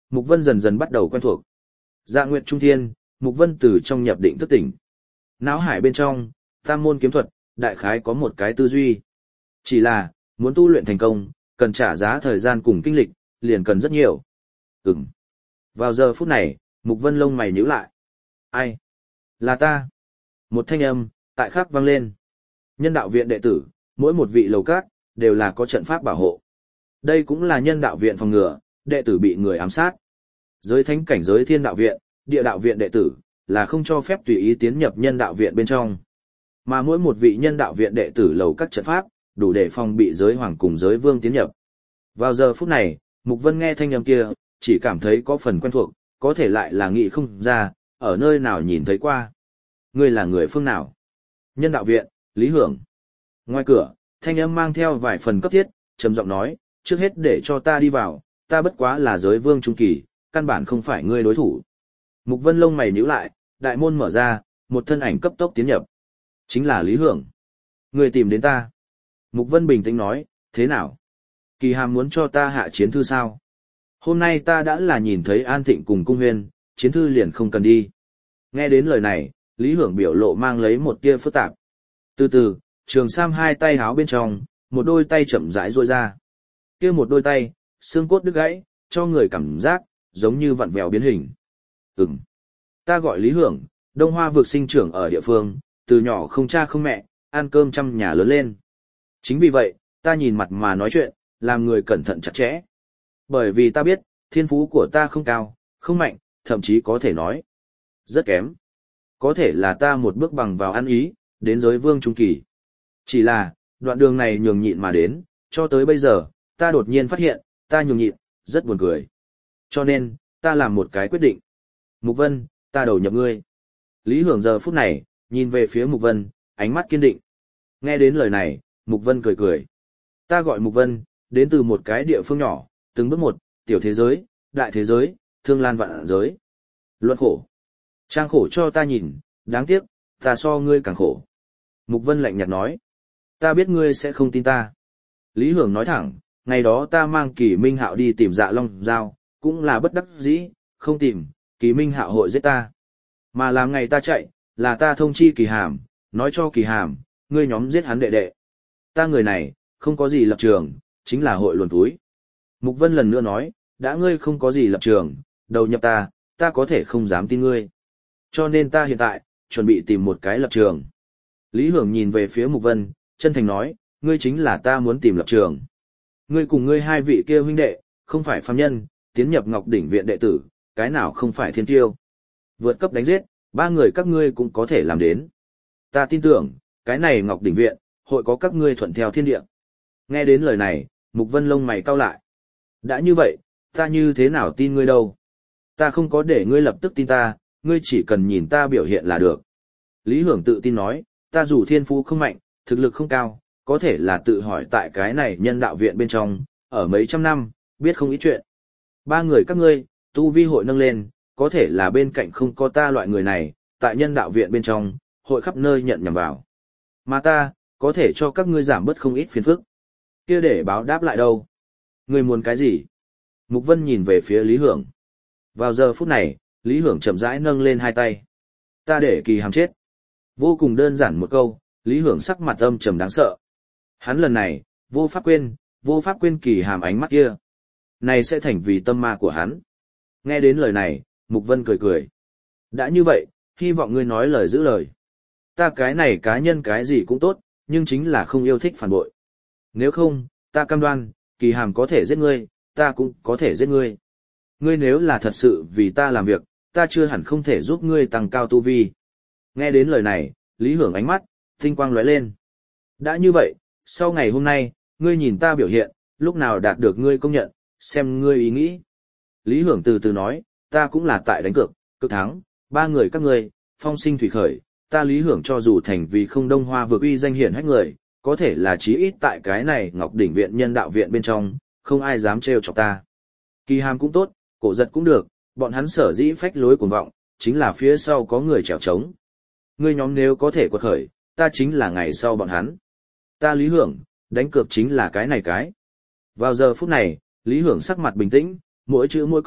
Mục Vân dần dần bắt đầu quen thuộc. Dạ Nguyệt Trung Thiên, Mục Vân từ trong nhập định thức tỉnh. Não hải bên trong, tam môn kiếm thuật, đại khái có một cái tư duy. Chỉ là, muốn tu luyện thành công, cần trả giá thời gian cùng kinh lịch, liền cần rất nhiều. Ừm. Vào giờ phút này, Mục Vân lông mày nhíu lại. Ai? Là ta. Một thanh âm, tại khắc vang lên. Nhân đạo viện đệ tử, mỗi một vị lầu các, đều là có trận pháp bảo hộ. Đây cũng là nhân đạo viện phòng ngừa, đệ tử bị người ám sát. Giới thánh cảnh giới thiên đạo viện, địa đạo viện đệ tử, là không cho phép tùy ý tiến nhập nhân đạo viện bên trong. Mà mỗi một vị nhân đạo viện đệ tử lầu các trận pháp, đủ để phòng bị giới hoàng cùng giới vương tiến nhập. Vào giờ phút này, Mục Vân nghe thanh âm kia, chỉ cảm thấy có phần quen thuộc, có thể lại là nghĩ không ra, ở nơi nào nhìn thấy qua. Ngươi là người phương nào? Nhân đạo viện, Lý Hưởng. Ngoài cửa, thanh âm mang theo vài phần cấp thiết, trầm giọng nói, trước hết để cho ta đi vào, ta bất quá là giới vương trung kỳ, căn bản không phải ngươi đối thủ. Mục Vân lông mày nhíu lại, đại môn mở ra, một thân ảnh cấp tốc tiến nhập. Chính là Lý Hưởng. Ngươi tìm đến ta. Mục Vân bình tĩnh nói, thế nào? Kỳ Hàm muốn cho ta hạ chiến thư sao? Hôm nay ta đã là nhìn thấy An Thịnh cùng Cung Huyên, chiến thư liền không cần đi. Nghe đến lời này, Lý Hưởng biểu lộ mang lấy một tia phức tạp. Từ từ, Trường Sam hai tay háo bên trong, một đôi tay chậm rãi duỗi ra. Kia một đôi tay, xương cốt đứt gãy, cho người cảm giác giống như vặn vẹo biến hình. Ừm. Ta gọi Lý Hưởng, Đông Hoa vực sinh trưởng ở địa phương, từ nhỏ không cha không mẹ, ăn cơm trăm nhà lớn lên. Chính vì vậy, ta nhìn mặt mà nói chuyện, làm người cẩn thận chặt chẽ. Bởi vì ta biết, thiên phú của ta không cao, không mạnh, thậm chí có thể nói rất kém. Có thể là ta một bước bằng vào ăn ý, đến giới vương trung kỳ. Chỉ là, đoạn đường này nhường nhịn mà đến, cho tới bây giờ, ta đột nhiên phát hiện, ta nhường nhịn, rất buồn cười. Cho nên, ta làm một cái quyết định. Mục Vân, ta đầu nhập ngươi. Lý Hưởng giờ phút này, nhìn về phía Mục Vân, ánh mắt kiên định. Nghe đến lời này, Mục Vân cười cười. Ta gọi Mục Vân, đến từ một cái địa phương nhỏ, từng bước một, tiểu thế giới, đại thế giới, thương lan vạn giới. Luận khổ. Trang khổ cho ta nhìn, đáng tiếc, ta so ngươi càng khổ. Mục Vân lạnh nhạt nói. Ta biết ngươi sẽ không tin ta. Lý Hưởng nói thẳng, ngày đó ta mang Kỳ Minh Hạo đi tìm Dạ Long Giao, cũng là bất đắc dĩ, không tìm, Kỳ Minh Hạo hội giết ta. Mà làm ngày ta chạy, là ta thông chi Kỳ Hàm, nói cho Kỳ Hàm, ngươi nhóm giết hắn đệ đệ. Ta người này, không có gì lập trường, chính là hội luồn túi. Mục Vân lần nữa nói, đã ngươi không có gì lập trường, đầu nhập ta, ta có thể không dám tin ngươi. Cho nên ta hiện tại, chuẩn bị tìm một cái lập trường. Lý Hưởng nhìn về phía Mục Vân, chân thành nói, ngươi chính là ta muốn tìm lập trường. Ngươi cùng ngươi hai vị kia huynh đệ, không phải phàm nhân, tiến nhập Ngọc Đỉnh viện đệ tử, cái nào không phải thiên tiêu. Vượt cấp đánh giết, ba người các ngươi cũng có thể làm đến. Ta tin tưởng, cái này Ngọc Đỉnh viện, hội có các ngươi thuận theo thiên địa. Nghe đến lời này, Mục Vân lông mày cau lại. Đã như vậy, ta như thế nào tin ngươi đâu? Ta không có để ngươi lập tức tin ta, ngươi chỉ cần nhìn ta biểu hiện là được. Lý Hưởng tự tin nói, ta dù thiên phú không mạnh, thực lực không cao, có thể là tự hỏi tại cái này nhân đạo viện bên trong, ở mấy trăm năm, biết không ít chuyện. Ba người các ngươi, tu vi hội nâng lên, có thể là bên cạnh không có ta loại người này, tại nhân đạo viện bên trong, hội khắp nơi nhận nhầm vào. Mà ta, có thể cho các ngươi giảm bớt không ít phiền phức. Kia để báo đáp lại đâu? Ngươi muốn cái gì? Mục Vân nhìn về phía Lý Hưởng. Vào giờ phút này, Lý Hưởng chậm rãi nâng lên hai tay. Ta để Kỳ Hàm chết. Vô cùng đơn giản một câu, Lý Hưởng sắc mặt âm trầm đáng sợ. Hắn lần này, vô pháp quên, vô pháp quên Kỳ Hàm ánh mắt kia. Này sẽ thành vì tâm ma của hắn. Nghe đến lời này, Mục Vân cười cười. Đã như vậy, hy vọng ngươi nói lời giữ lời. Ta cái này cá nhân cái gì cũng tốt, nhưng chính là không yêu thích phản bội. Nếu không, ta cam đoan, Kỳ Hàm có thể giết ngươi, ta cũng có thể giết ngươi. Ngươi nếu là thật sự vì ta làm việc, ta chưa hẳn không thể giúp ngươi tăng cao tu vi. Nghe đến lời này, Lý Hưởng ánh mắt, tinh quang lóe lên. Đã như vậy, sau ngày hôm nay, ngươi nhìn ta biểu hiện, lúc nào đạt được ngươi công nhận, xem ngươi ý nghĩ. Lý Hưởng từ từ nói, ta cũng là tại đánh cược, cực thắng, ba người các ngươi, phong sinh thủy khởi, ta Lý Hưởng cho dù thành vì không Đông Hoa vượt uy danh hiển hách người, có thể là chí ít tại cái này Ngọc Đỉnh viện nhân đạo viện bên trong, không ai dám trêu chọc ta. Kỳ Hàm cũng tốt, Cổ Giật cũng được, bọn hắn sở dĩ phách lối cuồng vọng, chính là phía sau có người trèo trống. Ngươi nhóm nếu có thể quật khởi, ta chính là ngày sau bọn hắn. Ta Lý Hưởng, đánh cược chính là cái này cái. Vào giờ phút này, Lý Hưởng sắc mặt bình tĩnh, mỗi chữ mỗi câu,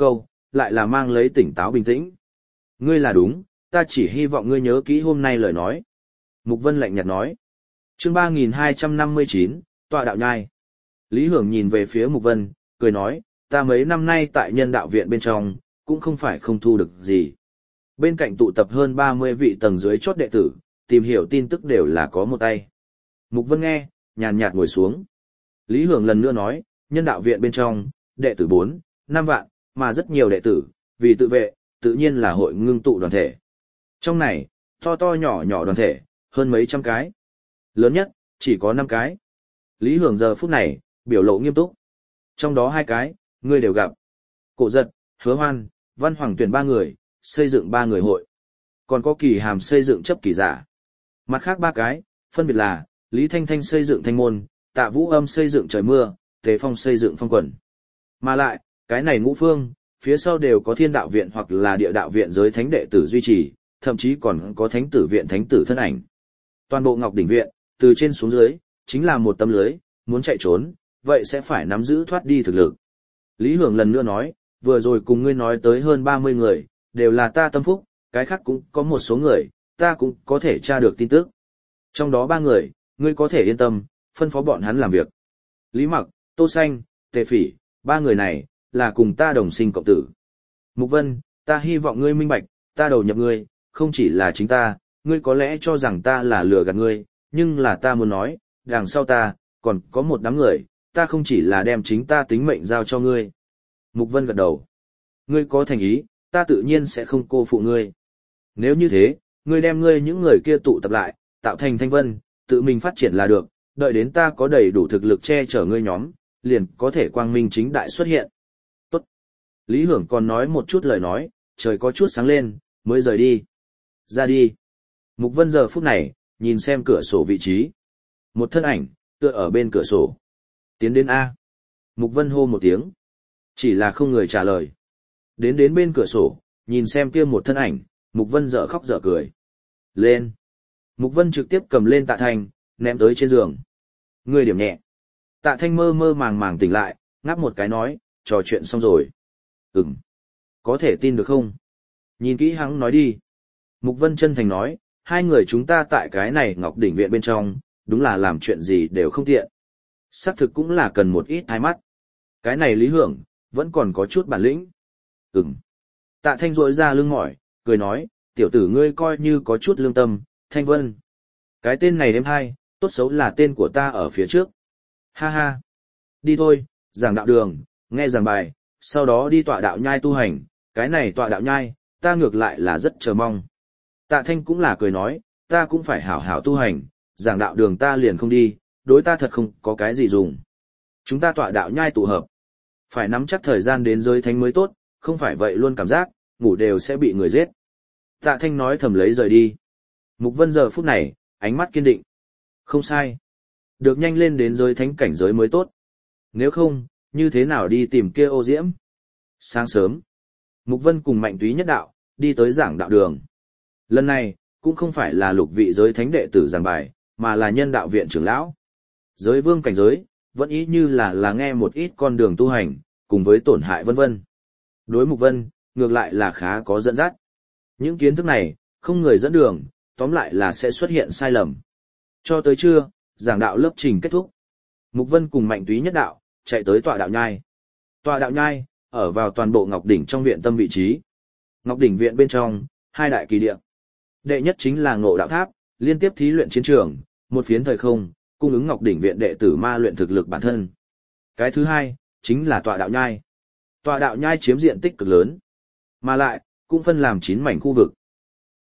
lại là mang lấy tỉnh táo bình tĩnh. Ngươi là đúng, ta chỉ hy vọng ngươi nhớ kỹ hôm nay lời nói. Mục Vân lạnh nhạt nói. Chương ba nghìn hai trăm năm mươi chín, tọa đạo nhai. Lý Hưởng nhìn về phía Mục Vân, cười nói, ta mấy năm nay tại nhân đạo viện bên trong, cũng không phải không thu được gì. Bên cạnh tụ tập hơn ba mươi vị tầng dưới chót đệ tử, tìm hiểu tin tức đều là có một tay. Mục Vân nghe, nhàn nhạt ngồi xuống. Lý Hưởng lần nữa nói, nhân đạo viện bên trong, đệ tử bốn, năm vạn, mà rất nhiều đệ tử, vì tự vệ, tự nhiên là hội ngưng tụ đoàn thể. Trong này, to to nhỏ nhỏ đoàn thể, hơn mấy trăm cái. Lớn nhất, chỉ có năm cái. Lý Hưởng giờ phút này, biểu lộ nghiêm túc. Trong đó hai cái, ngươi đều gặp. Cổ Giật, Hứa Hoan, Văn Hoàng tuyển ba người, xây dựng ba người hội. Còn có Kỳ Hàm xây dựng chấp kỳ giả. Mặt khác ba cái, phân biệt là, Lý Thanh Thanh xây dựng thanh môn, Tạ Vũ Âm xây dựng trời mưa, Tế Phong xây dựng phong quần. Mà lại, cái này ngũ phương, phía sau đều có thiên đạo viện hoặc là địa đạo viện giới thánh đệ tử duy trì, thậm chí còn có thánh tử viện thánh tử thân ảnh. Toàn bộ Ngọc Đỉnh viện, từ trên xuống dưới, chính là một tấm lưới, muốn chạy trốn, vậy sẽ phải nắm giữ thoát đi thực lực. Lý Hưởng lần nữa nói, vừa rồi cùng ngươi nói tới hơn ba mươi người, đều là ta tâm phúc, cái khác cũng có một số người, ta cũng có thể tra được tin tức. Trong đó ba người, ngươi có thể yên tâm, phân phó bọn hắn làm việc. Lý Mặc, Tô Xanh, Tề Phỉ, ba người này, là cùng ta đồng sinh cộng tử. Mục Vân, ta hy vọng ngươi minh bạch, ta đầu nhập ngươi, không chỉ là chính ta, ngươi có lẽ cho rằng ta là lừa gạt ngươi, nhưng là ta muốn nói, đằng sau ta, còn có một đám người, ta không chỉ là đem chính ta tính mệnh giao cho ngươi. Mục Vân gật đầu. Ngươi có thành ý, ta tự nhiên sẽ không cô phụ ngươi. Nếu như thế, ngươi đem ngươi những người kia tụ tập lại, tạo thành thanh vân, tự mình phát triển là được, đợi đến ta có đầy đủ thực lực che chở ngươi nhóm, liền có thể quang minh chính đại xuất hiện. Tốt. Lý Hưởng còn nói một chút lời nói, trời có chút sáng lên, mới rời đi. Ra đi. Mục Vân giờ phút này, nhìn xem cửa sổ vị trí. Một thân ảnh, tựa ở bên cửa sổ. Tiến đến A. Mục Vân hô một tiếng. Chỉ là không người trả lời. Đến đến bên cửa sổ, nhìn xem kia một thân ảnh, Mục Vân dở khóc dở cười. Lên. Mục Vân trực tiếp cầm lên Tạ Thanh, ném tới trên giường. Người điểm nhẹ. Tạ Thanh mơ mơ màng màng tỉnh lại, ngáp một cái nói, trò chuyện xong rồi. Ừm. Có thể tin được không? Nhìn kỹ hắn nói đi. Mục Vân chân thành nói, hai người chúng ta tại cái này Ngọc Đỉnh viện bên trong, đúng là làm chuyện gì đều không tiện. Xác thực cũng là cần một ít thái mắt. Cái này Lý Hưởng, vẫn còn có chút bản lĩnh. Ừm. Tạ Thanh rỗi ra lưng mỏi, cười nói, tiểu tử ngươi coi như có chút lương tâm, Thanh Vân. Cái tên này đêm hai, tốt xấu là tên của ta ở phía trước. Ha ha. Đi thôi, giảng đạo đường, nghe giảng bài, sau đó đi tọa đạo nhai tu hành, cái này tọa đạo nhai, ta ngược lại là rất chờ mong. Tạ Thanh cũng là cười nói, ta cũng phải hảo hảo tu hành, giảng đạo đường ta liền không đi, đối ta thật không có cái gì dùng. Chúng ta tọa đạo nhai tụ hợp. Phải nắm chắc thời gian đến giới thánh mới tốt, không phải vậy luôn cảm giác, ngủ đều sẽ bị người giết. Tạ Thanh nói thầm lấy rời đi. Mục Vân giờ phút này, ánh mắt kiên định. Không sai. Được nhanh lên đến giới thánh cảnh giới mới tốt. Nếu không, như thế nào đi tìm kia ô diễm? Sáng sớm, Mục Vân cùng Mạnh Túy nhất đạo, đi tới giảng đạo đường. Lần này, cũng không phải là lục vị giới thánh đệ tử giảng bài, mà là nhân đạo viện trưởng lão. Giới vương cảnh giới, vẫn ý như là là nghe một ít con đường tu hành, cùng với tổn hại vân vân. Đối Mục Vân, ngược lại là khá có dẫn dắt. Những kiến thức này, không người dẫn đường, tóm lại là sẽ xuất hiện sai lầm. Cho tới trưa, giảng đạo lớp trình kết thúc. Mục Vân cùng Mạnh Túy nhất đạo, chạy tới tọa đạo nhai. Tọa đạo nhai, ở vào toàn bộ Ngọc Đỉnh trong viện tâm vị trí. Ngọc Đỉnh viện bên trong, hai đại kỳ địa. Đệ nhất chính là Ngộ Đạo Tháp, liên tiếp thí luyện chiến trường, một phiến thời không, cung ứng Ngọc Đỉnh viện đệ tử ma luyện thực lực bản thân. Cái thứ hai, chính là tọa đạo nhai. Tọa đạo nhai chiếm diện tích cực lớn, mà lại, cũng phân làm chín mảnh khu vực.